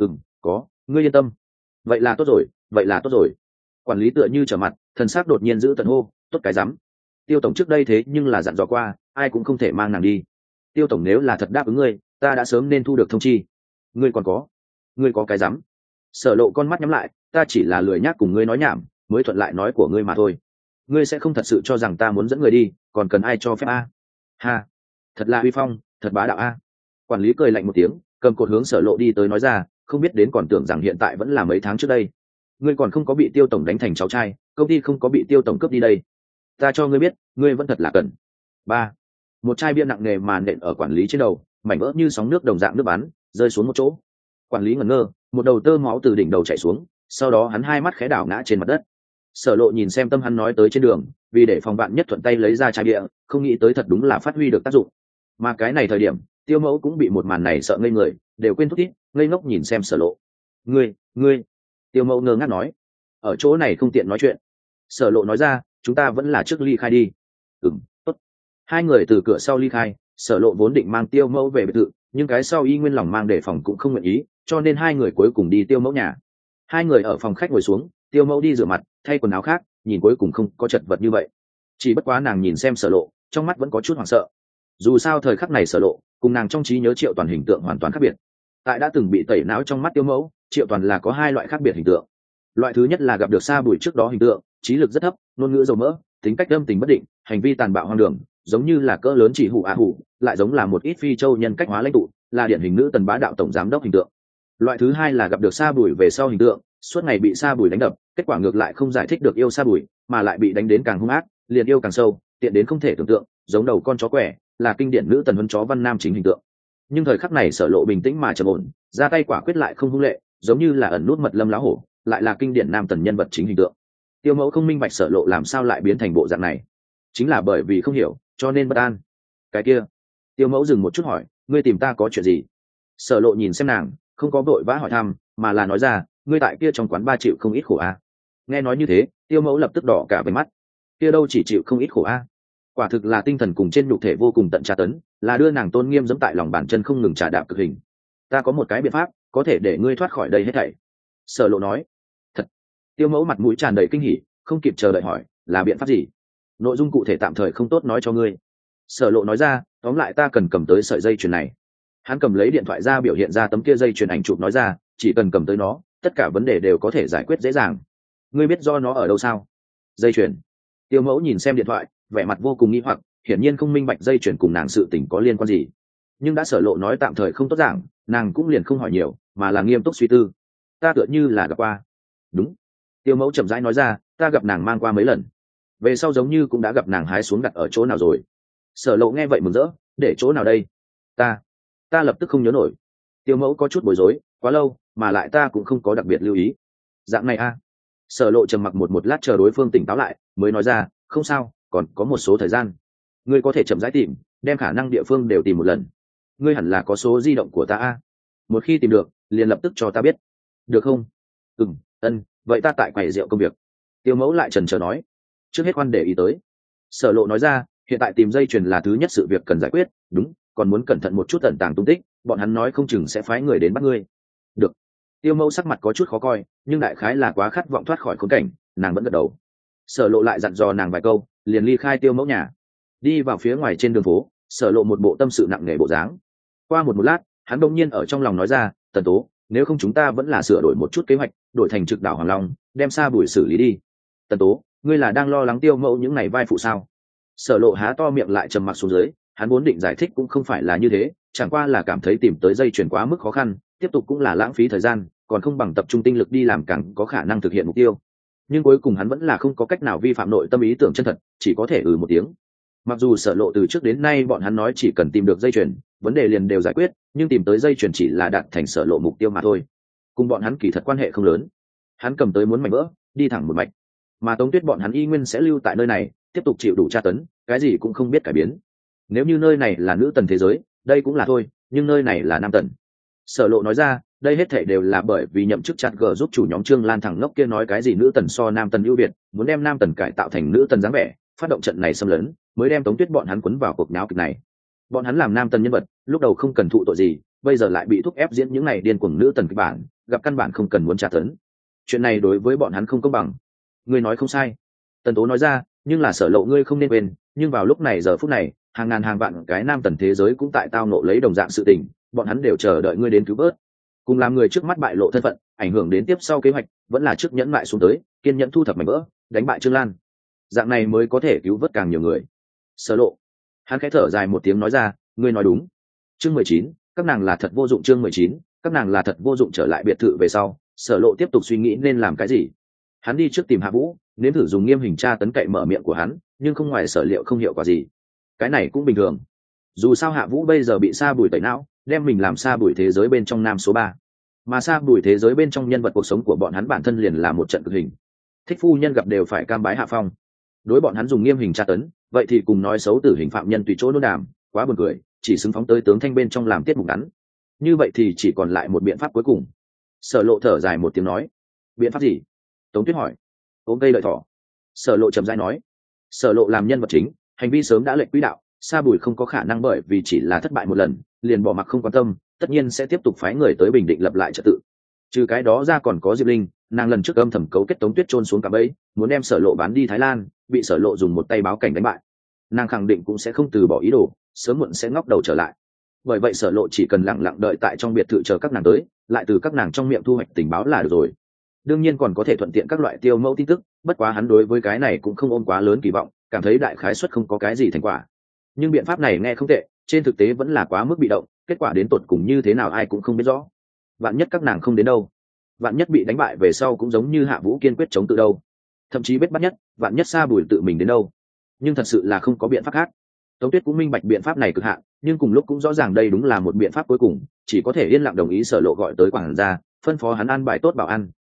Có, ngươi yên tâm. Vậy là tốt rồi, vậy là tốt rồi. Quản lý tựa như trở mặt, thần sắc đột nhiên giữ tận hô, tốt cái rắm. Tiêu tổng trước đây thế nhưng là dặn dò qua, ai cũng không thể mang nàng đi. Tiêu tổng nếu là thật đáp ứng ngươi, ta đã sớm nên thu được thông chi. Ngươi còn có, ngươi có cái rắm. Sở Lộ con mắt nhắm lại, ta chỉ là lười nhác cùng ngươi nói nhảm, mới thuận lại nói của ngươi mà thôi. Ngươi sẽ không thật sự cho rằng ta muốn dẫn người đi, còn cần ai cho phép a? Ha, thật là uy phong, thật bá đạo a. Quản lý cười lạnh một tiếng, cầm cột hướng Sở Lộ đi tới nói ra, không biết đến còn tưởng rằng hiện tại vẫn là mấy tháng trước đây. Ngươi còn không có bị Tiêu tổng đánh thành cháu trai, công ty không có bị Tiêu tổng cướp đi đây. Ta cho ngươi biết, ngươi vẫn thật là cần. Ba, một chai bia nặng nề mà nện ở quản lý trên đầu, mảnh vỡ như sóng nước đồng dạng nước bắn, rơi xuống một chỗ. Quản lý ngẩn ngơ, một đầu tơ máu từ đỉnh đầu chảy xuống, sau đó hắn hai mắt khẽ đảo ngã trên mặt đất. Sở Lộ nhìn xem tâm hắn nói tới trên đường, vì để phòng bạn nhất thuận tay lấy ra chai bia, không nghĩ tới thật đúng là phát huy được tác dụng. Mà cái này thời điểm, Tiêu Mẫu cũng bị một màn này sợ ngây người, đều quên thúc thít, ngây ngốc nhìn xem Sở Lộ. Ngươi. Tiêu Mẫu ngơ ngác nói, ở chỗ này không tiện nói chuyện. Sở Lộ nói ra, chúng ta vẫn là trước ly khai đi. Tốt. Hai người từ cửa sau ly khai, Sở Lộ vốn định mang Tiêu Mẫu về biệt thự, nhưng cái sau y nguyên lòng mang đề phòng cũng không nguyện ý, cho nên hai người cuối cùng đi Tiêu Mẫu nhà. Hai người ở phòng khách ngồi xuống, Tiêu Mẫu đi rửa mặt, thay quần áo khác, nhìn cuối cùng không có chật vật như vậy. Chỉ bất quá nàng nhìn xem Sở Lộ, trong mắt vẫn có chút hoảng sợ. Dù sao thời khắc này Sở Lộ cùng nàng trong trí nhớ Triệu Toàn hình tượng hoàn toàn khác biệt. Tại đã từng bị tẩy não trong mắt Tiêu Mẫu, Triệu Toàn là có hai loại khác biệt hình tượng. Loại thứ nhất là gặp được Sa Bùi trước đó hình tượng, trí lực rất thấp, ngôn ngữ dầu mỡ, tính cách âm tình bất định, hành vi tàn bạo hoang đường, giống như là cỡ lớn chỉ hủ hủ, lại giống là một ít phi châu nhân cách hóa lãnh tụ, là điển hình nữ tần bá đạo tổng giám đốc hình tượng. Loại thứ hai là gặp được Sa Bùi về sau hình tượng, suốt ngày bị Sa Bùi đánh đập, kết quả ngược lại không giải thích được yêu Sa Bùi, mà lại bị đánh đến càng hung ác, liền yêu càng sâu, tiện đến không thể tưởng tượng, giống đầu con chó quẻ, là kinh điển nữ tần huấn chó văn nam chính hình tượng. Nhưng thời khắc này Sở Lộ bình tĩnh mà trầm ổn, ra tay quả quyết lại không hung lệ, giống như là ẩn nút mật lâm lá hổ, lại là kinh điển nam tần nhân vật chính hình tượng. Tiêu mẫu không minh bạch Sở Lộ làm sao lại biến thành bộ dạng này, chính là bởi vì không hiểu cho nên bất an. Cái kia, Tiêu mẫu dừng một chút hỏi, ngươi tìm ta có chuyện gì? Sở Lộ nhìn xem nàng, không có vội vã hỏi thăm, mà là nói ra, ngươi tại kia trong quán ba chịu không ít khổ a. Nghe nói như thế, Tiêu mẫu lập tức đỏ cả váy mắt. Kia đâu chỉ chịu không ít khổ a, quả thực là tinh thần cùng trên nhục thể vô cùng tận tra tấn, là đưa nàng tôn nghiêm giẫm tại lòng bàn chân không ngừng trả đạp cực hình. Ta có một cái biện pháp có thể để ngươi thoát khỏi đây hết thảy. Sở Lộ nói. Thật? Tiêu mẫu mặt mũi tràn đầy kinh hỉ, không kịp chờ đợi hỏi, là biện pháp gì? Nội dung cụ thể tạm thời không tốt nói cho ngươi. Sở Lộ nói ra, tóm lại ta cần cầm tới sợi dây chuyền này. Hắn cầm lấy điện thoại ra biểu hiện ra tấm kia dây chuyền ảnh chụp nói ra, chỉ cần cầm tới nó, tất cả vấn đề đều có thể giải quyết dễ dàng. Ngươi biết do nó ở đâu sao? Dây chuyền. Tiêu mẫu nhìn xem điện thoại, vẻ mặt vô cùng nghi hoặc, hiển nhiên không minh bạch dây chuyền cùng nàng sự tình có liên quan gì. Nhưng đã Sở Lộ nói tạm thời không tốt giảng, nàng cũng liền không hỏi nhiều, mà là nghiêm túc suy tư. Ta tựa như là gặp qua. Đúng. Tiêu mẫu chậm rãi nói ra, ta gặp nàng mang qua mấy lần, về sau giống như cũng đã gặp nàng hái xuống đặt ở chỗ nào rồi. Sở Lộ nghe vậy mừng rỡ, để chỗ nào đây? Ta lập tức không nhớ nổi. Tiêu mẫu có chút bối rối, quá lâu mà lại ta cũng không có đặc biệt lưu ý. Dạng này a. Sở Lộ trầm mặc một lát chờ đối phương tỉnh táo lại, mới nói ra, không sao, còn có một số thời gian, ngươi có thể chậm rãi tìm, đem khả năng địa phương đều tìm một lần. Ngươi hẳn là có số di động của ta a. Một khi tìm được liền lập tức cho ta biết, được không? Ân, vậy ta tại quầy rượu công việc. Tiêu mẫu lại chần chờ nói, trước hết khoan để ý tới. Sở Lộ nói ra, hiện tại tìm dây chuyền là thứ nhất sự việc cần giải quyết, đúng, còn muốn cẩn thận một chút tận tàng tung tích, bọn hắn nói không chừng sẽ phái người đến bắt ngươi. Được. Tiêu mẫu sắc mặt có chút khó coi, nhưng đại khái là quá khát vọng thoát khỏi khốn cảnh, nàng vẫn gật đầu. Sở Lộ lại dặn dò nàng vài câu, liền ly khai Tiêu mẫu nhà, đi vào phía ngoài trên đường phố. Sở Lộ một bộ tâm sự nặng nề bộ dáng. Qua một lát, hắn đột nhiên ở trong lòng nói ra, Tần Tố, nếu không chúng ta vẫn là sửa đổi một chút kế hoạch, đổi thành trực đảo Hoàng Long, đem Sa Bùi xử lý đi. Tần Tố, ngươi là đang lo lắng Tiêu mẫu những này vai phụ sao? Sở Lộ há to miệng lại trầm mặc xuống dưới, hắn vốn định giải thích cũng không phải là như thế, chẳng qua là cảm thấy tìm tới dây chuyền quá mức khó khăn, tiếp tục cũng là lãng phí thời gian, còn không bằng tập trung tinh lực đi làm càng có khả năng thực hiện mục tiêu. Nhưng cuối cùng hắn vẫn là không có cách nào vi phạm nội tâm ý tưởng chân thật, chỉ có thể một tiếng. Mặc dù Sở Lộ từ trước đến nay bọn hắn nói chỉ cần tìm được dây chuyền, vấn đề liền đều giải quyết, nhưng tìm tới dây chuyền chỉ là đạt thành Sở Lộ mục tiêu mà thôi. Cùng bọn hắn kỳ thật quan hệ không lớn. Hắn cầm tới muốn mảnh vỡ, đi thẳng một mạch. Mà Tống Tuyết bọn hắn y nguyên sẽ lưu tại nơi này, tiếp tục chịu đủ tra tấn, cái gì cũng không biết cải biến. Nếu như nơi này là nữ tần thế giới, đây cũng là thôi, nhưng nơi này là nam tần. Sở Lộ nói ra, đây hết thảy đều là bởi vì nhậm chức chặt gờ giúp chủ nhóm Trương Lan thằng ngốc kia nói cái gì nữ tần so nam tần ưu việt, muốn đem nam tần cải tạo thành nữ tần dáng vẻ, phát động trận này xâm lấn, mới đem Tống Tuyết bọn hắn quấn vào cuộc náo kịch này. Bọn hắn làm nam tần nhân vật, lúc đầu không cần thụ tội gì, bây giờ lại bị thúc ép diễn những này điên cuồng nữ tần kịch bản, gặp căn bản không cần muốn trả tấn. Chuyện này đối với bọn hắn không công bằng. Ngươi nói không sai. Tần Tố nói ra, nhưng là Sở Lộ ngươi không nên quên, nhưng vào lúc này giờ phút này, hàng ngàn hàng vạn cái nam tần thế giới cũng tại tao nộ lấy đồng dạng sự tình, bọn hắn đều chờ đợi ngươi đến cứu vớt. Cùng làm người trước mắt bại lộ thân phận, ảnh hưởng đến tiếp sau kế hoạch, vẫn là trước nhẫn mại xuống tới, kiên nhẫn thu thập mảnh vỡ, đánh bại Trương Lan. Dạng này mới có thể cứu vớt càng nhiều người. Sở Lộ, hắn khẽ thở dài một tiếng nói ra, ngươi nói đúng. Chương 19, các nàng là thật vô dụng. Chương 19, các nàng là thật vô dụng. Trở lại biệt thự về sau, Sở Lộ tiếp tục suy nghĩ nên làm cái gì. Hắn đi trước tìm Hạ Vũ, nếm thử dùng nghiêm hình tra tấn cậy mở miệng của hắn, nhưng không ngoài sở liệu không hiệu quả gì. Cái này cũng bình thường, dù sao Hạ Vũ bây giờ bị Sa Bùi tẩy não, đem mình làm Sa Bùi thế giới bên trong nam số 3, mà Sa Bùi thế giới bên trong nhân vật cuộc sống của bọn hắn bản thân liền là một trận cực hình, thích phu nhân gặp đều phải cam bái hạ phong. Đối bọn hắn dùng nghiêm hình tra tấn, vậy thì cùng nói xấu tử hình phạm nhân tùy chỗ nôn đàm, quá buồn cười, chỉ xứng phóng tới tướng thanh bên trong làm tiết mục ngắn. Như vậy thì chỉ còn lại một biện pháp cuối cùng. Sở Lộ thở dài một tiếng nói, biện pháp gì? Tống Tuyết hỏi. Ôm cây lợi thỏ. Sở Lộ chậm rãi nói, Sở Lộ làm nhân vật chính, hành vi sớm đã lệch quỹ đạo, Sa Bùi không có khả năng bởi vì chỉ là thất bại một lần liền bỏ mặc không quan tâm, tất nhiên sẽ tiếp tục phái người tới bình định lập lại trật tự. Trừ cái đó ra còn có Diệp Linh, nàng lần trước âm thầm cấu kết Tống Tuyết chôn xuống cả bẫy, muốn đem Sở Lộ bán đi Thái Lan, bị Sở Lộ dùng một tay báo cảnh đánh bại. Nàng khẳng định cũng sẽ không từ bỏ ý đồ, sớm muộn sẽ ngóc đầu trở lại. Bởi vậy Sở Lộ chỉ cần lặng lặng đợi tại trong biệt thự chờ các nàng tới, lại từ các nàng trong miệng thu hoạch tình báo là được rồi. Đương nhiên còn có thể thuận tiện các loại tiêu mẫu tin tức, bất quá hắn đối với cái này cũng không ôm quá lớn kỳ vọng, cảm thấy đại khái suất không có cái gì thành quả. Nhưng biện pháp này nghe không tệ, trên thực tế vẫn là quá mức bị động, kết quả đến tột cùng như thế nào ai cũng không biết rõ. Vạn nhất các nàng không đến đâu, vạn nhất bị đánh bại về sau cũng giống như Hạ Vũ kiên quyết chống tự đâu, thậm chí biết bắt nhất, vạn nhất Sa Bùi tự mình đến đâu. Nhưng thật sự là không có biện pháp khác. Tống Tuyết cũng minh bạch biện pháp này cực hạn, nhưng cùng lúc cũng rõ ràng đây đúng là một biện pháp cuối cùng, chỉ có thể yên lặng đồng ý Sở Lộ gọi tới quản gia, phân phó hắn an bài tốt bảo ăn,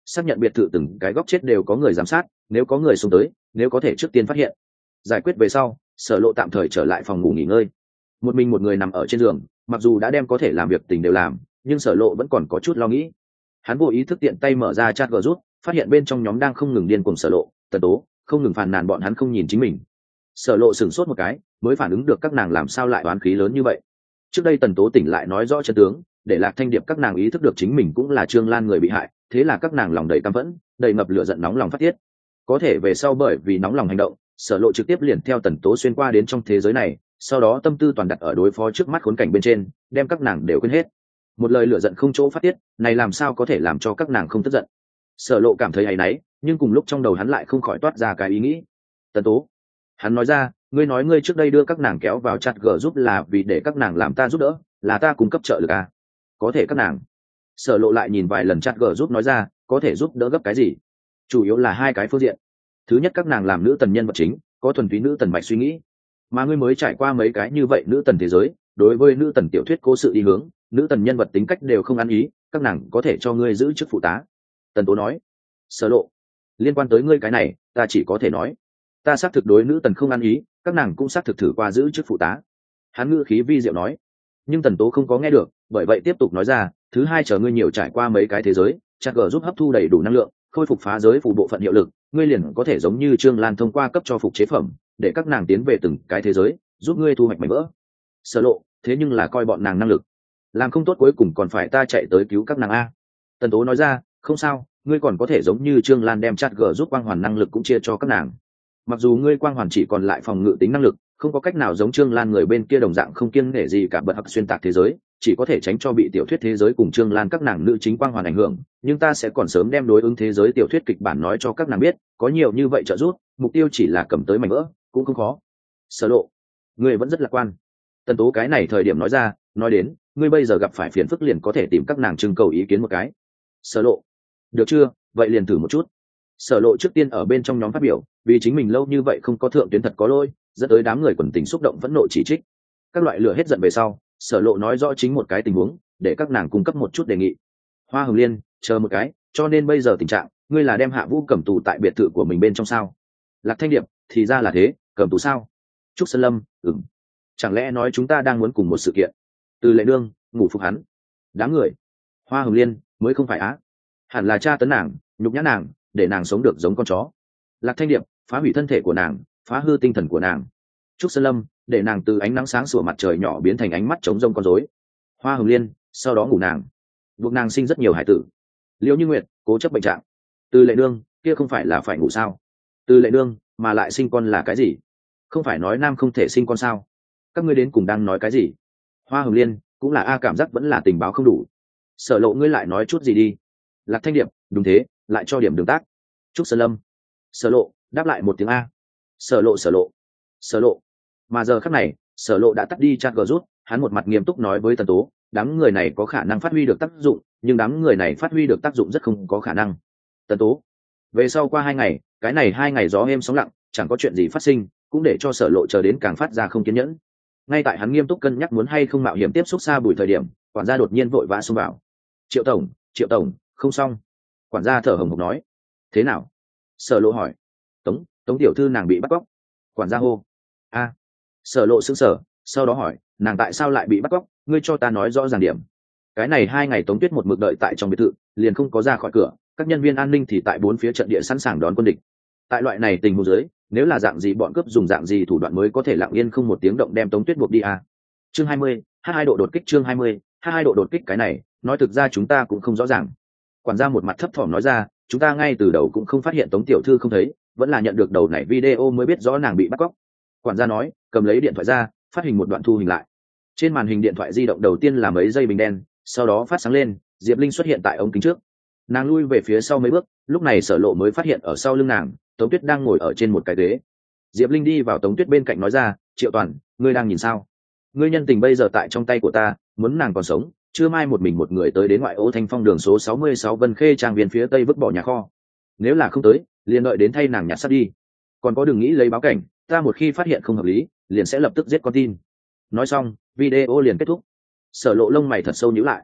xác nhận biệt thự từng cái góc chết đều có người giám sát, nếu có người xuống tới, nếu có thể trước tiên phát hiện. Giải quyết về sau, Sở Lộ tạm thời trở lại phòng ngủ nghỉ ngơi. Một mình một người nằm ở trên giường, mặc dù đã đem có thể làm việc tình đều làm, nhưng Sở Lộ vẫn còn có chút lo nghĩ. Hắn vô ý thức tiện tay mở ra chat group, phát hiện bên trong nhóm đang không ngừng điên cuồng Sở Lộ, Tần Tố, không ngừng phàn nàn bọn hắn không nhìn chính mình. Sở Lộ sửng sốt một cái, mới phản ứng được các nàng làm sao lại oán khí lớn như vậy. Trước đây Tần Tố tỉnh lại nói rõ chân tướng, để Lạc Thanh Điệp các nàng ý thức được chính mình cũng là Trương Lan người bị hại, thế là các nàng lòng đầy căm phẫn, đầy ngập lửa giận nóng lòng phát tiết. Có thể về sau bởi vì nóng lòng hành động, Sở Lộ trực tiếp liền theo Tần Tố xuyên qua đến trong thế giới này, sau đó tâm tư toàn đặt ở đối phó trước mắt khốn cảnh bên trên, đem các nàng đều quên hết. Một lời lửa giận không chỗ phát tiết, này làm sao có thể làm cho các nàng không tức giận. Sở Lộ cảm thấy áy náy, nhưng cùng lúc trong đầu hắn lại không khỏi toát ra cái ý nghĩ. Tần Tố, hắn nói ra, ngươi nói ngươi trước đây đưa các nàng kéo vào chat g giúp là vì để các nàng làm ta giúp đỡ, là ta cung cấp trợ lực à? Có thể các nàng. Sở Lộ lại nhìn vài lần chat g giúp nói ra, có thể giúp đỡ gấp cái gì? Chủ yếu là hai cái phương diện. Thứ nhất, các nàng làm nữ tần nhân vật chính, có thuần túy nữ tần mạch suy nghĩ, mà ngươi mới trải qua mấy cái như vậy nữ tần thế giới, đối với nữ tần tiểu thuyết cố sự đi hướng, nữ tần nhân vật tính cách đều không ăn ý, các nàng có thể cho ngươi giữ chức phụ tá. Tần Tố nói. Sở Lộ, liên quan tới ngươi cái này, ta chỉ có thể nói, ta xác thực đối nữ tần không ăn ý, các nàng cũng xác thực thử qua giữ chức phụ tá. Hắn ngữ khí vi diệu nói. Nhưng Tần Tố không có nghe được, bởi vậy tiếp tục nói ra, thứ hai, chờ ngươi nhiều trải qua mấy cái thế giới, chắc gờ giúp hấp thu đầy đủ năng lượng, khôi phục phá giới phù bộ phận hiệu lực, ngươi liền có thể giống như Trương Lan thông qua cấp cho phục chế phẩm, để các nàng tiến về từng cái thế giới, giúp ngươi thu hoạch mảnh vỡ. Sở Lộ, thế nhưng là coi bọn nàng năng lực, làm không tốt cuối cùng còn phải ta chạy tới cứu các nàng a. Tần Tố nói ra, không sao, ngươi còn có thể giống như Trương Lan đem chat g giúp quang hoàn năng lực cũng chia cho các nàng. Mặc dù ngươi quang hoàn chỉ còn lại phòng ngự tính năng lực, không có cách nào giống Trương Lan người bên kia đồng dạng không kiêng nể gì cả bật hặc xuyên tạc thế giới, chỉ có thể tránh cho bị tiểu thuyết thế giới cùng Trương Lan các nàng nữ chính quang hoàn ảnh hưởng, nhưng ta sẽ còn sớm đem đối ứng thế giới tiểu thuyết kịch bản nói cho các nàng biết, có nhiều như vậy trợ giúp, mục tiêu chỉ là cầm tới mảnh vỡ, cũng không khó. Sở Lộ, ngươi vẫn rất lạc quan. Tần Tố cái này thời điểm nói ra, nói đến, ngươi bây giờ gặp phải phiền phức liền có thể tìm các nàng trưng cầu ý kiến một cái. Sở Lộ, được chưa, vậy liền thử một chút. Sở Lộ trước tiên ở bên trong nhóm phát biểu, vì chính mình lâu như vậy không có thượng tuyến thật có lỗi, dẫn tới đám người quần tình xúc động phẫn nộ chỉ trích. Các loại lửa hết giận về sau, Sở Lộ nói rõ chính một cái tình huống, để các nàng cung cấp một chút đề nghị. Hoa Hồng Liên, chờ một cái, cho nên bây giờ tình trạng, ngươi là đem Hạ Vũ cầm tù tại biệt thự của mình bên trong sao? Lạc Thanh Điệp, thì ra là thế, cầm tù sao? Trúc Sơn Lâm, chẳng lẽ nói chúng ta đang muốn cùng một sự kiện? Từ Lệ Nương, ngủ phục hắn. Đám người. Hoa Hồng Liên, mới không phải á? Hẳn là tra tấn nàng, nhục nhã nàng, để nàng sống được giống con chó. Lạc Thanh Điệp, phá hủy thân thể của nàng, phá hư tinh thần của nàng. Trúc Sơn Lâm, để nàng từ ánh nắng sáng sủa mặt trời nhỏ biến thành ánh mắt trống rông con rối. Hoa Hồng Liên, sau đó ngủ nàng, buộc nàng sinh rất nhiều hải tử. Liễu Như Nguyệt, cố chấp bệnh trạng. Từ Lệ Nương, kia không phải là phải ngủ sao? Từ Lệ Nương, mà lại sinh con là cái gì? Không phải nói nam không thể sinh con sao? Các ngươi đến cùng đang nói cái gì? Hoa Hồng Liên, cũng là a, cảm giác vẫn là tình báo không đủ. Sở Lộ, ngươi lại nói chút gì đi. Lạc Thanh Điệp, đúng thế, lại cho điểm đường tác. Trúc Sơn Lâm. Sở Lộ, đáp lại một tiếng a. Sở Lộ, Sở Lộ, Sở Lộ. Mà giờ khắc này, Sở Lộ đã tắt đi chat gờ rút, hắn một mặt nghiêm túc nói với Tần Tố, đám người này có khả năng phát huy được tác dụng, nhưng đám người này phát huy được tác dụng rất không có khả năng. Tần Tố, về sau qua 2 ngày, cái này 2 ngày gió êm sóng lặng, chẳng có chuyện gì phát sinh, cũng để cho Sở Lộ chờ đến càng phát ra không kiên nhẫn. Ngay tại hắn nghiêm túc cân nhắc muốn hay không mạo hiểm tiếp xúc xa Bùi thời điểm, quản gia đột nhiên vội vã xông vào. Triệu tổng, Triệu tổng, không xong. Quản gia thở hổn hển nói. Thế nào? Sở Lộ hỏi. Tống tiểu thư nàng bị bắt cóc. Quản gia hô. A. Sở Lộ sững sờ, sau đó hỏi, nàng tại sao lại bị bắt cóc, ngươi cho ta nói rõ ràng điểm. Cái này 2 ngày Tống Tuyết một mực đợi tại trong biệt thự, liền không có ra khỏi cửa, các nhân viên an ninh thì tại 4 phía trận địa sẵn sàng đón quân địch. Tại loại này tình huống dưới, nếu là dạng gì bọn cướp dùng dạng gì thủ đoạn mới có thể lặng yên không một tiếng động đem Tống Tuyết buộc đi à? Chương 20, H2 độ đột kích. Chương 20, H2 độ đột kích. Cái này, nói thực ra chúng ta cũng không rõ ràng. Quản gia một mặt thấp thỏm nói ra, chúng ta ngay từ đầu cũng không phát hiện Tống tiểu thư không thấy, vẫn là nhận được đầu này video mới biết rõ nàng bị bắt cóc. Quản gia nói, cầm lấy điện thoại ra, phát hình một đoạn thu hình lại. Trên màn hình điện thoại di động đầu tiên là mấy giây bình đen, sau đó phát sáng lên, Diệp Linh xuất hiện tại ống kính trước. Nàng lui về phía sau mấy bước, lúc này Sở Lộ mới phát hiện ở sau lưng nàng, Tống Tuyết đang ngồi ở trên một cái ghế. Diệp Linh đi vào Tống Tuyết bên cạnh nói ra, Triệu Toàn, ngươi đang nhìn sao? Ngươi nhân tình bây giờ tại trong tay của ta, muốn nàng còn sống, chưa mai một mình một người tới đến ngoại ô Thanh Phong đường số 66 Vân Khê trang viên phía tây vứt bỏ nhà kho. Nếu là không tới, liền đợi đến thay nàng nhặt sắt đi. Còn có đừng nghĩ lấy báo cảnh, ta một khi phát hiện không hợp lý, liền sẽ lập tức giết con tin. Nói xong, video liền kết thúc. Sở Lộ lông mày thật sâu nhíu lại.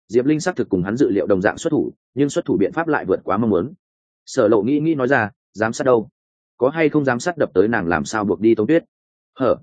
Diệp Linh xác thực cùng hắn dự liệu đồng dạng xuất thủ, nhưng xuất thủ biện pháp lại vượt quá mong muốn. Sở Lộ nghĩ nói ra, giám sát đâu? Có hay không giám sát đập tới nàng làm sao buộc đi Tống Tuyết? Hở,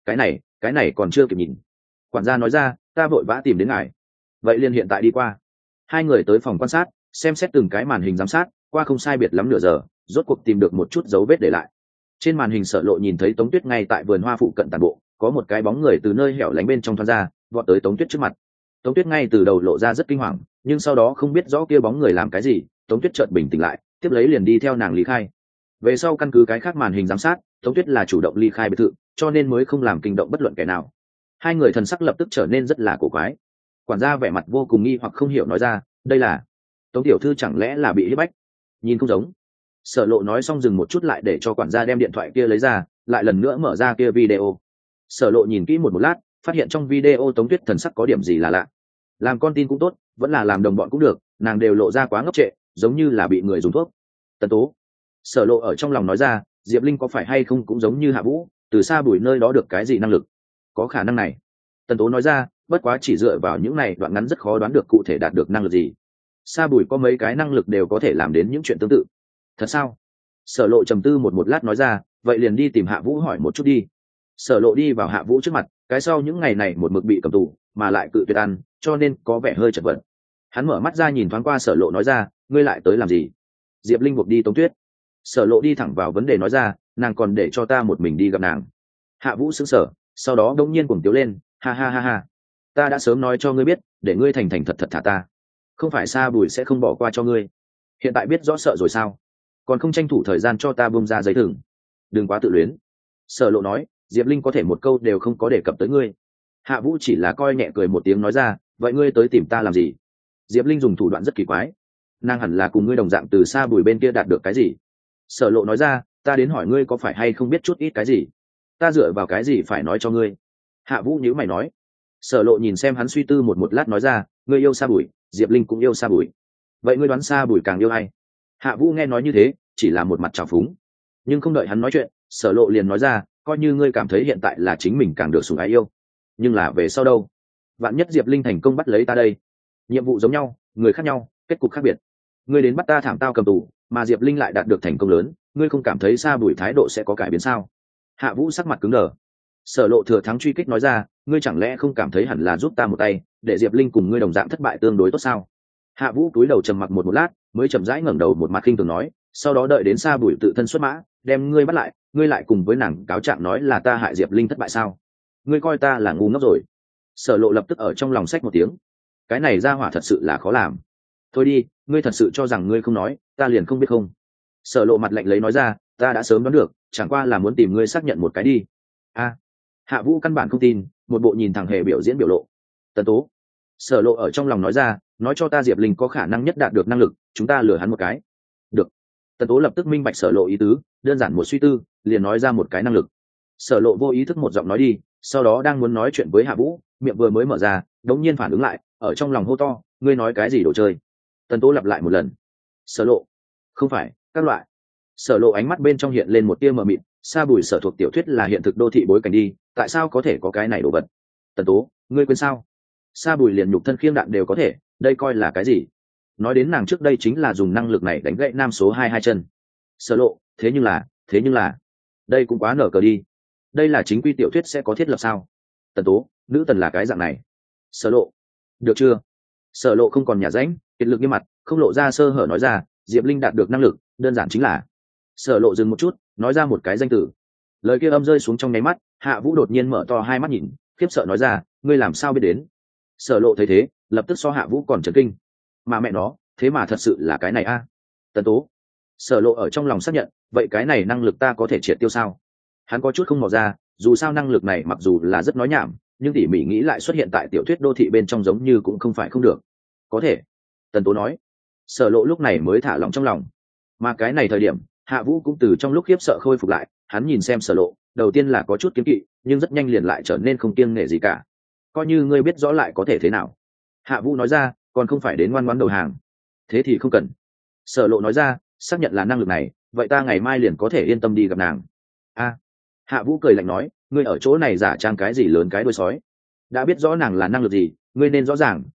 cái này còn chưa kịp nhìn. Quản gia nói ra, ta vội vã tìm đến ngài. Vậy liền hiện tại đi qua. Hai người tới phòng quan sát, xem xét từng cái màn hình giám sát, qua không sai biệt lắm nửa giờ, rốt cuộc tìm được một chút dấu vết để lại. Trên màn hình Sở Lộ nhìn thấy Tống Tuyết ngay tại vườn hoa phụ cận tàn bộ, có một cái bóng người từ nơi hẻo lánh bên trong thoát ra, vọt tới Tống Tuyết trước mặt. Tống Tuyết ngay từ đầu lộ ra rất kinh hoàng, nhưng sau đó không biết rõ kia bóng người làm cái gì, Tống Tuyết chợt bình tĩnh lại, tiếp lấy liền đi theo nàng lý khai. Về sau căn cứ cái khác màn hình giám sát, Tống Tuyết là chủ động ly khai biệt thự, cho nên mới không làm kinh động bất luận kẻ nào. Hai người thần sắc lập tức trở nên rất là cổ quái. Quản gia vẻ mặt vô cùng nghi hoặc không hiểu nói ra, đây là Tống tiểu thư chẳng lẽ là bị hiếp bách? Nhìn không giống. Sở Lộ nói xong dừng một chút lại để cho quản gia đem điện thoại kia lấy ra, lại lần nữa mở ra kia video. Sở Lộ nhìn kỹ một lát, phát hiện trong video Tống Tuyết thần sắc có điểm gì là lạ. Làm con tin cũng tốt, vẫn là làm đồng bọn cũng được, nàng đều lộ ra quá ngốc trệ, giống như là bị người dùng thuốc. Tần Tố. Sở Lộ ở trong lòng nói ra, Diệp Linh có phải hay không cũng giống như Hạ Vũ, từ xa Bùi nơi đó được cái gì năng lực? Có khả năng này. Tần Tố nói ra, bất quá chỉ dựa vào những này đoạn ngắn rất khó đoán được cụ thể đạt được năng lực gì. Sa Bùi có mấy cái năng lực đều có thể làm đến những chuyện tương tự. Thật sao? Sở Lộ trầm tư một lát nói ra, vậy liền đi tìm Hạ Vũ hỏi một chút đi. Sở Lộ đi vào Hạ Vũ trước mặt, cái sau những ngày này một mực bị cầm tù, mà lại cự tuyệt ăn, cho nên có vẻ hơi chật vật. Hắn mở mắt ra nhìn thoáng qua Sở Lộ nói ra, ngươi lại tới làm gì? Diệp Linh buộc đi Tống Tuyết. Sở Lộ đi thẳng vào vấn đề nói ra, nàng còn để cho ta một mình đi gặp nàng. Hạ Vũ sững sờ, sau đó đột nhiên cuồng tiếu lên, ha ha ha ha, ta đã sớm nói cho ngươi biết, để ngươi thành thành thật thật thả ta, không phải Sa Bùi sẽ không bỏ qua cho ngươi. Hiện tại biết rõ sợ rồi sao? Còn không tranh thủ thời gian cho ta buông ra giấy thừng. Đừng quá tự luyến. Sở Lộ nói, Diệp Linh có thể một câu đều không có đề cập tới ngươi. Hạ Vũ chỉ là coi nhẹ cười một tiếng nói ra, vậy ngươi tới tìm ta làm gì? Diệp Linh dùng thủ đoạn rất kỳ quái, nàng hẳn là cùng ngươi đồng dạng từ Sa Bùi bên kia đạt được cái gì. Sở Lộ nói ra, ta đến hỏi ngươi có phải hay không biết chút ít cái gì, ta dựa vào cái gì phải nói cho ngươi? Hạ Vũ nhíu mày nói. Sở Lộ nhìn xem hắn suy tư một lát nói ra, ngươi yêu Sa Bùi, Diệp Linh cũng yêu Sa Bùi, vậy ngươi đoán Sa Bùi càng yêu ai? Hạ Vũ nghe nói như thế, chỉ là một mặt trào phúng, nhưng không đợi hắn nói chuyện, Sở Lộ liền nói ra, coi như ngươi cảm thấy hiện tại là chính mình càng được sủng ái yêu, nhưng là về sau đâu? Vạn nhất Diệp Linh thành công bắt lấy ta đây? Nhiệm vụ giống nhau, người khác nhau, kết cục khác biệt. Ngươi đến bắt ta thảm tao cầm tù, mà Diệp Linh lại đạt được thành công lớn, ngươi không cảm thấy Sa Bùi thái độ sẽ có cải biến sao? Hạ Vũ sắc mặt cứng đờ. Sở Lộ thừa thắng truy kích nói ra, ngươi chẳng lẽ không cảm thấy hẳn là giúp ta một tay, để Diệp Linh cùng ngươi đồng dạng thất bại tương đối tốt sao? Hạ Vũ cúi đầu trầm mặc một lát, mới chậm rãi ngẩng đầu một mặt khinh thường nói, sau đó đợi đến Sa Bùi tự thân xuất mã, đem ngươi bắt lại, ngươi lại cùng với nàng cáo trạng nói là ta hại Diệp Linh thất bại sao? Ngươi coi ta là ngu ngốc rồi? Sở Lộ lập tức ở trong lòng xách một tiếng, cái này ra hỏa thật sự là khó làm. Thôi đi, ngươi thật sự cho rằng ngươi không nói, ta liền không biết không? Sở Lộ mặt lạnh lấy nói ra, ta đã sớm đoán được, chẳng qua là muốn tìm ngươi xác nhận một cái đi. A. Hạ Vũ căn bản không tin, một bộ nhìn thẳng hề biểu diễn biểu lộ. Tần Tố. Sở Lộ ở trong lòng nói ra, nói cho ta Diệp Linh có khả năng nhất đạt được năng lực, chúng ta lừa hắn một cái. Được. Tần Tố lập tức minh bạch Sở Lộ ý tứ, đơn giản một suy tư, liền nói ra một cái năng lực. Sở Lộ vô ý thức một giọng nói đi, sau đó đang muốn nói chuyện với Hạ Vũ, miệng vừa mới mở ra, đống nhiên phản ứng lại, ở trong lòng hô to, ngươi nói cái gì đồ chơi? Tần Tố lặp lại một lần. Sở Lộ. Không phải, các loại. Sở Lộ ánh mắt bên trong hiện lên một tia mờ mịt, Sa Bùi sở thuộc tiểu thuyết là hiện thực đô thị bối cảnh đi, tại sao có thể có cái này đồ vật? Tần Tố, ngươi quên sao? Sa Bùi liền nhục thân khiêng đạn đều có thể, đây coi là cái gì? Nói đến nàng trước đây chính là dùng năng lực này đánh gãy nam số 22 chân. Sở Lộ, thế nhưng là, đây cũng quá nở cờ đi. Đây là chính quy tiểu thuyết sẽ có thiết lập sao? Tần Tố, nữ tần là cái dạng này. Sở Lộ, được chưa? Sở Lộ không còn nhả rãnh, kiệt lực nghiêm mặt, không lộ ra sơ hở nói ra, Diệp Linh đạt được năng lực, đơn giản chính là. Sở Lộ dừng một chút, nói ra một cái danh từ. Lời kia âm rơi xuống trong nháy mắt, Hạ Vũ đột nhiên mở to hai mắt nhìn, khiếp sợ nói ra, ngươi làm sao biết đến? Sở Lộ thấy thế, lập tức so Hạ Vũ còn chấn kinh. Mà mẹ nó, thế mà thật sự là cái này a? Tần Tố. Sở Lộ ở trong lòng xác nhận, vậy cái này năng lực ta có thể triệt tiêu sao? Hắn có chút không mò ra, dù sao năng lực này mặc dù là rất nói nhảm, nhưng tỉ mỉ nghĩ lại xuất hiện tại tiểu thuyết đô thị bên trong giống như cũng không phải không được. Có thể. Tần Tố nói. Sở Lộ lúc này mới thả lỏng trong lòng. Mà cái này thời điểm, Hạ Vũ cũng từ trong lúc khiếp sợ khôi phục lại, hắn nhìn xem Sở Lộ, đầu tiên là có chút kiêng kỵ, nhưng rất nhanh liền lại trở nên không kiêng nể gì cả. Coi như ngươi biết rõ lại có thể thế nào? Hạ Vũ nói ra, còn không phải đến ngoan ngoãn đầu hàng. Thế thì không cần. Sở Lộ nói ra, xác nhận là năng lực này, vậy ta ngày mai liền có thể yên tâm đi gặp nàng. A. Hạ Vũ cười lạnh nói, ngươi ở chỗ này giả trang cái gì lớn cái đuôi sói? Đã biết rõ nàng là năng lực gì, ngươi nên rõ ràng,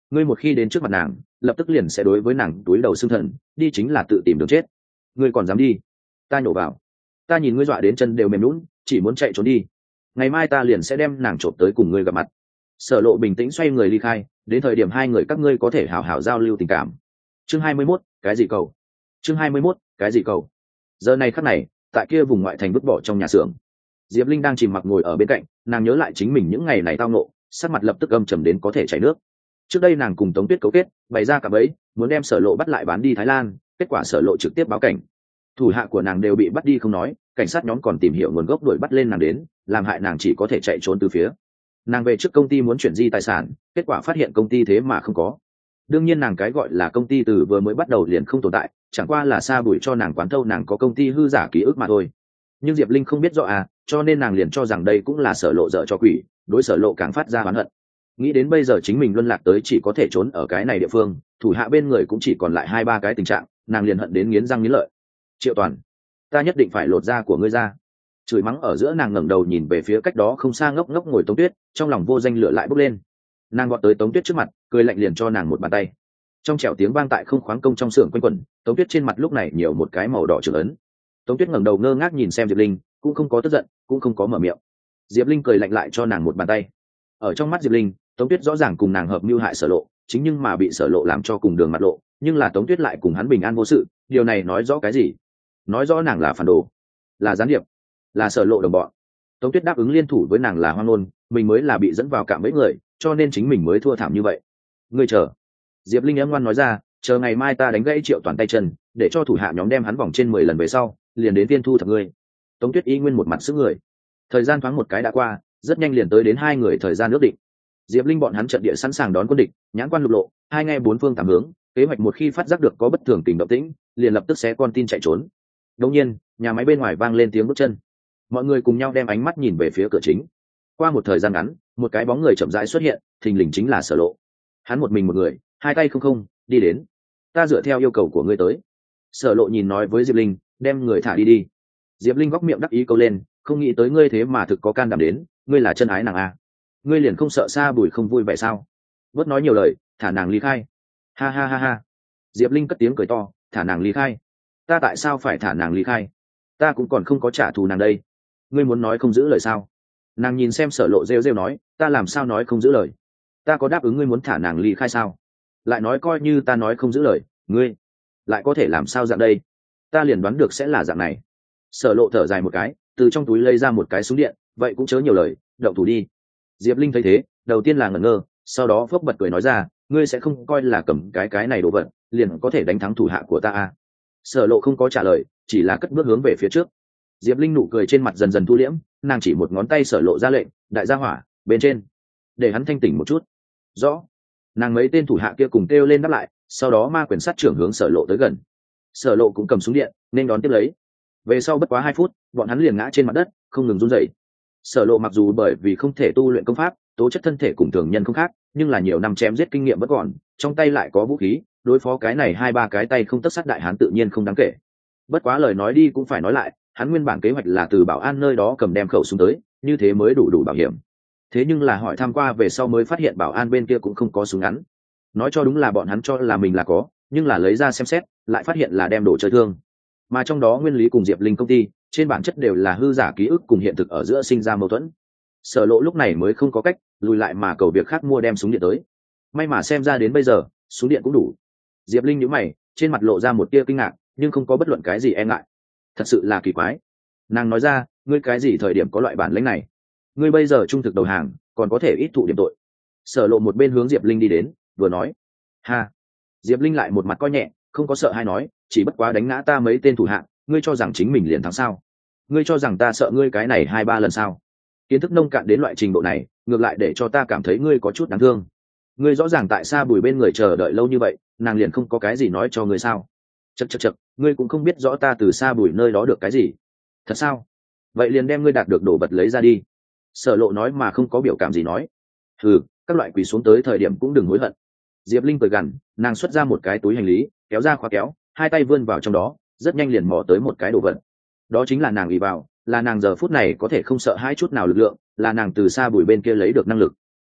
ngươi một khi đến trước mặt nàng lập tức liền sẽ đối với nàng túi đầu xương thần, đi chính là tự tìm đường chết. Ngươi còn dám đi? Ta nhổ vào, ta nhìn ngươi dọa đến chân đều mềm lún, chỉ muốn chạy trốn đi. Ngày mai ta liền sẽ đem nàng trộm tới cùng ngươi gặp mặt. Sở Lộ bình tĩnh xoay người ly khai, đến thời điểm hai người các ngươi có thể hào hào giao lưu tình cảm. Chương 21, cái gì cầu? Chương 21, cái gì cầu? Giờ này khắc này, tại kia vùng ngoại thành vứt bỏ trong nhà xưởng, Diệp Linh đang chìm mặc ngồi ở bên cạnh, nàng nhớ lại chính mình những ngày này tao ngộ, sắc mặt lập tức âm trầm đến có thể chảy nước. Trước đây nàng cùng Tống Tuyết cấu kết, bày ra cả bẫy, muốn đem Sở Lộ bắt lại bán đi Thái Lan, kết quả Sở Lộ trực tiếp báo cảnh. Thủ hạ của nàng đều bị bắt đi không nói, cảnh sát nhóm còn tìm hiểu nguồn gốc đuổi bắt lên nàng đến, làm hại nàng chỉ có thể chạy trốn từ phía. Nàng về trước công ty muốn chuyển di tài sản, kết quả phát hiện công ty thế mà không có. Đương nhiên nàng cái gọi là công ty từ vừa mới bắt đầu liền không tồn tại, chẳng qua là Sa Bùi cho nàng quán thâu nàng có công ty hư giả ký ức mà thôi. Nhưng Diệp Linh không biết rõ cho nên nàng liền cho rằng đây cũng là Sở Lộ dở cho quỷ, đối Sở Lộ càng phát ra oán hận. Nghĩ đến bây giờ chính mình luân lạc tới chỉ có thể trốn ở cái này địa phương, thủ hạ bên người cũng chỉ còn lại 2-3 cái tình trạng, nàng liền hận đến nghiến răng nghiến lợi. Triệu Toàn, ta nhất định phải lột da của ngươi ra. Chửi mắng ở giữa, nàng ngẩng đầu nhìn về phía cách đó không xa ngốc ngốc ngồi Tống Tuyết, trong lòng vô danh lửa lại bốc lên. Nàng gọt tới Tống Tuyết trước mặt, cười lạnh liền cho nàng một bàn tay. Trong trẻo tiếng vang tại không khoáng công trong xưởng quanh quẩn, Tống Tuyết trên mặt lúc này nhiều một cái màu đỏ trưởng ấn. Tống Tuyết ngẩng đầu ngơ ngác nhìn xem Diệp Linh, cũng không có tức giận, cũng không có mở miệng. Diệp Linh cười lạnh lại cho nàng một bàn tay. Ở trong mắt Diệp Linh, Tống Tuyết rõ ràng cùng nàng hợp mưu hại Sở Lộ, chính nhưng mà bị Sở Lộ làm cho cùng đường mặt lộ, nhưng là Tống Tuyết lại cùng hắn bình an vô sự, điều này nói rõ cái gì? Nói rõ nàng là phản đồ, là gián điệp, là Sở Lộ đồng bọn. Tống Tuyết đáp ứng liên thủ với nàng là hoang ngôn, mình mới là bị dẫn vào cạm bẫy người, cho nên chính mình mới thua thảm như vậy. Ngươi chờ. Diệp Linh âm ngoan nói ra, chờ ngày mai ta đánh gãy Triệu Toàn tay chân, để cho thủ hạ nhóm đem hắn vòng trên 10 lần về sau, liền đến tiên thu thập ngươi. Tống Tuyết y nguyên một mặt sức người. Thời gian thoáng một cái đã qua, rất nhanh liền tới đến hai người thời gian ước định. Diệp Linh bọn hắn trận địa sẵn sàng đón quân địch, nhãn quan lục lộ, hai nghe bốn phương tám hướng, kế hoạch một khi phát giác được có bất thường tình động tĩnh, liền lập tức xé con tin chạy trốn. Đột nhiên, nhà máy bên ngoài vang lên tiếng bước chân. Mọi người cùng nhau đem ánh mắt nhìn về phía cửa chính. Qua một thời gian ngắn, một cái bóng người chậm rãi xuất hiện, thình lình chính là Sở Lộ. Hắn một mình một người, hai tay không đi đến. Ta dựa theo yêu cầu của ngươi tới. Sở Lộ nhìn nói với Diệp Linh, đem người thả đi đi. Diệp Linh góc miệng đắc ý câu lên, không nghĩ tới ngươi thế mà thực có can đảm đến, ngươi là chân ái nàng à? Ngươi liền không sợ Sa Bùi không vui vậy sao? Bớt nói nhiều lời, thả nàng ly khai. Ha ha ha ha. Diệp Linh cất tiếng cười to, thả nàng ly khai. Ta tại sao phải thả nàng ly khai? Ta cũng còn không có trả thù nàng đây. Ngươi muốn nói không giữ lời sao? Nàng nhìn xem Sở Lộ rêu rêu nói, ta làm sao nói không giữ lời? Ta có đáp ứng ngươi muốn thả nàng ly khai sao? Lại nói coi như ta nói không giữ lời, ngươi lại có thể làm sao dạng đây? Ta liền đoán được sẽ là dạng này. Sở Lộ thở dài một cái, từ trong túi lấy ra một cái súng điện, vậy cũng chớ nhiều lời, động thủ đi. Diệp Linh thấy thế, đầu tiên là ngẩn ngơ, sau đó phốc bật cười nói ra, ngươi sẽ không coi là cầm cái này đồ vật liền có thể đánh thắng thủ hạ của ta à? Sở Lộ không có trả lời, chỉ là cất bước hướng về phía trước. Diệp Linh nụ cười trên mặt dần dần thu liễm, nàng chỉ một ngón tay Sở Lộ ra lệnh, đại gia hỏa bên trên, để hắn thanh tỉnh một chút. Rõ. Nàng mấy tên thủ hạ kia cùng kêu lên đáp lại, sau đó ma quyền sát trưởng hướng Sở Lộ tới gần. Sở Lộ cũng cầm súng điện nên đón tiếp lấy. Về sau bất quá 2 phút, bọn hắn liền ngã trên mặt đất, không ngừng run rẩy. Sở Lộ mặc dù bởi vì không thể tu luyện công pháp, tố chất thân thể cùng thường nhân không khác, nhưng là nhiều năm chém giết kinh nghiệm bất còn, trong tay lại có vũ khí, đối phó cái này 2-3 cái tay không tất sát đại hán tự nhiên không đáng kể. Bất quá lời nói đi cũng phải nói lại, hắn nguyên bản kế hoạch là từ Bảo An nơi đó cầm đem khẩu súng tới, như thế mới đủ bảo hiểm. Thế nhưng là hỏi tham qua về sau mới phát hiện Bảo An bên kia cũng không có súng ngắn. Nói cho đúng là bọn hắn cho là mình là có, nhưng là lấy ra xem xét, lại phát hiện là đem đồ chơi thương. Mà trong đó nguyên lý cùng Diệp Linh công ty, trên bản chất đều là hư giả ký ức cùng hiện thực ở giữa sinh ra mâu thuẫn. Sở Lộ lúc này mới không có cách lùi lại mà cầu việc khác mua đem súng điện tới. May mà xem ra đến bây giờ súng điện cũng đủ. Diệp Linh nhíu mày, trên mặt lộ ra một tia kinh ngạc, nhưng không có bất luận cái gì e ngại. Thật sự là kỳ quái. Nàng nói ra, ngươi cái gì thời điểm có loại bản lĩnh này? Ngươi bây giờ trung thực đầu hàng, còn có thể ít thụ điểm tội. Sở Lộ một bên hướng Diệp Linh đi đến, vừa nói. Ha. Diệp Linh lại một mặt coi nhẹ, không có sợ hay nói, chỉ bất quá đánh ngã ta mấy tên thủ hạ, ngươi cho rằng chính mình liền thắng sao? Ngươi cho rằng ta sợ ngươi cái này 2-3 lần sao? Kiến thức nông cạn đến loại trình độ này, ngược lại để cho ta cảm thấy ngươi có chút đáng thương. Ngươi rõ ràng tại Sa Bùi bên người chờ đợi lâu như vậy, nàng liền không có cái gì nói cho ngươi sao? Chậc, ngươi cũng không biết rõ ta từ Sa Bùi nơi đó được cái gì. Thật sao? Vậy liền đem ngươi đạt được đồ vật lấy ra đi. Sở Lộ nói mà không có biểu cảm gì nói. Các loại quỳ xuống tới thời điểm cũng đừng hối hận. Diệp Linh cười gằn, nàng xuất ra một cái túi hành lý, kéo ra khóa kéo, hai tay vươn vào trong đó, rất nhanh liền mò tới một cái đồ vật. Đó chính là nàng ủy vào, là nàng giờ phút này có thể không sợ hãi chút nào lực lượng, là nàng từ Sa Bùi bên kia lấy được năng lực.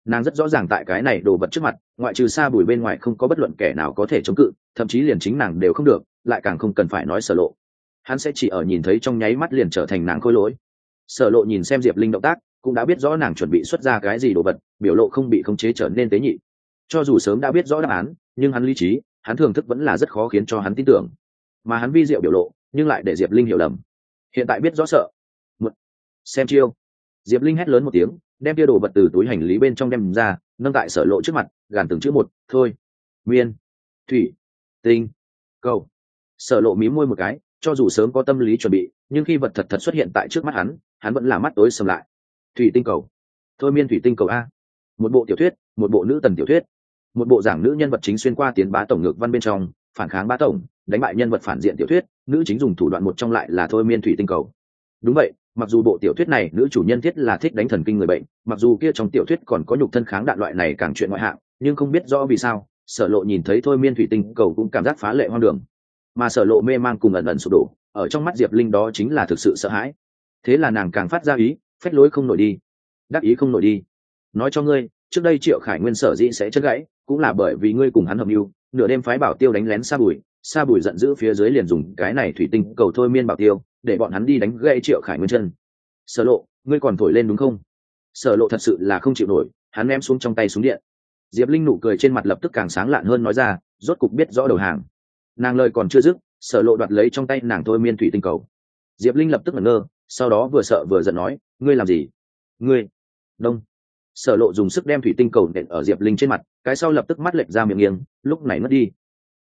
Nàng rất rõ ràng tại cái này đồ vật trước mặt, ngoại trừ xa bùi bên ngoài không có bất luận kẻ nào có thể chống cự, thậm chí liền chính nàng đều không được, lại càng không cần phải nói Sở Lộ. Hắn sẽ chỉ ở nhìn thấy trong nháy mắt liền trở thành nàng khôi lỗi. Sở Lộ nhìn xem Diệp Linh động tác, cũng đã biết rõ nàng chuẩn bị xuất ra cái gì đồ vật, biểu lộ không bị khống chế trở nên tế nhị. Cho dù sớm đã biết rõ đáp án, nhưng hắn lý trí, hắn thưởng thức vẫn là rất khó khiến cho hắn tin tưởng. Mà hắn vi diệu biểu lộ, nhưng lại để Diệp Linh hiểu lầm. Hiện tại biết rõ sợ. Xem chiêu. Diệp Linh hét lớn một tiếng, đem kia đồ vật từ túi hành lý bên trong đem ra, nâng tại Sở Lộ trước mặt, gàn từng chữ một, thôi. Miên, thủy, tinh, cầu. Sở Lộ mím môi một cái, cho dù sớm có tâm lý chuẩn bị, nhưng khi vật thật thật xuất hiện tại trước mắt hắn vẫn là mắt tối sầm lại. Thủy tinh cầu. Thôi miên thủy tinh cầu a. Một bộ tiểu thuyết, một bộ nữ tần tiểu thuyết, một bộ giảng nữ nhân vật chính xuyên qua tiến bá tổng ngược văn bên trong, phản kháng bá tổng, đánh bại nhân vật phản diện tiểu thuyết, nữ chính dùng thủ đoạn một trong lại là thôi miên thủy tinh cầu. Đúng vậy, mặc dù bộ tiểu thuyết này nữ chủ nhân thiết là thích đánh thần kinh người bệnh, mặc dù kia trong tiểu thuyết còn có nhục thân kháng đạn loại này càng chuyện ngoại hạng, nhưng không biết rõ vì sao Sở Lộ nhìn thấy thôi miên thủy tinh cầu cũng cảm giác phá lệ hoang đường. Mà Sở Lộ mê mang cùng ẩn ẩn sụp đổ, ở trong mắt Diệp Linh đó chính là thực sự sợ hãi. Thế là nàng càng phát ra ý, phách lối không nổi đi, đắc ý không nổi đi. Nói cho ngươi, trước đây Triệu Khải Nguyên sở dĩ sẽ chân gãy, cũng là bởi vì ngươi cùng hắn hợp mưu, nửa đêm phái Bảo Tiêu đánh lén Sa Bùi giận dữ phía dưới liền dùng cái này thủy tinh cầu thôi miên Bảo Tiêu, để bọn hắn đi đánh gãy Triệu Khải Nguyên chân. Sở Lộ, ngươi còn thổi lên đúng không? Sở Lộ thật sự là không chịu nổi, hắn ném xuống trong tay súng điện. Diệp Linh nụ cười trên mặt lập tức càng sáng lạn hơn, nói ra, rốt cục biết rõ đầu hàng. Nàng lời còn chưa dứt, Sở Lộ đoạt lấy trong tay nàng thôi miên thủy tinh cầu. Diệp Linh lập tức ngẩn ngơ, sau đó vừa sợ vừa giận nói, ngươi làm gì? Ngươi? Đông. Sở Lộ dùng sức đem thủy tinh cầu nện ở Diệp Linh trên mặt, cái sau lập tức mắt lệch ra miệng nghiêng, lúc này mất đi.